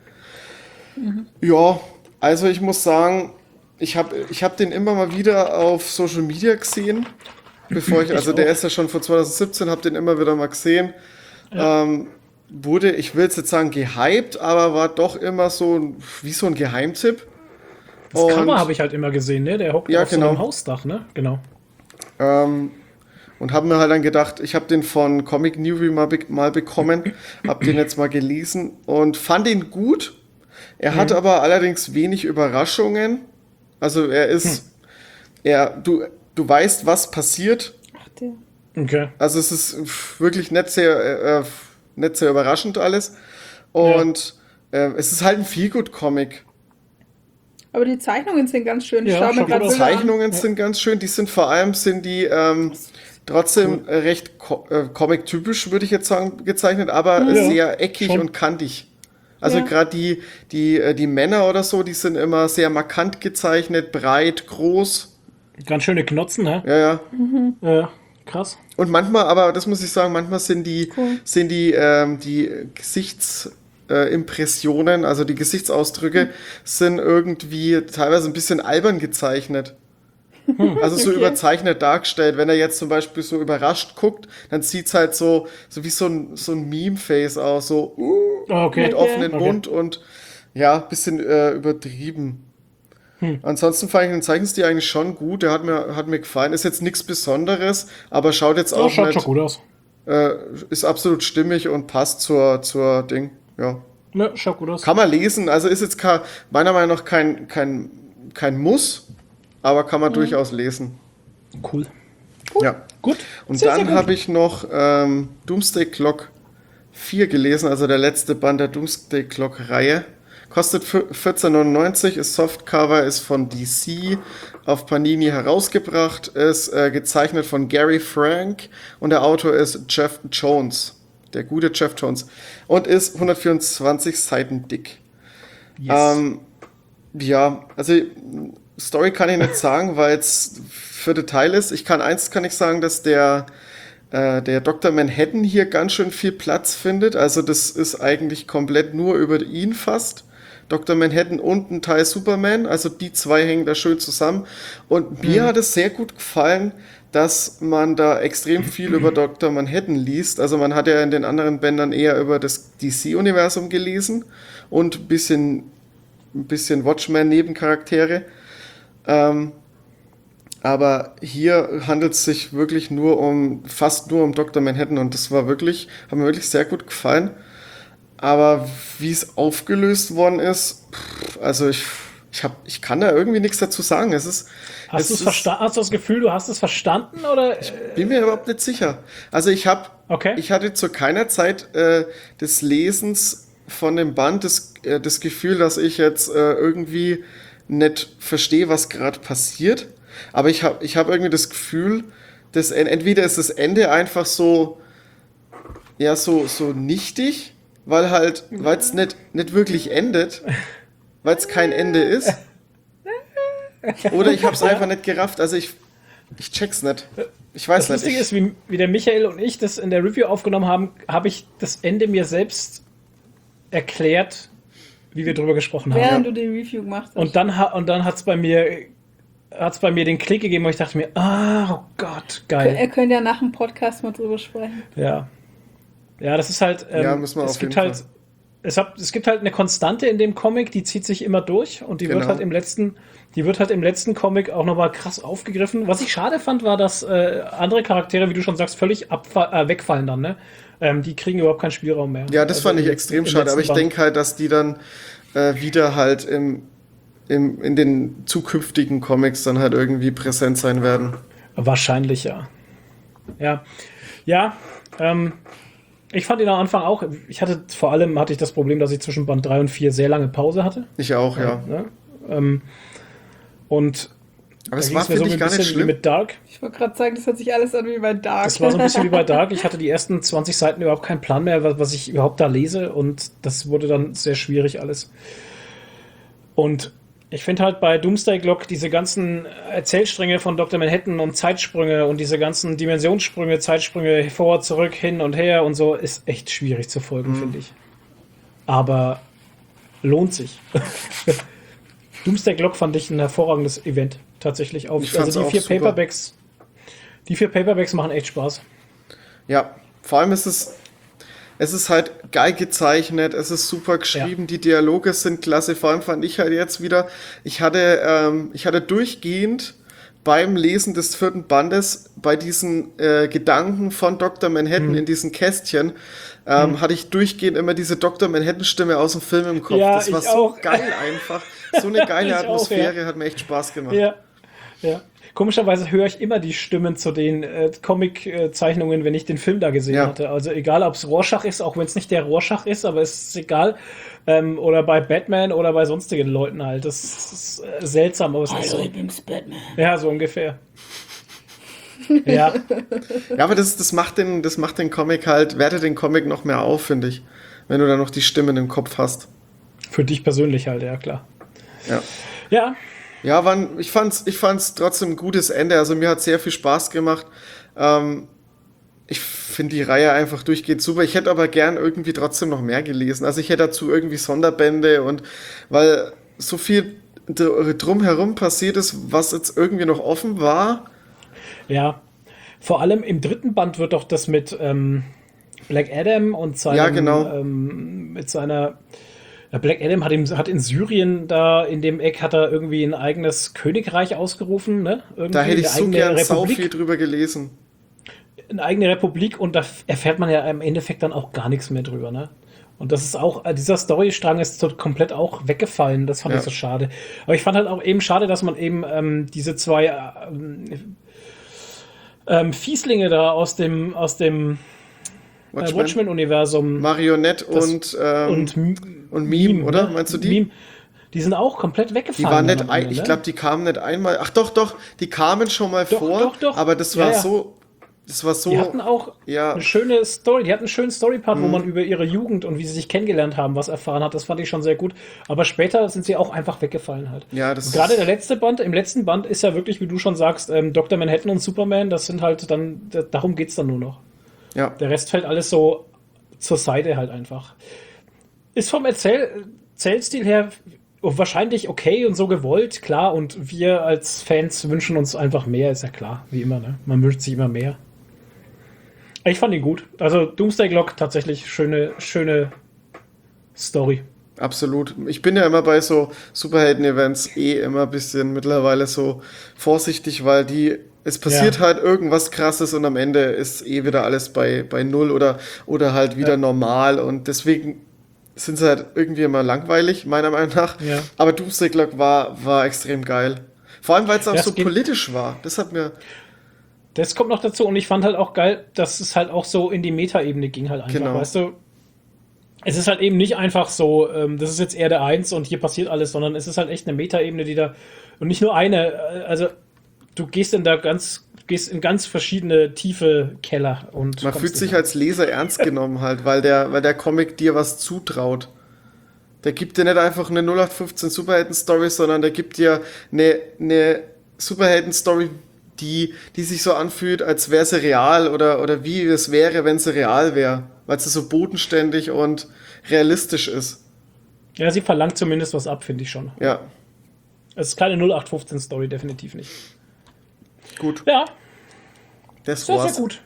Ja, also ich muss sagen, ich hab den immer mal wieder auf Social Media gesehen, der ist ja schon von 2017, habe den immer wieder mal gesehen. Ja. Ich will jetzt sagen gehypt, aber war doch immer so wie so ein Geheimtipp. Das Cover habe ich halt immer gesehen, ne? Der hockt auf so einem Hausdach, ne? Genau. Und habe mir halt dann gedacht, ich habe den von Comic Newbie mal bekommen, habe den jetzt mal gelesen und fand ihn gut. Er hat aber allerdings wenig Überraschungen. Also du weißt, was passiert. Ach, der. Okay. Also es ist wirklich nicht sehr überraschend alles. Und es ist halt ein Feelgood-Comic. Aber die Zeichnungen sind ganz schön. Ich Die Zeichnungen sind ganz schön. Die sind vor allem trotzdem recht comic-typisch, würde ich jetzt sagen, gezeichnet, aber sehr eckig und kantig. Also gerade die Männer oder so, die sind immer sehr markant gezeichnet, breit, groß. Ganz schöne Knotzen, ne? Ja. Ja, krass. Und manchmal, aber das muss ich sagen, manchmal sind die Gesichtsimpressionen, also die Gesichtsausdrücke, sind irgendwie teilweise ein bisschen albern gezeichnet. Also so überzeichnet dargestellt. Wenn er jetzt zum Beispiel so überrascht guckt, dann sieht es halt so wie so ein Meme-Face aus, so mit offenem Mund und ja, ein bisschen übertrieben. Ansonsten fand ich den Zeichenstil eigentlich schon gut. Der hat mir gefallen. Ist jetzt nichts Besonderes, aber schaut jetzt auch schaut schon gut aus. ist absolut stimmig und passt zur Ding. Ja. Ne, schaut gut aus. Kann man lesen, also ist jetzt meiner Meinung nach kein Muss, aber kann man durchaus lesen. Cool. Ja. Gut. Und Sehr, sehr dann gut. habe ich noch Doomsday Clock 4 gelesen, also der letzte Band der Doomsday Clock Reihe. Kostet 14,99, ist Softcover, ist von DC auf Panini herausgebracht, ist gezeichnet von Gary Frank und der Autor ist Jeff Jones, der gute Jeff Jones, und ist 124 Seiten dick. Yes. Ja, also Story kann ich nicht sagen, weil es vierte Teil ist. Eins kann ich sagen, dass der Dr. Manhattan hier ganz schön viel Platz findet. Also das ist eigentlich komplett nur über ihn fast. Dr. Manhattan und ein Teil Superman, also die zwei hängen da schön zusammen. Und mir hat es sehr gut gefallen, dass man da extrem viel über Dr. Manhattan liest. Also man hat ja in den anderen Bändern eher über das DC-Universum gelesen und ein bisschen Watchmen-Nebencharaktere. Aber hier handelt es sich wirklich fast nur um Dr. Manhattan und das hat mir wirklich sehr gut gefallen. Aber wie es aufgelöst worden ist, also ich kann da irgendwie nichts dazu sagen. Hast du das Gefühl, du hast es verstanden oder? Ich bin mir überhaupt nicht sicher. Also ich hatte zu keiner Zeit des Lesens von dem Band das Gefühl, dass ich jetzt irgendwie nicht verstehe, was gerade passiert. Aber ich hab irgendwie das Gefühl, dass entweder ist das Ende einfach so nichtig, weil es nicht wirklich endet, weil es kein Ende ist. Oder ich habe es einfach nicht gerafft. Also ich check's nicht. Ich weiß Das nicht. Lustige ist, wie der Michael und ich das in der Review aufgenommen haben, habe ich das Ende mir selbst erklärt, wie wir drüber gesprochen haben. Während du die Review gemacht hast. Und dann hat's bei mir den Klick gegeben, und ich dachte mir, oh Gott, geil. Er könnte ja nach dem Podcast mal drüber sprechen. Ja, das ist halt, müssen wir auf jeden Fall. Es gibt halt eine Konstante in dem Comic, die zieht sich immer durch und die wird halt im letzten Comic auch nochmal krass aufgegriffen. Was ich schade fand, war, dass andere Charaktere, wie du schon sagst, völlig wegfallen dann, ne? Die kriegen überhaupt keinen Spielraum mehr. Ja, das fand ich extrem schade, aber ich denke halt, dass die dann wieder halt in den zukünftigen Comics dann halt irgendwie präsent sein werden. Wahrscheinlich, ja. Ja, ich fand ihn am Anfang auch, vor allem hatte ich das Problem, dass ich zwischen Band 3 und 4 sehr lange Pause hatte. Ich auch, ja. Und aber es war, finde ich, gar nicht schlimm. Mit Dark. Ich wollte gerade sagen, das hört sich alles an wie bei Dark. Das war so ein bisschen wie bei Dark. Ich hatte die ersten 20 Seiten überhaupt keinen Plan mehr, was ich überhaupt da lese, und das wurde dann sehr schwierig alles. Und ich finde halt bei Doomsday Clock diese ganzen Erzählstränge von Dr. Manhattan und Zeitsprünge und diese ganzen Dimensionssprünge, Zeitsprünge vor, zurück, hin und her und so, ist echt schwierig zu folgen, finde ich. Aber lohnt sich. Doomsday Clock fand ich ein hervorragendes Event, tatsächlich. Also die 4 Paperbacks. Die 4 Paperbacks machen echt Spaß. Ja, vor allem ist es ist halt geil gezeichnet, es ist super geschrieben, die Dialoge sind klasse, vor allem fand ich halt jetzt wieder, ich hatte durchgehend beim Lesen des 4. Bandes bei diesen Gedanken von Dr. Manhattan in diesen Kästchen, hatte ich durchgehend immer diese Dr. Manhattan-Stimme aus dem Film im Kopf. Ja, das war so auch. geil einfach. So eine geile Atmosphäre, hat mir echt Spaß gemacht. Ja. Komischerweise höre ich immer die Stimmen zu den Comic-Zeichnungen, wenn ich den Film da gesehen hatte. Also egal, ob es Rorschach ist, auch wenn es nicht der Rorschach ist, aber es ist egal. Oder bei Batman oder bei sonstigen Leuten halt. Das ist seltsam, aber es ist so. Ich bin's Batman. Ja, so ungefähr. Ja. Ja, aber das macht den Comic halt, wertet den Comic noch mehr auf, finde ich. Wenn du da noch die Stimmen im Kopf hast. Für dich persönlich halt, ja klar. Ja. Ja. Ja, ich fand's trotzdem ein gutes Ende. Also mir hat sehr viel Spaß gemacht. Ich finde die Reihe einfach durchgehend super. Ich hätte aber gern irgendwie trotzdem noch mehr gelesen. Also ich hätte dazu irgendwie Sonderbände, und weil so viel drumherum passiert ist, was jetzt irgendwie noch offen war. Ja. Vor allem im 3. Band wird doch das mit Black Adam und seinem, ja, genau. Mit seiner Black Adam hat in Syrien da in dem Eck hat er irgendwie ein eigenes Königreich ausgerufen, ne? Irgendwie Da hätte ich eine so eigene gern sau Republik. viel drüber gelesen. eine eigene Republik und da erfährt man ja im Endeffekt dann auch gar nichts mehr drüber, ne? Und das ist auch, dieser Storystrang ist so komplett auch weggefallen. Das fand ich so schade. Aber ich fand halt auch eben schade, dass man eben diese zwei Fieslinge da aus dem Watchmen-Universum. Marionette und Meme, oder? Meinst du die? Meme, die sind auch komplett Die weggefallen. waren nicht, am Ende, ich ne? glaube, die kamen nicht einmal. Ach doch, die kamen schon mal vor. Doch. Aber das war so. Das war so. Die hatten auch eine schöne Story. Die hatten einen schönen Story-Part, wo man über ihre Jugend und wie sie sich kennengelernt haben, was erfahren hat. Das fand ich schon sehr gut. Aber später sind sie auch einfach weggefallen halt. Ja, das gerade im letzten Band ist ja wirklich, wie du schon sagst, Dr. Manhattan und Superman, das sind halt dann, darum geht's dann nur noch. Ja. Der Rest fällt alles so zur Seite halt einfach. Ist vom Erzählstil her wahrscheinlich okay und so gewollt, klar. Und wir als Fans wünschen uns einfach mehr, ist ja klar, wie immer, ne? Man wünscht sich immer mehr. Ich fand ihn gut. Also Doomsday Clock, tatsächlich schöne Story. Absolut. Ich bin ja immer bei so Superhelden-Events immer ein bisschen mittlerweile so vorsichtig, weil es passiert halt irgendwas Krasses und am Ende ist wieder alles bei Null oder halt wieder normal und deswegen sind sie halt irgendwie immer langweilig, meiner Meinung nach. Ja. Aber Doomsday Clock war extrem geil. Vor allem, weil es auch Das so geht- politisch war. Das hat mir... Das kommt noch dazu und ich fand halt auch geil, dass es halt auch so in die Meta-Ebene ging halt einfach, Genau. weißt du? Es ist halt eben nicht einfach so, das ist jetzt Erde 1 und hier passiert alles, sondern es ist halt echt eine Meta-Ebene, die da, und nicht nur eine, also du gehst in ganz verschiedene tiefe Keller und Man kommst fühlt sich nicht als Leser ernst genommen halt, weil der Comic dir was zutraut. Der gibt dir nicht einfach eine 0815 Superhelden-Story, sondern der gibt dir eine Superhelden-Story, die sich so anfühlt, als wäre sie real oder wie es wäre, wenn sie real wäre. Weil sie so bodenständig und realistisch ist. Ja, sie verlangt zumindest was ab, finde ich schon. Ja, Es ist keine 0815-Story, definitiv nicht. gut. Ja, Das sehr, war's. sehr gut.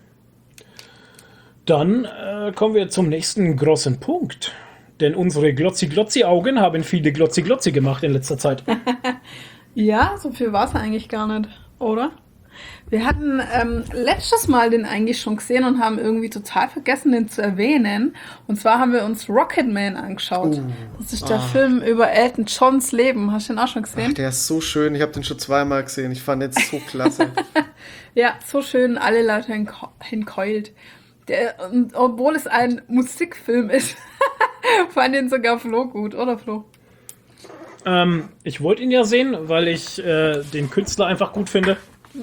Dann kommen wir zum nächsten großen Punkt. Denn unsere Glotzi-Glotzi-Augen haben viele Glotzi-Glotzi gemacht in letzter Zeit. Ja, so viel war es eigentlich gar nicht, oder? Wir hatten letztes Mal den eigentlich schon gesehen und haben irgendwie total vergessen, den zu erwähnen. Und zwar haben wir uns Rocketman angeschaut. Das ist der Film über Elton Johns Leben. Hast du den auch schon gesehen? Ach, der ist so schön. Ich habe den schon zweimal gesehen. Ich fand den so klasse. Ja, so schön, alle Leute hinkeult. Und obwohl es ein Musikfilm ist, fand den sogar Flo gut, oder Flo? Ich wollte ihn ja sehen, weil ich den Künstler einfach gut finde.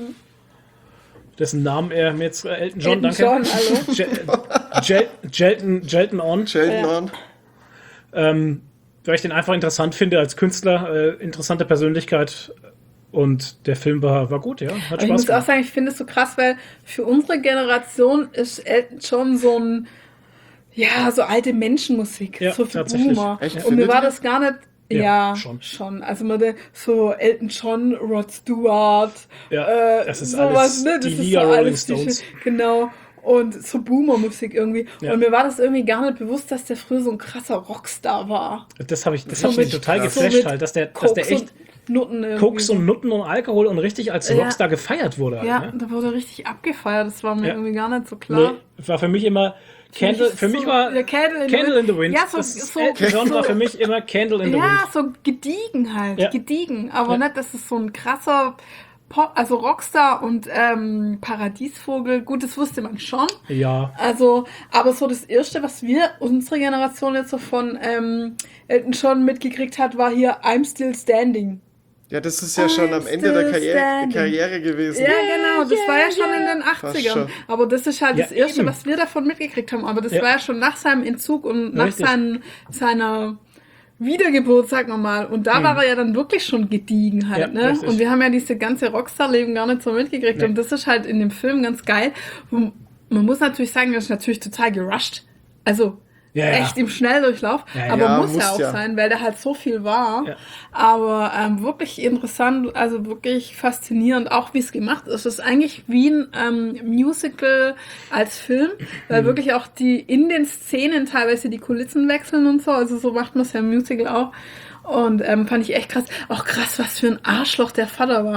Dessen Namen er mir jetzt Elton John, Elton danke. John, hallo. Jelton On. Sheldon On. Weil ich den einfach interessant finde als Künstler, interessante Persönlichkeit. Und der Film war gut, ja. Hat Aber ich Spaß muss auch gemacht. sagen, ich finde es so krass, weil für unsere Generation ist Elton John so ein, ja, so alte Menschenmusik, Ja, so für tatsächlich. Boomer. Echt, Und mir findet war ihr? das gar nicht, Ja, ja, schon. schon. Also so Elton John, Rod Stewart, Ja, das ist alles die ist Liga so Rolling alles Stones. Genau. Und so Boomer-Musik irgendwie. Ja. Und mir war das irgendwie gar nicht bewusst, dass der früher so ein krasser Rockstar war. Das hat mich mit- total so geflasht mit halt, dass der Koks echt und Nutten irgendwie. Koks und Nutten und Alkohol und richtig als Ja. Rockstar gefeiert wurde. Halt, Ja, ne? da wurde richtig abgefeiert. Das war mir Ja. irgendwie gar nicht so klar. Nee, war für mich immer Für mich war ja, Candle in the Wind. Ja, so, das ist, so, Elton John war für mich immer Candle in the ja, Wind. so gediegen halt. Ja. Gediegen. Aber Ja. nicht, dass es so ein krasser also Rockstar und Paradiesvogel. Gut, das wusste man schon. Ja. Also, aber so das Erste, was unsere Generation jetzt so von Elton John mitgekriegt hat, war hier I'm Still Standing. Ja, das ist ja schon am Ende der Karriere gewesen. Ja, genau, das war ja schon in den Fast 80ern. schon. Aber das ist halt Ja, das Erste, eben. was wir davon mitgekriegt haben. Aber das Ja. war ja schon nach seinem Entzug und nach Richtig. seiner Wiedergeburt, sagen wir mal. Und da war er ja dann wirklich schon gediegen halt, Ja, ne? richtig. Und wir haben ja diese ganze Rockstar-Leben gar nicht so mitgekriegt. Nee. Und das ist halt in dem Film ganz geil. Und man muss natürlich sagen, das ist natürlich total gerusht. Also Ja, ja. echt im Schnelldurchlauf. Ja, aber ja, muss ja muss auch ja. sein, weil der halt so viel war. Ja. Aber wirklich interessant, also wirklich faszinierend, auch wie es gemacht ist. Es ist eigentlich wie ein Musical als Film, weil wirklich auch in den Szenen teilweise die Kulissen wechseln und so. Also so macht man es ja im Musical auch. Und fand ich echt krass. Auch krass, was für ein Arschloch der Vater war.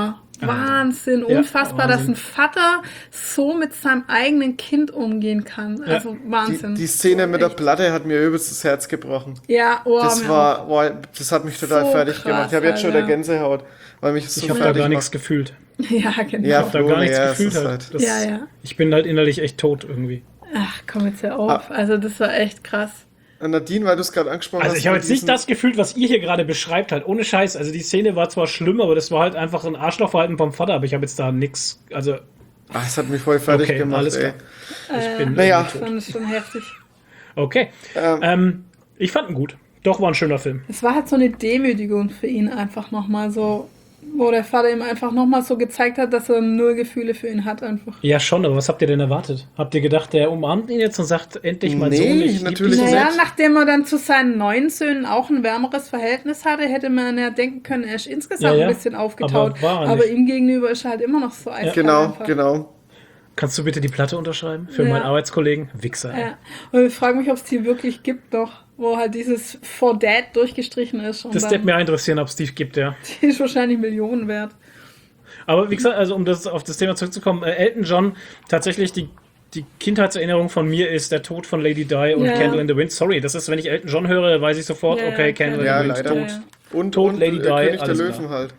Wahnsinn, Ja, unfassbar, dass Wahnsinn. ein Vater so mit seinem eigenen Kind umgehen kann. Also Wahnsinn. Die Szene mit der Echt. Platte hat mir übelst das Herz gebrochen. Ja, Das mir auch. das hat mich total So fertig krass, gemacht. Ich habe jetzt schon Alter. der Gänsehaut, weil mich das so Ich habe da fertig gar nichts macht. gefühlt. Ja, genau. Ja, Ich habe da gar nichts ja, es gefühlt ist halt. halt- Das, Ja, ja. Ich bin halt innerlich echt tot irgendwie. Ach, komm jetzt hör auf. Also das war echt krass. Nadine, weil du es gerade angesprochen Also hast. ich habe mit jetzt nicht diesen- das gefühlt, was ihr hier gerade beschreibt, halt ohne Scheiß. Also die Szene war zwar schlimm, aber das war halt einfach ein Arschlochverhalten vom Vater, aber ich habe jetzt da nichts, also Ach, es hat mich voll fertig okay, gemacht, alles ey. klar. Ich bin Naja. Das fand ich schon heftig. okay. Ich fand ihn gut. Doch, war ein schöner Film. Es war halt so eine Demütigung für ihn einfach nochmal so, wo der Vater ihm einfach nochmal so gezeigt hat, dass er null Gefühle für ihn hat einfach. Ja, schon, aber was habt ihr denn erwartet? Habt ihr gedacht, der umarmt ihn jetzt und sagt, endlich mein Nee, Sohn, ich lieb natürlich dich so? Naja, nicht. nachdem er dann zu seinen neuen Söhnen auch ein wärmeres Verhältnis hatte, hätte man ja denken können, er ist insgesamt Ja, ja. ein bisschen aufgetaut. Aber war er Aber nicht. ihm gegenüber ist er halt immer noch so eiskalt Genau, einfach. genau. Kannst du bitte die Platte unterschreiben? Für Ja. meinen Arbeitskollegen? Wichser. Ey. Ja. Und ich frage mich, ob es die wirklich gibt noch, wo halt dieses For Dad durchgestrichen ist. Und Das dann, wird mir interessieren, ob es die gibt, ja. die ist wahrscheinlich Millionen wert. Aber wie gesagt, also um auf das Thema zurückzukommen, Elton John, tatsächlich die Kindheitserinnerung von mir ist der Tod von Lady Di und Ja. Candle in the Wind. Sorry, das ist, wenn ich Elton John höre, weiß ich sofort, Ja, okay, ja, Candle in Ja, the Wind, leider. tot. Ja. Und Lady Di, König der alles Löwen klar. halt.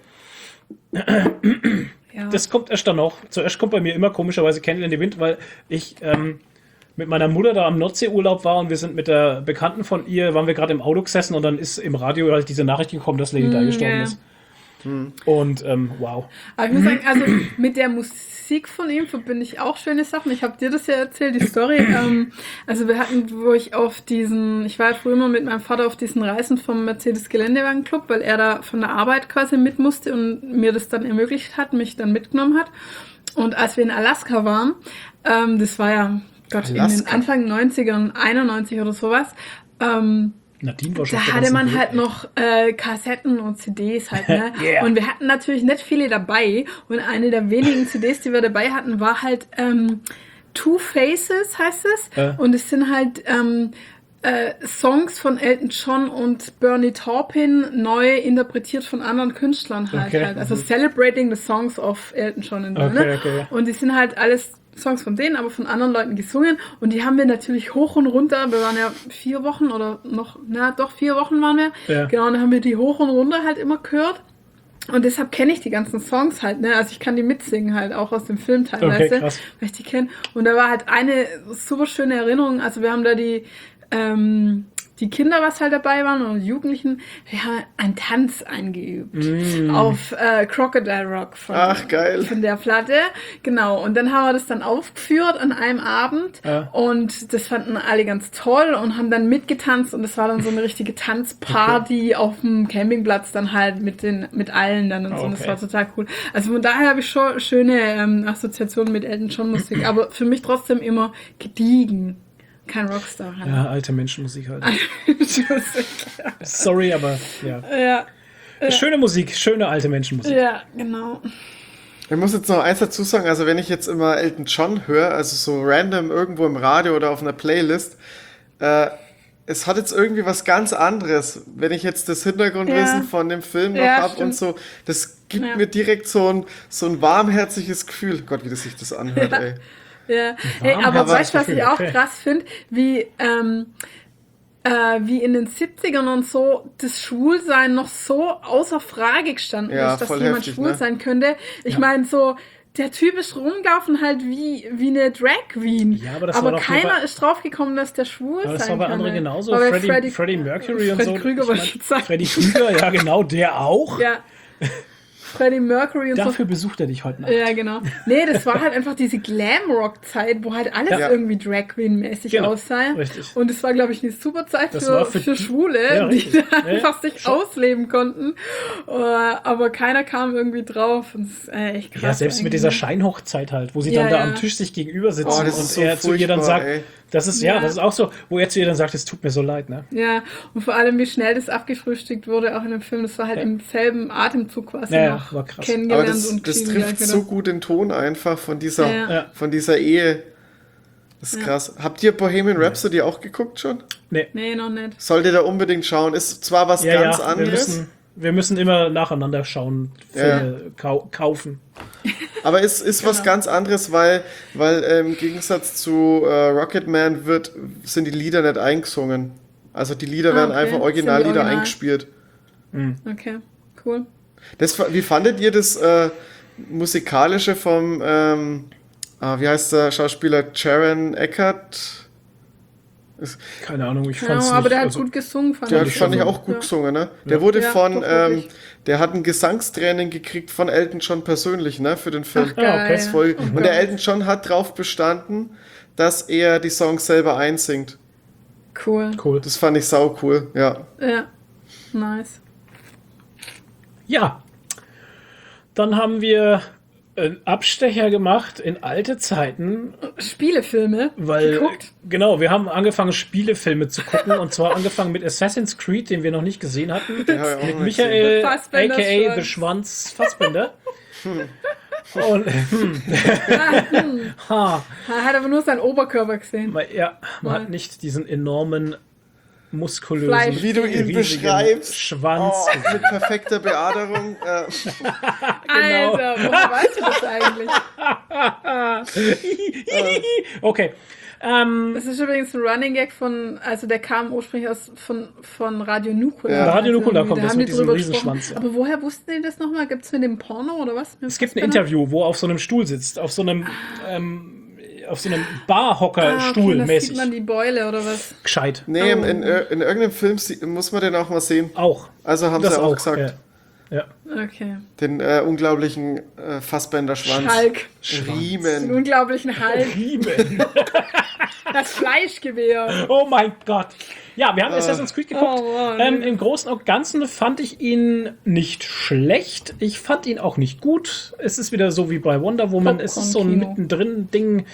Ja. Das kommt erst dann noch. Zuerst kommt bei mir immer komischerweise Candle in the Wind, weil ich mit meiner Mutter da am Nordseeurlaub war und wir sind mit der Bekannten von ihr, waren wir gerade im Auto gesessen und dann ist im Radio halt diese Nachricht gekommen, dass Lady Di gestorben ja. ist. Und wow. Aber ich muss sagen, also mit der Musik von ihm verbinde ich auch schöne Sachen. Ich habe dir das ja erzählt, die Story. Also wir hatten, wo ich ich war früher immer mit meinem Vater auf diesen Reisen vom Mercedes-Geländewagen-Club, weil er da von der Arbeit quasi mit musste und mir das dann ermöglicht hat, mich dann mitgenommen hat. Und als wir in Alaska waren, das war ja, Gott, in den Alaska? Anfang 90ern, 91 oder sowas, Nadine war schon auf da der hatte ganzen man Welt, halt ey. noch Kassetten und CDs halt, ne? Yeah. Und wir hatten natürlich nicht viele dabei. Und eine der wenigen CDs, die wir dabei hatten, war halt Two Faces, heißt es. Und es sind halt Songs von Elton John und Bernie Taupin neu interpretiert von anderen Künstlern halt. Okay. Also Celebrating the Songs of Elton John. Und, Okay, ne? okay, ja. Und die sind halt alles Songs von denen, aber von anderen Leuten gesungen. Und die haben wir natürlich hoch und runter. Wir waren ja 4 Wochen oder noch, 4 Wochen waren wir. Ja. Genau, und dann haben wir die hoch und runter halt immer gehört. Und deshalb kenne ich die ganzen Songs halt, ne? Also ich kann die mitsingen halt, auch aus dem Film teilweise, Okay, krass. weil ich die kenne. Und da war halt eine super schöne Erinnerung. Also wir haben da die Kinder, was halt dabei waren, und Jugendlichen, wir haben einen Tanz eingeübt auf Crocodile Rock Ach, geil. von der Platte. Genau, und dann haben wir das dann aufgeführt an einem Abend und das fanden alle ganz toll und haben dann mitgetanzt und das war dann so eine richtige Tanzparty auf dem Campingplatz dann halt mit allen dann und so. Und das Okay. war total cool. Also von daher habe ich schon schöne Assoziationen mit Elton John Musik, aber für mich trotzdem immer gediegen. Kein Rockstar halt. Ja, alte Menschenmusik halt. Sorry, aber ja. ja, Schöne Musik, schöne alte Menschenmusik. ja, genau. Ich muss jetzt noch eins dazu sagen, also wenn ich jetzt immer Elton John höre, also so random irgendwo im Radio oder auf einer Playlist, es hat jetzt irgendwie was ganz anderes. Wenn ich jetzt das Hintergrundwissen Ja. von dem Film noch Ja, hab stimmt. und so, das gibt Ja. mir direkt so ein warmherziges Gefühl. Gott, wie das sich das anhört, ey. Ja, hey, aber aber weißt du, was Gefühl, ich auch okay. krass finde? Wie in den 70ern und so das Schwulsein noch so außer Frage gestanden Ja, ist, dass voll jemand heftig, schwul ne? sein könnte. Ich meine, so, der Typ ist rumgelaufen halt wie eine Drag Queen. Ja, aber das war doch keiner nur ist draufgekommen, dass der schwul Aber das sein war bei kann. anderen genauso. War bei Freddie Mercury und Freddy so. Krüger Ich wollte mein, ich sagen. Freddie Krüger, ja genau, der auch. Ja. Freddie Mercury und Dafür besucht er dich heute Nacht. so. Ja, genau. Nee, das war halt einfach diese Glam-Rock-Zeit, wo halt alles Ja. irgendwie Drag Queen-mäßig Genau, aussah. richtig. Und es war, glaube ich, eine super Zeit Das war für für die- Schwule, Ja, die richtig. da Ja, ja, einfach sich schon. ausleben konnten. Aber keiner kam irgendwie drauf. Und das ist echt krass. Ja, selbst mit eigentlich. dieser Scheinhochzeit halt, wo sie Ja, dann da ja. am Tisch sich gegenüber sitzen Oh, das und ist so er zu ihr dann furchtbar, sagt, ey. das ist Ja. das ist auch so, wo er zu ihr dann sagt, es tut mir so leid, ne? Ja, und vor allem, wie schnell das abgefrühstückt wurde, auch in dem Film. Das war halt im selben Atemzug quasi Ja, ja, noch war krass. Aber kennengelernt das und trifft gleich wieder. so gut den Ton einfach von dieser, Ja. von dieser Ehe. Das ist krass. Habt ihr Bohemian Rhapsody auch geguckt schon? Nee. Nee, noch nicht. Solltet ihr da unbedingt schauen. Ist zwar was Ja, ganz ja, wir anderes. müssen, Wir müssen immer nacheinander schauen, Filme kaufen. Aber es ist was ganz anderes, weil im Gegensatz zu Rocketman sind die Lieder nicht eingesungen. Also die Lieder werden einfach Sind die Originallieder original? eingespielt. Okay, cool. Wie fandet ihr das Musikalische vom, wie heißt der Schauspieler, Sharon Eckert? Keine Ahnung, ich Ja, fand's aber nicht. der hat Also, gut gesungen, fand Der ich. fand ich auch gut gesungen, ne? Der wurde Ja, von, doch, wirklich. der hat ein Gesangstraining gekriegt von Elton John persönlich, ne, für den Film. Ach, geil. okay. Das ist voll, Oh und Gott. der Elton John hat drauf bestanden, dass er die Songs selber einsingt. Cool. cool. Das fand ich sau cool, ja. Ja, nice. Ja, dann haben wir einen Abstecher gemacht in alte Zeiten, Spielefilme weil, geguckt. genau, wir haben angefangen, Spielefilme zu gucken, und zwar angefangen mit Assassin's Creed, den wir noch nicht gesehen hatten, Den hab ich auch mit noch nicht gesehen. Michael, Fassbender a.k.a. The Schwanz. Schwanz Fassbender. Und, ha, Er hat aber nur seinen Oberkörper gesehen. ja, man hat nicht diesen enormen, muskulösen, Fleisch. Wie du ihn riesigen beschreibst. Schwanz. Oh, mit perfekter Beaderung. Genau. Alter, woher weißt du das eigentlich? Okay. Das ist übrigens ein Running Gag also der kam ursprünglich von Radio Nukular. Ja. Radio Nukular kommt da das haben mit die diesem drüber Riesenschwanz, gesprochen. ja. Aber woher wussten die das nochmal? Gibt es mit dem Porno oder was? Es gibt ein Interview, wo er auf so einem Stuhl sitzt, auf so einem Barhocker-Stuhl Da sieht mäßig. man die Beule oder was? Gescheit. Nee, in irgendeinem Film muss man den auch mal sehen. Auch. Also haben Das sie auch auch, gesagt. Ja. Okay. Den unglaublichen Fassbender-Schwanz. Hulk. Den Riemen. unglaublichen Hulk. Riemen. Das Fleischgewehr. Oh mein Gott. Ja, wir haben Assassin's Creed geguckt. Oh Mann. Im Großen und Ganzen fand ich ihn nicht schlecht. Ich fand ihn auch nicht gut. Es ist wieder so wie bei Wonder Woman. Es ist so ein Popcorn-Kino. mittendrin Ding.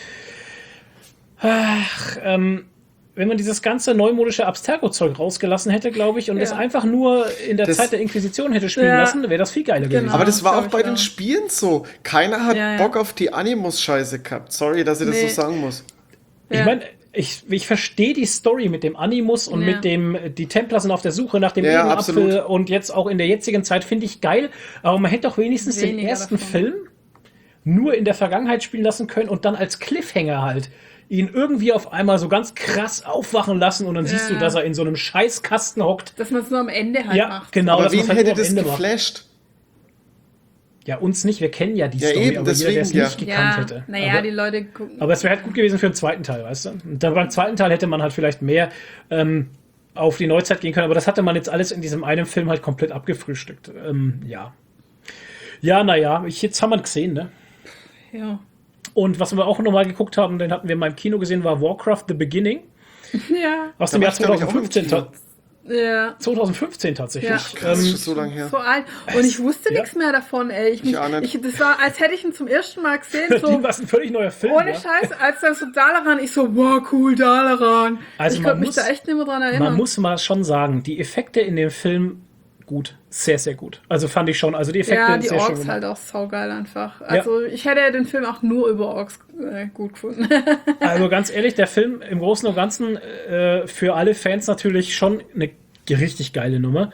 Ach, wenn man dieses ganze neumodische Abstergo-Zeug rausgelassen hätte, glaube ich, und es einfach nur in der Das- Zeit der Inquisition hätte spielen Ja. lassen, wäre das viel geiler gewesen. Genau. Aber das war glaub auch ich bei den auch. Spielen so. Keiner hat Ja, ja. Bock auf die Animus-Scheiße gehabt. Sorry, dass ich das Nee. so sagen muss. Ich Ja. meine, ich verstehe die Story mit dem Animus und Ja. mit dem, die Templer sind auf der Suche nach dem Ja, Edenapfel, absolut. und jetzt auch in der jetzigen Zeit finde ich geil, aber man hätte doch wenigstens den Weniger ersten davon. Film nur in der Vergangenheit spielen lassen können und dann als Cliffhanger halt ihn irgendwie auf einmal so ganz krass aufwachen lassen, und dann siehst du, dass er in so einem Scheißkasten hockt. Dass man es nur am Ende halt Ja, macht. genau, Aber dass man wen es halt hätte nur am das Ende macht. geflasht? Ja, uns nicht, wir kennen ja die Ja, Story, eben, aber jeder, der es deswegen, nicht gekannt hätte. Naja, aber, die Leute gucken. aber es wäre halt gut gewesen für den zweiten Teil, weißt du? Und dann beim zweiten Teil hätte man halt vielleicht mehr auf die Neuzeit gehen können, aber das hatte man jetzt alles in diesem einen Film halt komplett abgefrühstückt. Ja. Ja, naja, jetzt haben wir ihn gesehen, ne? Ja. Und was wir auch nochmal geguckt haben, den hatten wir in meinem Kino gesehen, war Warcraft The Beginning Ja. aus Da dem war Jahr ich, glaub ich, auch im 2015. Kino. Ja. 2015 tatsächlich. Ja. Krass, ist schon so lange her. So alt. Und ich wusste Ja. nichts mehr davon, ey. Ich auch nicht. Das war, als hätte ich ihn zum ersten Mal gesehen. Für So, die war es ein völlig neuer Film. ohne ja. Scheiß, als dann so Dalaran, ich so, wow, cool, Dalaran. Also ich man konnte mich muss- da echt nicht mehr dran erinnern. Man muss mal schon sagen, die Effekte in dem Film gut. Sehr, sehr gut. Also fand ich schon. Also die Effekte ja, die sehr schön Orks gemacht. halt auch saugeil einfach. Also ich hätte den Film auch nur über Orks gut gefunden. Also ganz ehrlich, der Film im Großen und Ganzen für alle Fans natürlich schon eine richtig geile Nummer.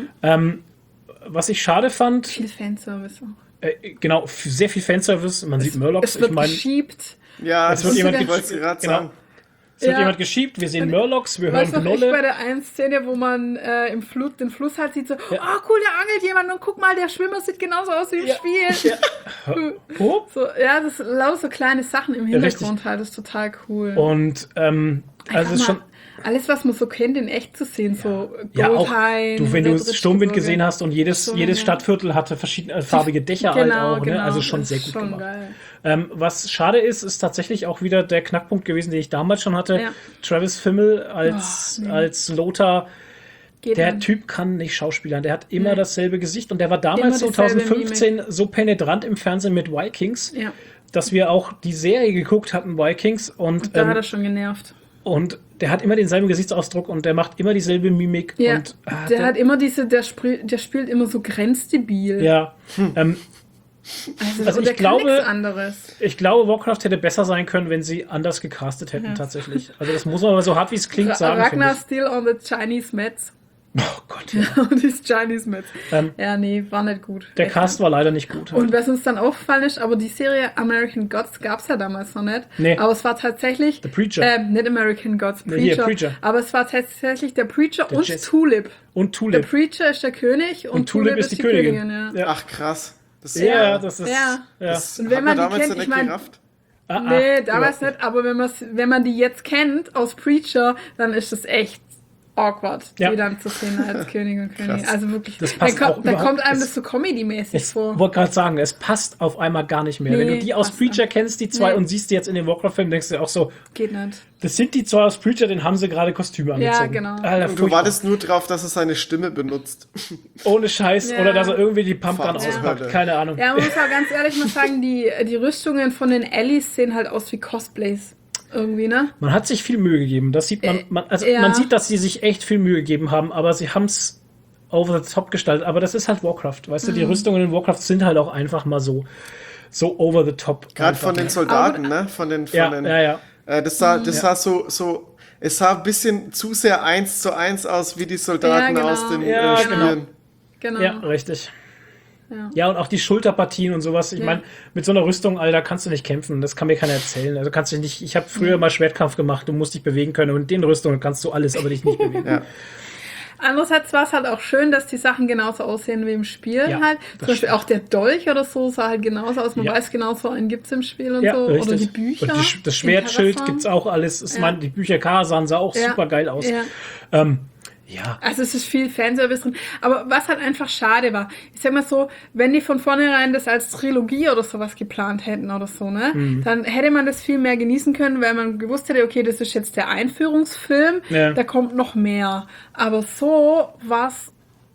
Was ich schade fand, Viel Fanservice auch. genau, sehr viel Fanservice. Man sieht Murlocs. Es wird Ich meine, geschiebt. Ja, Es wird jemand ich wollte gesch- gerade genau. sagen. es wird Ja. jemand geschiebt. Wir sehen Murlocs, wir hören Weißt du noch, ich bei Gnolle. der einen Szene, wo man den Fluss halt sieht, so, cool, da angelt jemand und guck mal, der Schwimmer sieht genauso aus wie im Spiel. Oh. So, ja, das sind lauter so kleine Sachen im richtig. Hintergrund halt, das ist total cool. Und also Einfach es ist mal schon. alles, was man so kennt, in echt zu sehen, so Ja, auch Goldhain, du, wenn du Red Ridge Sturmwind Gebirge. gesehen hast und jedes Sturmwind, ja. Stadtviertel hatte verschiedene farbige Dächer halt auch, ne? Also schon das sehr ist gut schon gemacht. Geil. Was schade ist, ist tatsächlich auch wieder der Knackpunkt gewesen, den ich damals schon hatte. Ja. Travis Fimmel als Lothar. Geht Der dann. Typ kann nicht schauspielern. Der hat immer dasselbe Gesicht, und der war damals Immer dieselbe 2015 so penetrant im Fernsehen mit Vikings, Ja, dass wir auch die Serie geguckt hatten, Vikings, und da hat er schon genervt. der hat immer denselben Gesichtsausdruck und der macht immer dieselbe Mimik. Ja, Und, der hat immer der spielt immer so grenzdebil. ja, Also ich der glaube- kann nichts anderes. ich glaube, Warcraft hätte besser sein können, wenn sie anders gecastet hätten, tatsächlich. Also das muss man aber so hart wie es klingt sagen. Ragnar finde still on the Chinese Mets. Oh Gott, ja. Und die Johnny Smith. Ähm, Ja, nee, war nicht gut. Der Echt Cast nicht. war leider nicht gut. Und was uns dann aufgefallen ist, aber die Serie American Gods gab es ja damals noch nicht. Nee. Aber es war tatsächlich... The Preacher. Nicht American Gods, Nee, hier, Preacher. Preacher. Aber es war tatsächlich der Preacher Der und Jazz. Tulip. Und Der Tulip. Preacher ist der König und Tulip ist die Königin. Ja. Ja. Ach, krass. Das, Ja, das ist. Ja. Ja. das Und hat wenn man die damals kennt, ja nicht ich mein- gerafft. Nee, damals überhaupt nicht, aber wenn man die jetzt kennt aus Preacher, dann ist es echt awkward, Ja. die dann zu sehen als König und Königin. Krass. Also wirklich, Das passt auch da überhaupt- kommt einem es- das so Comedy-mäßig Ich vor. wollte gerade sagen, es passt auf einmal gar nicht mehr. Wenn Nee, du die aus passt Preacher nicht. kennst, die zwei, Nee. und siehst die jetzt in den Warcraft-Film, denkst du auch so, Geht nicht. das sind die zwei aus Preacher, den haben sie gerade Kostüme angezogen. genau. Alter, Und du furchtbar. wartest nur drauf, dass er seine Stimme benutzt. Ohne Scheiß. Ja. Oder dass er irgendwie die Pumpgun Ja. auspackt. Keine Ahnung. Ja, man muss auch ganz ehrlich mal sagen, die Rüstungen von den Allies sehen halt aus wie Cosplays. Irgendwie, ne? Man hat sich viel Mühe gegeben. Das sieht man, ja. man sieht, dass sie sich echt viel Mühe gegeben haben, aber sie haben es over the top gestaltet. Aber das ist halt Warcraft. Weißt du, die Rüstungen in Warcraft sind halt auch einfach mal so over the top. Gerade Einfach, von den ne? Soldaten, ne? Von den, Ja. das sah so, es sah ein bisschen zu sehr 1:1 aus, wie die Soldaten Ja, genau. aus den Ja, Spielen. Genau. Ja, richtig. Ja. Ja, und auch die Schulterpartien und sowas. Ich Ja. meine, mit so einer Rüstung, Alter, kannst du nicht kämpfen. Das kann mir keiner erzählen. Also kannst du nicht. Ich habe früher mal Schwertkampf gemacht. Du musst dich bewegen können. Und mit den Rüstungen kannst du alles, aber dich nicht bewegen. Ja. Andererseits war es halt auch schön, dass die Sachen genauso aussehen wie im Spiel Ja, halt. das Zum Beispiel stimmt. auch der Dolch oder so sah halt genauso aus. Man Ja. weiß genau, so einen gibt es im Spiel und Ja, so. richtig. Oder die Bücher. Und das Schwertschild in gibt's auch alles. Ich Ja. meine, die Bücher Karasan sah auch Ja. super geil aus. Ja. Ja. Also es ist viel Fanservice drin. Aber was halt einfach schade war, ich sag mal so, wenn die von vornherein das als Trilogie oder sowas geplant hätten oder so, ne, dann hätte man das viel mehr genießen können, weil man gewusst hätte, okay, das ist jetzt der Einführungsfilm, Ja. da kommt noch mehr. Aber so war es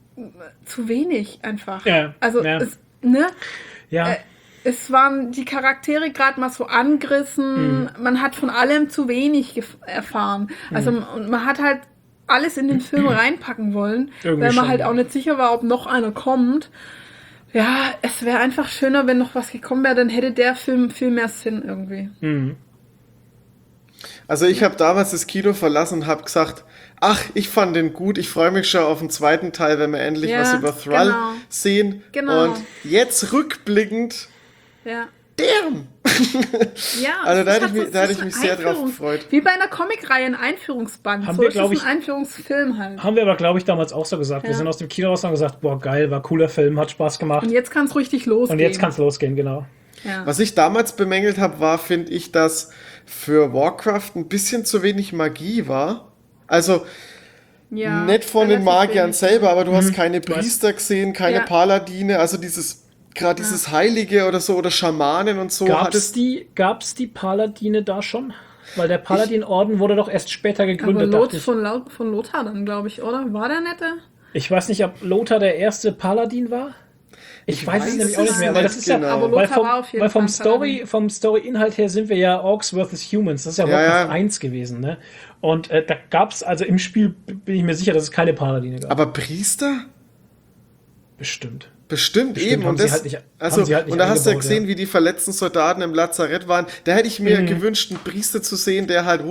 zu wenig einfach. Ja, Also, ja. ne? Ja. Es waren die Charaktere gerade mal so angerissen. Man hat von allem zu wenig erfahren. Also und man hat halt alles in den Film reinpacken wollen, Irgendwie weil man schon, halt ja. auch nicht sicher war, ob noch einer kommt. Ja, es wäre einfach schöner, wenn noch was gekommen wäre, dann hätte der Film viel mehr Sinn irgendwie. Also ich habe damals das Kino verlassen und habe gesagt, ach, ich fand den gut, ich freue mich schon auf den zweiten Teil, wenn wir endlich Ja, was über Thrall genau. sehen. Genau. Und jetzt rückblickend, Ja. damn! Ja, Also es da ist hätte halt ich mich- so- da hätte es ich ist mich sehr drauf Einführungs- gefreut. Wie bei einer Comicreihe, ein Einführungsband. Haben So wir, ist glaub es ich- ein Einführungsfilm halt. Haben wir aber, glaube ich, damals auch so gesagt. Wir Ja. sind aus dem Kino raus und haben gesagt, boah, geil, war cooler Film, hat Spaß gemacht. Und jetzt kann es richtig losgehen. Und jetzt kann es losgehen, genau. Ja. Was ich damals bemängelt habe, war, finde ich, dass für Warcraft ein bisschen zu wenig Magie war. Also Ja, nicht von den relativ Magiern wenig. selber, aber du hast Mhm. keine Priester gesehen, keine Ja. Paladine, also gerade dieses Heilige oder so oder Schamanen und so. Gab's die Paladine da schon? Weil der Paladin-Orden wurde doch erst später Aber gegründet, Lot dachte ich. von Lothar dann, glaube ich, oder? War der nette? Ich weiß nicht, ob Lothar der erste Paladin war. Ich weiß es nämlich auch nicht mehr, weil das ist ja, genau. Aber weil Lothar war auf jeden weil vom Fall ein Paladin. vom Story-Inhalt her sind wir ja Orcs vs. Humans. Das ist ja Ja, Warcraft ja. 1 gewesen, ne? Und da gab's, also im Spiel bin ich mir sicher, dass es keine Paladine gab. Aber Priester? Bestimmt. Bestimmt, eben. haben Und, sie das, halt nicht- also, haben sie halt nicht und da hast du ja eingebaut, gesehen, ja. wie die verletzten Soldaten im Lazarett waren. Da hätte ich mir gewünscht, einen Priester zu sehen, der halt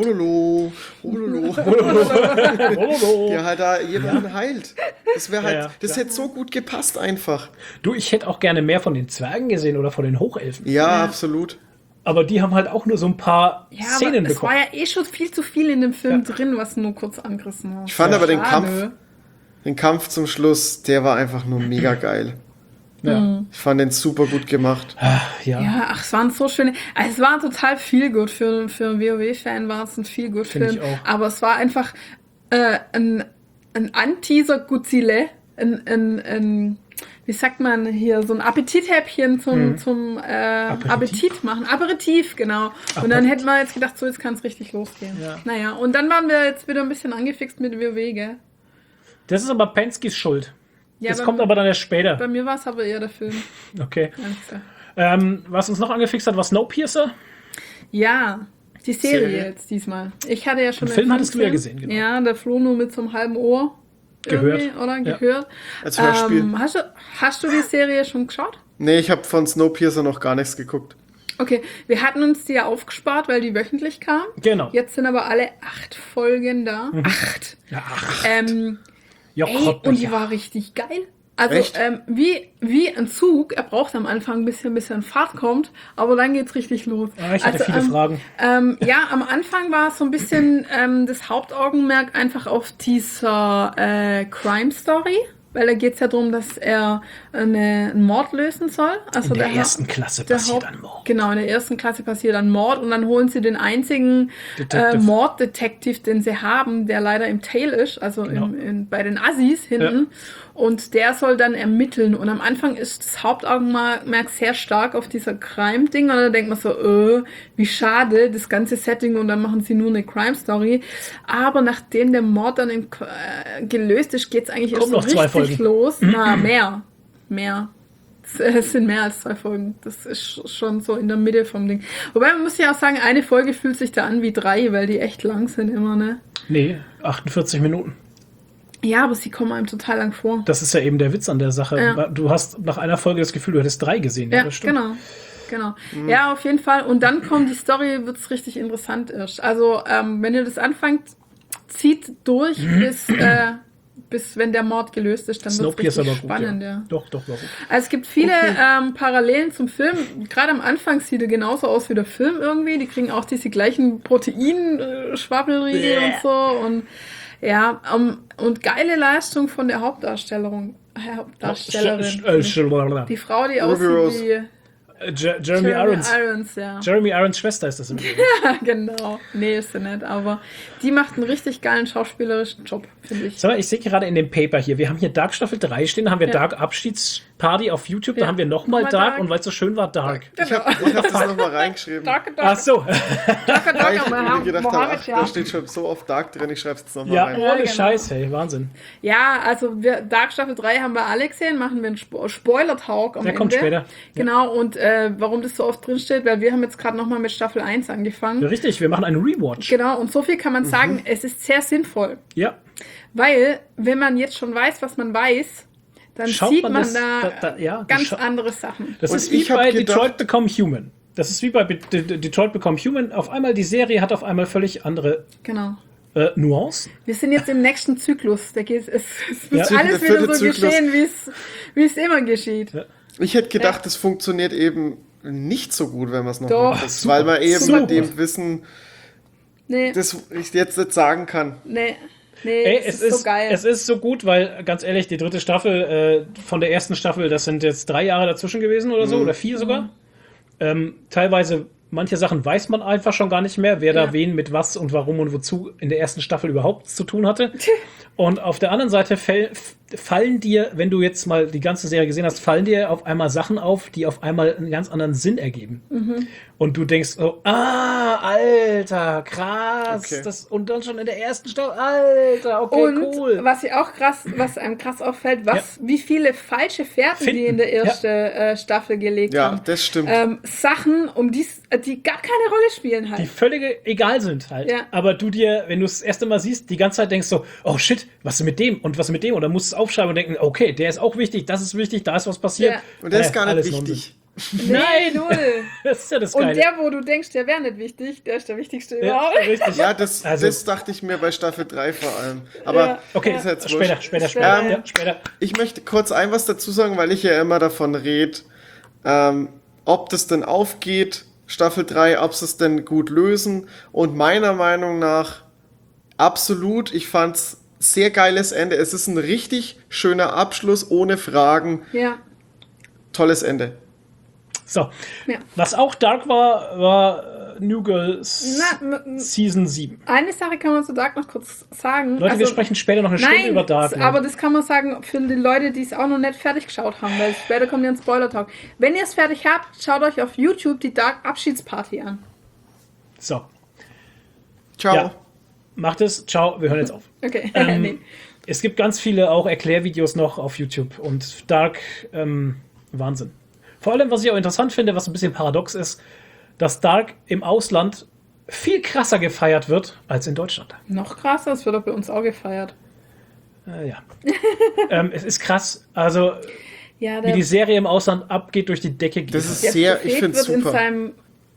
der halt da jemanden heilt. Das wäre halt, Ja, ja, das klar. hätte so gut gepasst einfach. Du, ich hätte auch gerne mehr von den Zwergen gesehen oder von den Hochelfen. Ja, absolut. Aber die haben halt auch nur so ein paar Ja, Szenen aber es bekommen. war ja eh schon viel zu viel in dem Film drin, was nur kurz angerissen war. Ich fand aber den Schade. Kampf zum Schluss, der war einfach nur mega geil. Ja. Ich fand den super gut gemacht. Ja. Ja, ach, es waren so schöne. Also es war total viel gut für einen WoW-Fan, war es ein viel gut Find Film. ich auch. Aber es war einfach ein Anteaser Gutzile, wie sagt man hier, so ein Appetithäppchen zum Appetit machen. Aperitif, genau. Und dann hätten wir jetzt gedacht, so, jetzt kann es richtig losgehen. Ja. Naja, und dann waren wir jetzt wieder ein bisschen angefixt mit WoW, gell? Das ist aber Penskys Schuld. Ja, das bei- kommt aber dann erst später. Bei mir war es aber eher der Film. Okay. ehrlich gesagt. Was uns noch angefixt hat, war Snowpiercer. Ja, die Serie Serie? jetzt diesmal. Ich hatte ja schon Den Film hattest du ja gesehen, genau. Ja, der Flo nur mit so einem halben Ohr. Gehört. irgendwie, Oder Ja. gehört. Als Hörspiel. Hast du die Serie schon geschaut? Nee, ich habe von Snowpiercer noch gar nichts geguckt. Okay, wir hatten uns die ja aufgespart, weil die wöchentlich kam. Genau. Jetzt sind aber alle 8 Folgen da. 8. Ja, ach, Ja, Ey, Gott, und die ja. war richtig geil. Also Echt? wie ein Zug, er braucht am Anfang ein bisschen Fahrt kommt, aber dann geht's richtig los. Ah, ich hatte viele Fragen. Ja, am Anfang war es so ein bisschen das Hauptaugenmerk einfach auf dieser Crime Story, weil da geht's ja darum, dass er einen Mord lösen soll. Also In der Ha- ersten Klasse der passiert Haupt- ein Mord. Genau, in der ersten Klasse passiert ein Mord und dann holen sie den einzigen Detective. Morddetektiv, den sie haben, der leider im Tail ist, also Genau. bei den Assis hinten. Und der soll dann ermitteln. Und am Anfang ist das Hauptaugenmerk sehr stark auf dieser Crime-Ding. Und da denkt man so, wie schade, das ganze Setting. Und dann machen sie nur eine Crime-Story. Aber nachdem der Mord dann gelöst ist, geht's eigentlich erst Kommt so noch 2 richtig Folgen. los. Na, mehr. Es sind mehr als 2 Folgen. Das ist schon so in der Mitte vom Ding. Wobei man muss ja auch sagen, eine Folge fühlt sich da an wie 3, weil die echt lang sind immer, ne? Nee, 48 Minuten. Ja, aber sie kommen einem total lang vor. Das ist ja eben der Witz an der Sache. Ja. Du hast nach einer Folge das Gefühl, du hättest 3 gesehen. Ja, das stimmt. genau. Ja, auf jeden Fall. Und dann kommt die Story, wird's richtig interessant erst. Also, wenn ihr das anfangt, zieht durch bis wenn der Mord gelöst ist, dann wird's Snowpiercer richtig war gut, spannend, ja. ja. Doch, war gut. Also es gibt viele Parallelen zum Film. Gerade am Anfang sieht er genauso aus wie der Film irgendwie. Die kriegen auch diese gleichen Protein-Schwabbelriegel und so. Und ja, und geile Leistung von der Hauptdarstellerin. Die Frau, die aussieht Rose. wie Jeremy Irons. ja. Jeremy Irons Schwester ist das im Übrigen. Ja, genau. Nee, ist sie nicht. Aber die macht einen richtig geilen schauspielerischen Job, finde ich. Sag mal, ich sehe gerade in dem Paper hier, wir haben hier Dark Staffel 3 stehen, da haben wir Ja. Dark Abschiedsparty auf YouTube, da Ja. haben wir nochmal Nochmal Dark Dark. und weil es so schön war, Dark. Ich hab das nochmal reingeschrieben. Danke, Ach so, Weil ich mir gedacht habe, Mohammed, ach, ja. da steht schon so oft Dark drin, ich schreibe es jetzt nochmal ja, rein. ohne genau. Scheiß, hey, Wahnsinn. Ja, also Dark Staffel 3 haben wir alle gesehen, machen wir einen Spoiler-Talk am Der Ende. kommt später. Genau, und warum das so oft drin steht, weil wir haben jetzt gerade nochmal mit Staffel 1 angefangen. Ja, richtig, wir machen einen Rewatch. Genau, und so viel kann man sagen, es ist sehr sinnvoll. Ja, Weil, wenn man jetzt schon weiß, was man weiß, dann Schaut sieht man man das- da, ja, du ganz scha- andere Sachen. das Und ist wie ich hab bei gedacht- Detroit Become Human. Das ist wie bei Detroit Become Human. Auf einmal, die Serie hat auf einmal völlig andere Genau. Nuancen. Wir sind jetzt im nächsten Zyklus. Es wird Ja. alles Der wieder vierte so Zyklus. geschehen, wie es immer geschieht. Ja. Ich hätte gedacht, das funktioniert eben nicht so gut, wenn man es noch Doch. macht. Weil man eben Super. mit dem Wissen, Nee, das ich jetzt nicht sagen kann. nee, Ey, es ist so geil. Es ist so gut, weil, ganz ehrlich, die 3. Staffel von der ersten Staffel, das sind jetzt 3 Jahre dazwischen gewesen oder so, oder 4 sogar. Teilweise, manche Sachen weiß man einfach schon gar nicht mehr, wer Ja. da wen mit was und warum und wozu in der ersten Staffel überhaupt zu tun hatte. Und auf der anderen Seite fallen dir, wenn du jetzt mal die ganze Serie gesehen hast, fallen dir auf einmal Sachen auf, die auf einmal einen ganz anderen Sinn ergeben. Und du denkst so, Alter, krass. Okay. Und dann schon in der ersten Staffel, Alter, okay, Und cool. was einem krass auffällt, wie viele falsche Fährten die Finden. in der ersten Staffel gelegt Ja, haben. das stimmt. Sachen, die gar keine Rolle spielen halt. Die völlig egal sind halt. Ja. Aber du dir, wenn du es das erste Mal siehst, die ganze Zeit denkst so, oh shit, was ist mit dem und was ist mit dem? Und dann musst du es aufschreiben und denken, okay, der ist auch wichtig, das ist wichtig, da ist was passiert. Ja. Und der ist gar nicht alles wichtig. Nee, Nein! null. Das ist ja das Und Geile. der, wo du denkst, der wäre nicht wichtig, der ist der wichtigste ja, überhaupt. richtig. Ja, das Also- dachte ich mir bei Staffel 3 vor allem. Aber Ja. Okay, ist jetzt später, wurscht. später. Ja. Ja, später. Ich möchte kurz was dazu sagen, weil ich ja immer davon rede, ob das denn aufgeht, Staffel 3, ob sie es denn gut lösen. Und meiner Meinung nach absolut, ich fand's sehr geiles Ende. Es ist ein richtig schöner Abschluss, ohne Fragen. Ja. Tolles Ende. So. Ja. Was auch dark war New Girl Season 7. Eine Sache kann man zu Dark noch kurz sagen. Leute, wir sprechen später noch eine Stunde Nein, über Dark. ne? aber das kann man sagen für die Leute, die es auch noch nicht fertig geschaut haben, weil später kommt ja ein Spoiler-Talk. Wenn ihr es fertig habt, schaut euch auf YouTube die Dark Abschiedsparty an. So, Ciao. ja. Macht es. Ciao, wir hören jetzt auf. Okay, nee. Es gibt ganz viele auch Erklärvideos noch auf YouTube und Dark, Wahnsinn. Vor allem, was ich auch interessant finde, was ein bisschen paradox ist, dass Dark im Ausland viel krasser gefeiert wird als in Deutschland. Noch krasser, das wird doch bei uns auch gefeiert. Ja. Es ist krass. Also, Ja, wie die Serie im Ausland abgeht, durch die Decke geht. Das ist der sehr, Prophet ich finde es wird in super. seinem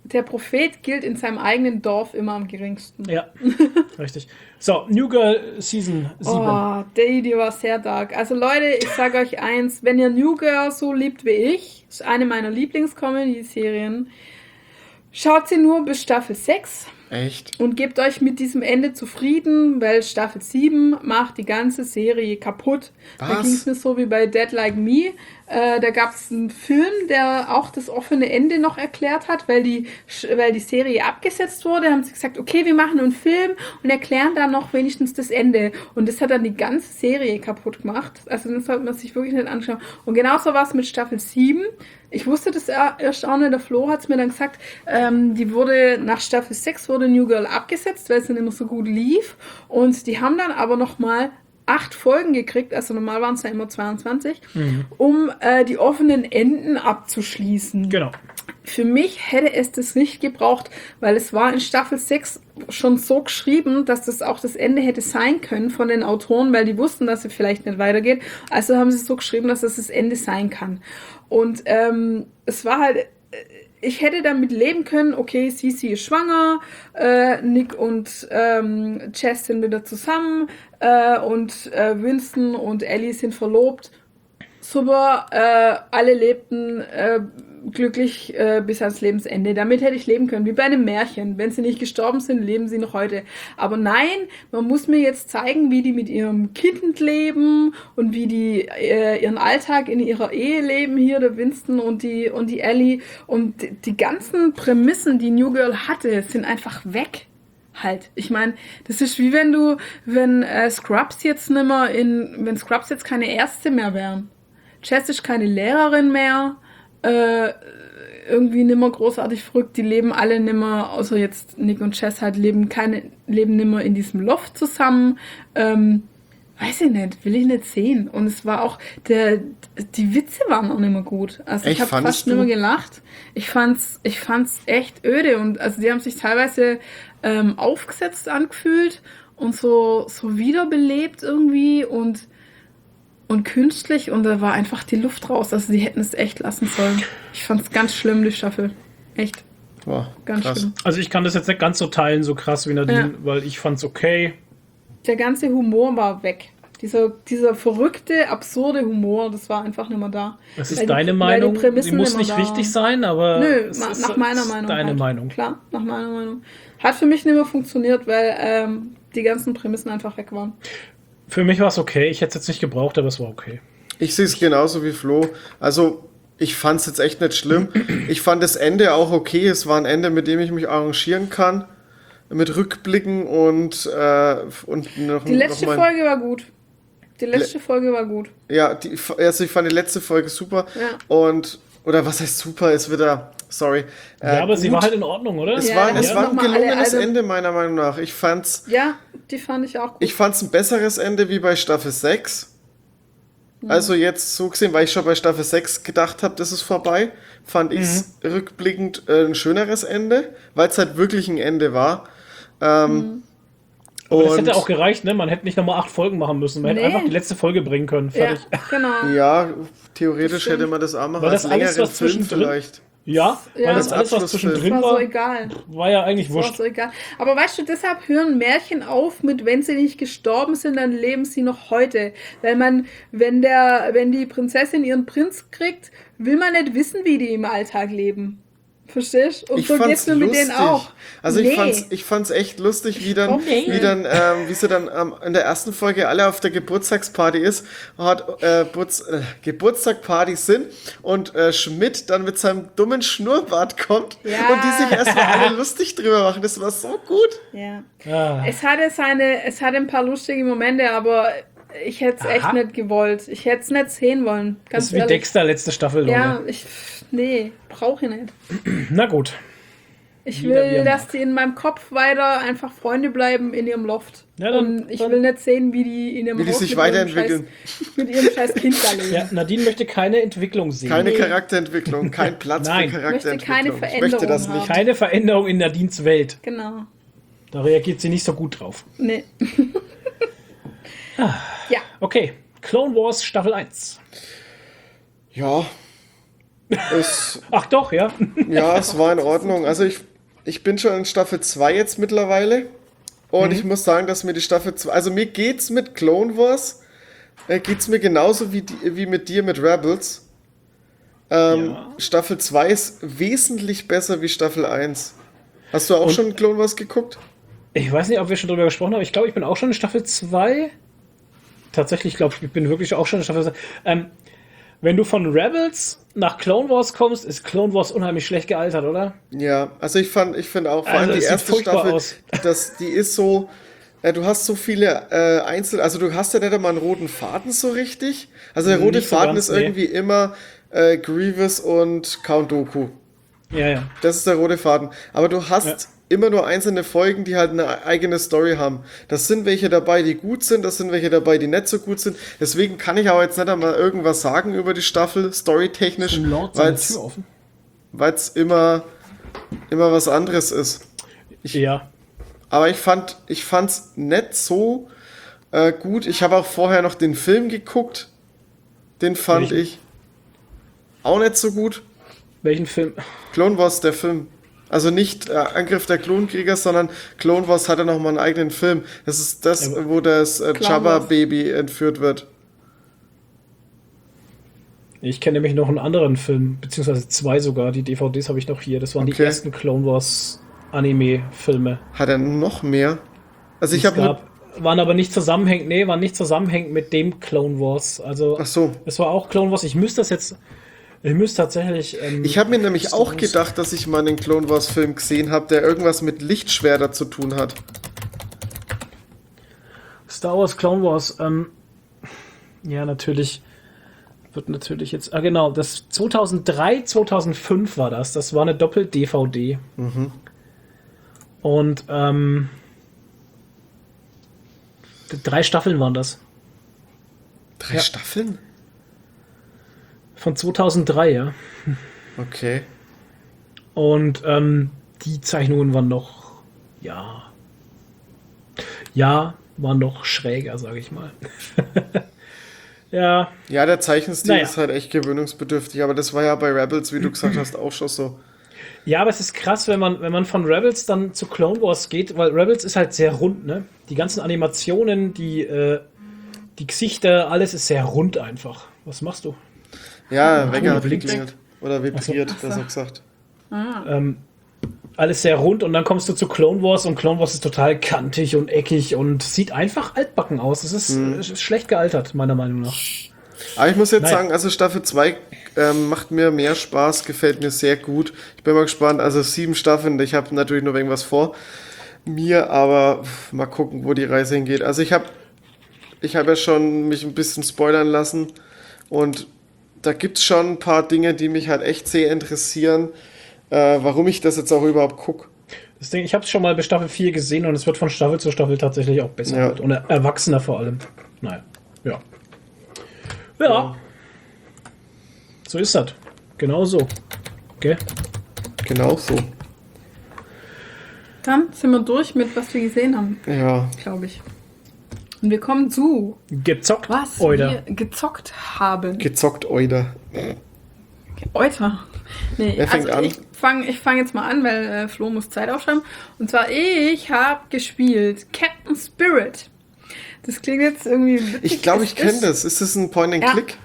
der Prophet gilt in seinem eigenen Dorf immer am geringsten. Ja, richtig. So, New Girl Season 7. Oh, die war sehr dark. Also Leute, ich sage euch eins, wenn ihr New Girl so liebt wie ich, ist eine meiner Lieblings-Comedy-Serien, schaut sie nur bis Staffel 6. Echt? Und gebt euch mit diesem Ende zufrieden, weil Staffel 7 macht die ganze Serie kaputt. Da Was? ging es mir so wie bei Dead Like Me. Da gab es einen Film, der auch das offene Ende noch erklärt hat, weil die Serie abgesetzt wurde. Haben sie gesagt, okay, wir machen einen Film und erklären dann noch wenigstens das Ende. Und das hat dann die ganze Serie kaputt gemacht. Also das sollte man sich wirklich nicht anschauen. Und genauso war es mit Staffel 7. Ich wusste das erst auch nicht, der Flo hat es mir dann gesagt, die wurde nach Staffel 6 wurde New Girl abgesetzt, weil es dann immer so gut lief. Und die haben dann aber nochmal 8 Folgen gekriegt, also normal waren es ja immer 22, um die offenen Enden abzuschließen. Genau. Für mich hätte es das nicht gebraucht, weil es war in Staffel 6 schon so geschrieben, dass das auch das Ende hätte sein können von den Autoren, weil die wussten, dass es vielleicht nicht weitergeht. Also haben sie es so geschrieben, dass das Ende sein kann. Und es war halt, ich hätte damit leben können, okay, Cici ist schwanger, Nick und Jess sind wieder zusammen und Winston und Ellie sind verlobt. Super, alle lebten glücklich bis ans Lebensende. Damit hätte ich leben können, wie bei einem Märchen. Wenn sie nicht gestorben sind, leben sie noch heute. Aber nein, man muss mir jetzt zeigen, wie die mit ihrem Kind leben und wie die ihren Alltag in ihrer Ehe leben, hier der Winston und die Ellie. Und die ganzen Prämissen, die New Girl hatte, sind einfach weg. Halt. Ich meine, das ist wie wenn Scrubs jetzt wenn Scrubs jetzt keine Ärzte mehr wären. Jess ist keine Lehrerin mehr, irgendwie nimmer großartig verrückt, die leben alle nimmer, außer jetzt Nick und Jess halt leben nimmer in diesem Loft zusammen, weiß ich nicht, will ich nicht sehen. Und es war auch, die Witze waren auch nimmer gut. Also ich habe fast nimmer gelacht. Ich fand's echt öde und also die haben sich teilweise aufgesetzt angefühlt und so wiederbelebt irgendwie und künstlich und da war einfach die Luft raus. Also die hätten es echt lassen sollen. Ich fand es ganz schlimm, die Staffel. Echt. Boah, ganz krass. schlimm. Also ich kann das jetzt nicht ganz so teilen, so krass wie Nadine, weil ich fand's okay. Der ganze Humor war weg. Dieser verrückte, absurde Humor, das war einfach nicht mehr da. Das ist deine Meinung. Sie muss nicht richtig sein, aber nö, es nach meiner Meinung. Deine halt. Meinung. Klar, nach meiner Meinung. Hat für mich nicht mehr funktioniert, weil die ganzen Prämissen einfach weg waren. Für mich war es okay. Ich hätte es jetzt nicht gebraucht, aber es war okay. Ich sehe es genauso wie Flo. Also, ich fand es jetzt echt nicht schlimm. Ich fand das Ende auch okay. Es war ein Ende, mit dem ich mich arrangieren kann. Mit Rückblicken und noch Die letzte Folge war gut. Ja, also ich fand die letzte Folge super. Ja. Oder was heißt super, ist wieder, sorry. Ja, aber sie gut. war halt in Ordnung, oder? Es Ja, war das ein noch mal gelungenes alle- Ende, meiner Meinung nach. Ja, die fand ich auch gut. Ich fand es ein besseres Ende wie bei Staffel 6. Also jetzt so gesehen, weil ich schon bei Staffel 6 gedacht habe, das ist vorbei, fand ich es rückblickend ein schöneres Ende, weil es halt wirklich ein Ende war. Aber das hätte auch gereicht, ne? Man hätte nicht nochmal 8 Folgen machen müssen. Man hätte einfach die letzte Folge bringen können. Fertig. Ja, genau. Ja, theoretisch Stimmt. hätte man das auch machen Weil das als alles, längeren was Film zwischendrin- vielleicht. Ja, Ja. weil das alles, was Abschlussfilm. zwischendrin Das war so war, egal. war ja eigentlich Das war wurscht. so egal. Aber weißt du, deshalb hören Märchen auf mit, wenn sie nicht gestorben sind, dann leben sie noch heute. Weil wenn die Prinzessin ihren Prinz kriegt, will man nicht wissen, wie die im Alltag leben. Verstehst? Und Ich so fand's geht's mir mit denen lustig. auch. Also Nee. ich fand's echt lustig, wie sie dann in der ersten Folge alle auf der Geburtstagsparty Geburtstagparty sind und Schmidt dann mit seinem dummen Schnurrbart kommt Ja. und die sich erstmal alle lustig drüber machen. Das war so gut. Ja. Ah. Es hatte ein paar lustige Momente, aber ich hätte es echt nicht gewollt. Ich hätte es nicht sehen wollen. Das Ganz ist wie ehrlich. Dexter, letzte Staffel. Leute. Ja, nee, brauche ich nicht. Na gut. Ich Jeder wie will, er dass mag. die in meinem Kopf weiter einfach Freunde bleiben in ihrem Loft. Ja, dann- und ich dann- will nicht sehen, wie die in ihrem Wie die Loft sich mit ihrem weiterentwickeln. mit ihrem scheiß Kind da leben. Ja, Nadine möchte keine Entwicklung sehen. Keine Charakterentwicklung, kein Platz Nein. für Ich möchte Charakterentwicklung. keine Ich möchte Veränderung das haben. nicht. Keine Veränderung in Nadines Welt. Genau. Da reagiert sie nicht so gut drauf. Nee. Ah. Ja. Okay, Clone Wars Staffel 1. Ja, Ach doch, ja. Ja, es war in Ordnung. Also ich bin schon in Staffel 2 jetzt mittlerweile. Und ich muss sagen, dass mir die Staffel 2, also mir geht's mit Clone Wars, geht's mir genauso wie mit dir mit Rebels. Staffel 2 ist wesentlich besser wie Staffel 1. Hast du auch schon Clone Wars geguckt? Ich weiß nicht, ob wir schon drüber gesprochen haben. Ich glaube, ich bin auch schon in Staffel 2. Tatsächlich, ich glaube, ich bin wirklich auch schon in Staffel 2. Wenn du von Rebels nach Clone Wars kommst, ist Clone Wars unheimlich schlecht gealtert, oder? Ja, also ich finde auch, vor allem die erste Staffel, die ist so, du hast so viele also du hast ja nicht einmal einen roten Faden so richtig. Also der rote Faden ist irgendwie immer Grievous und Count Dooku. Ja. Das ist der rote Faden. Aber du hast immer nur einzelne Folgen, die halt eine eigene Story haben. Das sind welche dabei, die gut sind, das sind welche dabei, die nicht so gut sind. Deswegen kann ich aber jetzt nicht einmal irgendwas sagen über die Staffel, storytechnisch, weil es immer was anderes ist. Aber ich fand's nicht so gut. Ich habe auch vorher noch den Film geguckt. Den fand ich auch nicht so gut. Welchen Film? Clone Wars, der Film. Also nicht Angriff der Klonkrieger, sondern Clone Wars hatte noch mal einen eigenen Film. Das ist das, wo das Jabba-Baby entführt wird. Ich kenne nämlich noch einen anderen Film, beziehungsweise 2 sogar. Die DVDs habe ich noch hier. Das waren die ersten Clone Wars Anime-Filme. Hat er noch mehr? Also ich habe waren aber nicht zusammenhängend. Nee, waren nicht zusammenhängend mit dem Clone Wars. Also, ach so. Es war auch Clone Wars. Ich müsste tatsächlich. Ich habe mir nämlich auch gedacht, dass ich mal einen Clone Wars Film gesehen habe, der irgendwas mit Lichtschwerter zu tun hat. Star Wars Clone Wars. Ja, natürlich. Wird natürlich jetzt. Ah, genau. Das 2003, 2005 war das. Das war eine Doppel-DVD. Mhm. Und 3 Staffeln waren das. 3 Staffeln? Von 2003, ja. Okay. Und die Zeichnungen waren noch, waren noch schräger, sage ich mal. Ja. Ja, der Zeichenstil ist halt echt gewöhnungsbedürftig, aber das war ja bei Rebels, wie du gesagt hast, auch schon so. Ja, aber es ist krass, wenn man von Rebels dann zu Clone Wars geht, weil Rebels ist halt sehr rund, ne? Die ganzen Animationen, die Gesichter, alles ist sehr rund einfach. Was machst du? Ja, Wecker hat geklingelt. Oder vibriert, besser gesagt. Alles sehr rund und dann kommst du zu Clone Wars und Clone Wars ist total kantig und eckig und sieht einfach altbacken aus. Es ist schlecht gealtert, meiner Meinung nach. Aber ich muss jetzt sagen, also Staffel 2 macht mir mehr Spaß, gefällt mir sehr gut. Ich bin mal gespannt, also 7 Staffeln, ich habe natürlich noch irgendwas vor mir, aber mal gucken, wo die Reise hingeht. Also ich habe ja schon mich ein bisschen spoilern lassen und da gibt es schon ein paar Dinge, die mich halt echt sehr interessieren, warum ich das jetzt auch überhaupt gucke. Deswegen, ich habe es schon mal bei Staffel 4 gesehen und es wird von Staffel zu Staffel tatsächlich auch besser. Ja. Und erwachsener vor allem. Naja, ja. So ist das. Genau so. Okay? Genau so. Dann sind wir durch mit, was wir gesehen haben. Ja. Glaube ich. Und wir kommen zu gezockt, was Oida. wir gezockt haben. Gezockt, Oida. Euter. Nee, wer fängt an? Ich fang jetzt mal an, weil Flo muss Zeit aufschreiben. Und zwar, ich habe gespielt Captain Spirit. Das klingt jetzt irgendwie witzig. Ich glaube, ich kenne das. Ist das ein Point-and-Click?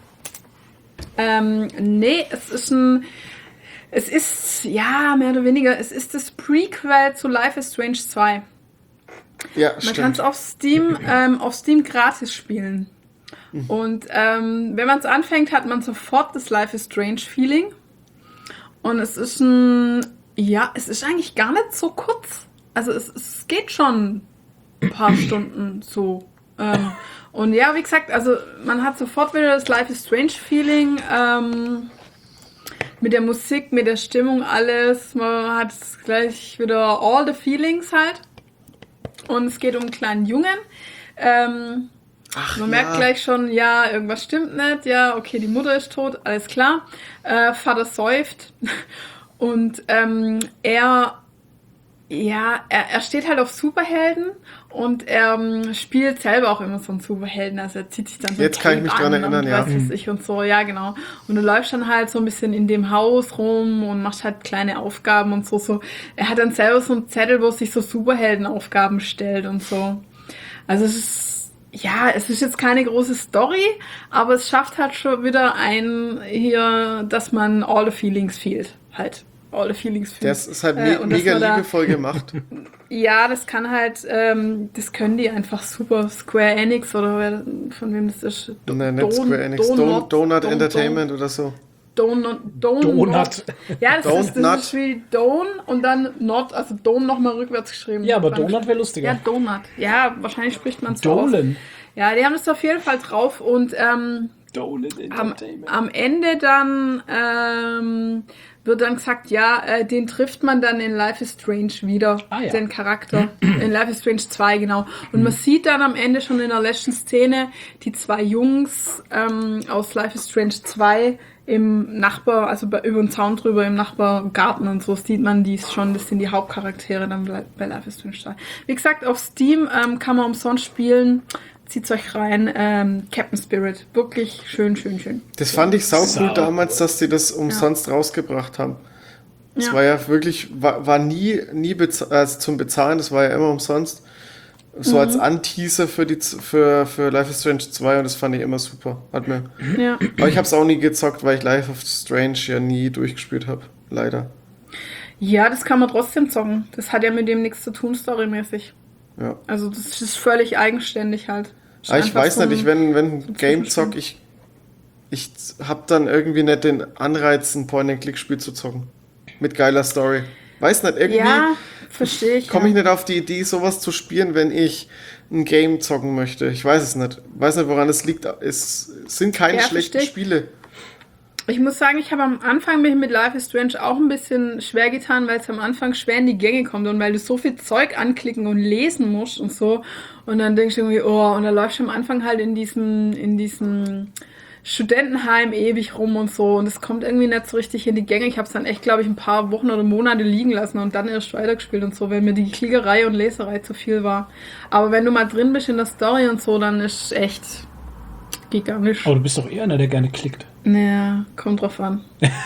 Nee, es ist, mehr oder weniger, es ist das Prequel zu Life is Strange 2. Ja, Man kann es auf Steam gratis spielen. Und wenn man es anfängt, hat man sofort das Life is Strange Feeling. Und es ist es ist eigentlich gar nicht so kurz. Also es geht schon ein paar Stunden so. Und ja, wie gesagt, also man hat sofort wieder das Life is Strange Feeling. Mit der Musik, mit der Stimmung, alles. Man hat gleich wieder all the feelings halt. Und es geht um einen kleinen Jungen. Man merkt gleich schon, irgendwas stimmt nicht. Ja, okay, die Mutter ist tot, alles klar. Vater säuft. Und er Ja, er steht halt auf Superhelden und er spielt selber auch immer so einen Superhelden. Also er zieht sich dann so Jetzt kann ich mich dran erinnern, ja. Weiß ich und so, ja genau. Und du läufst dann halt so ein bisschen in dem Haus rum und machst halt kleine Aufgaben und so. Er hat dann selber so einen Zettel, wo er sich so Superheldenaufgaben stellt und so. Also es ist jetzt keine große Story, aber es schafft halt schon wieder dass man all the feelings feelt. Halt. All the feelings feelt. Das ist halt mega liebevoll gemacht. Ja, das kann halt, das können die einfach super. Square Enix oder von wem das ist? Nicht Square Enix, Donut Entertainment oder so. Donut. Ja, das ist wie Don und dann Not, also Don nochmal rückwärts geschrieben. Ja, aber Donut wäre lustiger. Ja, Donut. Ja, wahrscheinlich spricht man es so aus. Dolan. Ja, die haben das auf jeden Fall drauf und am Ende dann wird dann gesagt, ja, den trifft man dann in Life is Strange wieder, den Charakter. In Life is Strange 2, genau. Und man sieht dann am Ende schon in der letzten Szene die 2 Jungs aus Life is Strange 2 im Nachbar, also über den Zaun drüber im Nachbargarten und so sieht man die schon, das sind die Hauptcharaktere dann bei Life is Strange 2. Wie gesagt, auf Steam kann man umsonst spielen. Zieht's euch rein. Captain Spirit. Wirklich schön. Das fand ich saucool damals, dass die das umsonst rausgebracht haben. Das war ja wirklich, war nie zum Bezahlen, das war ja immer umsonst. So als Anteaser für Life is Strange 2 und das fand ich immer super. Aber ich hab's auch nie gezockt, weil ich Life is Strange ja nie durchgespielt habe. Leider. Ja, das kann man trotzdem zocken. Das hat ja mit dem nichts zu tun, storymäßig. Ja. Also das ist völlig eigenständig halt. Ich weiß nicht, wenn ein Game zock, ich hab dann irgendwie nicht den Anreiz, ein Point-and-Click-Spiel zu zocken. Mit geiler Story. Weiß nicht, irgendwie verstehe ich. Komme ich nicht auf die Idee, sowas zu spielen, wenn ich ein Game zocken möchte. Ich weiß es nicht. Weiß nicht, woran es liegt. Es sind keine schlechten Spiele. Ich muss sagen, ich habe am Anfang mich mit Life is Strange auch ein bisschen schwer getan, weil es am Anfang schwer in die Gänge kommt und weil du so viel Zeug anklicken und lesen musst und so. Und dann denkst du irgendwie, und da läufst du am Anfang halt in diesem Studentenheim ewig rum und so. Und es kommt irgendwie nicht so richtig in die Gänge. Ich habe es dann echt, glaube ich, ein paar Wochen oder Monate liegen lassen und dann erst weitergespielt und so, weil mir die Klickerei und Leserei zu viel war. Aber wenn du mal drin bist in der Story und so, dann ist es echt gigantisch. Aber du bist doch eher einer, der gerne klickt. Naja, kommt drauf an.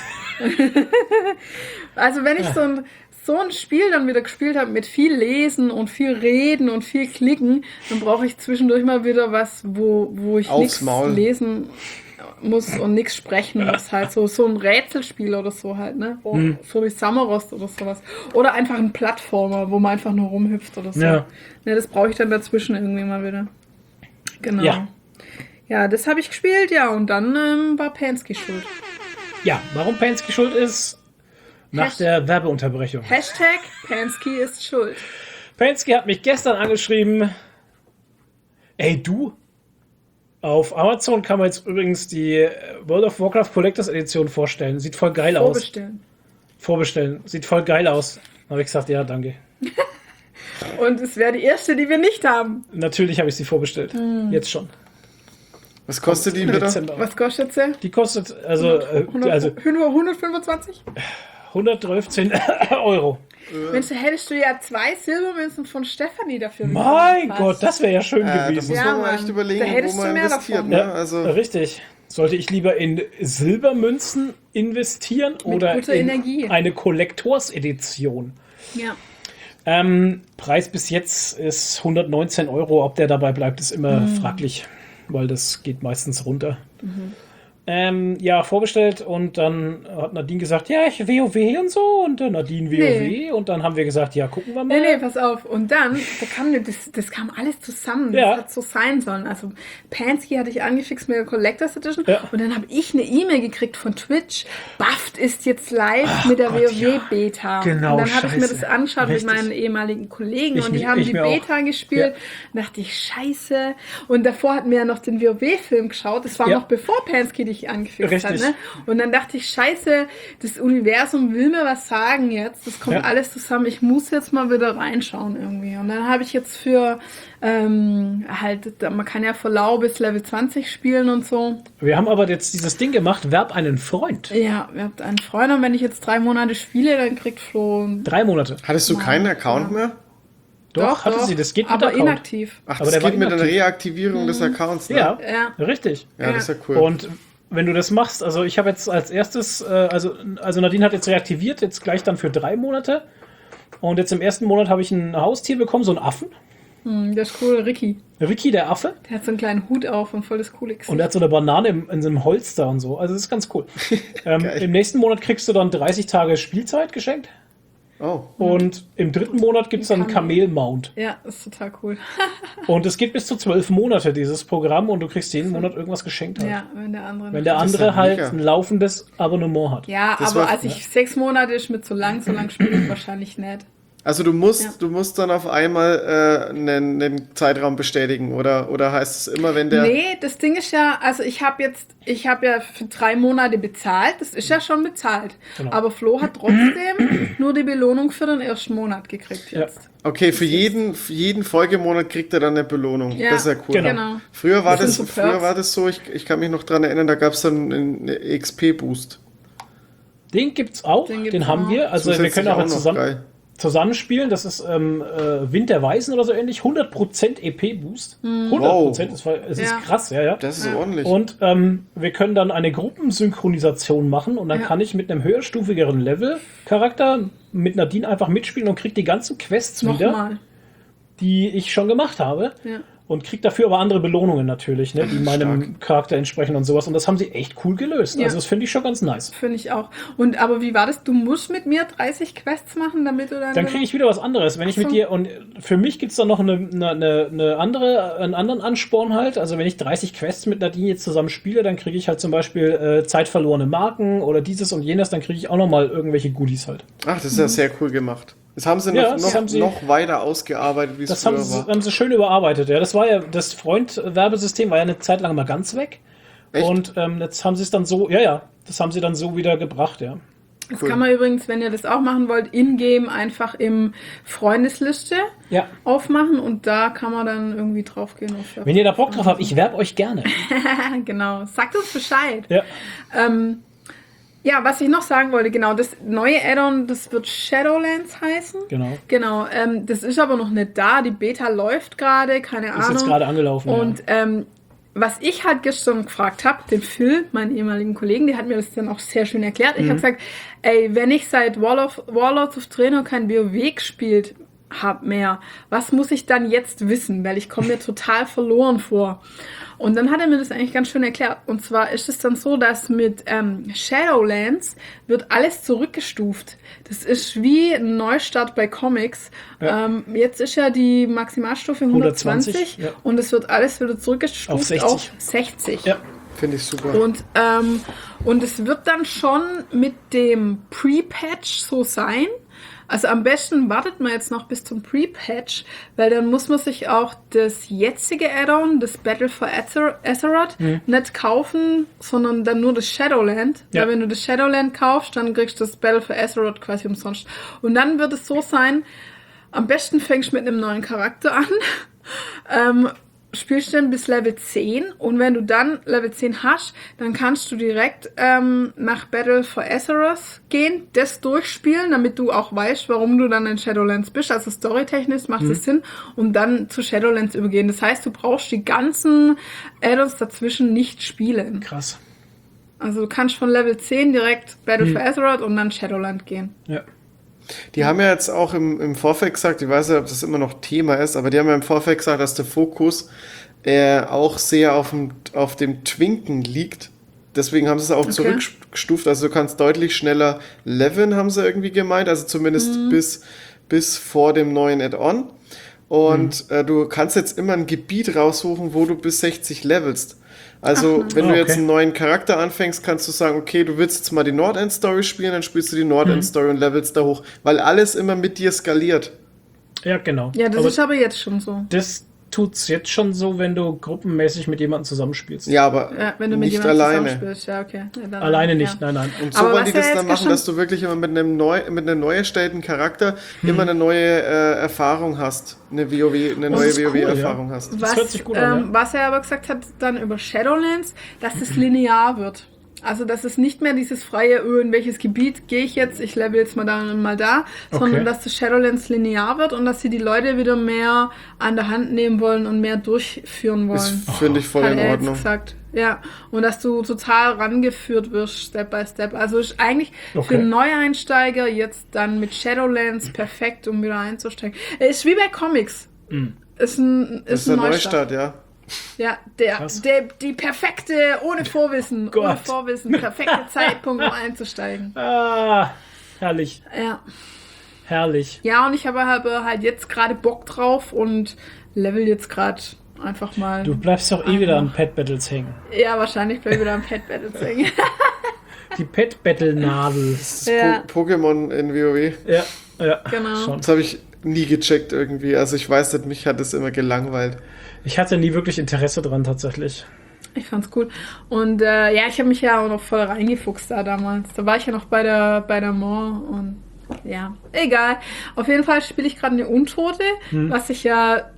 Also wenn ich so ein Spiel dann wieder gespielt habe mit viel Lesen und viel Reden und viel Klicken, dann brauche ich zwischendurch mal wieder was, wo ich nichts lesen muss und nichts sprechen muss. Halt so ein Rätselspiel oder so halt, ne? So wie Sammerost oder sowas. Oder einfach ein Plattformer, wo man einfach nur rumhüpft oder so. Ja, das brauche ich dann dazwischen irgendwie mal wieder. Genau. Ja, das habe ich gespielt, ja, und dann war Pansky schuld. Ja, warum Pansky schuld ist, nach der Werbeunterbrechung. Hashtag Pansky ist schuld. Pansky hat mich gestern angeschrieben, ey du, auf Amazon kann man jetzt übrigens die World of Warcraft Collectors Edition vorstellen. Sieht voll geil aus. Vorbestellen. Sieht voll geil aus. Dann habe ich gesagt, ja, danke. Und es wäre die erste, die wir nicht haben. Natürlich habe ich sie vorbestellt. Jetzt schon. Was kostet die bitte? Was kostet sie? Die kostet, also 125? 115 Euro. Mensch, da hättest du ja 2 Silbermünzen von Stefanie dafür bekommen. Mein Gott, das wäre ja schön gewesen. Das muss man mal echt überlegen, wo man investiert. Ne? Also richtig. Sollte ich lieber in Silbermünzen investieren oder in Energie. Eine Collectors-Edition? Ja. Preis bis jetzt ist 119 Euro. Ob der dabei bleibt, ist immer fraglich, weil das geht meistens runter. Vorbestellt und dann hat Nadine gesagt, ja, ich WoW und so und dann Nadine WoW und dann haben wir gesagt, ja, gucken wir mal. Nee, pass auf. Und dann, das kam alles zusammen. Das hat so sein sollen. Also Pansky hatte ich angefixt mit der Collectors Edition und dann habe ich eine E-Mail gekriegt von Twitch. Bufft ist jetzt live mit der WoW-Beta. Genau, und dann habe ich mir das angeschaut mit meinen ehemaligen Kollegen und die haben die Beta gespielt. Da dachte ich, scheiße. Und davor hatten wir ja noch den WoW-Film geschaut. Das war noch bevor Pansky die mich angefixt Richtig. hat. Ne? Und dann dachte ich, scheiße, das Universum will mir was sagen jetzt. Das kommt Ja. alles zusammen. Ich muss jetzt mal wieder reinschauen irgendwie. Und dann habe ich jetzt für man kann ja für lau bis Level 20 spielen und so. Wir haben aber jetzt dieses Ding gemacht, werb einen Freund. Ja, ihr habt einen Freund und wenn ich jetzt 3 Monate spiele, dann kriegt Flo 3 Monate. Hattest du keinen Account mehr? Doch, hatte sie, das geht mit aber Account. inaktiv. Ach, Aber das der war geht mit einer inaktiv. Reaktivierung des Accounts, ne? Ja, Ja. richtig. Ja, das ist ja cool. Und wenn du das machst, also ich habe jetzt als erstes, also Nadine hat jetzt reaktiviert, jetzt gleich dann für 3 Monate. Und jetzt im ersten Monat habe ich ein Haustier bekommen, so einen Affen. Der ist cool, Ricky. Ricky, der Affe. Der hat so einen kleinen Hut auf und voll das coole Gesicht. Und er hat so eine Banane in so einem Holster und so. Also das ist ganz cool. Im nächsten Monat kriegst du dann 30 Tage Spielzeit geschenkt. Oh. Und im 3. Monat gibt es dann einen Kamel-Mount. Ja, ist total cool. Und es geht bis zu 12 Monate, dieses Programm. Und du kriegst jeden Monat irgendwas geschenkt. Halt. Ja, wenn der andere. Wenn der Das ist andere ja halt mega. ein laufendes Abonnement hat. Ja, Das aber war- als ich 6 Monate ist mit so lang spiele ich wahrscheinlich nicht. Also du musst dann auf einmal einen Zeitraum bestätigen oder heißt es immer, wenn der... Nee, das Ding ist ja, also ich habe ja für 3 Monate bezahlt, das ist ja schon bezahlt. Genau. Aber Flo hat trotzdem nur die Belohnung für den ersten Monat gekriegt jetzt. Okay, für jeden Folgemonat kriegt er dann eine Belohnung. Ja, Das ist ja cool. Genau. Früher war Das das, sind so Perks. so, ich kann mich noch dran erinnern, da gab es dann einen XP-Boost. Den gibt's auch, Den den, gibt's haben auch. wir. Also wir Zusätzlich können auch auch noch, zusammen, geil. zusammenspielen. Das ist Wind der Weisen oder so ähnlich. 100% EP-Boost. 100%, Wow. es Ja. ist krass, ja. Das ist ordentlich. Und wir können dann eine Gruppensynchronisation machen und dann Ja. kann ich mit einem höherstufigeren Level-Charakter mit Nadine einfach mitspielen und krieg die ganzen Quests wieder, Nochmal. die ich schon gemacht habe. Ja. Und krieg dafür aber andere Belohnungen natürlich, ne, die meinem Charakter entsprechen und sowas. Und das haben sie echt cool gelöst. Ja. Also das finde ich schon ganz nice. Finde ich auch. Und aber wie war das? Du musst mit mir 30 Quests machen, damit du Dann kriege ich wieder was anderes. Wenn ich mit so. dir, und für mich gibt es dann noch einen anderen Ansporn halt. Also wenn ich 30 Quests mit Nadine jetzt zusammen spiele, dann kriege ich halt zum Beispiel zeitverlorene Marken oder dieses und jenes, dann kriege ich auch nochmal irgendwelche Goodies halt. Ach, das ist ja sehr cool gemacht. Das haben sie Ja, noch, das haben sie- noch weiter ausgearbeitet, wie es Das früher haben war. sie schön überarbeitet. Ja, das war ja, das Freund-Werbesystem war ja eine Zeit lang mal ganz weg. Echt? Und jetzt haben sie es dann so, das haben sie dann so wieder gebracht, ja. Das Cool. kann man übrigens, wenn ihr das auch machen wollt, in-game einfach im Freundesliste Ja. aufmachen und da kann man dann irgendwie draufgehen. Auf Wenn ihr da Bock drauf habt, ich werbe euch gerne. Genau, sagt uns Bescheid. Ja. Ja, was ich noch sagen wollte, genau, das neue Add-on, das wird Shadowlands heißen. Genau. Genau, das ist aber noch nicht da, die Beta läuft gerade, keine Ahnung. Ist jetzt gerade angelaufen. Und was ich halt gestern gefragt habe, den Phil, meinen ehemaligen Kollegen, der hat mir das dann auch sehr schön erklärt. Ich habe gesagt, ey, wenn ich seit Warlords of Draenor kein WoW gespielt habe mehr, was muss ich dann jetzt wissen? Weil ich komme mir total verloren vor. Und dann hat er mir das eigentlich ganz schön erklärt. Und zwar ist es dann so, dass mit Shadowlands wird alles zurückgestuft. Das ist wie ein Neustart bei Comics. Ja. Jetzt ist ja die Maximalstufe 120 ja. und es wird alles wieder zurückgestuft Auf 60. auf 60. Ja. Finde ich super. Und es wird dann schon mit dem Pre-Patch so sein. Also am besten wartet man jetzt noch bis zum Pre-Patch, weil dann muss man sich auch das jetzige Add-on, das Battle for Azeroth, nicht kaufen, sondern dann nur das Shadowland. Ja. Weil wenn du das Shadowland kaufst, dann kriegst du das Battle for Azeroth quasi umsonst. Und dann wird es so sein, am besten fängst du mit einem neuen Charakter an, spielst den bis Level 10 und wenn du dann Level 10 hast, dann kannst du direkt nach Battle for Azeroth gehen, das durchspielen, damit du auch weißt, warum du dann in Shadowlands bist. Also storytechnisch macht es Sinn und dann zu Shadowlands übergehen. Das heißt, du brauchst die ganzen Add-ons dazwischen nicht spielen. Krass. Also du kannst von Level 10 direkt Battle for Azeroth und dann Shadowland gehen. Ja. Die haben ja jetzt auch im Vorfeld gesagt, ich weiß nicht, ob das immer noch Thema ist, aber die haben ja im Vorfeld gesagt, dass der Fokus auch sehr auf dem Twinken liegt. Deswegen haben sie es auch zurückgestuft. Also du kannst deutlich schneller leveln, haben sie irgendwie gemeint. Also zumindest bis vor dem neuen Add-on. Und du kannst jetzt immer ein Gebiet raussuchen, wo du bis 60 levelst. Also, wenn du jetzt einen neuen Charakter anfängst, kannst du sagen, okay, du willst jetzt mal die Nordend-Story spielen, dann spielst du die Nordend-Story und levelst da hoch, weil alles immer mit dir skaliert. Ja, genau. Ja, das ist aber jetzt schon so. Das tut's jetzt schon so, wenn du gruppenmäßig mit jemandem zusammenspielst. Ja, aber Ja, wenn du mit nicht jemandem alleine. zusammenspielst, ja, okay. Ja, dann, Alleine nicht, ja. nein. Und so Aber wollen was die das ja dann jetzt machen, schon- dass du wirklich immer mit einem neu erstellten Charakter immer eine neue Erfahrung hast. Eine neue ist cool, WoW-Erfahrung ja. hast. Das hört sich gut an, ja. Was er aber gesagt hat dann über Shadowlands, dass es linear wird. Also, dass es nicht mehr dieses freie, in welches Gebiet gehe ich jetzt, ich level jetzt mal da, sondern dass das Shadowlands linear wird und dass sie die Leute wieder mehr an der Hand nehmen wollen und mehr durchführen wollen. Das finde ich voll Hat in er jetzt Ordnung. gesagt. Ja, und dass du total rangeführt wirst, Step by Step. Also ist eigentlich für Neueinsteiger jetzt dann mit Shadowlands perfekt, um wieder einzusteigen. Ist wie bei Comics. Ist ein Das ist ein Neustart. Neustart, ja. Ja, Krass. die perfekte, ohne Vorwissen, perfekte Zeitpunkt, um einzusteigen. Ah, herrlich, Ja. herrlich. Ja, und ich habe halt jetzt gerade Bock drauf und level jetzt gerade einfach mal. Du bleibst doch eh wieder an Pet Battles hängen. Ja, wahrscheinlich bleibe ich wieder am Pet Battle singen. Die Pet Battle Nadel. Das Ja. Pokémon in WoW. Ja, Genau. schon. Das habe ich nie gecheckt irgendwie. Also ich weiß nicht, mich hat das immer gelangweilt. Ich hatte nie wirklich Interesse dran, tatsächlich. Ich fand's cool. Und ja, ich habe mich ja auch noch voll reingefuchst da damals. Da war ich ja noch bei der Mall und ja, egal. Auf jeden Fall spiele ich gerade eine Untote, was ich ja.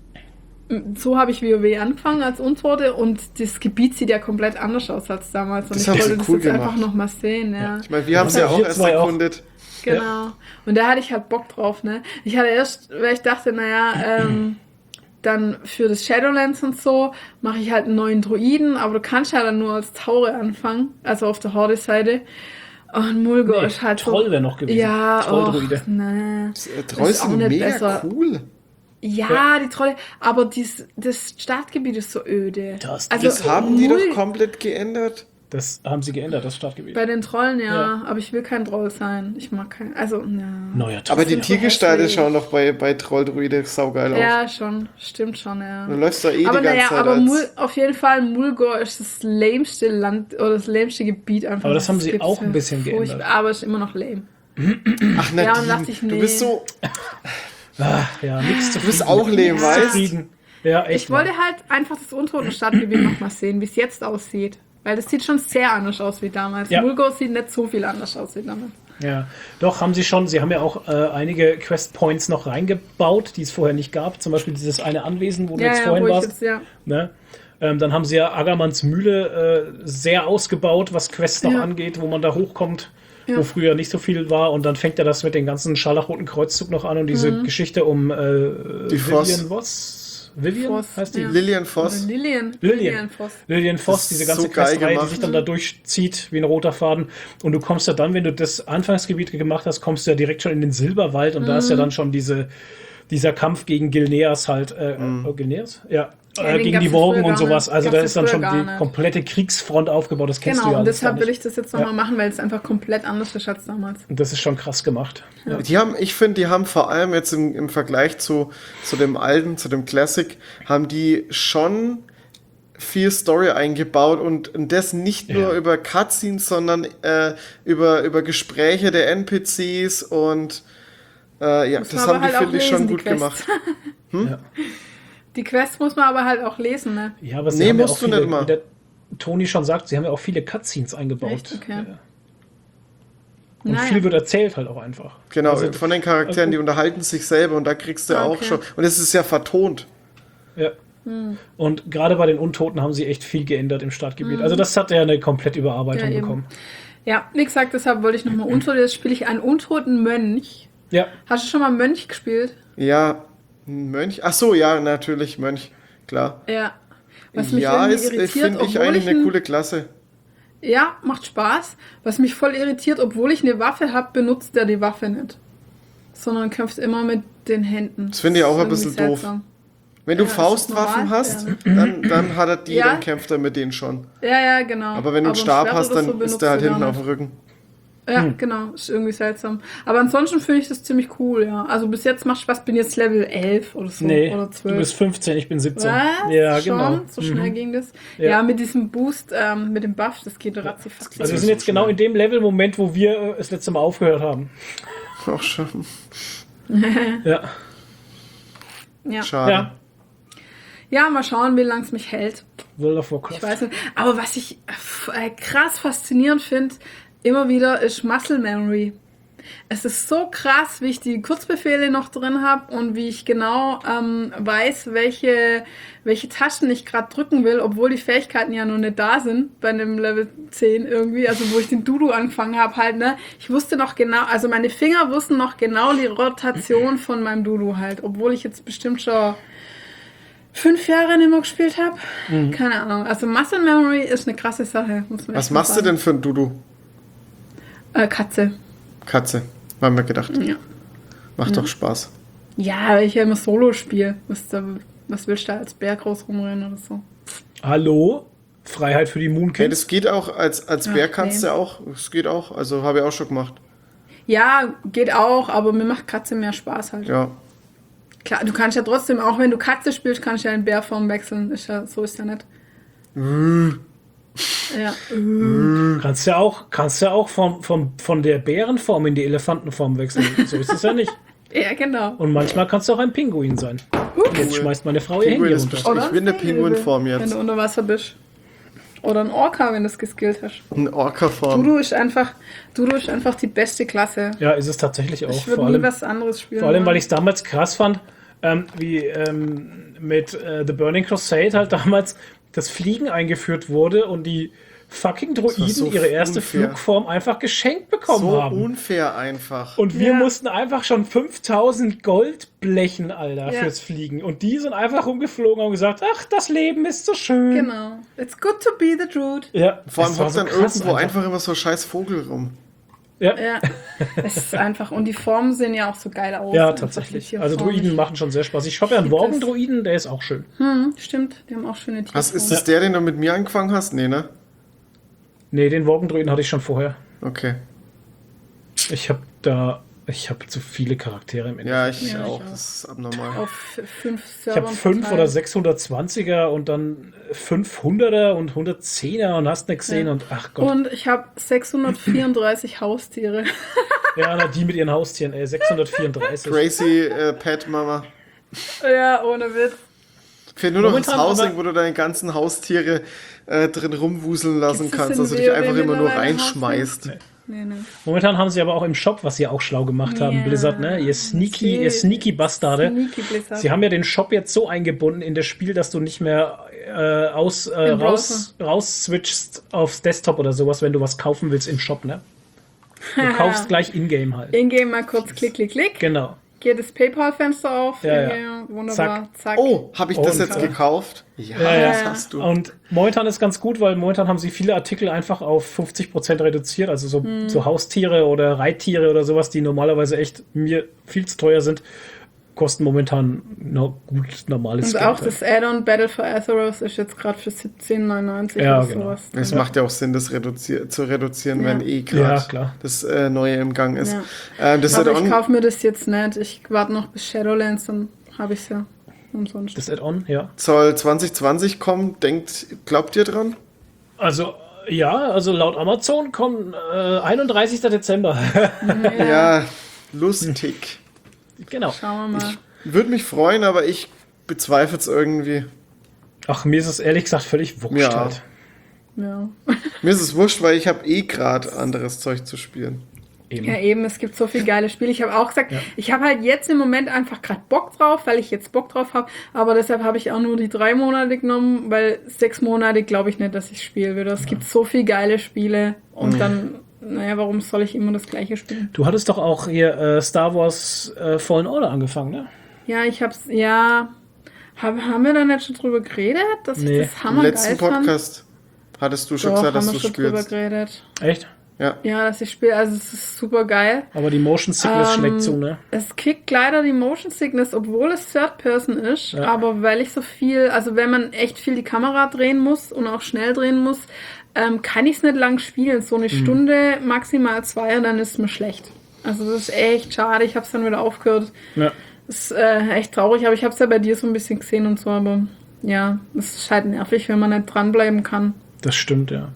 So habe ich WoW angefangen als Untote und das Gebiet sieht ja komplett anders aus als damals. Und Das ich haben sie wollte das cool jetzt einfach gemacht. noch mal sehen, ja. Ich meine, wir haben es ja hab ich auch hier erst zwei auch. erkundet. Genau. Und da hatte ich halt Bock drauf, ne? Ich hatte erst, weil ich dachte, naja, dann für das Shadowlands und so mache ich halt einen neuen Druiden, aber du kannst ja dann nur als Taure anfangen, also auf der Horde-Seite. Und Mulgore ist halt Troll wäre noch gewesen. Ja, Trolldruide. och, ne. Trolls ist auch sind nicht mega besser. cool. Ja, die Trolle, aber das Startgebiet ist so öde. Das haben die Mul- doch komplett geändert. Das haben sie geändert, das Startgebiet. Bei den Trollen, ja, Ja. aber ich will kein Troll sein. Ich mag keinen, also, ja. Neuer Troll. Aber die sind so Tiergestalt hässlich. schauen doch bei Trolldruide saugeil aus. Ja, schon, stimmt schon, ja. Du läufst da eh Aber die ganze naja, Zeit aber als... auf jeden Fall, Mulgore ist das lämste Land oder das lämste Gebiet einfach. Aber das haben was es sie gibt. auch ein bisschen Furchtbar, geändert. Aber ist immer noch lame. Ach, Ja, und Nadine, dachte ich, du nee. bist so... Ja, nichts zu Du bist auch lame, weißt? zufrieden. Ja, echt. Ich wollte halt einfach das Untoten-Stadtgebiet nochmal sehen, wie es jetzt aussieht. Weil das sieht schon sehr anders aus wie damals. Ja. Mulgore sieht nicht so viel anders aus wie damals. Ja, doch, haben sie schon. Sie haben ja auch einige Quest-Points noch reingebaut, die es vorher nicht gab. Zum Beispiel dieses eine Anwesen, wo du jetzt vorhin wo ich warst. jetzt, ja. Ne? Dann haben sie ja Agamans Mühle sehr ausgebaut, was Quests noch Ja. angeht, wo man da hochkommt, Ja. wo früher nicht so viel war. Und dann fängt ja das mit dem ganzen Scharlachroten Kreuzzug noch an und diese Mhm. Geschichte um Die Voss. Vivian Voss. Vivian Voss, heißt die? ja. Lillian Voss. Lillian Voss. Lillian Voss, Das diese ist ganze so geil Questreihe, die gemacht. sich dann da durchzieht wie ein roter Faden. Und du kommst ja dann, wenn du das Anfangsgebiet gemacht hast, kommst du ja direkt schon in den Silberwald und da ist ja dann schon dieser Kampf gegen Gilneas halt. Gilneas? Ja. Ja, den Gegen gab's die ja Worgen früher und gar sowas. nicht. Also da Gab's ist dann ja schon früher die gar nicht. komplette Kriegsfront aufgebaut. Das kennst du Genau, ja und alles deshalb gar will nicht. ich das jetzt nochmal machen, weil es einfach komplett anders ist als damals. Und das ist schon krass gemacht. Ja. Ich finde, die haben vor allem jetzt im Vergleich zu dem alten, zu dem Classic, haben die schon viel Story eingebaut und das nicht nur über Cutscenes, sondern über Gespräche der NPCs und ja, Muss das man haben aber die, halt finde auch ich, schon lesen, die gut Quests. gemacht. Die Quests muss man aber halt auch lesen, ne? Ja, aber sie Nee, haben ja musst auch du viele, nicht mal. wie der Toni schon sagt, sie haben ja auch viele Cutscenes eingebaut. Echt? Okay. Ja. Und Naja. viel wird erzählt halt auch einfach. Genau, Also, von den Charakteren, die unterhalten sich selber und da kriegst du Ah, auch okay. schon, und es ist ja vertont. Ja. Und gerade bei den Untoten haben sie echt viel geändert im Startgebiet. Also das hat ja eine komplette Überarbeitung Ja, eben. bekommen. Ja, wie gesagt, deshalb wollte ich nochmal Untote. Jetzt spiele ich einen untoten Mönch. Ja, Hast du schon mal Mönch gespielt? Ja, ein Mönch, ach so, ja, natürlich, Mönch, klar. Ja. Was mich Ja, irgendwie irritiert, finde ich obwohl eigentlich ich eine coole Klasse. Ja, macht Spaß. Was mich voll irritiert, obwohl ich eine Waffe habe, benutzt der die Waffe nicht. Sondern kämpft immer mit den Händen. Das finde ich auch ein ist bisschen irgendwie doof. seltsam. Wenn du Ja, ist Faustwaffen normal, hast, ja, dann hat er die, Ja. dann kämpft er mit denen schon. Ja, genau. Aber wenn du einen Stab Schwert hast, oder so dann ist benutzt der halt du gar hinten auf nicht. dem Rücken. Ja, genau. Ist irgendwie seltsam. Aber ansonsten finde ich das ziemlich cool, ja. Also bis jetzt macht Spaß. Bin jetzt Level 11 oder so. nee, Oder 12. du bist 15, ich bin 17. Was? Ja, Schon? genau. So schnell ging das? Ja. Ja, mit diesem Boost, mit dem Buff, das geht ratzifatzi. Also wir sind jetzt genau in dem Level-Moment, wo wir das letzte Mal aufgehört haben. Auch schon. Ja. Ja. Schade. Ja. Ja, mal schauen, wie lange es mich hält. World of Warcraft. Ich weiß nicht. Aber was ich krass faszinierend finde, immer wieder, ist Muscle Memory. Es ist so krass, wie ich die Kurzbefehle noch drin habe und wie ich genau weiß, welche Tasten ich gerade drücken will, obwohl die Fähigkeiten ja noch nicht da sind bei einem Level 10 irgendwie, also wo ich den Dudu angefangen habe halt, ne? Ich wusste noch genau, also meine Finger wussten noch genau die Rotation von meinem Dudu halt, obwohl ich jetzt bestimmt schon 5 Jahre nicht mehr gespielt habe. Keine Ahnung. Also Muscle Memory ist eine krasse Sache. Muss man Was echt mal machst du sagen. denn für ein Dudu? Katze. Katze. Haben wir gedacht. Ja. Macht doch Spaß. Ja, weil ich ja immer Solo spiele. Was willst du da als Bär groß rumrennen oder so? Hallo? Freiheit für die Hey, Moonkids. das geht auch, als Bär kannst nee. du auch. Das geht auch. Also habe ich auch schon gemacht. Ja, geht auch, aber mir macht Katze mehr Spaß halt. Ja. Klar, du kannst ja trotzdem, auch wenn du Katze spielst, kannst du ja in Bärform wechseln. So ist ja nicht. Ja. Kannst ja auch von der Bärenform in die Elefantenform wechseln. So ist es ja nicht. Ja, genau. Und manchmal kannst du auch ein Pinguin sein. Jetzt schmeißt meine Frau ihr Pinguin Handy ist runter. bestimmt. Ich bin eine Pinguinform Wenn jetzt. du unter Wasser bist. Oder ein Orca, wenn du es geskillt hast. Eine Orca-Form. Dudu ist einfach die beste Klasse. Ja, ist es tatsächlich auch. Ich würde nie was anderes spielen. Vor allem, weil wollen. ich es damals krass fand, wie mit The Burning Crusade halt damals das Fliegen eingeführt wurde und die fucking Droiden so ihre erste unfair. Flugform einfach geschenkt bekommen So haben. unfair einfach. Und wir Ja. mussten einfach schon 5000 Gold blechen, Alter, Ja. fürs Fliegen. Und die sind einfach rumgeflogen und gesagt, ach, das Leben ist so schön. Genau. It's good to be the Druid. Ja, Vor allem es war hockt so dann krass irgendwo einfach immer so scheiß Vogel rum. Ja, Ja. Es ist einfach. Und die Formen sehen ja auch so geil aus. ja Einfach tatsächlich. die Also Formen. Druiden machen schon sehr Spaß. Ich habe ja einen Gibt es. Worgen-Druiden, der ist auch schön. Stimmt, die haben auch schöne Tiere. Was ist das der, den du mit mir angefangen hast? Nee, ne? Nee, den Worgen-Druiden hatte ich schon vorher. Okay. Ich habe zu viele Charaktere im Endeffekt. Ja, ich Ja, ich auch. auch. Das ist abnormal. Auf 5 Ich Servern. habe 5 oder verteilt. 620er und dann 500er und 110er und hast nicht gesehen Ja. und ach Gott. Und ich habe 634 Haustiere. Ja, na, die mit ihren Haustieren, 634. Crazy Pet Mama. Ja, ohne Witz. Fehlt nur noch das Momentan Housing, aber- wo du deine ganzen Haustiere drin rumwuseln lassen Gibt's das kannst, in dass du dich WoW einfach immer nur mittlerweile reinschmeißt. Nee. Momentan haben sie aber auch im Shop, was sie auch schlau gemacht haben, Ja. Blizzard, ne? Ihr sneaky Bastarde. Sneaky Blizzard. Sie haben ja den Shop jetzt so eingebunden in das Spiel, dass du nicht mehr raus-switchst aufs Desktop oder sowas, wenn du was kaufen willst im Shop, ne? Du kaufst gleich in-game halt. In-game mal kurz klick. Genau. Geht das PayPal-Fenster auf. Ja, ja. In-game, wunderbar. Zack. Oh, habe ich das Oh, jetzt krass. gekauft? Ja, Ja. das hast du. Und momentan ist ganz gut, weil momentan haben sie viele Artikel einfach auf 50% reduziert, also so Haustiere oder Reittiere oder sowas, die normalerweise echt mir viel zu teuer sind, kosten momentan gut normales Und Geld. auch das Add-on Battle for Azeroth ist jetzt gerade für 17,99 Ja, oder genau. sowas. Es macht ja auch Sinn, das zu reduzieren, Ja. wenn Ja, gerade klar. das Neue im Gang ist. Ja. Das Aber ich Add-on, kaufe mir das jetzt nicht. Ich warte noch bis Shadowlands, dann habe ich es ja umsonst. Das Add-on, ja. soll 2020 kommen. Glaubt ihr dran? Also, ja, also laut Amazon kommt 31. Dezember. Ja, lustig. Genau. Schauen wir mal. Würde mich freuen, aber ich bezweifle es irgendwie. Ach, mir ist es ehrlich gesagt völlig wurscht Ja. halt. Ja. Mir ist es wurscht, weil ich habe gerade anderes Zeug zu spielen. Eben. Ja, eben, es gibt so viele geile Spiele. Ich habe auch gesagt, ich habe halt jetzt im Moment einfach gerade Bock drauf, weil ich jetzt Bock drauf habe. Aber deshalb habe ich auch nur die 3 Monate genommen, weil 6 Monate glaube ich nicht, dass ich spielen würde. Es gibt so viele geile Spiele und dann, naja, warum soll ich immer das gleiche spielen? Du hattest doch auch hier Star Wars Fallen Order angefangen, ne? Ja, ich hab's, haben wir da nicht schon drüber geredet, dass Nee. ich das Im hammergeil letzten fand? Podcast hattest du schon Doch, gesagt, dass haben du wir schon drüber spielst. geredet. Echt? Ja. Ja, dass ich spiele, also es ist super geil. Aber die Motion Sickness schlägt zu, ne? Es kickt leider die Motion Sickness, obwohl es Third Person ist, Ja. aber weil ich so viel, also wenn man echt viel die Kamera drehen muss und auch schnell drehen muss, kann ich es nicht lang spielen. So eine Stunde, maximal 2 und dann ist es mir schlecht. Also das ist echt schade, ich habe es dann wieder aufgehört. Ja. Das ist echt traurig, aber ich habe es ja bei dir so ein bisschen gesehen und so, aber ja, es ist halt nervig, wenn man nicht dranbleiben kann. Das stimmt, ja.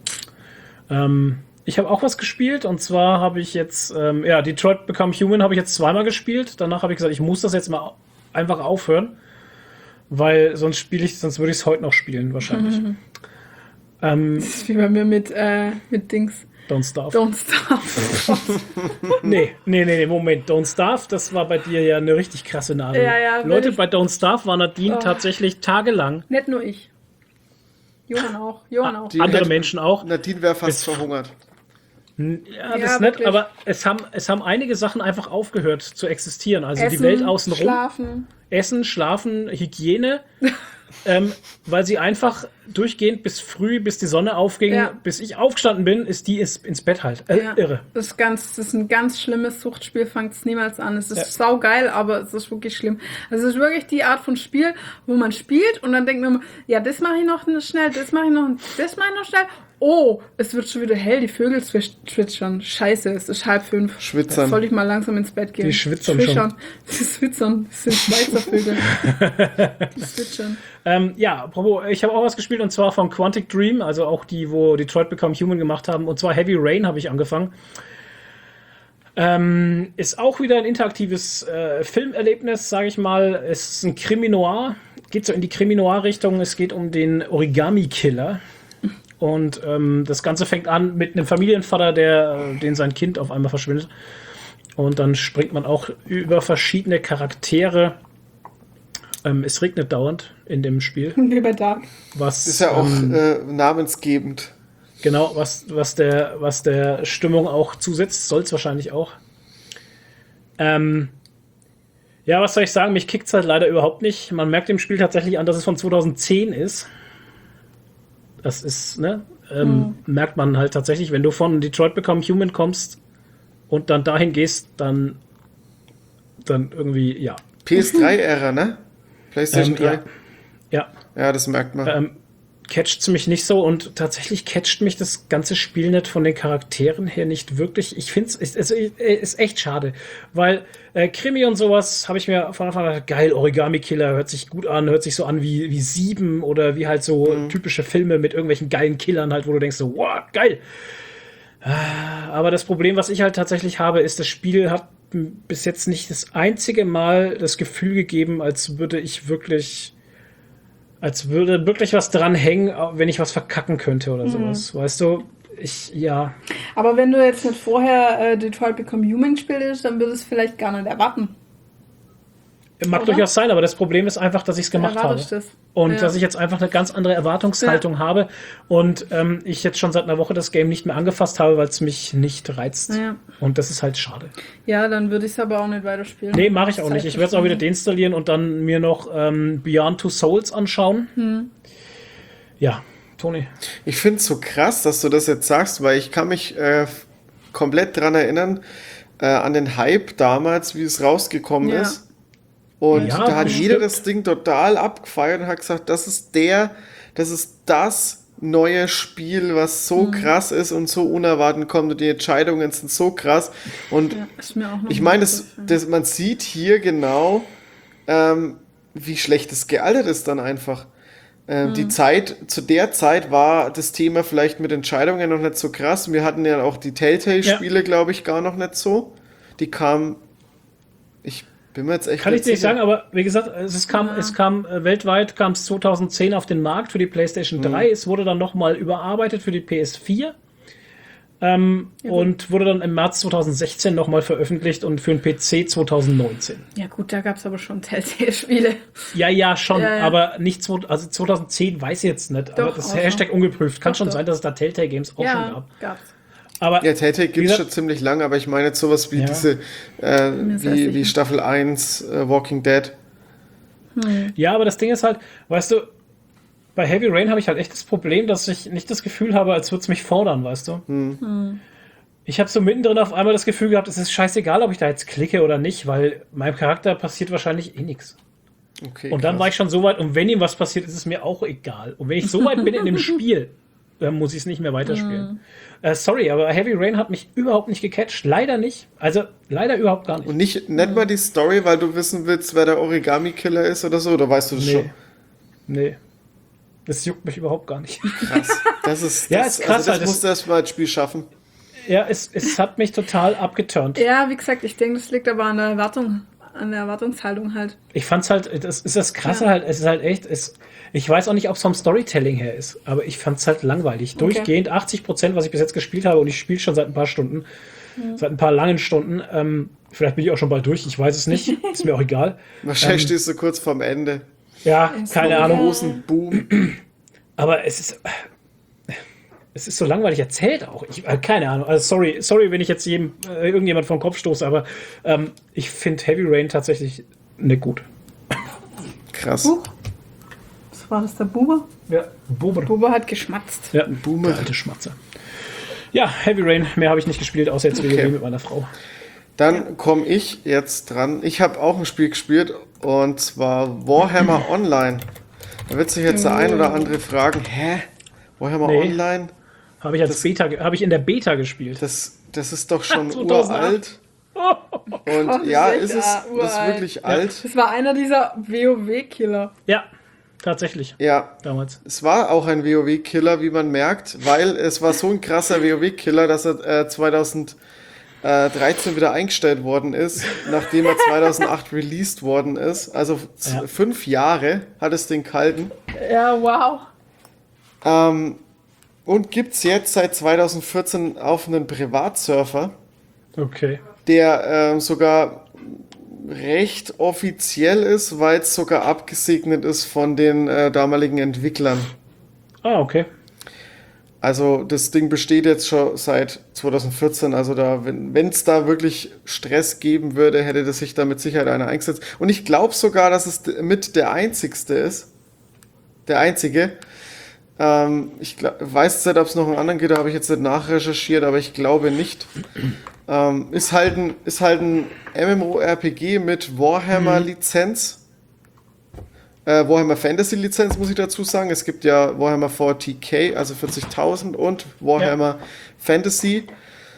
Ich habe auch was gespielt und zwar habe ich jetzt, Detroit Become Human habe ich jetzt zweimal gespielt. Danach habe ich gesagt, ich muss das jetzt mal einfach aufhören. Weil sonst würde ich es heute noch spielen, wahrscheinlich. Das ist wie bei mir mit Dings. Don't Starve. Don't Starve. Nee, Moment. Don't Starve, das war bei dir ja eine richtig krasse Nadel. Ja, Leute, bei Don't Starve war Nadine tatsächlich tagelang. Nicht nur ich. Johann auch. Andere Menschen auch. Nadine wäre fast verhungert. Ja, das Ja, ist nett, wirklich. aber es haben einige Sachen einfach aufgehört zu existieren. Also Essen, die Welt außenrum. Schlafen. Essen, Schlafen, Hygiene. Weil sie einfach durchgehend bis die Sonne aufging, Ja. bis ich aufgestanden bin, ist die ins Bett halt. Irre. Das ist ein ganz schlimmes Suchtspiel, fangt es niemals an. Es ist saugeil, aber es ist wirklich schlimm. Also es ist wirklich die Art von Spiel, wo man spielt und dann denkt man, ja, das mache ich noch schnell, das mache ich noch schnell. Oh, es wird schon wieder hell, die Vögel zwitschern. Scheiße, es ist 4:30. Schwitzern. Soll ich mal langsam ins Bett gehen? Die schwitzern schon. Die schwitzern, das sind Schweizer Vögel. Die zwitschern. Apropos, ich habe auch was gespielt und zwar von Quantic Dream, also auch die, wo Detroit Become Human gemacht haben, und zwar Heavy Rain habe ich angefangen. Ist auch wieder ein interaktives Filmerlebnis, sage ich mal. Es ist ein Krimi-Noir, geht so in die Krimi-Noir-Richtung. Es geht um den Origami-Killer. Und das Ganze fängt an mit einem Familienvater, den sein Kind auf einmal verschwindet. Und dann springt man auch über verschiedene Charaktere. Es regnet dauernd in dem Spiel. Wie bei Dark. Das ist ja auch namensgebend. Genau, was der Stimmung auch zusetzt, soll es wahrscheinlich auch. Was soll ich sagen? Mich kickt es halt leider überhaupt nicht. Man merkt dem Spiel tatsächlich an, dass es von 2010 ist. Das ist, merkt man halt tatsächlich, wenn du von Detroit Become Human kommst und dann dahin gehst, dann irgendwie, ja. PS3-Ära, ne? PlayStation 3. Ja. Ja, das merkt man. Catcht mich nicht so und tatsächlich catcht mich das ganze Spiel nicht von den Charakteren her nicht wirklich. Ich finde es ist echt schade, weil Krimi und sowas habe ich mir von Anfang an gedacht, geil, Origami-Killer, hört sich gut an, hört sich so an wie Sieben oder wie halt so typische Filme mit irgendwelchen geilen Killern halt, wo du denkst so, wow, geil. Aber das Problem, was ich halt tatsächlich habe, ist, das Spiel hat bis jetzt nicht das einzige Mal das Gefühl gegeben, als würde wirklich was dran hängen, wenn ich was verkacken könnte oder sowas. Weißt du, Aber wenn du jetzt nicht vorher Detroit Become Human spielst, dann würdest du es vielleicht gar nicht erwarten. Mag Oder? durchaus sein, aber das Problem ist einfach, dass ich es gemacht habe. Das. Und dass ich jetzt einfach eine ganz andere Erwartungshaltung habe und ich jetzt schon seit einer Woche das Game nicht mehr angefasst habe, weil es mich nicht reizt. Ja. Und das ist halt schade. Ja, dann würde ich es aber auch nicht weiterspielen. Nee, mache ich auch nicht. Ich werde es auch wieder deinstallieren und dann mir noch Beyond Two Souls anschauen. Ja, Toni. Ich finde es so krass, dass du das jetzt sagst, weil ich kann mich komplett dran erinnern an den Hype damals, wie es rausgekommen ist. Und Ja, da hat bestimmt. jeder das Ding total abgefeiert und hat gesagt, das ist das neue Spiel, was so krass ist und so unerwartet kommt und die Entscheidungen sind so krass. Und Ja, ist mir auch noch ich meine, man sieht hier genau, wie schlecht es gealtert ist dann einfach. Zu der Zeit war das Thema vielleicht mit Entscheidungen noch nicht so krass. Wir hatten ja auch die Telltale-Spiele, glaube ich, gar noch nicht so. Die kamen, ich bin mir jetzt echt Kann ich dir nicht sicher. sagen, aber wie gesagt, es kam weltweit, kam es 2010 auf den Markt für die PlayStation 3. Es wurde dann nochmal überarbeitet für die PS4 und wurde dann im März 2016 nochmal veröffentlicht und für den PC 2019. Ja gut, da gab es aber schon Telltale-Spiele. Ja, schon, Ja. aber nicht, also 2010 weiß ich jetzt nicht, aber Doch, das auch Hashtag ungeprüft. Kann Doch, schon doch. sein, dass es da Telltale Games auch schon gab. gab's. Aber Ja, Telltale Wie gibt es gesagt- schon ziemlich lange, aber ich meine jetzt sowas wie Ja. diese, Mir ist das wie sicher. Staffel 1 Walking Dead. Ja, aber das Ding ist halt, weißt du, bei Heavy Rain habe ich halt echt das Problem, dass ich nicht das Gefühl habe, als würde es mich fordern, weißt du? Ich habe so mittendrin auf einmal das Gefühl gehabt, es ist scheißegal, ob ich da jetzt klicke oder nicht, weil meinem Charakter passiert wahrscheinlich eh nichts. Okay, Und dann krass. war ich schon so weit, und wenn ihm was passiert, ist es mir auch egal. Und wenn ich so weit bin in dem Spiel, dann muss ich es nicht mehr weiterspielen. Sorry, aber Heavy Rain hat mich überhaupt nicht gecatcht. Leider nicht. Also, leider überhaupt gar nicht. Und nicht mal die Story, weil du wissen willst, wer der Origami-Killer ist oder so, oder weißt du das schon? Nee. Das juckt mich überhaupt gar nicht. Krass. Das ist, Ja, das, ist krass, also das halt, musst du erst mal als Spiel schaffen. Ja, es hat mich total abgeturnt. Ja, wie gesagt, ich denke, das liegt aber an der an der Erwartungshaltung halt. Ich fand's halt, das ist das Krasse halt, es ist halt echt, ich weiß auch nicht, ob es vom Storytelling her ist, aber ich fand's halt langweilig. Durchgehend 80%, was ich bis jetzt gespielt habe, und ich spiele schon seit ein paar Stunden, seit ein paar langen Stunden. Vielleicht bin ich auch schon bald durch, ich weiß es nicht, ist mir auch egal. Wahrscheinlich stehst du kurz vorm Ende. Ja, keine Ahnung. Großen Boom. Aber es ist so langweilig erzählt auch. Keine Ahnung. Also sorry, wenn ich jetzt irgendjemand vom Kopf stoße, aber ich finde Heavy Rain tatsächlich nicht gut. Krass. Was war das, der Buber? Ja, Buber. Buber hat geschmatzt. Ja, Boomer. Der alte Schmatzer. Ja, Heavy Rain, mehr habe ich nicht gespielt, außer jetzt WoW mit meiner Frau. Dann komme ich jetzt dran. Ich habe auch ein Spiel gespielt, und zwar Warhammer Online. Da wird sich jetzt der ein oder andere fragen, Warhammer Online? Habe ich in der Beta gespielt. Das ist doch schon 2008. uralt. Und ja, ist es uralt. ist wirklich alt. Das war einer dieser WoW-Killer. Ja, tatsächlich. Ja, Damals. es war auch ein WoW-Killer, wie man merkt, weil es war so ein krasser WoW-Killer, dass er 2013 wieder eingestellt worden ist, nachdem er 2008 released worden ist. Also 5 Jahre hat es den gehalten. Ja, wow. Und gibt's jetzt seit 2014 auf einen Privatsurfer, Okay. der sogar recht offiziell ist, weil es sogar abgesegnet ist von den damaligen Entwicklern. Ah, okay. Also das Ding besteht jetzt schon seit 2014, also wenn es da wirklich Stress geben würde, hätte das sich da mit Sicherheit einer eingesetzt. Und ich glaube sogar, dass es mit der einzigste ist. Der einzige. Ich weiß jetzt nicht, ob es noch einen anderen gibt, da habe ich jetzt nicht nachrecherchiert, aber ich glaube nicht. Ist halt ein MMORPG mit Warhammer-Lizenz. Warhammer Fantasy Lizenz, muss ich dazu sagen. Es gibt ja Warhammer 40k, also 40.000, und Warhammer Fantasy.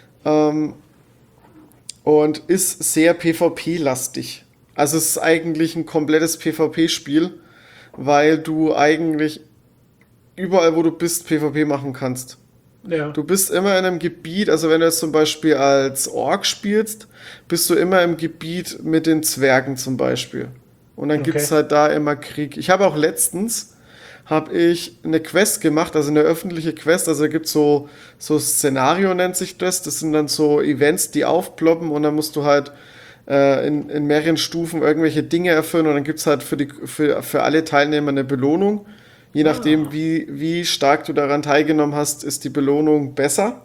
Und ist sehr PvP-lastig. Also es ist eigentlich ein komplettes PvP-Spiel, weil du eigentlich überall, wo du bist, PvP machen kannst. Ja. Du bist immer in einem Gebiet, also wenn du jetzt zum Beispiel als Ork spielst, bist du immer im Gebiet mit den Zwergen zum Beispiel. Und dann gibt's halt da immer Krieg. Ich habe auch letztens eine Quest gemacht, also eine öffentliche Quest. Also da gibt's so Szenario nennt sich das. Das sind dann so Events, die aufploppen, und dann musst du halt in mehreren Stufen irgendwelche Dinge erfüllen, und dann gibt's halt für alle Teilnehmer eine Belohnung. Je nachdem, wie stark du daran teilgenommen hast, ist die Belohnung besser.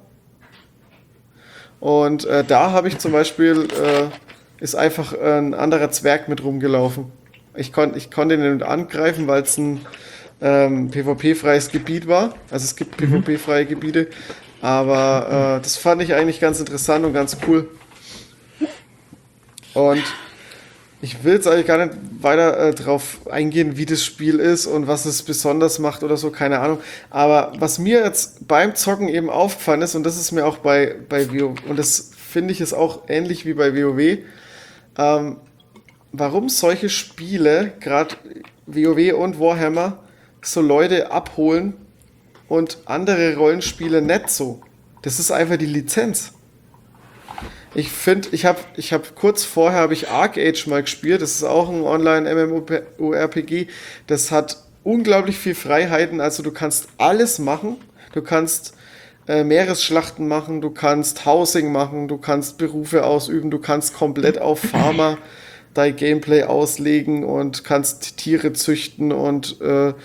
Und da habe ich zum Beispiel, ist einfach ein anderer Zwerg mit rumgelaufen. Ich konnte ihn nicht angreifen, weil es ein PvP-freies Gebiet war. Also es gibt PvP-freie Gebiete. Aber das fand ich eigentlich ganz interessant und ganz cool. Und ich will jetzt eigentlich gar nicht weiter drauf eingehen, wie das Spiel ist und was es besonders macht oder so, keine Ahnung. Aber was mir jetzt beim Zocken eben aufgefallen ist, und das ist mir auch bei WoW, und das finde ich ist auch ähnlich wie bei WoW, warum solche Spiele, gerade WoW und Warhammer, so Leute abholen und andere Rollenspiele nicht so. Das ist einfach die Lizenz. Ich finde, ich hab kurz vorher habe ich ArcAge mal gespielt. Das ist auch ein Online-MMORPG. Das hat unglaublich viel Freiheiten. Also du kannst alles machen. Du kannst Meeresschlachten machen, du kannst Housing machen, du kannst Berufe ausüben, du kannst komplett auf Farmer dein Gameplay auslegen und kannst Tiere züchten und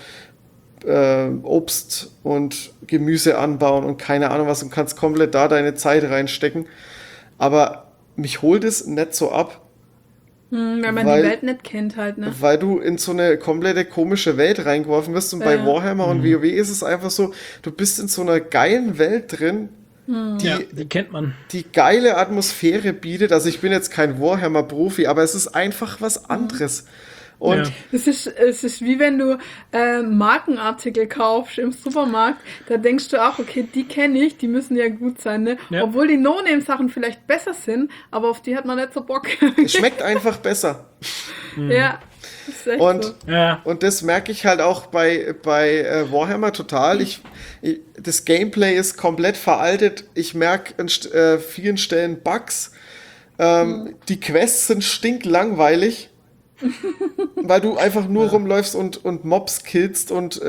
Obst und Gemüse anbauen und keine Ahnung was, und kannst komplett da deine Zeit reinstecken. Aber mich holt es nicht so ab. Wenn man die Welt nicht kennt halt, ne? Weil du in so eine komplette komische Welt reingeworfen wirst. Und bei Warhammer und WoW ist es einfach so, du bist in so einer geilen Welt drin, die kennt man. Die geile Atmosphäre bietet. Also ich bin jetzt kein Warhammer-Profi, aber es ist einfach was anderes. Und es ist wie wenn du Markenartikel kaufst im Supermarkt, da denkst du auch, okay, die kenne ich, die müssen ja gut sein, ne? Ja. Obwohl die No-Name-Sachen vielleicht besser sind, aber auf die hat man nicht so Bock. Es schmeckt einfach besser. Ja, das ist echt so. Und das merke ich halt auch bei Warhammer total. Das Gameplay ist komplett veraltet. Ich merke an vielen Stellen Bugs. Die Quests sind stinklangweilig, weil du einfach nur rumläufst und Mobs killst und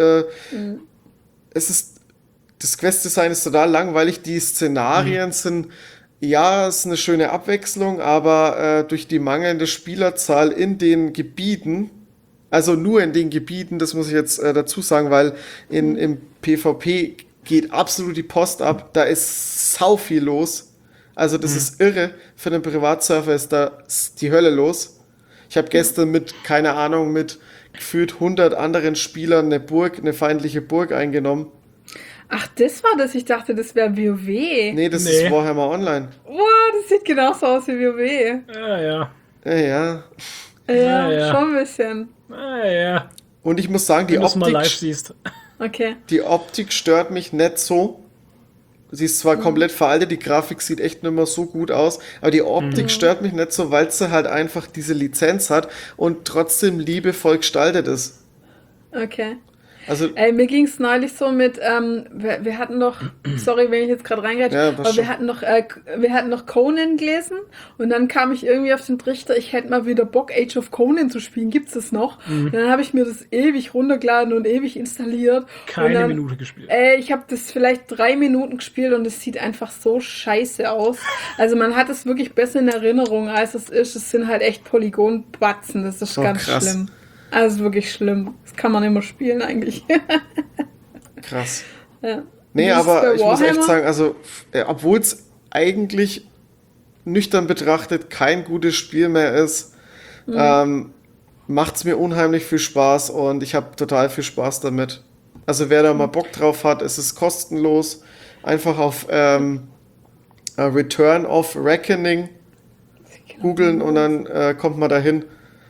das Quest-Design ist total langweilig. Die Szenarien sind, ja, es ist eine schöne Abwechslung, aber durch die mangelnde Spielerzahl in den Gebieten, also nur in den Gebieten, das muss ich jetzt dazu sagen, weil im PvP geht absolut die Post ab, da ist sau viel los. Also das ist irre, für einen Privatsurfer ist da die Hölle los. Ich habe gestern mit gefühlt 100 anderen Spielern eine feindliche Burg eingenommen. Ach, das war das. Ich dachte, das wäre WoW. Nee, das ist Warhammer Online. Wow, das sieht genauso aus wie WoW. Ja. Ja. Ja, schon ein bisschen. Ja. Und ich muss sagen, Wenn du es mal live siehst. Okay. die Optik stört mich nicht so. Sie ist zwar komplett veraltet, die Grafik sieht echt nicht mehr so gut aus, aber die Optik stört mich nicht so, weil sie halt einfach diese Lizenz hat und trotzdem liebevoll gestaltet ist. Okay. Also, Mir ging es neulich so mit, wir hatten doch, sorry, wenn ich jetzt gerade reingreife, Ja, aber wir hatten noch Conan gelesen und dann kam ich irgendwie auf den Trichter, ich hätte mal wieder Bock, Age of Conan zu spielen, gibt's das noch? Und dann habe ich mir das ewig runtergeladen und ewig installiert. Keine Minute gespielt. Ich habe das vielleicht 3 Minuten gespielt und es sieht einfach so scheiße aus. Also man hat es wirklich besser in Erinnerung, als es ist. Es sind halt echt Polygonbatzen, das ist ganz krass. schlimm. Also wirklich schlimm. Das kann man immer spielen eigentlich. krass. Ja. Nee, Wie ist es aber bei ich muss echt Warhammer? sagen, also, obwohl es eigentlich nüchtern betrachtet kein gutes Spiel mehr ist, macht es mir unheimlich viel Spaß und ich habe total viel Spaß damit. Also wer da mal Bock drauf hat, es ist kostenlos. Einfach auf Return of Reckoning googeln und dann kommt man dahin.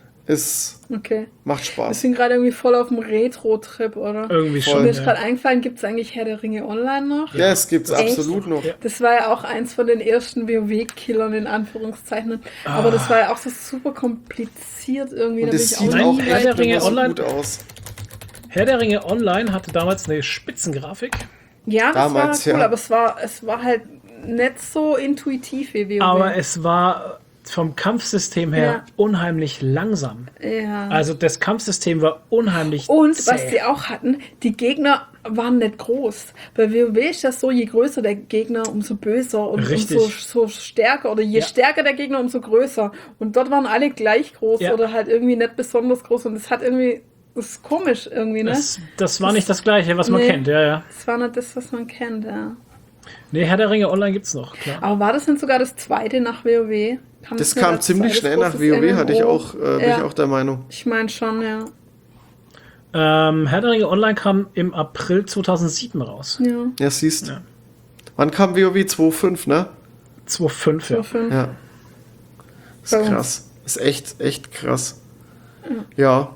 Okay. Macht Wir Spaß. sind gerade irgendwie voll auf dem Retro-Trip, oder? Irgendwie Voll. schon. Mir ist Ja. gerade eingefallen, gibt es eigentlich Herr der Ringe online noch? Ja, es gibt's Echt? absolut noch. Ja. Das war ja auch eins von den ersten WoW-Killern in Anführungszeichen. Aber das war ja auch so super kompliziert irgendwie. Und Da bin es ich sieht Nein, auch Herr echt der nicht Ringe mehr so Online- gut aus. Herr der Ringe Online hatte damals eine Spitzengrafik, Ja, das Damals, war cool, ja. aber es war halt nicht so intuitiv wie WoW. aber es war vom Kampfsystem her Ja. unheimlich langsam. ja. Also das Kampfsystem war unheimlich Und zäh. was die auch hatten, die Gegner waren nicht groß. Bei WoW ist das so, je größer der Gegner, umso böser und Richtig. so stärker. Oder je Ja. stärker der Gegner, umso größer. Und dort waren alle gleich groß Ja. oder halt irgendwie nicht besonders groß. Und das hat irgendwie, das ist komisch irgendwie, ne? Das war nicht das Gleiche, was man Nee. kennt, ja. Das war nicht das, was man kennt, ja. Nee, Herr der Ringe Online gibt's noch, klar. Aber war das denn sogar das zweite nach WoW? Das kam ziemlich schnell nach WoW, hatte ich auch, bin ich auch der Meinung. Ich meine schon, ja. Herr der Ringe Online kam im April 2007 raus. Ja. Ja, siehst. Ja. Wann kam WoW? 2.5, ne? 2.5, ja. So 5. Ja. Ist Bei uns. krass. Ist echt krass. Ja.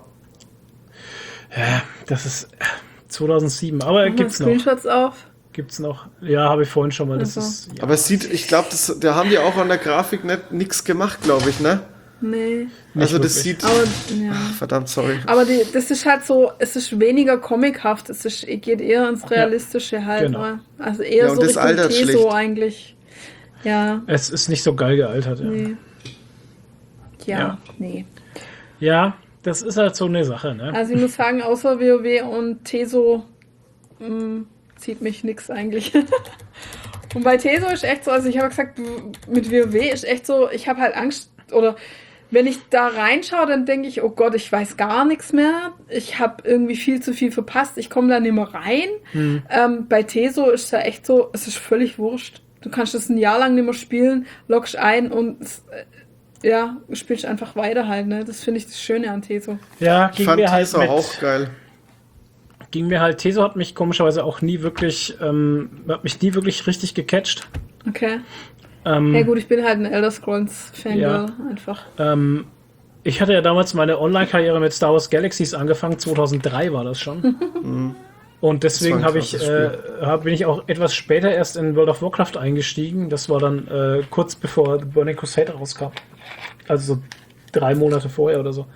Ja, das ist 2007, aber gibt's noch. Screenshots auf. Gibt's noch. Ja, habe ich vorhin schon mal. Das Also. ist, ja. Aber es sieht, ich glaube, da haben die auch an der Grafik nichts gemacht, glaube ich, ne? Nee. Also das wirklich. sieht. Aber, ja. Verdammt, sorry. Aber das ist halt so, es ist weniger comichaft, geht eher ins Realistische halt. genau. Ne? Also eher Ja, und so das Richtung altert Teso schlecht. eigentlich. Ja, Es ist nicht so geil gealtert, ja. nee. Ja, Ja. nee. Ja, das ist halt so eine Sache, ne? Also ich muss sagen, außer WoW und Teso zieht mich nix eigentlich. Und bei Teso ist echt so, also ich habe gesagt, mit WoW ist echt so, ich habe halt Angst, oder wenn ich da reinschaue, dann denke ich, oh Gott, ich weiß gar nichts mehr. Ich habe irgendwie viel zu viel verpasst. Ich komme da nicht mehr rein. Bei Teso ist es ja echt so, es ist völlig wurscht. Du kannst das ein Jahr lang nicht mehr spielen, loggst ein und spielst einfach weiter halt. Ne? Das finde ich das Schöne an Teso. Ja, Ich ging fand mir halt Teso auch geil. Teso hat mich komischerweise auch nie wirklich, hat mich nie wirklich richtig gecatcht. Okay. Ja gut, ich bin halt ein Elder Scrolls Fangirl Ja. einfach. Ich hatte ja damals meine Online-Karriere mit Star Wars Galaxies angefangen, 2003 war das schon. Und deswegen Das war ein krasses bin ich auch etwas später erst in World of Warcraft eingestiegen. Das war dann kurz bevor Burning Crusade rauskam. Also so 3 Monate vorher oder so.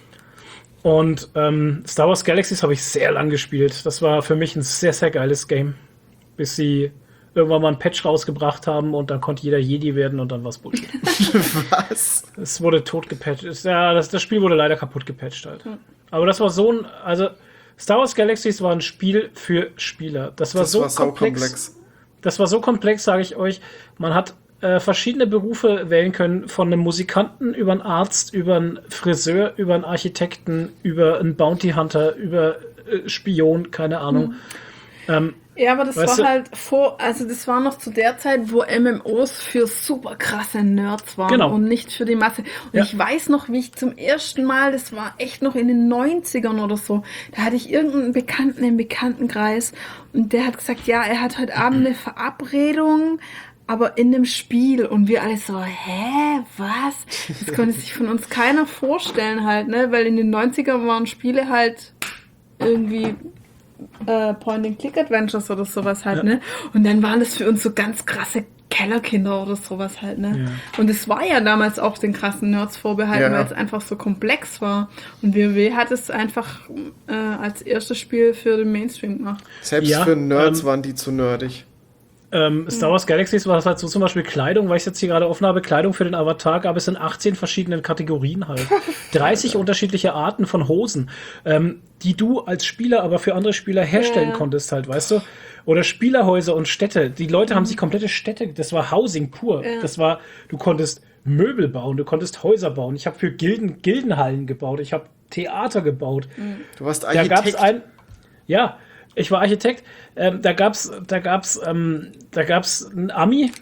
Und Star Wars Galaxies habe ich sehr lang gespielt. Das war für mich ein sehr, sehr geiles Game. Bis sie irgendwann mal ein Patch rausgebracht haben und dann konnte jeder Jedi werden und dann war's Bullshit. Was? Es wurde tot gepatcht. Ja, das Spiel wurde leider kaputt gepatcht halt. Aber das war so ein, also Star Wars Galaxies war ein Spiel für Spieler. Das war so komplex. Das war so komplex, sage ich euch. Man hat verschiedene Berufe wählen können, von einem Musikanten über einen Arzt, über einen Friseur, über einen Architekten, über einen Bounty Hunter, über Spion, keine Ahnung. Ja, aber das Weißt war du? halt also das war noch zu der Zeit, wo MMOs für super krasse Nerds waren Genau. und nicht für die Masse. Und Ja. ich weiß noch, wie ich zum ersten Mal, das war echt noch in den 90ern oder so, da hatte ich irgendeinen Bekannten im Bekanntenkreis und der hat gesagt, ja, er hat heute Abend eine Verabredung, aber in dem Spiel. Und wir alle so, hä, was? Das konnte sich von uns keiner vorstellen halt, ne? Weil in den 90ern waren Spiele halt irgendwie Point-and-Click-Adventures oder sowas halt, ne? Und dann waren das für uns so ganz krasse Kellerkinder oder sowas halt, ne? Ja. Und es war ja damals auch den krassen Nerds vorbehalten, Ja. weil es einfach so komplex war. Und WoW hat es einfach als erstes Spiel für den Mainstream gemacht. Selbst Ja, für Nerds waren die zu nerdig. Star Wars Galaxies war das halt so, zum Beispiel Kleidung, weil ich jetzt hier gerade offen habe, Kleidung für den Avatar gab es in 18 verschiedenen Kategorien halt. 30 unterschiedliche Arten von Hosen, die du als Spieler aber für andere Spieler herstellen konntest halt, weißt du? Oder Spielerhäuser und Städte. Die Leute haben sich komplette Städte, das war Housing pur. Ja. Das war, du konntest Möbel bauen, du konntest Häuser bauen. Ich habe für Gildenhallen gebaut, ich habe Theater gebaut. Du warst Da gab's Architekt. ich war Architekt. Da gab's einen Ami,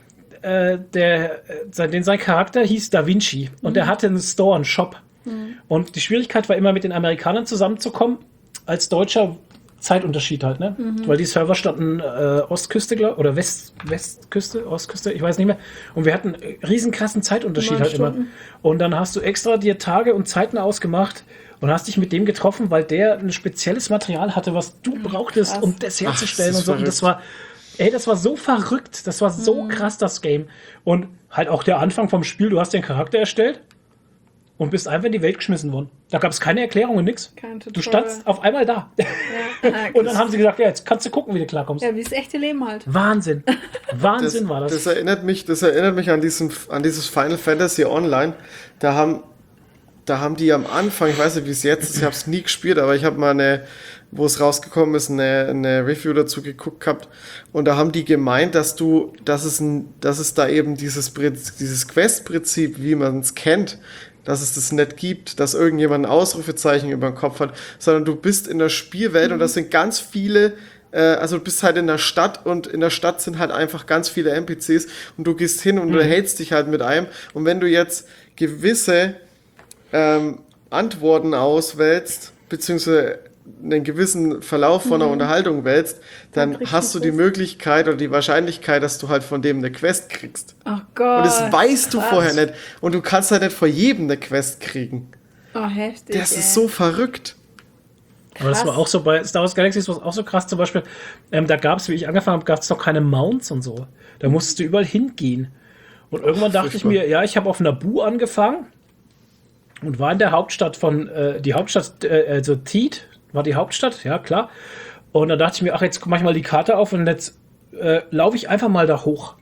sein Charakter hieß Da Vinci und der hatte einen Store, einen Shop. Und die Schwierigkeit war immer, mit den Amerikanern zusammenzukommen. Als Deutscher Zeitunterschied halt, ne? Weil die Server standen Ostküste, oder Westküste, Ostküste, ich weiß nicht mehr. Und wir hatten riesen krassen Zeitunterschied 9 halt immer. Stunden. Und dann hast du extra dir Tage und Zeiten ausgemacht und hast dich mit dem getroffen, weil der ein spezielles Material hatte, was du brauchtest, krass. um das herzustellen das und so. Und das war, das war so verrückt. Das war so krass, das Game. Und halt auch der Anfang vom Spiel, du hast den Charakter erstellt und bist einfach in die Welt geschmissen worden. Da gab es keine Erklärungen, nix. Kein Du Tutorial. standst auf einmal da. Ja. Und dann haben sie gesagt, ja, jetzt kannst du gucken, wie du klarkommst. Ja, wie das echte Leben halt. Wahnsinn. Wahnsinn war das. Das erinnert mich an dieses Final Fantasy Online. Da haben die am Anfang, ich weiß nicht, wie es jetzt ist, ich habe es nie gespielt, aber ich habe mal wo es rausgekommen ist, eine Review dazu geguckt gehabt. Und da haben die gemeint, dass es da eben dieses Quest-Prinzip, wie man es kennt, dass es das nicht gibt, dass irgendjemand ein Ausrufezeichen über den Kopf hat, sondern du bist in der Spielwelt und das sind ganz viele, also du bist halt in der Stadt und in der Stadt sind halt einfach ganz viele NPCs und du gehst hin und du hältst dich halt mit einem und wenn du jetzt gewisse Antworten auswählst, beziehungsweise einen gewissen Verlauf von einer Unterhaltung wählst, dann kriegst hast du du die Quest. Möglichkeit oder die Wahrscheinlichkeit, dass du halt von dem eine Quest kriegst. Ach Gott. Und das weißt du krass. vorher nicht. Und du kannst halt nicht vor jedem eine Quest kriegen. Oh, heftig. Das ey. ist so verrückt. Aber das war auch so bei Star Wars Galaxies war es auch so krass. Zum Beispiel, da gab es, wie ich angefangen habe, gab es noch keine Mounts und so. Da musstest du überall hingehen. Und irgendwann dachte ich mir, ja, ich habe auf Naboo angefangen und war in der Hauptstadt die Hauptstadt, also Theed war die Hauptstadt, ja klar. Und dann dachte ich mir, ach, jetzt mach ich mal die Karte auf und jetzt laufe ich einfach mal da hoch.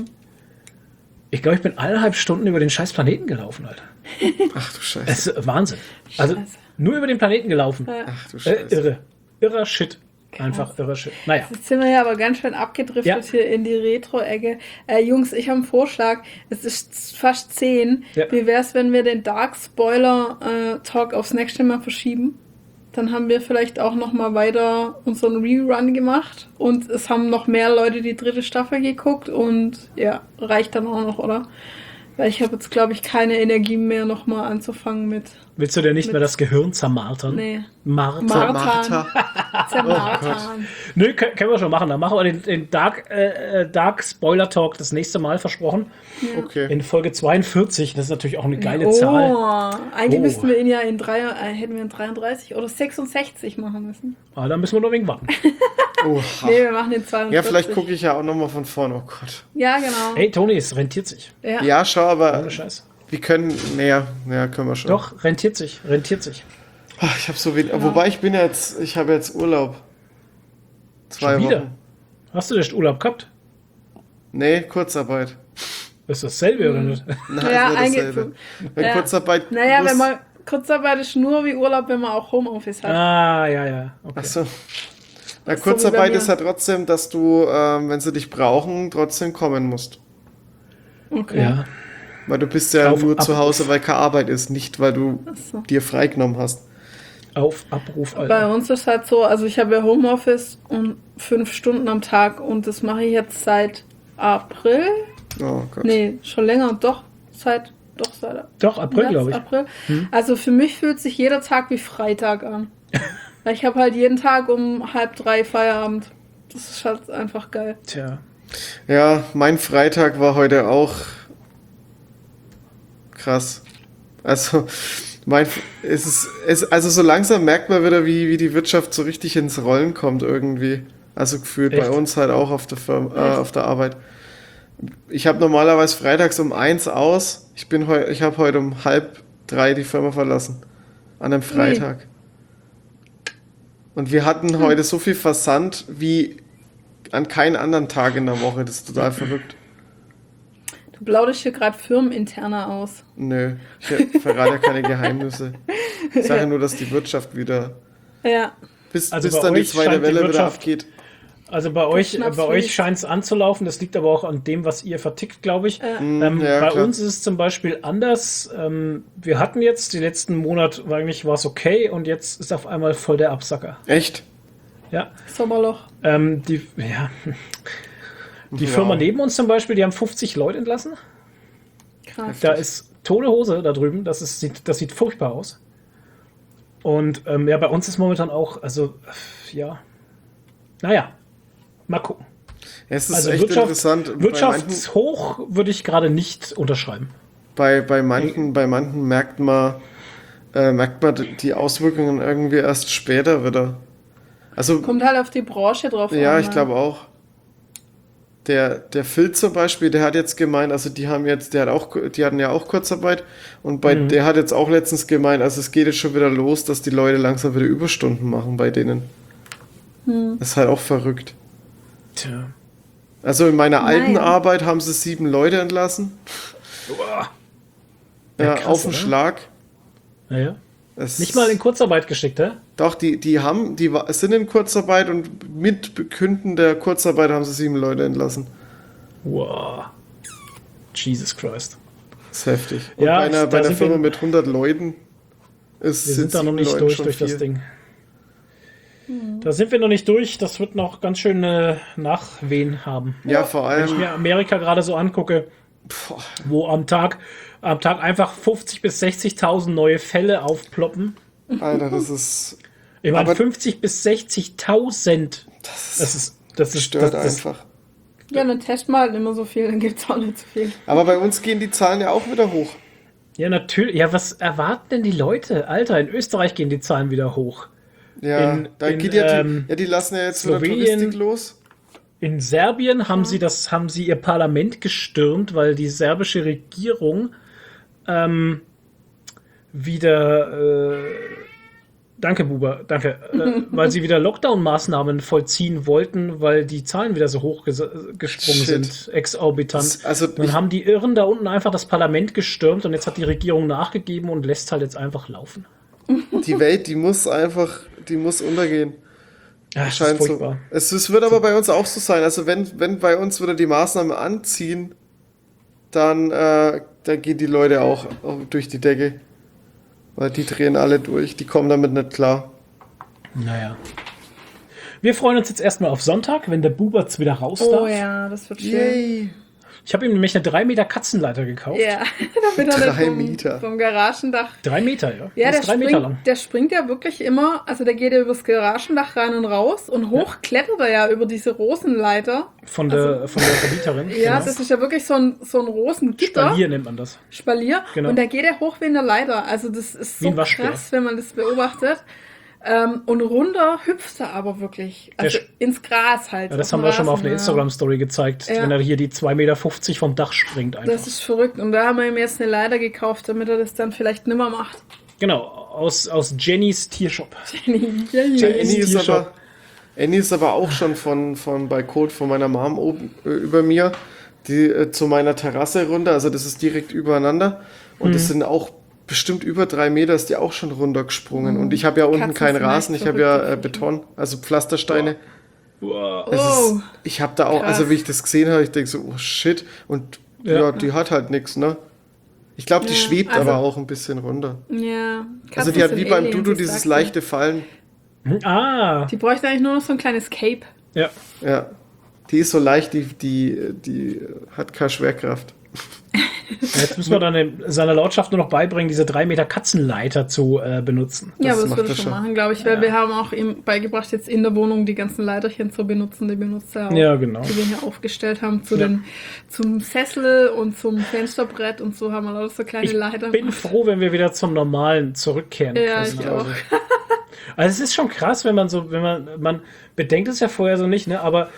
Ich glaube, ich bin 1,5 Stunden über den scheiß Planeten gelaufen, Alter. Ach du Scheiße. Das ist Wahnsinn. Also nur über den Planeten gelaufen. Ach du Scheiße. Irre. Irrer Shit. Einfach irrer Shit. Naja. Jetzt sind wir ja aber ganz schön abgedriftet Ja. hier in die Retro-Ecke. Jungs, ich habe einen Vorschlag. Es ist fast 10. Ja. Wie wäre es, wenn wir den Dark Spoiler-Talk aufs nächste Mal verschieben? Dann haben wir vielleicht auch noch mal weiter unseren Rerun gemacht. Und es haben noch mehr Leute die 3. Staffel geguckt. Und ja, reicht dann auch noch, oder? Weil ich habe jetzt, glaube ich, keine Energie mehr, noch mal anzufangen mit... Willst du dir nicht mehr das Gehirn zermartern? Nee. Martern. Martern. Martha. Zermartern. Nö, können wir schon machen. Dann machen wir den Dark Spoiler Talk das nächste Mal, versprochen. Okay. In Folge 42. Das ist natürlich auch eine geile Zahl. Eigentlich Oh. müssten wir ihn ja hätten wir in 33 oder 66 machen müssen. Aber dann müssen wir noch wegen warten. Oha. Nee, wir machen den 42. Ja, vielleicht gucke ich ja auch nochmal von vorne. Oh Gott. Ja, genau. Hey, Toni, es rentiert sich. Ja. Ja, schau, aber Ohne Scheiß. wir können, naja, können wir schon. Doch, rentiert sich. Rentiert sich. Ach, ich habe so wenig, wobei ich habe jetzt Urlaub. 2 Schon wieder? Wochen. Hast du den Urlaub gehabt? Nee, Kurzarbeit. Ist dasselbe oder nicht? Nein, Ja, ist nicht dasselbe. eigentlich Wenn ja. Kurzarbeit. Naja, muss- wenn man Kurzarbeit ist nur wie Urlaub, wenn man auch Homeoffice hat. Ah, ja. Okay. Achso. Na, So wie Kurzarbeit bei mir. ist ja trotzdem, dass du, wenn sie dich brauchen, trotzdem kommen musst. Okay. Ja. Weil du bist ja Auf nur zu Abruf. Hause, weil keine Arbeit ist, nicht weil du so. dir freigenommen hast. Auf Abruf, Bei Alter. uns ist halt so, also ich habe ja Homeoffice und 5 Stunden am Tag und das mache ich jetzt seit April. Oh Gott. Nee, schon länger, seit Doch, April, März, glaube ich. April. Also für mich fühlt sich jeder Tag wie Freitag an. Weil ich habe halt jeden Tag um 2:30 Feierabend. Das ist halt einfach geil. Tja. Ja, mein Freitag war heute auch krass. Also, also so langsam merkt man wieder, wie die Wirtschaft so richtig ins Rollen kommt irgendwie. Also gefühlt Echt? bei uns halt auch auf der auf der Arbeit. Ich habe normalerweise freitags um 1 aus. Ich habe heute um 2:30 die Firma verlassen. An einem Freitag. Und wir hatten heute so viel Versand wie an keinen anderen Tag in der Woche. Das ist total verrückt. Du plauderst hier gerade firmeninterner aus. Nö, ich verrate ja keine Geheimnisse. Ich sage nur, dass die Wirtschaft wieder, Ja. bis Also bis bei dann die euch zweite scheint die Welle wieder Wirtschaft- abgeht. Also bei euch Schnaps scheint es anzulaufen. Das liegt aber auch an dem, was ihr vertickt, glaube ich. Ja, Bei klar. uns ist es zum Beispiel anders. Wir hatten jetzt, die letzten Monate, eigentlich war es okay und jetzt ist auf einmal voll der Absacker. Echt? Ja. Sommerloch. Die Firma neben uns zum Beispiel, die haben 50 Leute entlassen. Krass. Da ist tote Hose da drüben. Das sieht furchtbar aus. Und ja, bei uns ist momentan auch, also ja, naja, mal gucken. Es ist Also echt interessant. Wirtschaftshoch würde ich gerade nicht unterschreiben. Bei manchen merkt man die Auswirkungen irgendwie erst später wieder. Also, Kommt halt auf die Branche drauf ja, an. ich glaube auch. Der Phil zum Beispiel, der hat jetzt gemeint, also die hatten ja auch Kurzarbeit und der hat jetzt auch letztens gemeint, also es geht jetzt schon wieder los, dass die Leute langsam wieder Überstunden machen bei denen. Das ist halt auch verrückt. Tja. Also in meiner alten Nein. Arbeit haben sie 7 Leute entlassen. Ja, krass, auf den oder? Schlag. Naja. Es- Nicht mal in Kurzarbeit geschickt, hä? Doch, die sind in Kurzarbeit und mit Bekünden der Kurzarbeit haben sie 7 Leute entlassen. Wow. Jesus Christ. Das ist heftig. Und Ja, bei da einer sind Firma wir- mit 100 Leuten Wir sind da noch nicht durch das Ding. Da sind wir noch nicht durch. Das wird noch ganz schöne Nachwehen haben. Ja, vor Wenn ich allem. mir Amerika gerade so angucke, wo am Tag einfach 50.000 bis 60.000 neue Fälle aufploppen. Alter, das ist. Ich meine, Aber- 50.000 bis 60.000. Das Stört das, einfach. Ja, dann test mal halt immer so viel, dann gibt's auch nicht so viel. Aber bei uns gehen die Zahlen ja auch wieder hoch. Ja, natürlich. Ja, was erwarten denn die Leute? Alter, in Österreich gehen die Zahlen wieder hoch. Ja, In- geht die lassen ja jetzt wieder Slowenien- Touristik los. In Serbien haben sie ihr Parlament gestürmt, weil die serbische Regierung wieder danke, Buber, danke. Weil sie wieder Lockdown-Maßnahmen vollziehen wollten, weil die Zahlen wieder so hoch gesprungen Shit. sind, exorbitant. Also Dann haben die Irren da unten einfach das Parlament gestürmt und jetzt hat die Regierung nachgegeben und lässt halt jetzt einfach laufen. die Welt, die muss untergehen. Ja, das ist Scheint so. furchtbar. Es wird aber bei uns auch so sein. Also wenn bei uns wieder die Maßnahmen anziehen, dann gehen die Leute auch durch die Decke. Weil die drehen alle durch. Die kommen damit nicht klar. Naja. Wir freuen uns jetzt erstmal auf Sonntag, wenn der Buberts wieder raus Oh darf. ja, das wird schön. Yay! Ich habe ihm nämlich eine 3 Meter Katzenleiter gekauft. Ja, damit er 3 nicht Meter. vom Garagendach. 3 Meter, ja. Ja, Der ist 3 Meter lang. der springt ja wirklich immer, also der geht ja übers Garagendach rein und raus und hoch klettert er ja über diese Rosenleiter. Von der Verbieterin. Ja, das ist ja wirklich so ein Rosengitter. Spalier nennt man das. Spalier. Genau. Und da geht er hoch wie eine Leiter. Also das ist Wie so ein Waschbär. krass, wenn man das beobachtet. Und runter hüpft er aber wirklich. Also Der ins Gras halt. Ja, das auf haben dem wir schon mal auf Rasen, einer ja. Instagram-Story gezeigt, Ja. wenn er hier die 2,50 Meter vom Dach springt einfach. Das ist verrückt. Und da haben wir ihm jetzt eine Leiter gekauft, damit er das dann vielleicht nimmer macht. Genau, aus Jennys Tiershop. Annie ist aber auch schon bei Code von meiner Mom oben über mir. die zu meiner Terrasse runter, also das ist direkt übereinander und das sind auch bestimmt über 3 Meter, ist die auch schon runtergesprungen und ich habe ja unten Katzen keinen sind Rasen, echt ich habe ja verrückt. Beton, also Pflastersteine. Wow. Es Oh, ist, ich habe da auch, krass. also wie ich das gesehen habe, ich denke so, oh shit, und ja, die hat halt nichts, ne? Ich glaube, die Ja, schwebt also- aber auch ein bisschen runter. ja. Also Katzen die hat sind wie beim Aliens, Dudu ich dieses sag's dir. leichte Fallen. Ah, Die bräuchte eigentlich nur noch so ein kleines Cape. ja. Ja, die ist so leicht, die hat keine Schwerkraft. Jetzt müssen wir dann seiner Lautschaft nur noch beibringen, diese 3 Meter Katzenleiter zu benutzen. Ja, aber das macht würde er schon schon. machen, glaube ich, weil wir haben auch ihm beigebracht, jetzt in der Wohnung die ganzen Leiterchen zu benutzen. Die benutzt er auch, Ja, genau. die wir hier aufgestellt haben, Ja. zum Sessel und zum Fensterbrett und so haben wir lauter so kleine Ich Leiter. bin froh, wenn wir wieder zum Normalen zurückkehren. Ja, können. ich auch. Also es ist schon krass, wenn man bedenkt es ja vorher so nicht, ne? Aber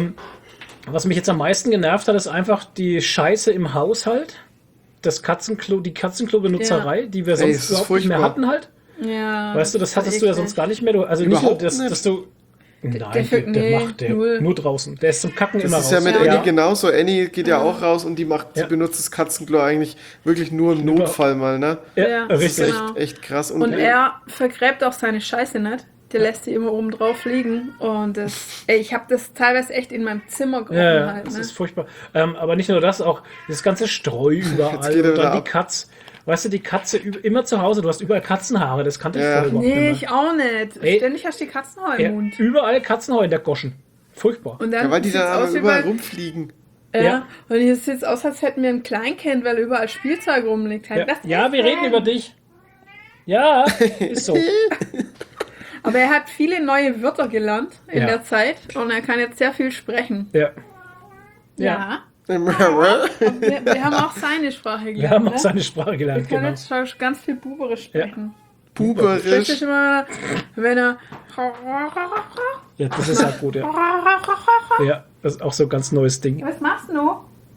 was mich jetzt am meisten genervt hat, ist einfach die Scheiße im Haushalt. Das Katzenklo, die Katzenklo-Benutzerei, die wir Ey, sonst es ist überhaupt nicht mehr furchtbar. hatten halt. Ja, Weißt du, das hattest du ja sonst gar nicht mehr. Also nicht nur, Überhaupt dass, nicht. dass du... Nein, nee, macht der null. nur draußen. Der ist zum Kacken Das immer ist raus. ja mit Ja. Annie genauso. Annie geht ja auch raus und die Ja. benutzt das Katzenklo eigentlich wirklich nur im Notfall mal, ne? Ja, Ja, Das ist richtig. genau. echt krass. Und er vergräbt auch seine Scheiße nicht. Der lässt die immer oben drauf liegen. Und ich habe das teilweise echt in meinem Zimmer gerochen Ja, halt. das Ne? ist furchtbar. Aber nicht nur das, auch das ganze Streu überall. Jetzt geht er Und wieder dann die ab. Katze. Weißt du, die Katze immer zu Hause, du hast überall Katzenhaare, das kannte ich Ja. vorher überhaupt Nee, nicht ich auch nicht. Ey. Ständig hast du die Katzenhaare im mehr. Mund. Überall Katzenhau in der Goschen. Furchtbar. Und dann Ja, weil die sieht's da aus wie überall bei- rumfliegen. Ja. Ja. Und hier sieht es aus, als hätten wir ein Kleinkind, weil überall Spielzeug rumliegt. Halt. Ja, Was ja ist wir reden denn? über dich. Ja, ist so. Aber er hat viele neue Wörter gelernt in Ja. der Zeit und er kann jetzt sehr viel sprechen. Ja. Ja. Ja. Wir haben auch seine Sprache gelernt. Wir haben auch ne? seine Sprache Er gelernt, kann genau. jetzt schon ganz viel Buberisch sprechen. Puberisch. Richtig immer, wenn er. Ja, das ist auch gut, ja. Ja, das ist auch so ein ganz neues Ding. Was machst du?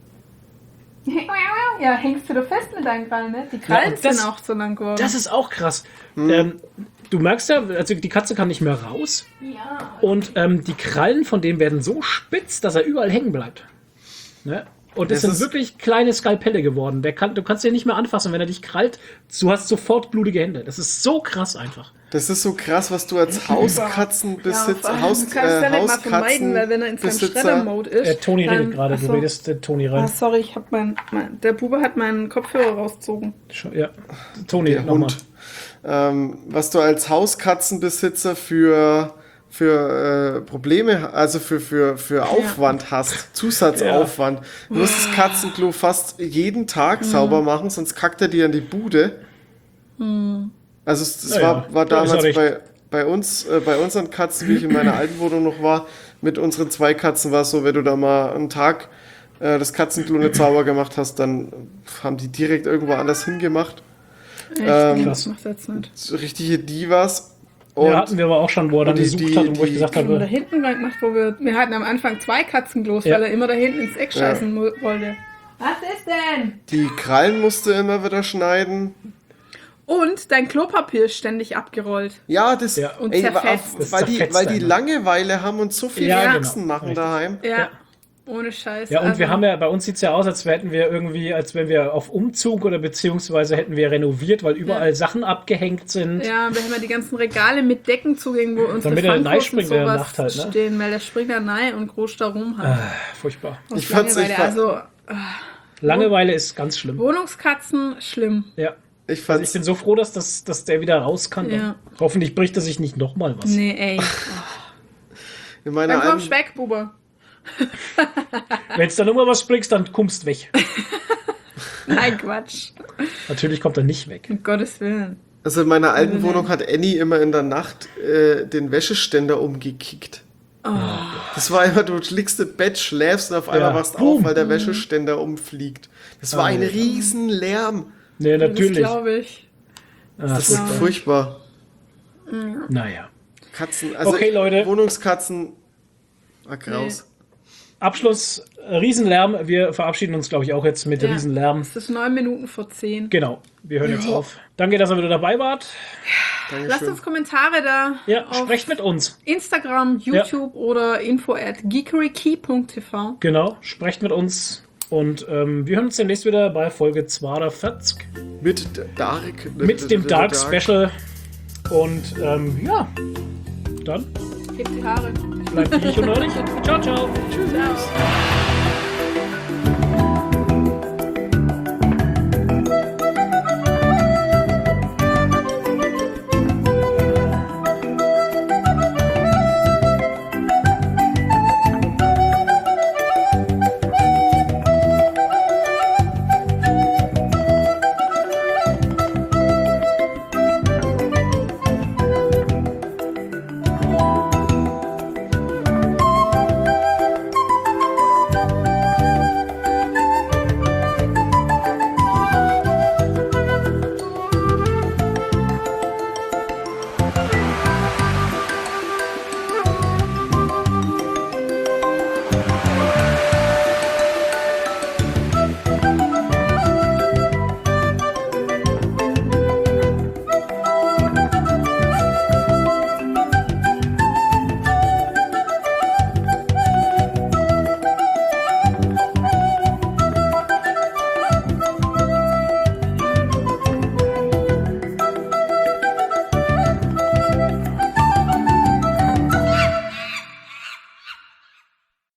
Ja, hängst du da fest mit deinen Krallen, ne? Die Krallen und das- sind auch so lang geworden. Das ist auch krass. Du merkst ja, also die Katze kann nicht mehr raus. ja. Und die Krallen von dem werden so spitz, dass er überall hängen bleibt. Ne? Und das Das sind ist- wirklich kleine Skalpelle geworden. Du kannst den nicht mehr anfassen. Wenn er dich krallt, du hast sofort blutige Hände. Das ist so krass einfach. Das ist so krass, was du als Hauskatzenbesitzer, Ja, du kannst es ja nicht mal vermeiden, weil wenn er in seinem Hauskatzenbesitzer, Schredder-Mode ist. Toni dann- redet gerade. Du Achso. redest Toni rein. Ah, sorry, ich hab der Bube hat meinen Kopfhörer rausgezogen. Ja. Toni, der nochmal. Hund. Was du als Hauskatzenbesitzer für Probleme, also für Aufwand hast, Zusatzaufwand. Du musst das Katzenklo fast jeden Tag sauber machen, sonst kackt er dir in die Bude. Also das Ja, ja. war Da ist er damals recht. bei unseren Katzen, wie ich in meiner alten Wohnung noch war, mit unseren 2 Katzen war es so, wenn du da mal einen Tag das Katzenklo nicht sauber gemacht hast, dann haben die direkt irgendwo anders hingemacht. Echt? Krass. Macht jetzt nicht. So richtige Divas. Und Ja, hatten wir aber auch schon, wo er dann und gesucht hat und wo ich gesagt Haben wir da habe, hinten gemacht, wo wir hatten am Anfang 2 Katzenklos, Ja. weil er immer da hinten ins Eck scheißen wollte. Was ist denn? die Krallen musst du immer wieder schneiden. Und dein Klopapier ist ständig abgerollt. Ja, das, Ja. Und ey, zerfetzt. Das weil die zerfetzt weil die einen. Langeweile haben und so viel Ja, Faxen genau. machen Richtig. daheim. Ja. Ohne Scheiß. ja, und also, wir haben ja, bei uns sieht es ja aus, als hätten wir irgendwie, als wenn wir auf Umzug oder beziehungsweise hätten wir renoviert, weil überall Sachen abgehängt sind. Ja, wir haben ja die ganzen Regale mit Deckenzugängen, wo unsere Damit er Funkos reinspringt und in der sowas Nacht halt, ne? stehen, weil der springt da rein und groß da rum halt. Furchtbar. Aus Ich fand's- Langeweile. ich fand- Also, Langeweile ist ganz schlimm. Wohnungskatzen, schlimm. Ja. Ich Also fand's, ich bin so froh, dass der wieder raus kann. Ja. Hoffentlich bricht er sich nicht nochmal was. Nee, ey. in meiner Dann kommst alten, weg, Bube. Wenn es dann nochmal was sprichst, dann kommst weg. Nein, Quatsch. Natürlich kommt er nicht weg. Um Gottes Willen. also in meiner alten Wohnung hat Annie immer in der Nacht den Wäscheständer umgekickt. Das war immer, du liegst im Bett, schläfst und auf einmal Ja. wachst Boom. auf, weil der Wäscheständer umfliegt. Das war ein riesen Lärm. Nee, Das natürlich. glaube ich. Das ist furchtbar. Naja. Katzen, also Okay, Leute. Wohnungskatzen, graus. Abschluss, Riesenlärm. Wir verabschieden uns, glaube ich, auch jetzt mit Ja. Riesenlärm. Es ist 9 Minuten vor 10. Genau, wir hören jetzt auf. Danke, dass ihr wieder dabei wart. Lasst Dankeschön. uns Kommentare da Ja, auf sprecht mit uns. Instagram, YouTube oder info@geekerykey.tv. Genau, sprecht mit uns. Und wir hören uns demnächst wieder bei Folge 42 Mit Dark. mit dem Dark Special. Und ja, dann Hebt die Haare. bleibt wie ich und euch. Ciao, ciao. Tschüss. Ciao.